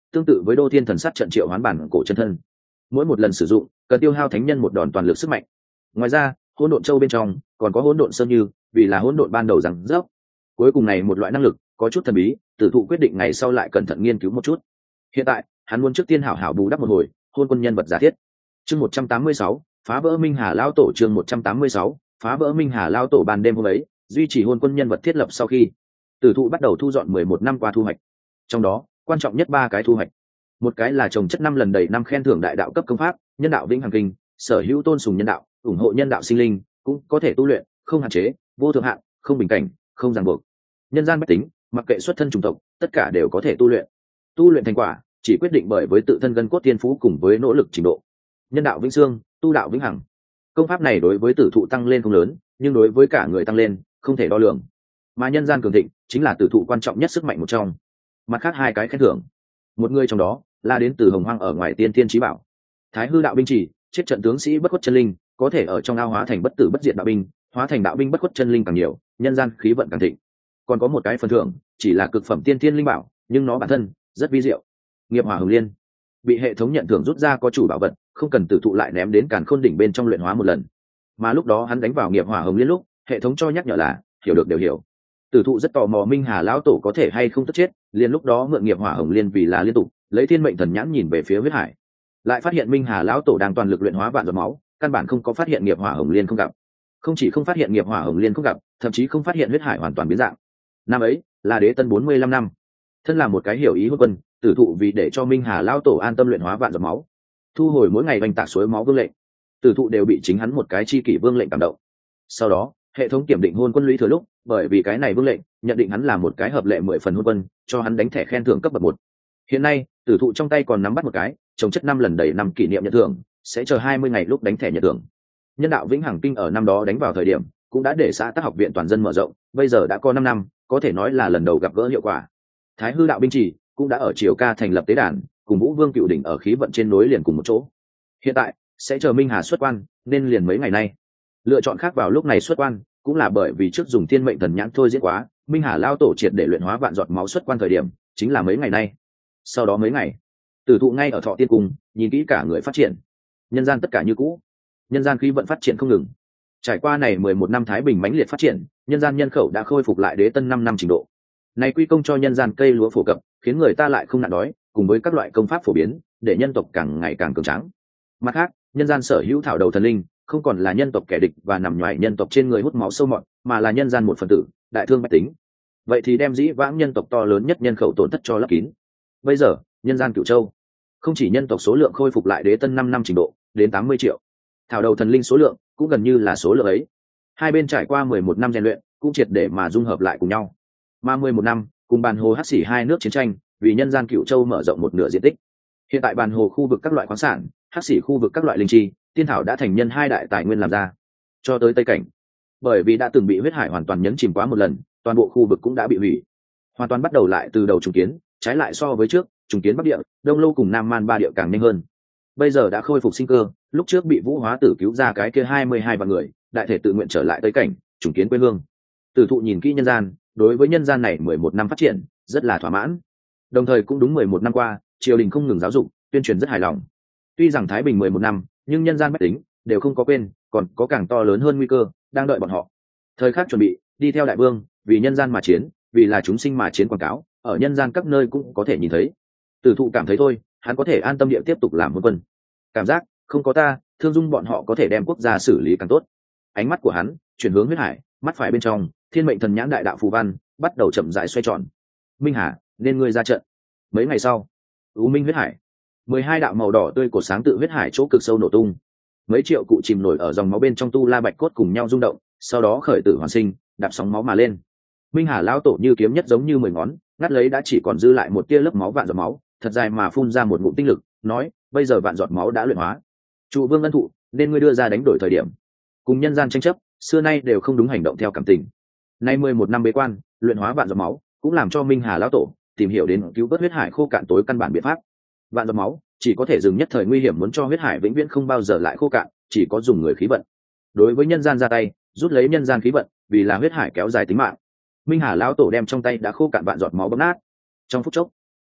tương tự với đô thiên thần sát trận triệu hoán bản cổ chân thân. Mỗi một lần sử dụng cần tiêu hao thánh nhân một đòn toàn lực sức mạnh. Ngoài ra hỗn độn châu bên trong còn có hỗn độn sơn như, vì là hỗn độn ban đầu rằng dốc. Cuối cùng này một loại năng lực có chút thần bí, tử thụ quyết định ngày sau lại cẩn thận nghiên cứu một chút. Hiện tại hắn muốn trước tiên hảo hảo bù đắp một hồi hôn quân nhân vật giả thiết. Chương một trăm tám mươi sáu, phá vỡ Minh Hà lão tổ. Chương một trăm tám mươi sáu, phá vỡ Minh Hà lão tổ. Ban đêm hôm ấy, duy trì hôn quân nhân vật thiết lập sau khi tử thụ bắt đầu thu dọn mười một năm qua thu hoạch. Trong đó quan trọng nhất ba cái thu hoạch. Một cái là trồng chất năm lần đầy năm khen thưởng đại đạo cấp công pháp nhân đạo vĩnh hằng kinh, sở hữu tôn sùng nhân đạo, ủng hộ nhân đạo sinh linh, cũng có thể tu luyện, không hạn chế, vô thượng hạn, không bình cảnh, không ràng buộc. Nhân gian bách tính, mặc kệ xuất thân chủng tộc, tất cả đều có thể tu luyện. Tu luyện thành quả chỉ quyết định bởi với tự thân gân cốt tiên phú cùng với nỗ lực trình độ. Nhân đạo vĩnh xương, tu đạo vĩnh hằng. Công pháp này đối với tử thụ tăng lên không lớn, nhưng đối với cả người tăng lên không thể đo lường. Mà nhân gian cường thịnh chính là tử thụ quan trọng nhất sức mạnh một trong. Mặt khác hai cái khen thưởng, một người trong đó là đến từ hồng hoang ở ngoài tiên thiên chí bảo thái hư đạo binh chỉ, chết trận tướng sĩ bất khuất chân linh, có thể ở trong ao hóa thành bất tử bất diệt đạo binh, hóa thành đạo binh bất khuất chân linh càng nhiều, nhân gian khí vận càng thịnh. Còn có một cái phần thưởng chỉ là cực phẩm tiên thiên linh bảo, nhưng nó bản thân rất vi diệu. Nghiệp hỏa hồng liên bị hệ thống nhận thưởng rút ra có chủ bảo vật, không cần tử thụ lại ném đến càn khôn đỉnh bên trong luyện hóa một lần. Mà lúc đó hắn đánh vào nghiệp hỏa hồng liên lúc, hệ thống cho nhắc nhở là hiểu được đều hiểu. Tử thụ rất tò mò Minh Hà lão tổ có thể hay không tất chết, liền lúc đó mượn nghiệp hỏa hồng liên vì là liên tục lấy thiên mệnh thần nhãn nhìn về phía huyết hải, lại phát hiện Minh Hà lão tổ đang toàn lực luyện hóa vạn giọt máu, căn bản không có phát hiện nghiệp hỏa hồng liên không gặp. Không chỉ không phát hiện nghiệp hỏa hồng liên không gặp, thậm chí không phát hiện huyết hải hoàn toàn biến dạng. Năm ấy là đế tân bốn mươi lăm năm, thân là một cái hiểu ý hôn quân, tử thụ vì để cho Minh Hà lão tổ an tâm luyện hóa vạn giọt máu, thu hồi mỗi ngày oanh tạc suối máu vương lệnh, tử thụ đều bị chính hắn một cái chi kỷ vương lệnh cảm động. Sau đó hệ thống kiểm định hôn quân lũy thừa lúc, bởi vì cái này vương lệnh nhận định hắn là một cái hợp lệ mười phần hôn quân, cho hắn đánh thẻ khen thưởng cấp bậc một. Hiện nay tử thụ trong tay còn nắm bắt một cái trồng chất năm lần đầy năm kỷ niệm nhận thưởng, sẽ chờ hai mươi ngày lúc đánh thẻ nhận thưởng. Nhân đạo vĩnh hằng kinh ở năm đó đánh vào thời điểm cũng đã để xã tác học viện toàn dân mở rộng, bây giờ đã có năm năm, có thể nói là lần đầu gặp gỡ hiệu quả. Thái hư đạo binh chỉ cũng đã ở triều ca thành lập tế đàn, cùng vũ vương cựu đỉnh ở khí vận trên nối liền cùng một chỗ. Hiện tại sẽ chờ Minh Hà xuất quan, nên liền mấy ngày nay. Lựa chọn khác vào lúc này xuất quan cũng là bởi vì trước dùng thiên mệnh thần nhãn thôi diễn quá, Minh Hà lao tổ triệt để luyện hóa vạn giọt máu xuất quan thời điểm chính là mấy ngày nay. Sau đó mấy ngày, tử thụ ngay ở Thọ Tiên Cung nhìn kỹ cả người phát triển. Nhân gian tất cả như cũ, nhân gian khí vận phát triển không ngừng. Trải qua này mười một năm thái bình mãnh liệt phát triển, nhân gian nhân khẩu đã khôi phục lại đế tân năm năm trình độ. Này quy công cho nhân gian cây lúa phổ cập, khiến người ta lại không nạn đói, cùng với các loại công pháp phổ biến, để nhân tộc càng ngày càng cường tráng. Mặt khác, nhân gian sở hữu thảo đầu thần linh không còn là nhân tộc kẻ địch và nằm ngoài nhân tộc trên người hút máu sâu mọt, mà là nhân gian một phần tử, đại thương bách tính. Vậy thì đem dĩ vãng nhân tộc to lớn nhất nhân khẩu tổn thất cho lấp kín. Bây giờ nhân gian Cửu Châu không chỉ nhân tộc số lượng khôi phục lại đế tân năm năm trình độ đến tám mươi triệu, thảo đầu thần linh số lượng cũng gần như là số lượng ấy. Hai bên trải qua mười một năm rèn luyện, cũng triệt để mà dung hợp lại cùng nhau. Mà mười một năm cùng bàn hồ hắc xỉ hai nước chiến tranh, vì nhân gian Cửu Châu mở rộng một nửa diện tích. Hiện tại bàn hồ khu vực các loại khoáng sản, hắc xỉ khu vực các loại linh chi, tiên thảo đã thành nhân hai đại tài nguyên làm ra. Cho tới Tây Cảnh, bởi vì đã từng bị huyết hải hoàn toàn nhấn chìm quá một lần, toàn bộ khu vực cũng đã bị hủy, hoàn toàn bắt đầu lại từ đầu trùng kiến. Trái lại so với trước, trùng kiến Bắc Địa, Đông Lâu cùng Nam Man ba địa càng nhanh hơn. Bây giờ đã khôi phục sinh cơ, lúc trước bị Vũ Hóa Tử cứu ra cái kia hai mươi hai vạn người, đại thể tự nguyện trở lại Tây Cảnh, trùng kiến quê hương. Tử thụ nhìn kỹ nhân gian, đối với nhân gian này mười một năm phát triển, rất là thỏa mãn. Đồng thời cũng đúng mười một năm qua, triều đình không ngừng giáo dục, tuyên truyền rất hài lòng. Tuy rằng thái bình mười một năm, nhưng nhân gian bách tính đều không có quên, còn có càng to lớn hơn nguy cơ đang đợi bọn họ. Thời khắc chuẩn bị, đi theo đại vương, vì nhân gian mà chiến, vì là chúng sinh mà chiến quảng cáo, ở nhân gian các nơi cũng có thể nhìn thấy. Tử thụ cảm thấy thôi, hắn có thể an tâm địa tiếp tục làm quân quân. Cảm giác không có ta, thương dung bọn họ có thể đem quốc gia xử lý càng tốt. Ánh mắt của hắn chuyển hướng huyết hải, mắt phải bên trong thiên mệnh thần nhãn đại đạo phù văn bắt đầu chậm rãi xoay tròn. Minh Hà, nên ngươi ra trận. Mấy ngày sau, U Minh huyết hải, mười hai đạo màu đỏ tươi của sáng tự huyết hải chỗ cực sâu nổ tung. Mấy triệu cụ chìm nổi ở dòng máu bên trong tu la bạch cốt cùng nhau rung động, sau đó khởi tử hoàn sinh, đạp sóng máu mà lên. Minh Hà lao tổ như kiếm nhất giống như mười ngón, ngắt lấy đã chỉ còn dư lại một tia lớp máu vạn giọt máu, thật dài mà phun ra một ngụm tinh lực, nói: bây giờ vạn giọt máu đã luyện hóa, trụ vương ân thụ, nên ngươi đưa ra đánh đổi thời điểm. Cùng nhân gian tranh chấp, xưa nay đều không đúng hành động theo cảm tình. Nay mười một năm bế quan, luyện hóa vạn giọt máu, cũng làm cho Minh Hà lão tổ tìm hiểu đến cứu vớt huyết hải khô cạn tối căn bản biện pháp. Vạn giọt máu chỉ có thể dừng nhất thời nguy hiểm, muốn cho huyết hải vĩnh viễn không bao giờ lại khô cạn, chỉ có dùng người khí vận. Đối với nhân gian ra tay, rút lấy nhân gian khí vận, vì là huyết hải kéo dài tính mạng. Minh Hà lão tổ đem trong tay đã khô cạn vạn giọt máu bấm nát. Trong phút chốc,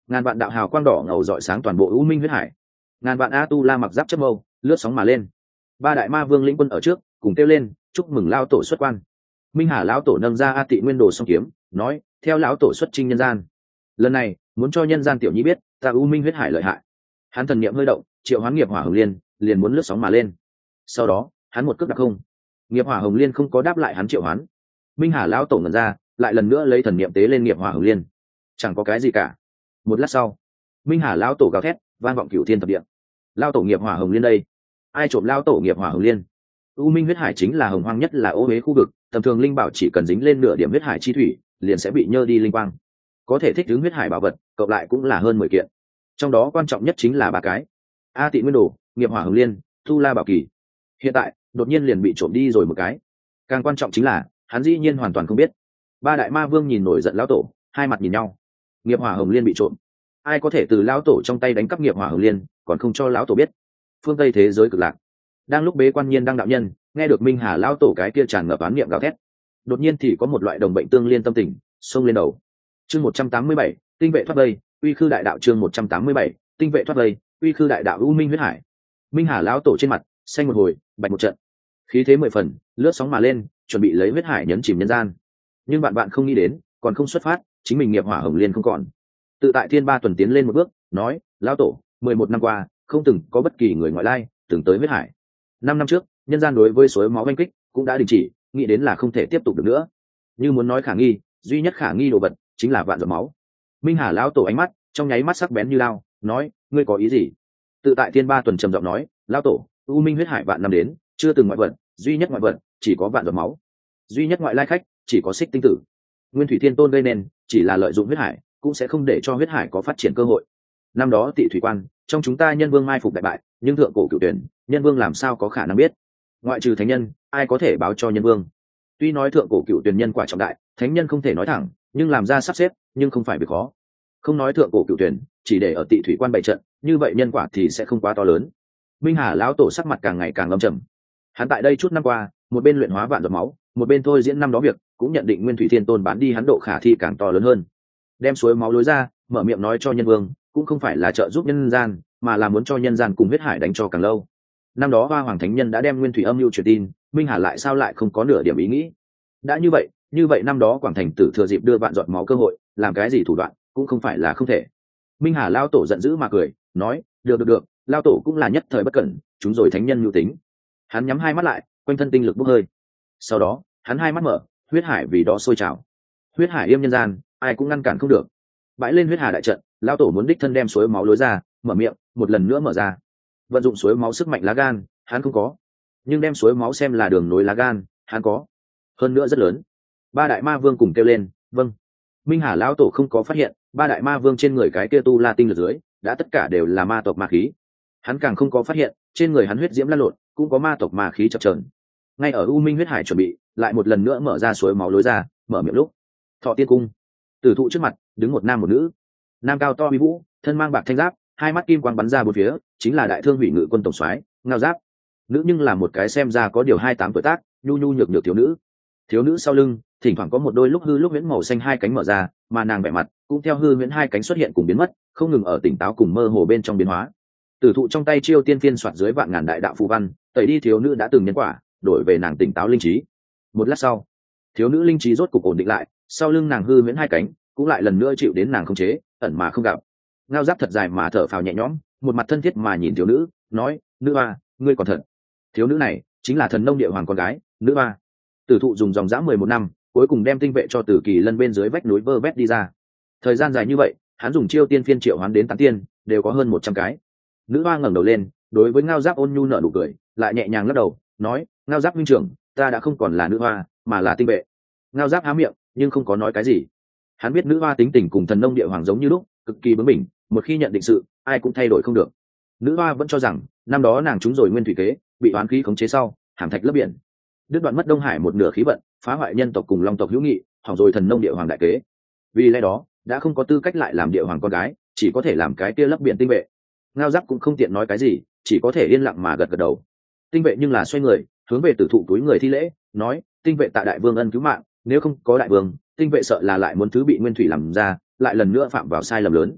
Ngàn vạn đạo hào quang đỏ ngầu rọi sáng toàn bộ u minh huyết hải. Ngàn vạn a tu la mặc giáp chấp mâu lướt sóng mà lên. Ba đại ma vương lĩnh quân ở trước cùng kêu lên chúc mừng lao tổ xuất quan. Minh Hà lão tổ nâng ra a tị nguyên đồ song kiếm, nói theo lão tổ xuất chinh nhân gian, lần này muốn cho nhân gian tiểu nhi biết ta u minh huyết hải lợi hại. Hắn thần niệm hơi động, triệu hoán nghiệp hỏa hồng liên liền muốn lướt sóng mà lên. Sau đó hắn một cước đặc không, nghiệp hỏa hồng liên không có đáp lại hắn triệu hoán. Minh Hà lão tổ ngẩn ra, lại lần nữa lấy thần niệm tế lên nghiệp hỏa hồng liên, chẳng có cái gì cả. Một lát sau, Minh Hà lão tổ gào thét vang vọng cửu thiên thập địa. Lão tổ nghiệp hỏa hồng liên đây, ai trộm lão tổ nghiệp hỏa hồng liên? U minh huyết hải chính là hồng hoang nhất là ô uế khu vực, tầm thường linh bảo chỉ cần dính lên nửa điểm huyết hải chi thủy liền sẽ bị nhơ đi linh quang. Có thể thích ứng huyết hải bảo vật cộng lại cũng là hơn mười kiện, trong đó quan trọng nhất chính là ba cái: a tị nguyên đồ, nghiệp hỏa hồng liên, tu la bảo kỳ. Hiện tại đột nhiên liền bị trộm đi rồi một cái. Càng quan trọng chính là hắn dĩ nhiên hoàn toàn không biết. Ba đại ma vương nhìn nổi giận lão tổ, hai mặt nhìn nhau. Nghiệp hỏa hồng liên bị trộm, ai có thể từ lão tổ trong tay đánh cắp nghiệp hỏa hồng liên còn không cho lão tổ biết? Phương Tây thế giới cực lạc, đang lúc bế quan nhiên đang đạo nhân nghe được Minh Hà lão tổ cái kia tràn ngập án niệm gào thét, đột nhiên thì có một loại đồng bệnh tương liên tâm tình xông lên đầu. Chương một trăm tám mươi bảy, tinh vệ thoát vây, uy khư đại đạo. Chương một trăm tám mươi bảy, tinh vệ thoát vây, uy khư đại đạo. U minh huyết hải. Minh Hà lão tổ trên mặt xanh một hồi, bạch một trận, khí thế mười phần, lướt sóng mà lên, chuẩn bị lấy huyết hải nhấn chìm nhân gian. Nhưng bạn bạn không nghĩ đến, còn không xuất phát, chính mình nghiệp hỏa hồng liên không còn. Tự tại thiên ba tuần tiến lên một bước, nói: lão tổ, mười một năm qua không từng có bất kỳ người ngoại lai từng tới huyết hải. Năm năm trước nhân gian đối với suối máu oanh kích cũng đã đình chỉ, nghĩ đến là không thể tiếp tục được nữa. Như muốn nói khả nghi, duy nhất khả nghi đồ vật chính là vạn giọt máu. Minh Hà lão tổ ánh mắt trong nháy mắt sắc bén như lao, nói: ngươi có ý gì? Tự tại thiên ba tuần trầm giọng nói: lão tổ, u minh huyết hải vạn năm đến chưa từng ngoại vật, duy nhất ngoại vật chỉ có vạn giọt máu, duy nhất ngoại lai khách chỉ có xích tinh tử. Nguyên thủy thiên tôn gây nên chỉ là lợi dụng huyết hải, cũng sẽ không để cho huyết hải có phát triển cơ hội. Năm đó Tị thủy quan trong chúng ta nhân vương mai phục đại bại, nhưng thượng cổ cửu tuyển nhân vương làm sao có khả năng biết? Ngoại trừ thánh nhân, ai có thể báo cho nhân vương? Tuy nói thượng cổ cửu tuyển nhân quả trọng đại, thánh nhân không thể nói thẳng, nhưng làm ra sắp xếp nhưng không phải việc khó. Không nói thượng cổ cửu tuyển, chỉ để ở Tị thủy quan bày trận, như vậy nhân quả thì sẽ không quá to lớn. Minh Hà lão tổ sắc mặt càng ngày càng âm trầm. Hắn tại đây chút năm qua, một bên luyện hóa vạn giọt máu, một bên thôi diễn năm đó việc, cũng nhận định Nguyên thủy thiên tôn bán đi hắn độ khả thi càng to lớn hơn. Đem suối máu lối ra, mở miệng nói cho nhân vương, cũng không phải là trợ giúp nhân gian, mà là muốn cho nhân gian cùng huyết hải đánh cho càng lâu. Năm đó Hoa Hoàng Thánh Nhân đã đem Nguyên thủy âm lưu truyền tin, Minh Hà lại sao lại không có nửa điểm ý nghĩ? Đã như vậy, như vậy năm đó Quảng Thành Tử thừa dịp đưa vạn giọt máu cơ hội, làm cái gì thủ đoạn, cũng không phải là không thể. Minh Hà lao tổ giận dữ mà cười, nói: được được được, lao tổ cũng là nhất thời bất cẩn, chúng rồi thánh nhân nhu tính. Hắn nhắm hai mắt lại, quanh thân tinh lực bốc hơi. Sau đó, hắn hai mắt mở, huyết hải vì đó sôi trào. Huyết hải yêm nhân gian, ai cũng ngăn cản không được. Bãi lên huyết hà đại trận, lao tổ muốn đích thân đem suối máu lối ra, mở miệng, một lần nữa mở ra. Vận dụng suối máu sức mạnh lá gan, hắn không có, nhưng đem suối máu xem là đường nối lá gan, hắn có, hơn nữa rất lớn. Ba đại ma vương cùng kêu lên: vâng. Minh Hà lão tổ không có phát hiện, ba đại ma vương trên người cái kia tu la tinh lực dưới đã tất cả đều là ma tộc ma khí. Hắn càng không có phát hiện, trên người hắn huyết diễm lan lộn, cũng có ma tộc ma khí chập chờn. Ngay ở u minh huyết hải chuẩn bị lại một lần nữa mở ra suối máu lối ra, mở miệng lúc, Thọ Tiên cung, Tử thụ trước mặt đứng một nam một nữ. Nam cao to uy vũ, thân mang bạc thanh giáp, hai mắt kim quang bắn ra bốn phía, chính là đại thương hủy ngự quân tổng soái Ngao Giáp. Nữ nhưng là một cái xem ra có điều hai tám tuổi tác, nhu nhu nhược nhược thiếu nữ. Thiếu nữ sau lưng thỉnh thoảng có một đôi lúc hư lúc huyễn màu xanh hai cánh mở ra, mà nàng vẻ mặt cũng theo hư huyễn hai cánh xuất hiện cùng biến mất, không ngừng ở tỉnh táo cùng mơ hồ bên trong biến hóa. Tử thụ trong tay chiêu tiên phiên soạt dưới vạn ngàn đại đạo phù văn, tẩy đi thiếu nữ đã từng nhân quả, đổi về nàng tỉnh táo linh trí. Một lát sau, thiếu nữ linh trí rốt cục ổn định lại, sau lưng nàng hư huyễn hai cánh cũng lại lần nữa chịu đến nàng khống chế, ẩn mà không gặp. Ngao Giáp thật dài mà thở phào nhẹ nhõm, một mặt thân thiết mà nhìn thiếu nữ, nói: nữ hoa, ngươi còn thật. Thiếu nữ này chính là thần nông địa hoàng con gái, nữ hoa. Tử thụ dùng dòng dã mười một năm, cuối cùng đem tinh vệ cho Tử Kỳ Lân bên dưới vách núi vơ vét đi ra. Thời gian dài như vậy, hắn dùng chiêu tiên phiên triệu hoán đến tán tiên, đều có hơn một trăm cái. Nữ hoa ngẩng đầu lên, đối với Ngao Giáp ôn nhu nở nụ cười, lại nhẹ nhàng lắc đầu, nói: Ngao Giáp huynh trưởng, ta đã không còn là nữ hoa, mà là tinh vệ. Ngao Giáp há miệng, nhưng không có nói cái gì. Hắn biết nữ hoa tính tình cùng thần nông địa hoàng giống như lúc, cực kỳ bướng bỉnh, một khi nhận định sự, ai cũng thay đổi không được. Nữ hoa vẫn cho rằng năm đó nàng trúng rồi nguyên thủy kế, bị oán khí khống chế sau, hàm thạch lấp biển, đứt đoạn mất Đông Hải một nửa khí vận, phá hoại nhân tộc cùng long tộc hữu nghị, hỏng rồi thần nông địa hoàng đại kế. Vì lẽ đó, đã không có tư cách lại làm địa hoàng con gái, chỉ có thể làm cái kia lấp biển tinh vệ. Ngao Giáp cũng không tiện nói cái gì, chỉ có thể yên lặng mà gật gật đầu. Tinh vệ nhưng là xoay người, hướng về Tử thụ túi người thi lễ, nói: tinh vệ tạ đại vương ân cứu mạng, nếu không có đại vương, tinh vệ sợ là lại muốn thứ bị nguyên thủy làm ra, lại lần nữa phạm vào sai lầm lớn.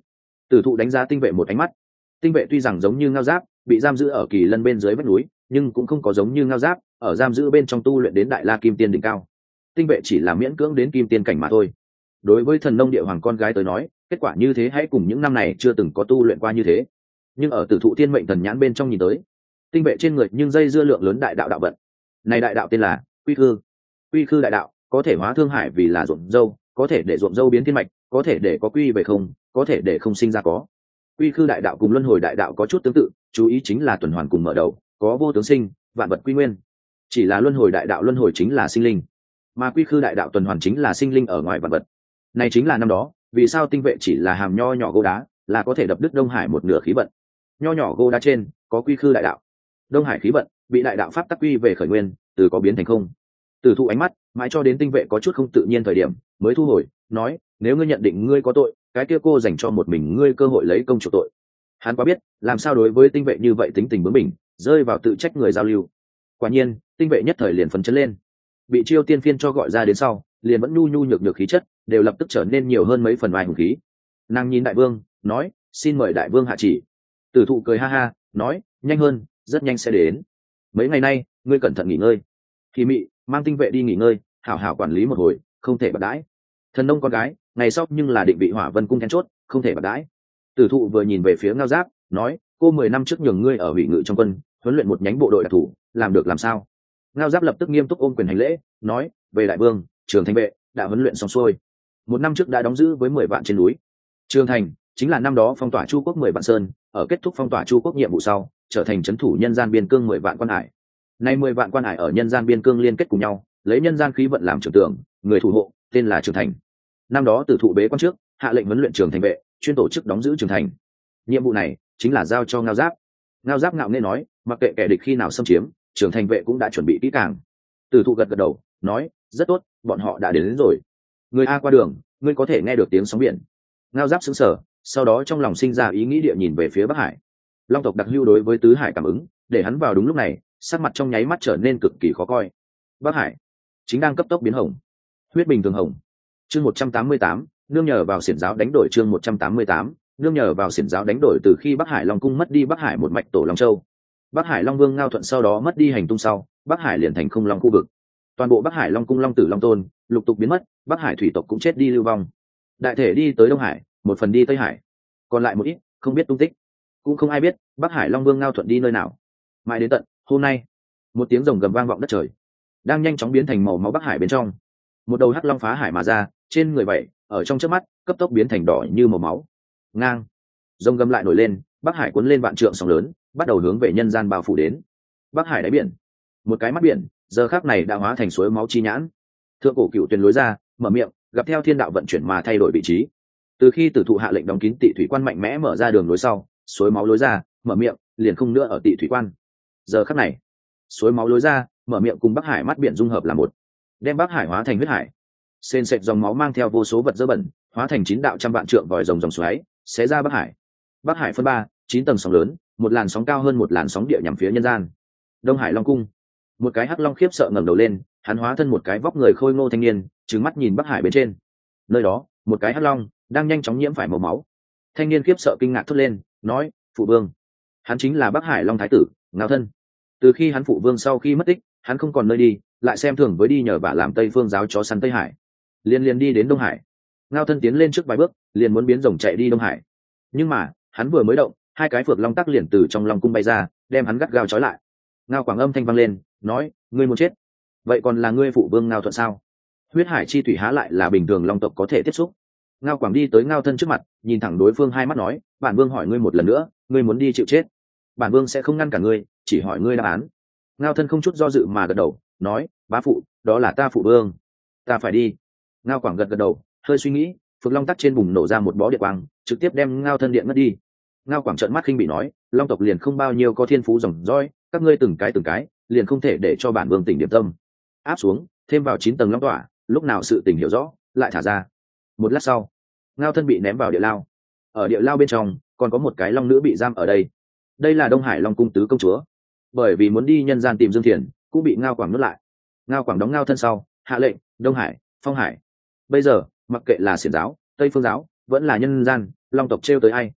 Tử thụ đánh giá tinh vệ một ánh mắt. Tinh vệ tuy rằng giống như ngao giáp bị giam giữ ở kỳ lân bên dưới vách núi, nhưng cũng không có giống như ngao giáp ở giam giữ bên trong tu luyện đến đại la kim tiên đỉnh cao. Tinh vệ chỉ là miễn cưỡng đến kim tiên cảnh mà thôi. Đối với thần nông địa hoàng con gái tới nói, kết quả như thế hãy cùng những năm này chưa từng có tu luyện qua như thế. Nhưng ở Tử thụ thiên mệnh thần nhãn bên trong nhìn tới, tinh vệ trên người nhưng dây dưa lượng lớn đại đạo đạo vận. Này đại đạo tên là quy khư. Quy khư đại đạo có thể hóa thương hải vì là ruộng dâu, có thể để ruộng dâu biến thiên mạch, có thể để có quy về không, có thể để không sinh ra có. Quy khư đại đạo cùng luân hồi đại đạo có chút tương tự, chú ý chính là tuần hoàn cùng mở đầu, có vô tướng sinh, vạn vật quy nguyên. Chỉ là luân hồi đại đạo luân hồi chính là sinh linh, mà quy khư đại đạo tuần hoàn chính là sinh linh ở ngoài vạn vật. Này chính là năm đó, vì sao tinh vệ chỉ là hàm nho nhỏ gỗ đá, là có thể đập đứt Đông Hải một nửa khí vận. Nho nhỏ gỗ đá trên có quy khư đại đạo, Đông Hải khí vận bị đại đạo pháp tắc quy về khởi nguyên, từ có biến thành không. Tử thụ ánh mắt mãi cho đến tinh vệ có chút không tự nhiên thời điểm mới thu hồi, nói: nếu ngươi nhận định ngươi có tội, cái kia cô dành cho một mình ngươi cơ hội lấy công chuộc tội. Hắn quá biết làm sao đối với tinh vệ như vậy tính tình bướng bỉnh, rơi vào tự trách người giao lưu. Quả nhiên tinh vệ nhất thời liền phấn chấn lên, bị Chiêu Tiên Phiên cho gọi ra đến sau, liền vẫn nhu nhu nhược nhược khí chất đều lập tức trở nên nhiều hơn mấy phần vài hùng khí. Nàng nhìn đại vương nói: xin mời đại vương hạ chỉ. Tử thụ cười ha ha nói: nhanh hơn, rất nhanh sẽ đến. Mấy ngày nay ngươi cẩn thận nghỉ ngơi. Thì mị mang tinh vệ đi nghỉ ngơi, hảo hảo quản lý một hồi, không thể bạc đãi. Thần nông con gái ngày sau nhưng là định vị Hỏa Vân cung then chốt, không thể bạc đãi. Tử thụ vừa nhìn về phía Ngao Giáp nói: cô mười năm trước nhường ngươi ở Hủy Ngự trong quân huấn luyện một nhánh bộ đội đặc thù, làm được làm sao? Ngao Giáp lập tức nghiêm túc ôm quyền hành lễ nói: về đại vương, Trường Thành vệ đã huấn luyện xong xuôi, một năm trước đã đóng giữ với mười vạn trên núi. Trường Thành chính là năm đó phong tỏa Chu quốc mười vạn sơn, ở kết thúc phong tỏa Chu quốc nhiệm vụ sau trở thành trấn thủ nhân gian biên cương mười vạn quan hải. Nay mười vạn quan hải ở nhân gian biên cương liên kết cùng nhau, lấy nhân gian khí vận làm trưởng tưởng, người thủ hộ tên là Trường Thành. Năm đó Tử thụ bế quan trước hạ lệnh huấn luyện Trường Thành vệ, chuyên tổ chức đóng giữ Trường Thành. Nhiệm vụ này chính là giao cho Ngao Giáp. Ngao Giáp ngạo nghễ nói: mặc kệ kẻ địch khi nào xâm chiếm, Trường Thành vệ cũng đã chuẩn bị kỹ càng. Tử thụ gật gật đầu nói: rất tốt, bọn họ đã đến, đến rồi. Người a qua đường, ngươi có thể nghe được tiếng sóng biển. Ngao Giáp sững sờ, sau đó trong lòng sinh ra ý nghĩ địa nhìn về phía Bắc Hải. Long tộc đặc hữu đối với tứ hải cảm ứng, để hắn vào đúng lúc này, sắc mặt trong nháy mắt trở nên cực kỳ khó coi. Bắc Hải chính đang cấp tốc biến hồng, huyết bình thường hồng. Chương một trăm tám mươi tám, nương nhờ vào xiển giáo đánh đổi. Chương một trăm tám mươi tám, nương nhờ vào xiển giáo đánh đổi. Từ khi Bắc Hải Long cung mất đi Bắc Hải một mạch tổ Long Châu, Bắc Hải Long Vương Ngao Thuận sau đó mất đi hành tung sau, Bắc Hải liền thành không long khu vực. Toàn bộ Bắc Hải Long cung Long Tử Long Tôn lục tục biến mất, Bắc Hải thủy tộc cũng chết đi lưu vong. Đại thể đi tới Đông Hải, một phần đi Tây Hải, còn lại một ít không biết tung tích, cũng không ai biết Bắc Hải Long Vương Ngao Thuận đi nơi nào. Mãi đến tận hôm nay, một tiếng rồng gầm vang vọng đất trời, đang nhanh chóng biến thành màu máu Bắc Hải bên trong. Một đầu hắc long phá hải mà ra, trên người vậy ở trong chớp mắt cấp tốc biến thành đỏ như màu máu. Ngang, rồng gầm lại nổi lên, Bắc Hải cuốn lên vạn trượng sóng lớn, bắt đầu hướng về nhân gian bao phủ đến. Bắc Hải đáy biển, một cái mắt biển giờ khắc này đã hóa thành suối máu chi nhãn. Thượng cổ cựu tuyền lối ra mở miệng, gặp theo thiên đạo vận chuyển mà thay đổi vị trí. Từ khi Tử thụ hạ lệnh đóng kín Tị thủy quan mạnh mẽ mở ra đường lối sau, suối máu lối ra mở miệng liền không nữa ở Tị thủy quan. Giờ khắc này, suối máu lối ra mở miệng cùng Bắc Hải mắt biển dung hợp là một, đem Bắc Hải hóa thành huyết hải. Sền sệt dòng máu mang theo vô số vật dơ bẩn, hóa thành chín đạo trăm vạn trượng vòi rồng dòng xoáy, xé ra Bắc Hải. Bắc Hải phân ba, chín tầng sóng lớn, một làn sóng cao hơn một làn sóng địa nhằm phía nhân gian. Đông Hải Long cung, một cái hắc long khiếp sợ ngẩng đầu lên, hắn hóa thân một cái vóc người khôi ngô thanh niên, trừng mắt nhìn Bắc Hải bên trên. Nơi đó, một cái hắc long đang nhanh chóng nhiễm phải màu máu. Thanh niên khiếp sợ kinh ngạc thốt lên, nói: phụ vương. Hắn chính là Bắc Hải Long thái tử Ngao Thân. Từ khi hắn phụ vương sau khi mất tích, hắn không còn nơi đi, lại xem thường với đi nhờ vả làm Tây Phương giáo chó săn Tây Hải, liên liên đi đến Đông Hải. Ngao Thân tiến lên trước vài bước, liền muốn biến rồng chạy đi Đông Hải, nhưng mà hắn vừa mới động, hai cái phượng long tắc liền từ trong long cung bay ra, đem hắn gắt gao trói lại. Ngao Quảng âm thanh vang lên, nói: ngươi muốn chết, vậy còn là ngươi phụ vương Ngao Thuận sao? Huyết hải chi thủy há lại là bình thường long tộc có thể tiếp xúc. Ngao Quảng đi tới Ngao Thân trước mặt, nhìn thẳng đối phương hai mắt nói: bản vương hỏi ngươi một lần nữa, ngươi muốn đi chịu chết, bản vương sẽ không ngăn cả ngươi, chỉ hỏi ngươi đáp án. Ngao Thân không chút do dự mà gật đầu, nói: bá phụ, đó là ta phụ vương, ta phải đi. Ngao Quảng gật gật đầu, hơi suy nghĩ, phượng long tắc trên bùng nổ ra một bó điện quang, trực tiếp đem Ngao Thân điện mất đi. Ngao Quảng trợn mắt khinh bị nói: long tộc liền không bao nhiêu có thiên phú dòng dõi, các ngươi từng cái từng cái liền không thể để cho bản vương tỉnh điểm tâm. Áp xuống, thêm vào chín tầng long tỏa, lúc nào sự tình hiểu rõ lại thả ra. Một lát sau, Ngao Thân bị ném vào địa lao. Ở địa lao bên trong còn có một cái long nữ bị giam ở đây. Đây là Đông Hải Long cung tứ công chúa, bởi vì muốn đi nhân gian tìm Dương Thiền, cũng bị Ngao Quảng nuốt lại. Ngao Quảng đóng Ngao Thân sau, hạ lệnh Đông Hải, Phong Hải. Bây giờ mặc kệ là xiển giáo, Tây Phương giáo, vẫn là nhân gian, long tộc trêu tới ai,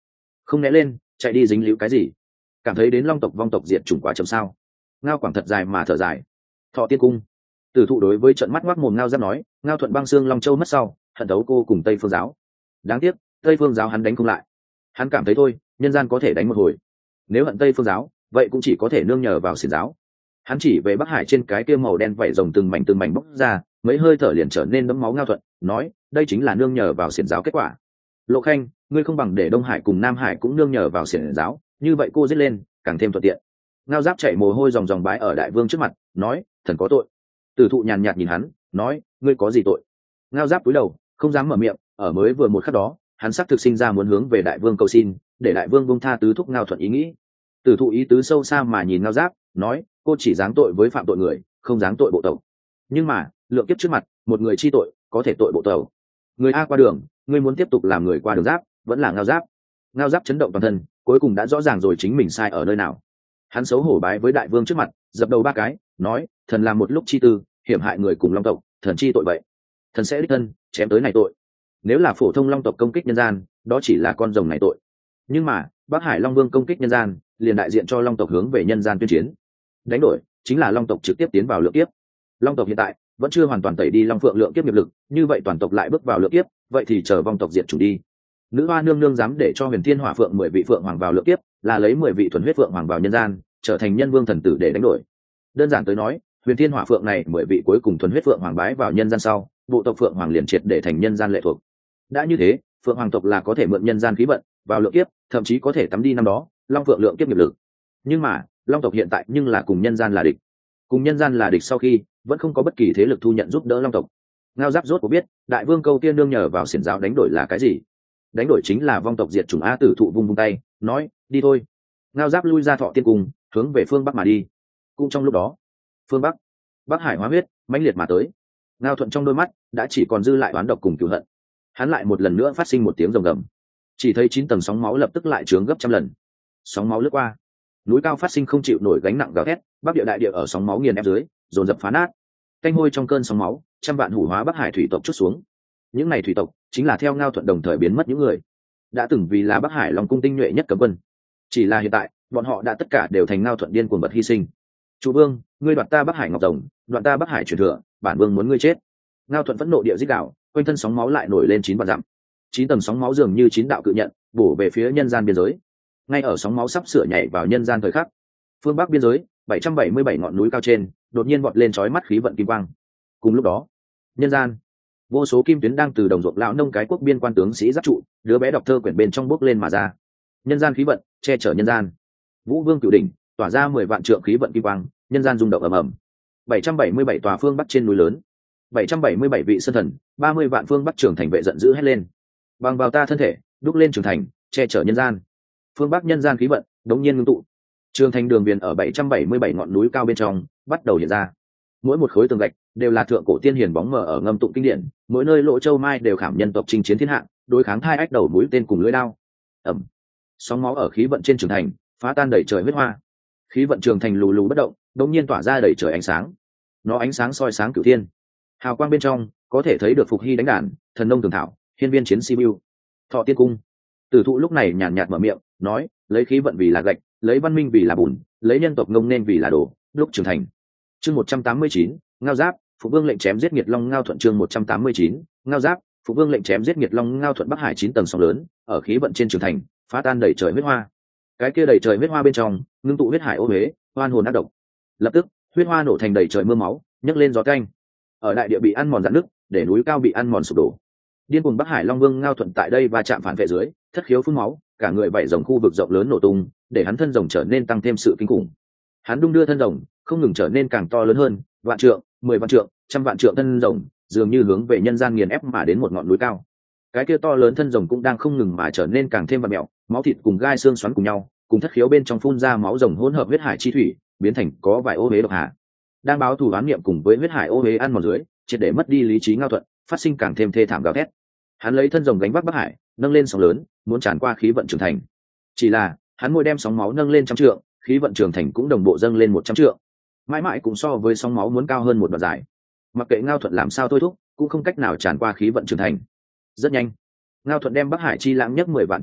không né lên chạy đi dính líu cái gì, cảm thấy đến long tộc vong tộc diệt chủng quá chậm sao. Ngao quảng thật dài mà thở dài. Thọ tiên cung. Tử thụ đối với trận mắt ngoác mồm ngao giáp nói, ngao thuận băng xương long châu mất sau hận đấu cô cùng tây phương giáo. Đáng tiếc tây phương giáo hắn đánh không lại. Hắn cảm thấy thôi, nhân gian có thể đánh một hồi, nếu hận tây phương giáo vậy cũng chỉ có thể nương nhờ vào xiển giáo. Hắn chỉ về Bắc Hải trên cái kia màu đen vảy rồng từng mảnh từng mảnh bốc ra, mấy hơi thở liền trở nên đẫm máu ngao thuận, nói đây chính là nương nhờ vào xiển giáo kết quả. Lộ Khanh, ngươi không bằng để Đông Hải cùng Nam Hải cũng nương nhờ vào xiển giáo, như vậy cô giết lên càng thêm thuận tiện. Ngao giáp chạy mồ hôi ròng ròng bái ở đại vương trước mặt, nói thần có tội. Tử thụ nhàn nhạt nhìn hắn, nói ngươi có gì tội. Ngao giáp cúi đầu không dám mở miệng, ở mới vừa một khắc đó hắn xác thực sinh ra muốn hướng về đại vương cầu xin, để đại vương buông tha tứ thúc ngao thuận ý nghĩ. Tử thụ ý tứ sâu xa mà nhìn ngao giáp, nói cô chỉ giáng tội với phạm tội người, không giáng tội bộ tộc. Nhưng mà lượng kiếp trước mặt, một người chi tội có thể tội bộ tộc. Người a qua đường, ngươi muốn tiếp tục làm người qua đường giáp, vẫn là ngao giáp. Ngao giáp chấn động toàn thân, cuối cùng đã rõ ràng rồi chính mình sai ở nơi nào. Hắn xấu hổ bái với đại vương trước mặt, dập đầu ba cái, nói thần làm một lúc chi tư, hiểm hại người cùng long tộc, thần chi tội vậy, thần sẽ đích thân chém tới này tội. Nếu là phổ thông long tộc công kích nhân gian, đó chỉ là con rồng này tội, nhưng mà Bắc Hải Long Vương công kích nhân gian, liền đại diện cho long tộc hướng về nhân gian tuyên chiến. Đánh đổi chính là long tộc trực tiếp tiến vào lượng kiếp. Long tộc hiện tại vẫn chưa hoàn toàn tẩy đi long phượng lượng kiếp nghiệp lực, như vậy toàn tộc lại bước vào lượng kiếp, vậy thì chờ vong tộc diệt chủ đi. Nữ hoa nương nương dám để cho Huyền Thiên Hỏa Phượng mười vị phượng hoàng vào lượng kiếp, là lấy mười vị thuần huyết phượng hoàng vào nhân gian, trở thành nhân vương thần tử để đánh đổi. Đơn giản tới nói, Huyền Thiên Hỏa Phượng này mười vị cuối cùng thuần huyết phượng hoàng bái vào nhân gian sau, bộ tộc phượng hoàng liền triệt để thành nhân gian lệ thuộc. Đã như thế, phượng hoàng tộc là có thể mượn nhân gian khí vận vào lượng kiếp, thậm chí có thể tắm đi năm đó long phượng lượng kiếp nghiệp lực. Nhưng mà long tộc hiện tại nhưng là cùng nhân gian là địch. Cùng nhân gian là địch sau khi vẫn không có bất kỳ thế lực thu nhận giúp đỡ long tộc. Ngao giáp rốt có biết đại vương câu tiên nương nhờ vào xiển giáo đánh đổi là cái gì? Đánh đổi chính là vong tộc diệt chủng. A Tử thụ vung vung tay nói đi thôi. Ngao giáp lui ra Thọ tiên cung, hướng về phương bắc mà đi. Cũng trong lúc đó, phương bắc, Bắc Hải hóa huyết mãnh liệt mà tới. Ngao thuận trong đôi mắt đã chỉ còn dư lại oán độc cùng cửu hận. Hắn lại một lần nữa phát sinh một tiếng rồng gầm, chỉ thấy chín tầng sóng máu lập tức lại trướng gấp trăm lần. Sóng máu lướt qua, núi cao phát sinh không chịu nổi gánh nặng gào thét, bắc địa đại địa ở sóng máu nghiền ép dưới dồn dập phá nát. Canh hôi trong cơn sóng máu, trăm vạn hủ hóa Bắc Hải thủy tộc chút xuống. Những này thủy tộc chính là theo Ngao thuận đồng thời biến mất những người đã từng vì là Bắc Hải Long cung tinh nhuệ nhất cấm quân. Chỉ là hiện tại bọn họ đã tất cả đều thành Ngao thuận điên cuồng bật hy sinh. Chủ vương, ngươi đoạt ta Bắc Hải ngọc rồng, đoạt ta Bắc Hải truyền thừa, bản vương muốn ngươi chết. Ngao thuận phẫn nộ địa rít gào, quanh thân sóng máu lại nổi lên chín vạn dặm. Chín tầng sóng máu dường như chín đạo cự nhận bổ về phía nhân gian biên giới. Ngay ở sóng máu sắp sửa nhảy vào nhân gian thời khắc, phương bắc biên giới bảy trăm bảy mươi bảy ngọn núi cao trên đột nhiên vọt lên chói mắt khí vận kim quang. Cùng lúc đó, nhân gian vô số kim tuyến đang từ đồng ruộng lão nông cái quốc biên quan tướng sĩ giáp trụ, đứa bé đọc thơ quyển bên trong bước lên mà ra. Nhân gian khí vận che chở nhân gian. Vũ Vương cửu đỉnh tỏa ra mười vạn trượng khí vận kim quang, nhân gian rung động ầm ầm. bảy trăm bảy mươi bảy tòa phương bắc trên núi lớn, bảy trăm bảy mươi bảy vị sơn thần, ba mươi vạn phương bắc trường thành vệ giận dữ hét lên. Bằng vào ta thân thể, đúc lên trường thành, che chở nhân gian. Phương bắc nhân gian khí vận đống nhiên ngưng tụ. Trường thành đường viền ở bảy trăm bảy mươi bảy ngọn núi cao bên trong bắt đầu hiện ra. Mỗi một khối tường gạch đều là thượng cổ tiên hiền bóng mờ ở ngâm tụng kinh điển, mỗi nơi lộ châu mai đều khảm nhân tộc chinh chiến thiên hạ, đối kháng thai ách đầu mũi tên cùng lưỡi đao. Ẩm. Sóng máu ở khí vận trên trường thành phá tan đầy trời huyết hoa. Khí vận trường thành lù lù bất động, đống nhiên tỏa ra đầy trời ánh sáng. Nó ánh sáng soi sáng cửu thiên. Hào quang bên trong có thể thấy được phục hy đánh đàn, thần nông tường thảo, hiên viên chiến si bưu. Thọ tiên cung. Tử thụ lúc này nhàn nhạt mở miệng nói, lấy khí vận vì là gạch, lấy văn minh vì là bùn, lấy nhân tộc ngông nên vì là đồ, lúc trưởng thành. Chương một trăm tám mươi chín, Ngao Giáp, Phục Vương lệnh chém giết Nghiệt Long Ngao thuận. Chương một trăm tám mươi chín, Ngao Giáp, Phục Vương lệnh chém giết Nghiệt Long Ngao thuận. Bắc Hải chín tầng sóng lớn ở khí vận trên trường thành phá tan đầy trời huyết hoa. Cái kia đầy trời huyết hoa bên trong ngưng tụ huyết hải ô huế, oan hồn ác độc. Lập tức huyết hoa nổ thành đầy trời mưa máu, nhấc lên gió canh. Ở đại địa bị ăn mòn rạn nứt, để núi cao bị ăn mòn sụp đổ. Điên cuồng Bắc Hải Long Vương Ngao thuận tại đây va chạm phản vệ dưới, thất khiếu phun máu, cả người vảy rồng khu vực rộng lớn nổ tung, để hắn thân rồng trở nên tăng thêm sự kinh khủng. Hắn đung đưa thân rồng, không ngừng trở nên càng to lớn hơn, vạn trượng, mười vạn trượng, trăm vạn trượng thân rồng, dường như hướng về nhân gian nghiền ép mà đến một ngọn núi cao. Cái kia to lớn thân rồng cũng đang không ngừng mà trở nên càng thêm vặn mèo, máu thịt cùng gai xương xoắn cùng nhau, cùng thất khiếu bên trong phun ra máu rồng hỗn hợp huyết hải chi thủy, biến thành có vài ô huế độc hạ. Đang báo thù oán niệm cùng với huyết hải ô huế ăn mòn dưới, triệt để mất đi lý trí Ngao thuận, phát sinh càng thêm thê thảm gào thét. Hắn lấy thân rồng gánh vác Bắc Hải, nâng lên sóng lớn, muốn tràn qua khí vận trường thành. Chỉ là hắn môi đem sóng máu nâng lên trăm trượng, khí vận trường thành cũng đồng bộ dâng lên một trăm trượng, mãi mãi cũng so với sóng máu muốn cao hơn một đoạn dài. Mặc kệ Ngao thuận làm sao thôi thúc, cũng không cách nào tràn qua khí vận trường thành. Rất nhanh, Ngao thuận đem Bắc Hải chi lãng nhấc mười vạn trượng lúc,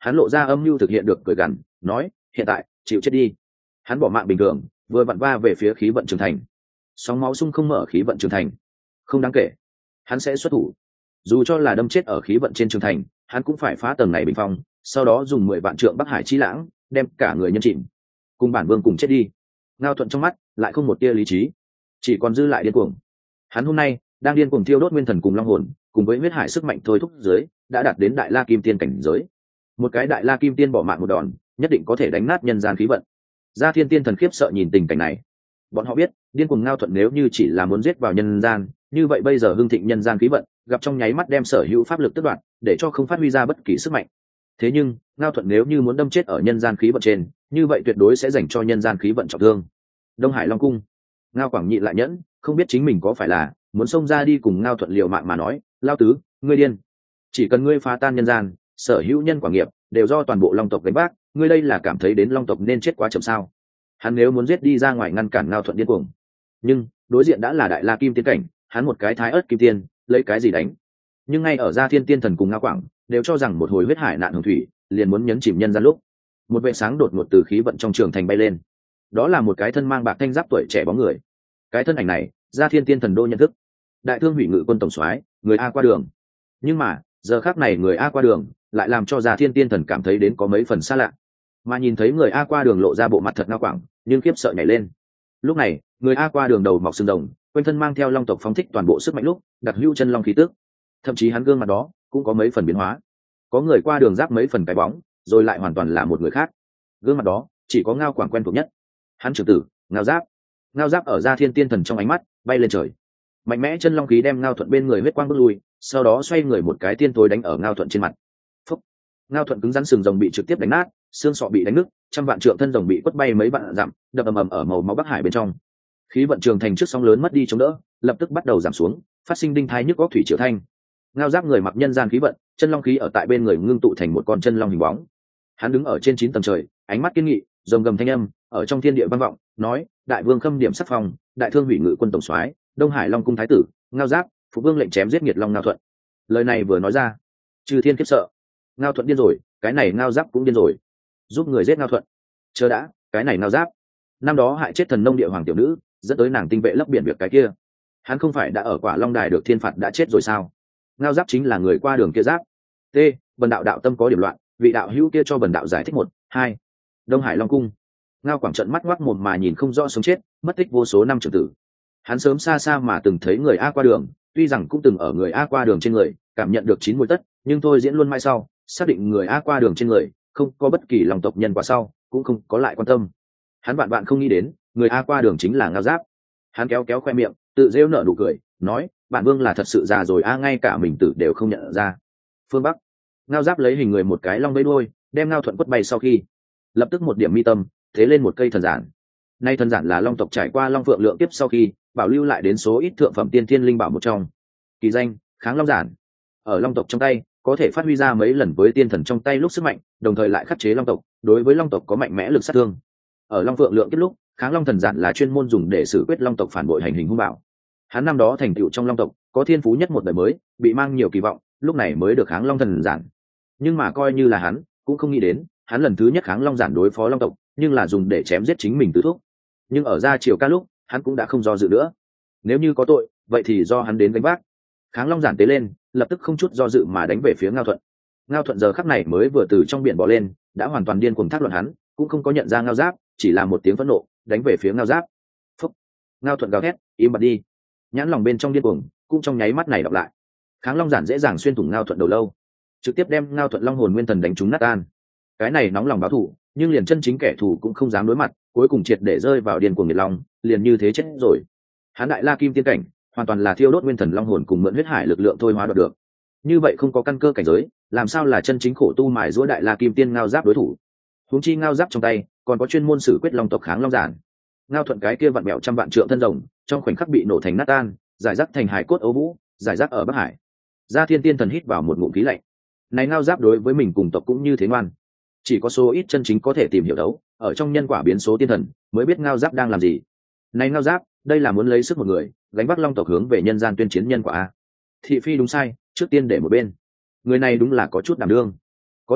hắn lộ ra âm mưu thực hiện được cười gằn, nói hiện tại chịu chết đi. Hắn bỏ mạng bình thường vừa vặn va về phía khí vận trường thành, sóng máu sung không mở khí vận trường thành, không đáng kể, hắn sẽ xuất thủ. Dù cho là đâm chết ở khí vận trên trường thành, hắn cũng phải phá tầng này bình phong, sau đó dùng mười vạn trượng bắc hải chi lãng đem cả người nhân chìm, cùng bản vương cùng chết đi. Ngao Thuận trong mắt lại không một tia lý trí, chỉ còn dư lại điên cuồng. Hắn hôm nay đang điên cuồng thiêu đốt nguyên thần cùng long hồn, cùng với huyết hải sức mạnh thôi thúc dưới đã đạt đến đại la kim tiên cảnh giới. Một cái đại la kim tiên bỏ mạng một đòn, nhất định có thể đánh nát nhân gian khí vận. Gia Thiên Tiên thần khiếp sợ nhìn tình cảnh này. Bọn họ biết điên cuồng Ngao Thuận nếu như chỉ là muốn giết vào nhân gian, như vậy bây giờ hưng thịnh nhân gian khí vận gặp trong nháy mắt đem sở hữu pháp lực tước đoạt, để cho không phát huy ra bất kỳ sức mạnh. Thế nhưng Ngao Thuận nếu như muốn đâm chết ở nhân gian khí vận trên, như vậy tuyệt đối sẽ dành cho nhân gian khí vận trọng thương. Đông Hải Long cung, Ngao Quảng nhịn lại nhẫn, không biết chính mình có phải là muốn xông ra đi cùng Ngao Thuận liều mạng mà nói, lao tứ, ngươi điên. Chỉ cần ngươi phá tan nhân gian, sở hữu nhân quả nghiệp đều do toàn bộ Long tộc gánh vác, ngươi đây là cảm thấy đến Long tộc nên chết quá chậm sao? Hắn nếu muốn giết đi ra ngoài ngăn cản Ngao Thuận điên cuồng, nhưng đối diện đã là đại la kim tiên cảnh, hắn một cái thái ớt kim tiên, lấy cái gì đánh? Nhưng ngay ở Gia Thiên Tiên thần cùng Ngao Quảng đều cho rằng một hồi huyết hải nạn hồng thủy liền muốn nhấn chìm nhân gian lúc, một vệ sáng đột ngột từ khí vận trong trường thành bay lên. Đó là một cái thân mang bạc thanh giáp tuổi trẻ bóng người. Cái thân ảnh này Gia Thiên Tiên thần đô nhận thức, đại thương hủy ngự quân tổng soái, người A qua đường. Nhưng mà giờ khắc này người A qua đường lại làm cho Gia Thiên Tiên thần cảm thấy đến có mấy phần xa lạ. Mà nhìn thấy người A qua đường lộ ra bộ mặt thật Ngao Quảng, nhưng khiếp sợ nhảy lên. Lúc này người A qua đường đầu mọc xương rồng, quanh thân mang theo long tộc phóng thích toàn bộ sức mạnh lúc đặc hữu chân long khí tức, thậm chí hắn gương mặt đó cũng có mấy phần biến hóa. Có người qua đường giáp mấy phần cái bóng, rồi lại hoàn toàn là một người khác. Gương mặt đó chỉ có Ngao Quảng quen thuộc nhất, hắn trưởng tử Ngao Giáp. Ngao Giáp ở Gia Thiên Tiên thần trong ánh mắt bay lên trời, mạnh mẽ chân long khí đem Ngao Thuận bên người huyết quang bước lui, sau đó xoay người một cái tiên tối đánh ở Ngao Thuận trên mặt. Phúc! Ngao Thuận cứng rắn sừng rồng bị trực tiếp đánh nát, xương sọ bị đánh nứt, trăm vạn trượng thân rồng bị quất bay mấy vạn dặm, đập ầm ầm ở màu máu bắc hải bên trong. Khí vận trường thành trước sóng lớn mất đi chống đỡ, lập tức bắt đầu giảm xuống, phát sinh đinh thai nhức góc thủy triều thanh. Ngao Giáp người mặc nhân gian khí vận, chân long khí ở tại bên người ngưng tụ thành một con chân long hình bóng. Hắn đứng ở trên chín tầng trời, ánh mắt kiên nghị, rồng gầm thanh âm ở trong thiên địa vang vọng, nói: đại vương khâm điểm sắc phong, đại thương hủy ngự quân tổng soái, Đông Hải Long cung thái tử Ngao Giáp, phụ vương lệnh chém giết nghiệt long Ngao Thuận. Lời này vừa nói ra, chư thiên khiếp sợ. Ngao Thuận điên rồi, cái này Ngao Giáp cũng điên rồi, giúp người giết Ngao Thuận. Chờ đã, cái này Ngao Giáp, năm đó hại chết thần nông địa hoàng tiểu nữ, dẫn tới nàng tinh vệ lấp biển việc cái kia, hắn không phải đã ở Quả Long đài được thiên phạt đã chết rồi sao? Ngao Giáp chính là người qua đường kia Giáp. T. Bần đạo đạo tâm có điểm loạn, vị đạo hữu kia cho bần đạo giải thích một hai. Đông Hải Long cung, Ngao Quảng trận mắt ngoác mồm mà nhìn không rõ sống chết, mất tích vô số năm trưởng tử. Hắn sớm xa xa mà từng thấy người A qua đường, tuy rằng cũng từng ở người A qua đường trên người cảm nhận được chín mùi tất, nhưng thôi diễn luôn mai sau, xác định người A qua đường trên người không có bất kỳ lòng tộc nhân quả sau, cũng không có lại quan tâm. Hắn bạn bạn không nghĩ đến người A qua đường chính là Ngao Giáp. Hắn kéo kéo khoe miệng, tự rêu nở nụ cười, nói: bản vương là thật sự già rồi a, ngay cả mình tử đều không nhận ra. Phương Bắc, Ngao Giáp lấy hình người một cái long vẫy đuôi, đem Ngao Thuận quất bay sau khi, lập tức một điểm mi tâm thế lên một cây thần giản. Nay thần giản là long tộc trải qua long phượng lượng tiếp sau khi bảo lưu lại đến số ít thượng phẩm tiên thiên linh bảo một trong, kỳ danh Kháng Long giản. Ở long tộc trong tay có thể phát huy ra mấy lần với tiên thần trong tay lúc sức mạnh, đồng thời lại khắc chế long tộc, đối với long tộc có mạnh mẽ lực sát thương. Ở long phượng lượng kết lúc, Kháng Long thần giản là chuyên môn dùng để xử quyết long tộc phản bội hành hình hung bạo. Hắn năm đó thành tựu trong long tộc có thiên phú nhất một đời mới, bị mang nhiều kỳ vọng, lúc này mới được Kháng Long thần giản. Nhưng mà coi như là hắn cũng không nghĩ đến, hắn lần thứ nhất Kháng Long giản đối phó long tộc, nhưng là dùng để chém giết chính mình tứ thúc. Nhưng ở ra chiều ca lúc, hắn cũng đã không do dự nữa. Nếu như có tội, vậy thì do hắn đến gánh vác. Kháng Long giản tế lên, lập tức không chút do dự mà đánh về phía Ngao Thuận. Ngao Thuận giờ khắc này mới vừa từ trong biển bò lên, đã hoàn toàn điên cuồng thác luận hắn, cũng không có nhận ra Ngao Giáp, chỉ là một tiếng phẫn nộ đánh về phía Ngao Giáp. Phúc! Ngao Thuận gào thét, im bặt đi. Nhãn lòng bên trong điên cuồng cũng trong nháy mắt này đọc lại. Kháng Long giản dễ dàng xuyên thủng Ngao Thuận đầu lâu, trực tiếp đem Ngao Thuận long hồn nguyên thần đánh trúng nát tan. Cái này nóng lòng báo thù, nhưng liền chân chính kẻ thù cũng không dám đối mặt, cuối cùng triệt để rơi vào điên cuồng nhiệt long, liền như thế chết rồi. Hắn đại la kim tiên cảnh, hoàn toàn là thiêu đốt nguyên thần long hồn cùng mượn huyết hải lực lượng thôi hóa đoạt được. Như vậy không có căn cơ cảnh giới, làm sao là chân chính khổ tu mài giũa đại la kim tiên Ngao Giáp đối thủ? Huống chi Ngao Giáp trong tay còn có chuyên môn xử quyết long tộc Kháng Long giản. Ngao Thuận cái kia vặn bẹo trăm vạn trượng thân rồng, trong khoảnh khắc bị nổ thành nát tan, giải rác thành hải cốt ấu vũ, giải rác ở Bắc Hải. Gia Thiên Tiên thần hít vào một ngụm khí lạnh. Này Ngao Giáp đối với mình cùng tộc cũng như thế ngoan. Chỉ có số ít chân chính có thể tìm hiểu đấu, ở trong nhân quả biến số tiên thần mới biết Ngao Giáp đang làm gì. Này Ngao Giáp, đây là muốn lấy sức một người, gánh vác long tộc hướng về nhân gian tuyên chiến nhân quả a. Thị phi đúng sai, trước tiên để một bên. Người này đúng là có chút đảm đương. Có điều,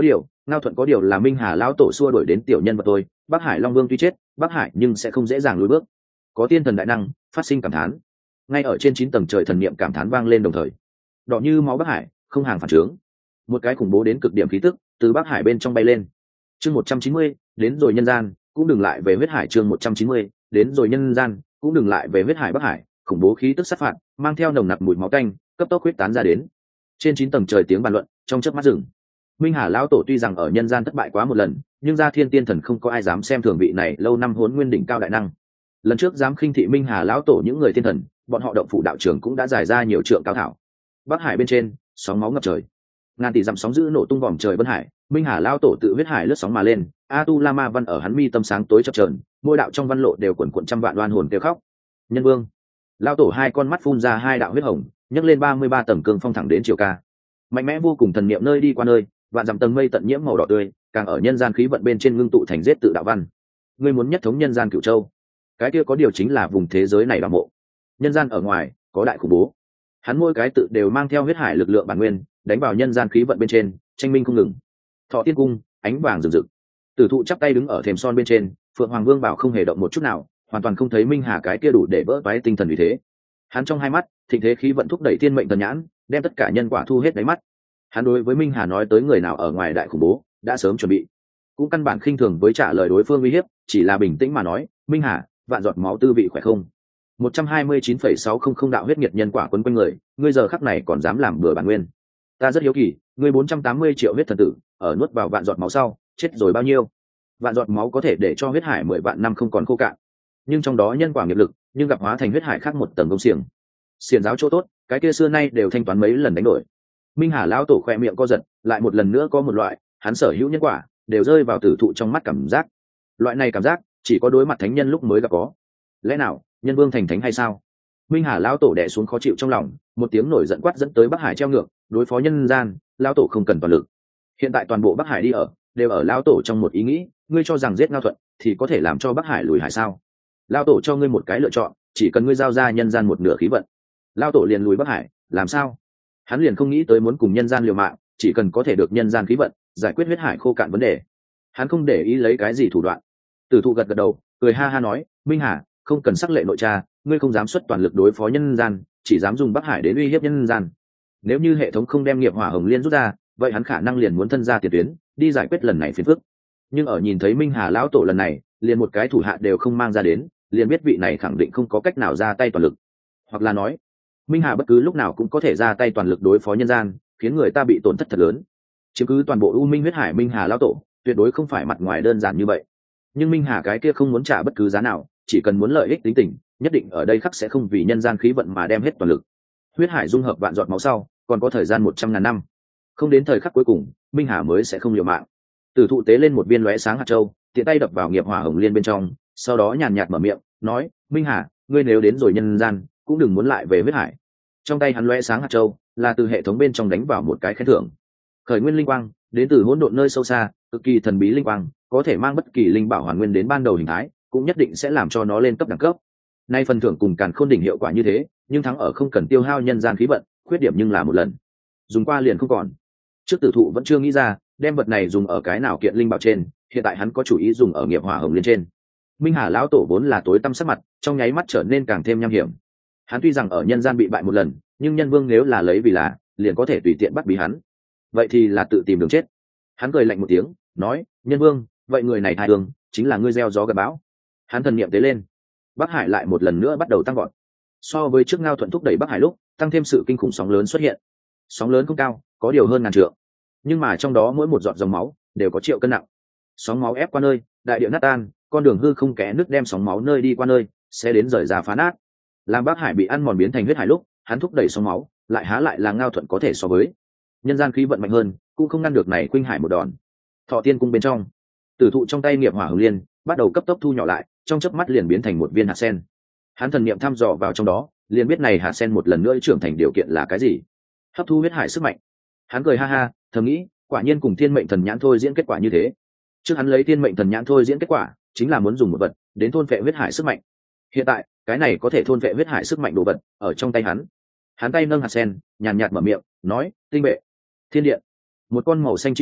Ngao Thuận có điều là Minh Hà lão tổ xua đuổi đến tiểu nhân vật tôi, Bắc Hải Long Vương tuy chết, Bắc Hải nhưng sẽ không dễ dàng lùi bước. Có tiên thần đại năng, phát sinh cảm thán. Ngay ở trên chín tầng trời thần niệm cảm thán vang lên đồng thời. Đỏ như máu Bắc Hải, không hàng phản trướng. Một cái khủng bố đến cực điểm khí tức, từ Bắc Hải bên trong bay lên. Chương một trăm chín mươi, đến rồi nhân gian, cũng đừng lại về huyết hải chương một trăm chín mươi, đến rồi nhân gian, cũng đừng lại về huyết hải Bắc Hải, khủng bố khí tức sát phạt, mang theo nồng nặc mùi máu tanh, cấp tốc huyết tán ra đến. Trên chín tầng trời tiếng bàn luận, trong chớp mắt rừng. Minh Hà lão tổ tuy rằng ở nhân gian thất bại quá một lần, nhưng ra thiên tiên thần không có ai dám xem thường vị này lâu năm huấn nguyên đỉnh cao đại năng. Lần trước dám khinh thị Minh Hà lão tổ những người tiên thần, bọn họ động phủ đạo trưởng cũng đã giải ra nhiều trượng cao thảo. Bắc Hải bên trên, sóng máu ngập trời, ngàn tỷ dặm sóng dữ nổ tung vòm trời vân hải. Minh Hà lão tổ tự huyết hải lướt sóng mà lên, a tu la ma văn ở hắn mi tâm sáng tối chập chờn, mỗi đạo trong văn lộ đều quần quần trăm vạn oan hồn kêu khóc. Nhân vương, lão tổ hai con mắt phun ra hai đạo huyết hồng, nhấc lên ba mươi ba tầng cương phong thẳng đến chiều ca. Mạnh mẽ vô cùng thần niệm nơi đi qua nơi, vạn dặm tầng mây tận nhiễm màu đỏ tươi, càng ở nhân gian khí vận bên trên ngưng tụ thành giết tự đạo văn. Ngươi muốn nhất thống nhân gian cửu châu, cái kia có điều chính là vùng thế giới này là mộ. Nhân gian ở ngoài có đại khủng bố, hắn mỗi cái tự đều mang theo huyết hải lực lượng bản nguyên, đánh vào nhân gian khí vận bên trên, tranh minh không ngừng. Thọ tiên cung, ánh vàng rực rực, tử thụ chắp tay đứng ở thềm son bên trên, phượng hoàng vương bảo không hề động một chút nào, hoàn toàn không thấy Minh Hà cái kia đủ để vỡ toái tinh thần vì thế. Hắn trong hai mắt thịnh thế khí vận thúc đẩy thiên mệnh thần nhãn, đem tất cả nhân quả thu hết đáy mắt. Hắn đối với Minh Hà nói tới người nào ở ngoài đại khủng bố đã sớm chuẩn bị, cũng căn bản khinh thường với trả lời đối phương uy hiếp, chỉ là bình tĩnh mà nói, Minh Hà, vạn giọt máu tư vị khỏe không? một trăm hai mươi chín phẩy sáu không không đạo huyết nhiệt nhân quả quấn quanh người, ngươi giờ khắc này còn dám làm bừa bản nguyên? Ta rất hiếu kỳ, ngươi bốn trăm tám mươi triệu huyết thần tử ở nuốt vào vạn giọt máu sau, chết rồi bao nhiêu? Vạn giọt máu có thể để cho huyết hải mười vạn năm không còn khô cạn, nhưng trong đó nhân quả nghiệp lực, nhưng gặp hóa thành huyết hải khác một tầng công xiềng. Xiềng giáo chỗ tốt, cái kia xưa nay đều thanh toán mấy lần đánh đổi. Minh Hà lão tổ khoe miệng co giật, lại một lần nữa có một loại, hắn sở hữu nhân quả đều rơi vào tử thụ trong mắt cảm giác. Loại này cảm giác chỉ có đối mặt thánh nhân lúc mới gặp có. Lẽ nào nhân vương thành thánh hay sao? Minh Hà lão tổ đè xuống khó chịu trong lòng, một tiếng nổi giận quát dẫn tới Bắc Hải treo ngược, đối phó nhân gian, lão tổ không cần toàn lực. Hiện tại toàn bộ Bắc Hải đi ở, đều ở lão tổ trong một ý nghĩ, ngươi cho rằng giết Ngao Thuận thì có thể làm cho Bắc Hải lùi hải sao? Lão tổ cho ngươi một cái lựa chọn, chỉ cần ngươi giao ra nhân gian một nửa khí vận, lão tổ liền lùi Bắc Hải, làm sao? Hắn liền không nghĩ tới muốn cùng nhân gian liều mạng, chỉ cần có thể được nhân gian khí vận, giải quyết huyết hải khô cạn vấn đề. Hắn không để ý lấy cái gì thủ đoạn. Tử thụ gật gật đầu, cười ha ha nói, Minh Hà, không cần sắc lệ nội tra, ngươi không dám xuất toàn lực đối phó nhân gian, chỉ dám dùng Bắc Hải đến uy hiếp nhân gian. Nếu như hệ thống không đem nghiệp hỏa hồng liên rút ra, vậy hắn khả năng liền muốn thân ra tiền tuyến, đi giải quyết lần này phiền phức. Nhưng ở nhìn thấy Minh Hà lão tổ lần này, liền một cái thủ hạ đều không mang ra đến, liền biết vị này khẳng định không có cách nào ra tay toàn lực. Hoặc là nói, Minh Hà bất cứ lúc nào cũng có thể ra tay toàn lực đối phó nhân gian, khiến người ta bị tổn thất thật lớn. Chiếm cứ toàn bộ U Minh huyết hải Minh Hà lão tổ, tuyệt đối không phải mặt ngoài đơn giản như vậy. Nhưng Minh Hà cái kia không muốn trả bất cứ giá nào, chỉ cần muốn lợi ích tính tình, nhất định ở đây khắc sẽ không vì nhân gian khí vận mà đem hết toàn lực. Huyết hải dung hợp vạn giọt máu sau, còn có thời gian một trăm ngàn năm. Không đến thời khắc cuối cùng, Minh Hà mới sẽ không liều mạng. Tử thụ tế lên một viên lóe sáng hạt châu, tiện tay đập vào nghiệp hỏa hồng liên bên trong, sau đó nhàn nhạt mở miệng, nói, Minh Hà, ngươi nếu đến rồi nhân gian, cũng đừng muốn lại về huyết hải. Trong tay hắn lóe sáng hạt châu, là từ hệ thống bên trong đánh vào một cái khen thưởng. Khởi nguyên linh quang, đến từ hỗn độn nơi sâu xa, cực kỳ thần bí linh quang, có thể mang bất kỳ linh bảo hoàn nguyên đến ban đầu hình thái, cũng nhất định sẽ làm cho nó lên cấp đẳng cấp. Nay phần thưởng cùng Càn Khôn đỉnh hiệu quả như thế, nhưng thắng ở không cần tiêu hao nhân gian khí vận, khuyết điểm nhưng là một lần dùng qua liền không còn. Trước tử thụ vẫn chưa nghĩ ra đem vật này dùng ở cái nào kiện linh bảo trên, hiện tại hắn có chủ ý dùng ở nghiệp hỏa hồng liên trên. Minh Hà lão tổ vốn là tối tăm sắc mặt, trong nháy mắt trở nên càng thêm nham hiểm. Hắn tuy rằng ở nhân gian bị bại một lần, nhưng nhân vương nếu là lấy vì là, liền có thể tùy tiện bắt bí hắn. Vậy thì là tự tìm đường chết. Hắn cười lạnh một tiếng, nói, nhân vương, vậy người này thai thương, chính là ngươi gieo gió gặt bão. Hắn thần niệm tế lên, Bắc Hải lại một lần nữa bắt đầu tăng gọn. So với trước Ngao Thuận thúc đẩy Bắc Hải lúc, tăng thêm sự kinh khủng sóng lớn xuất hiện. Sóng lớn không cao, có điều hơn ngàn trượng, nhưng mà trong đó mỗi một giọt dòng máu đều có triệu cân nặng. Sóng máu ép qua nơi, đại địa nát tan, con đường hư không kẽ nứt đem sóng máu nơi đi qua nơi, sẽ đến rời ra phá nát. Làm Bắc Hải bị ăn mòn biến thành huyết hải lúc, hắn thúc đẩy sóng máu, lại há lại là Ngao Thuận có thể so với. Nhân gian khí vận mạnh hơn, cũng không ngăn được này khuynh hải một đòn. Thọ tiên cung bên trong, tử thụ trong tay nghiệp hỏa hồng liên bắt đầu cấp tốc thu nhỏ lại, trong chớp mắt liền biến thành một viên hạt sen. Hắn thần niệm thăm dò vào trong đó, liền biết này hạt sen một lần nữa trưởng thành điều kiện là cái gì. Hấp thu huyết hải sức mạnh. Hắn cười ha ha, thầm nghĩ, quả nhiên cùng thiên mệnh thần nhãn thôi diễn kết quả như thế. Trước hắn lấy thiên mệnh thần nhãn thôi diễn kết quả, chính là muốn dùng một vật đến thôn phệ huyết hải sức mạnh. Hiện tại, cái này có thể thôn phệ huyết hải sức mạnh đồ vật ở trong tay hắn. Hắn tay nâng hạt sen, nhàn nhạt mở miệng, nói, tinh bệ, thiên điện. Một con màu xanh chim nhỏ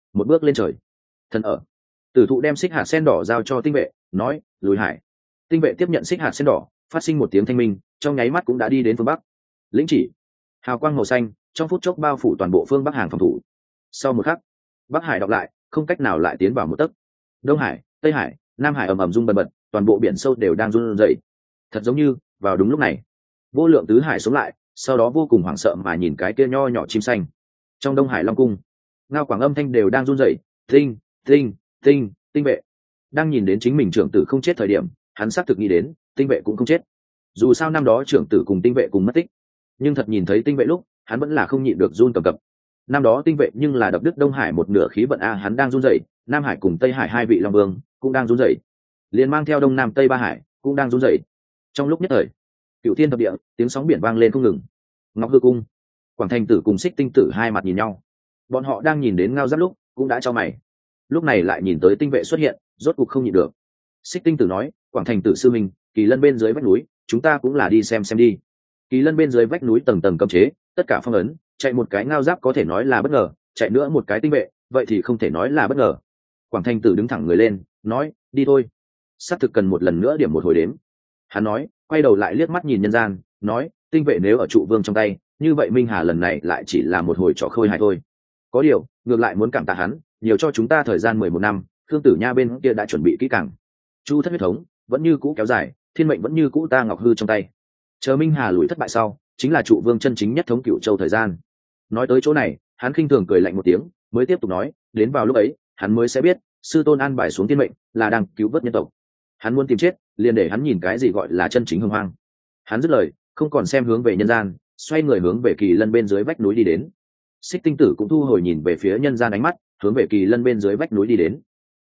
một bước lên trời. Thần ở. Tử thụ đem xích hạt sen đỏ giao cho tinh vệ, nói lùi hải. Tinh vệ tiếp nhận xích hạt sen đỏ, phát sinh một tiếng thanh minh, trong nháy mắt cũng đã đi đến phương bắc. Lĩnh chỉ. Hào quang màu xanh trong phút chốc bao phủ toàn bộ phương bắc hàng phòng thủ. Sau một khắc, bắc hải đọc lại, không cách nào lại tiến vào một tấc. Đông hải, tây hải, nam hải ầm ầm rung bần bật, toàn bộ biển sâu đều đang run rẩy. Thật giống như vào đúng lúc này, vô lượng tứ hải sống lại, sau đó vô cùng hoảng sợ mà nhìn cái kia nho nhỏ chim xanh. Trong đông hải long cung, ngao quảng âm thanh đều đang run rẩy. Tinh, tinh, tinh, tinh vệ. Đang nhìn đến chính mình trưởng tử không chết thời điểm, hắn xác thực nghĩ đến tinh vệ cũng không chết. Dù sao năm đó trưởng tử cùng tinh vệ cùng mất tích, nhưng thật nhìn thấy tinh vệ lúc, hắn vẫn là không nhịn được run cầm cập. Năm đó tinh vệ nhưng là đập đứt đông hải một nửa khí vận a, hắn đang run rẩy. Nam hải cùng tây hải hai vị long vương cũng đang run rẩy, liền mang theo đông nam tây ba hải cũng đang run rẩy. Trong lúc nhất thời, cựu thiên thập địa, tiếng sóng biển vang lên không ngừng. Ngọc hư cung, quảng thành tử cùng xích tinh tử hai mặt nhìn nhau, bọn họ đang nhìn đến ngao giáp lúc cũng đã cho mày, lúc này lại nhìn tới tinh vệ xuất hiện, rốt cục không nhịn được. Xích tinh tử nói, quảng thành tử sư minh, kỳ lân bên dưới vách núi, chúng ta cũng là đi xem xem đi. Kỳ lân bên dưới vách núi tầng tầng cấm chế, tất cả phong ấn, chạy một cái ngao giáp có thể nói là bất ngờ, chạy nữa một cái tinh vệ, vậy thì không thể nói là bất ngờ. Quảng thành tử đứng thẳng người lên, nói, đi thôi. Xác thực cần một lần nữa điểm một hồi đếm. Hắn nói, quay đầu lại liếc mắt nhìn nhân gian, nói, tinh vệ nếu ở trụ vương trong tay, như vậy minh hà lần này lại chỉ là một hồi trò khơi hài thôi. Có điều, ngược lại muốn cảm tạ hắn, nhiều cho chúng ta thời gian mười một năm, Khương Tử Nha bên kia đã chuẩn bị kỹ càng. Chu thất huyết thống vẫn như cũ kéo dài, thiên mệnh vẫn như cũ ta ngọc hư trong tay. Chờ minh hà lùi thất bại sau, chính là trụ vương chân chính nhất thống Cửu Châu thời gian. Nói tới chỗ này, hắn khinh thường cười lạnh một tiếng, mới tiếp tục nói, đến vào lúc ấy, hắn mới sẽ biết, sư tôn an bài xuống thiên mệnh là đang cứu vớt nhân tộc. Hắn muốn tìm chết, liền để hắn nhìn cái gì gọi là chân chính hưng hoang. Hắn dứt lời, không còn xem hướng về nhân gian, xoay người hướng về kỳ lân bên dưới vách núi đi đến. Xích tinh tử cũng thu hồi nhìn về phía nhân gian ánh mắt, hướng về kỳ lân bên dưới vách núi đi đến.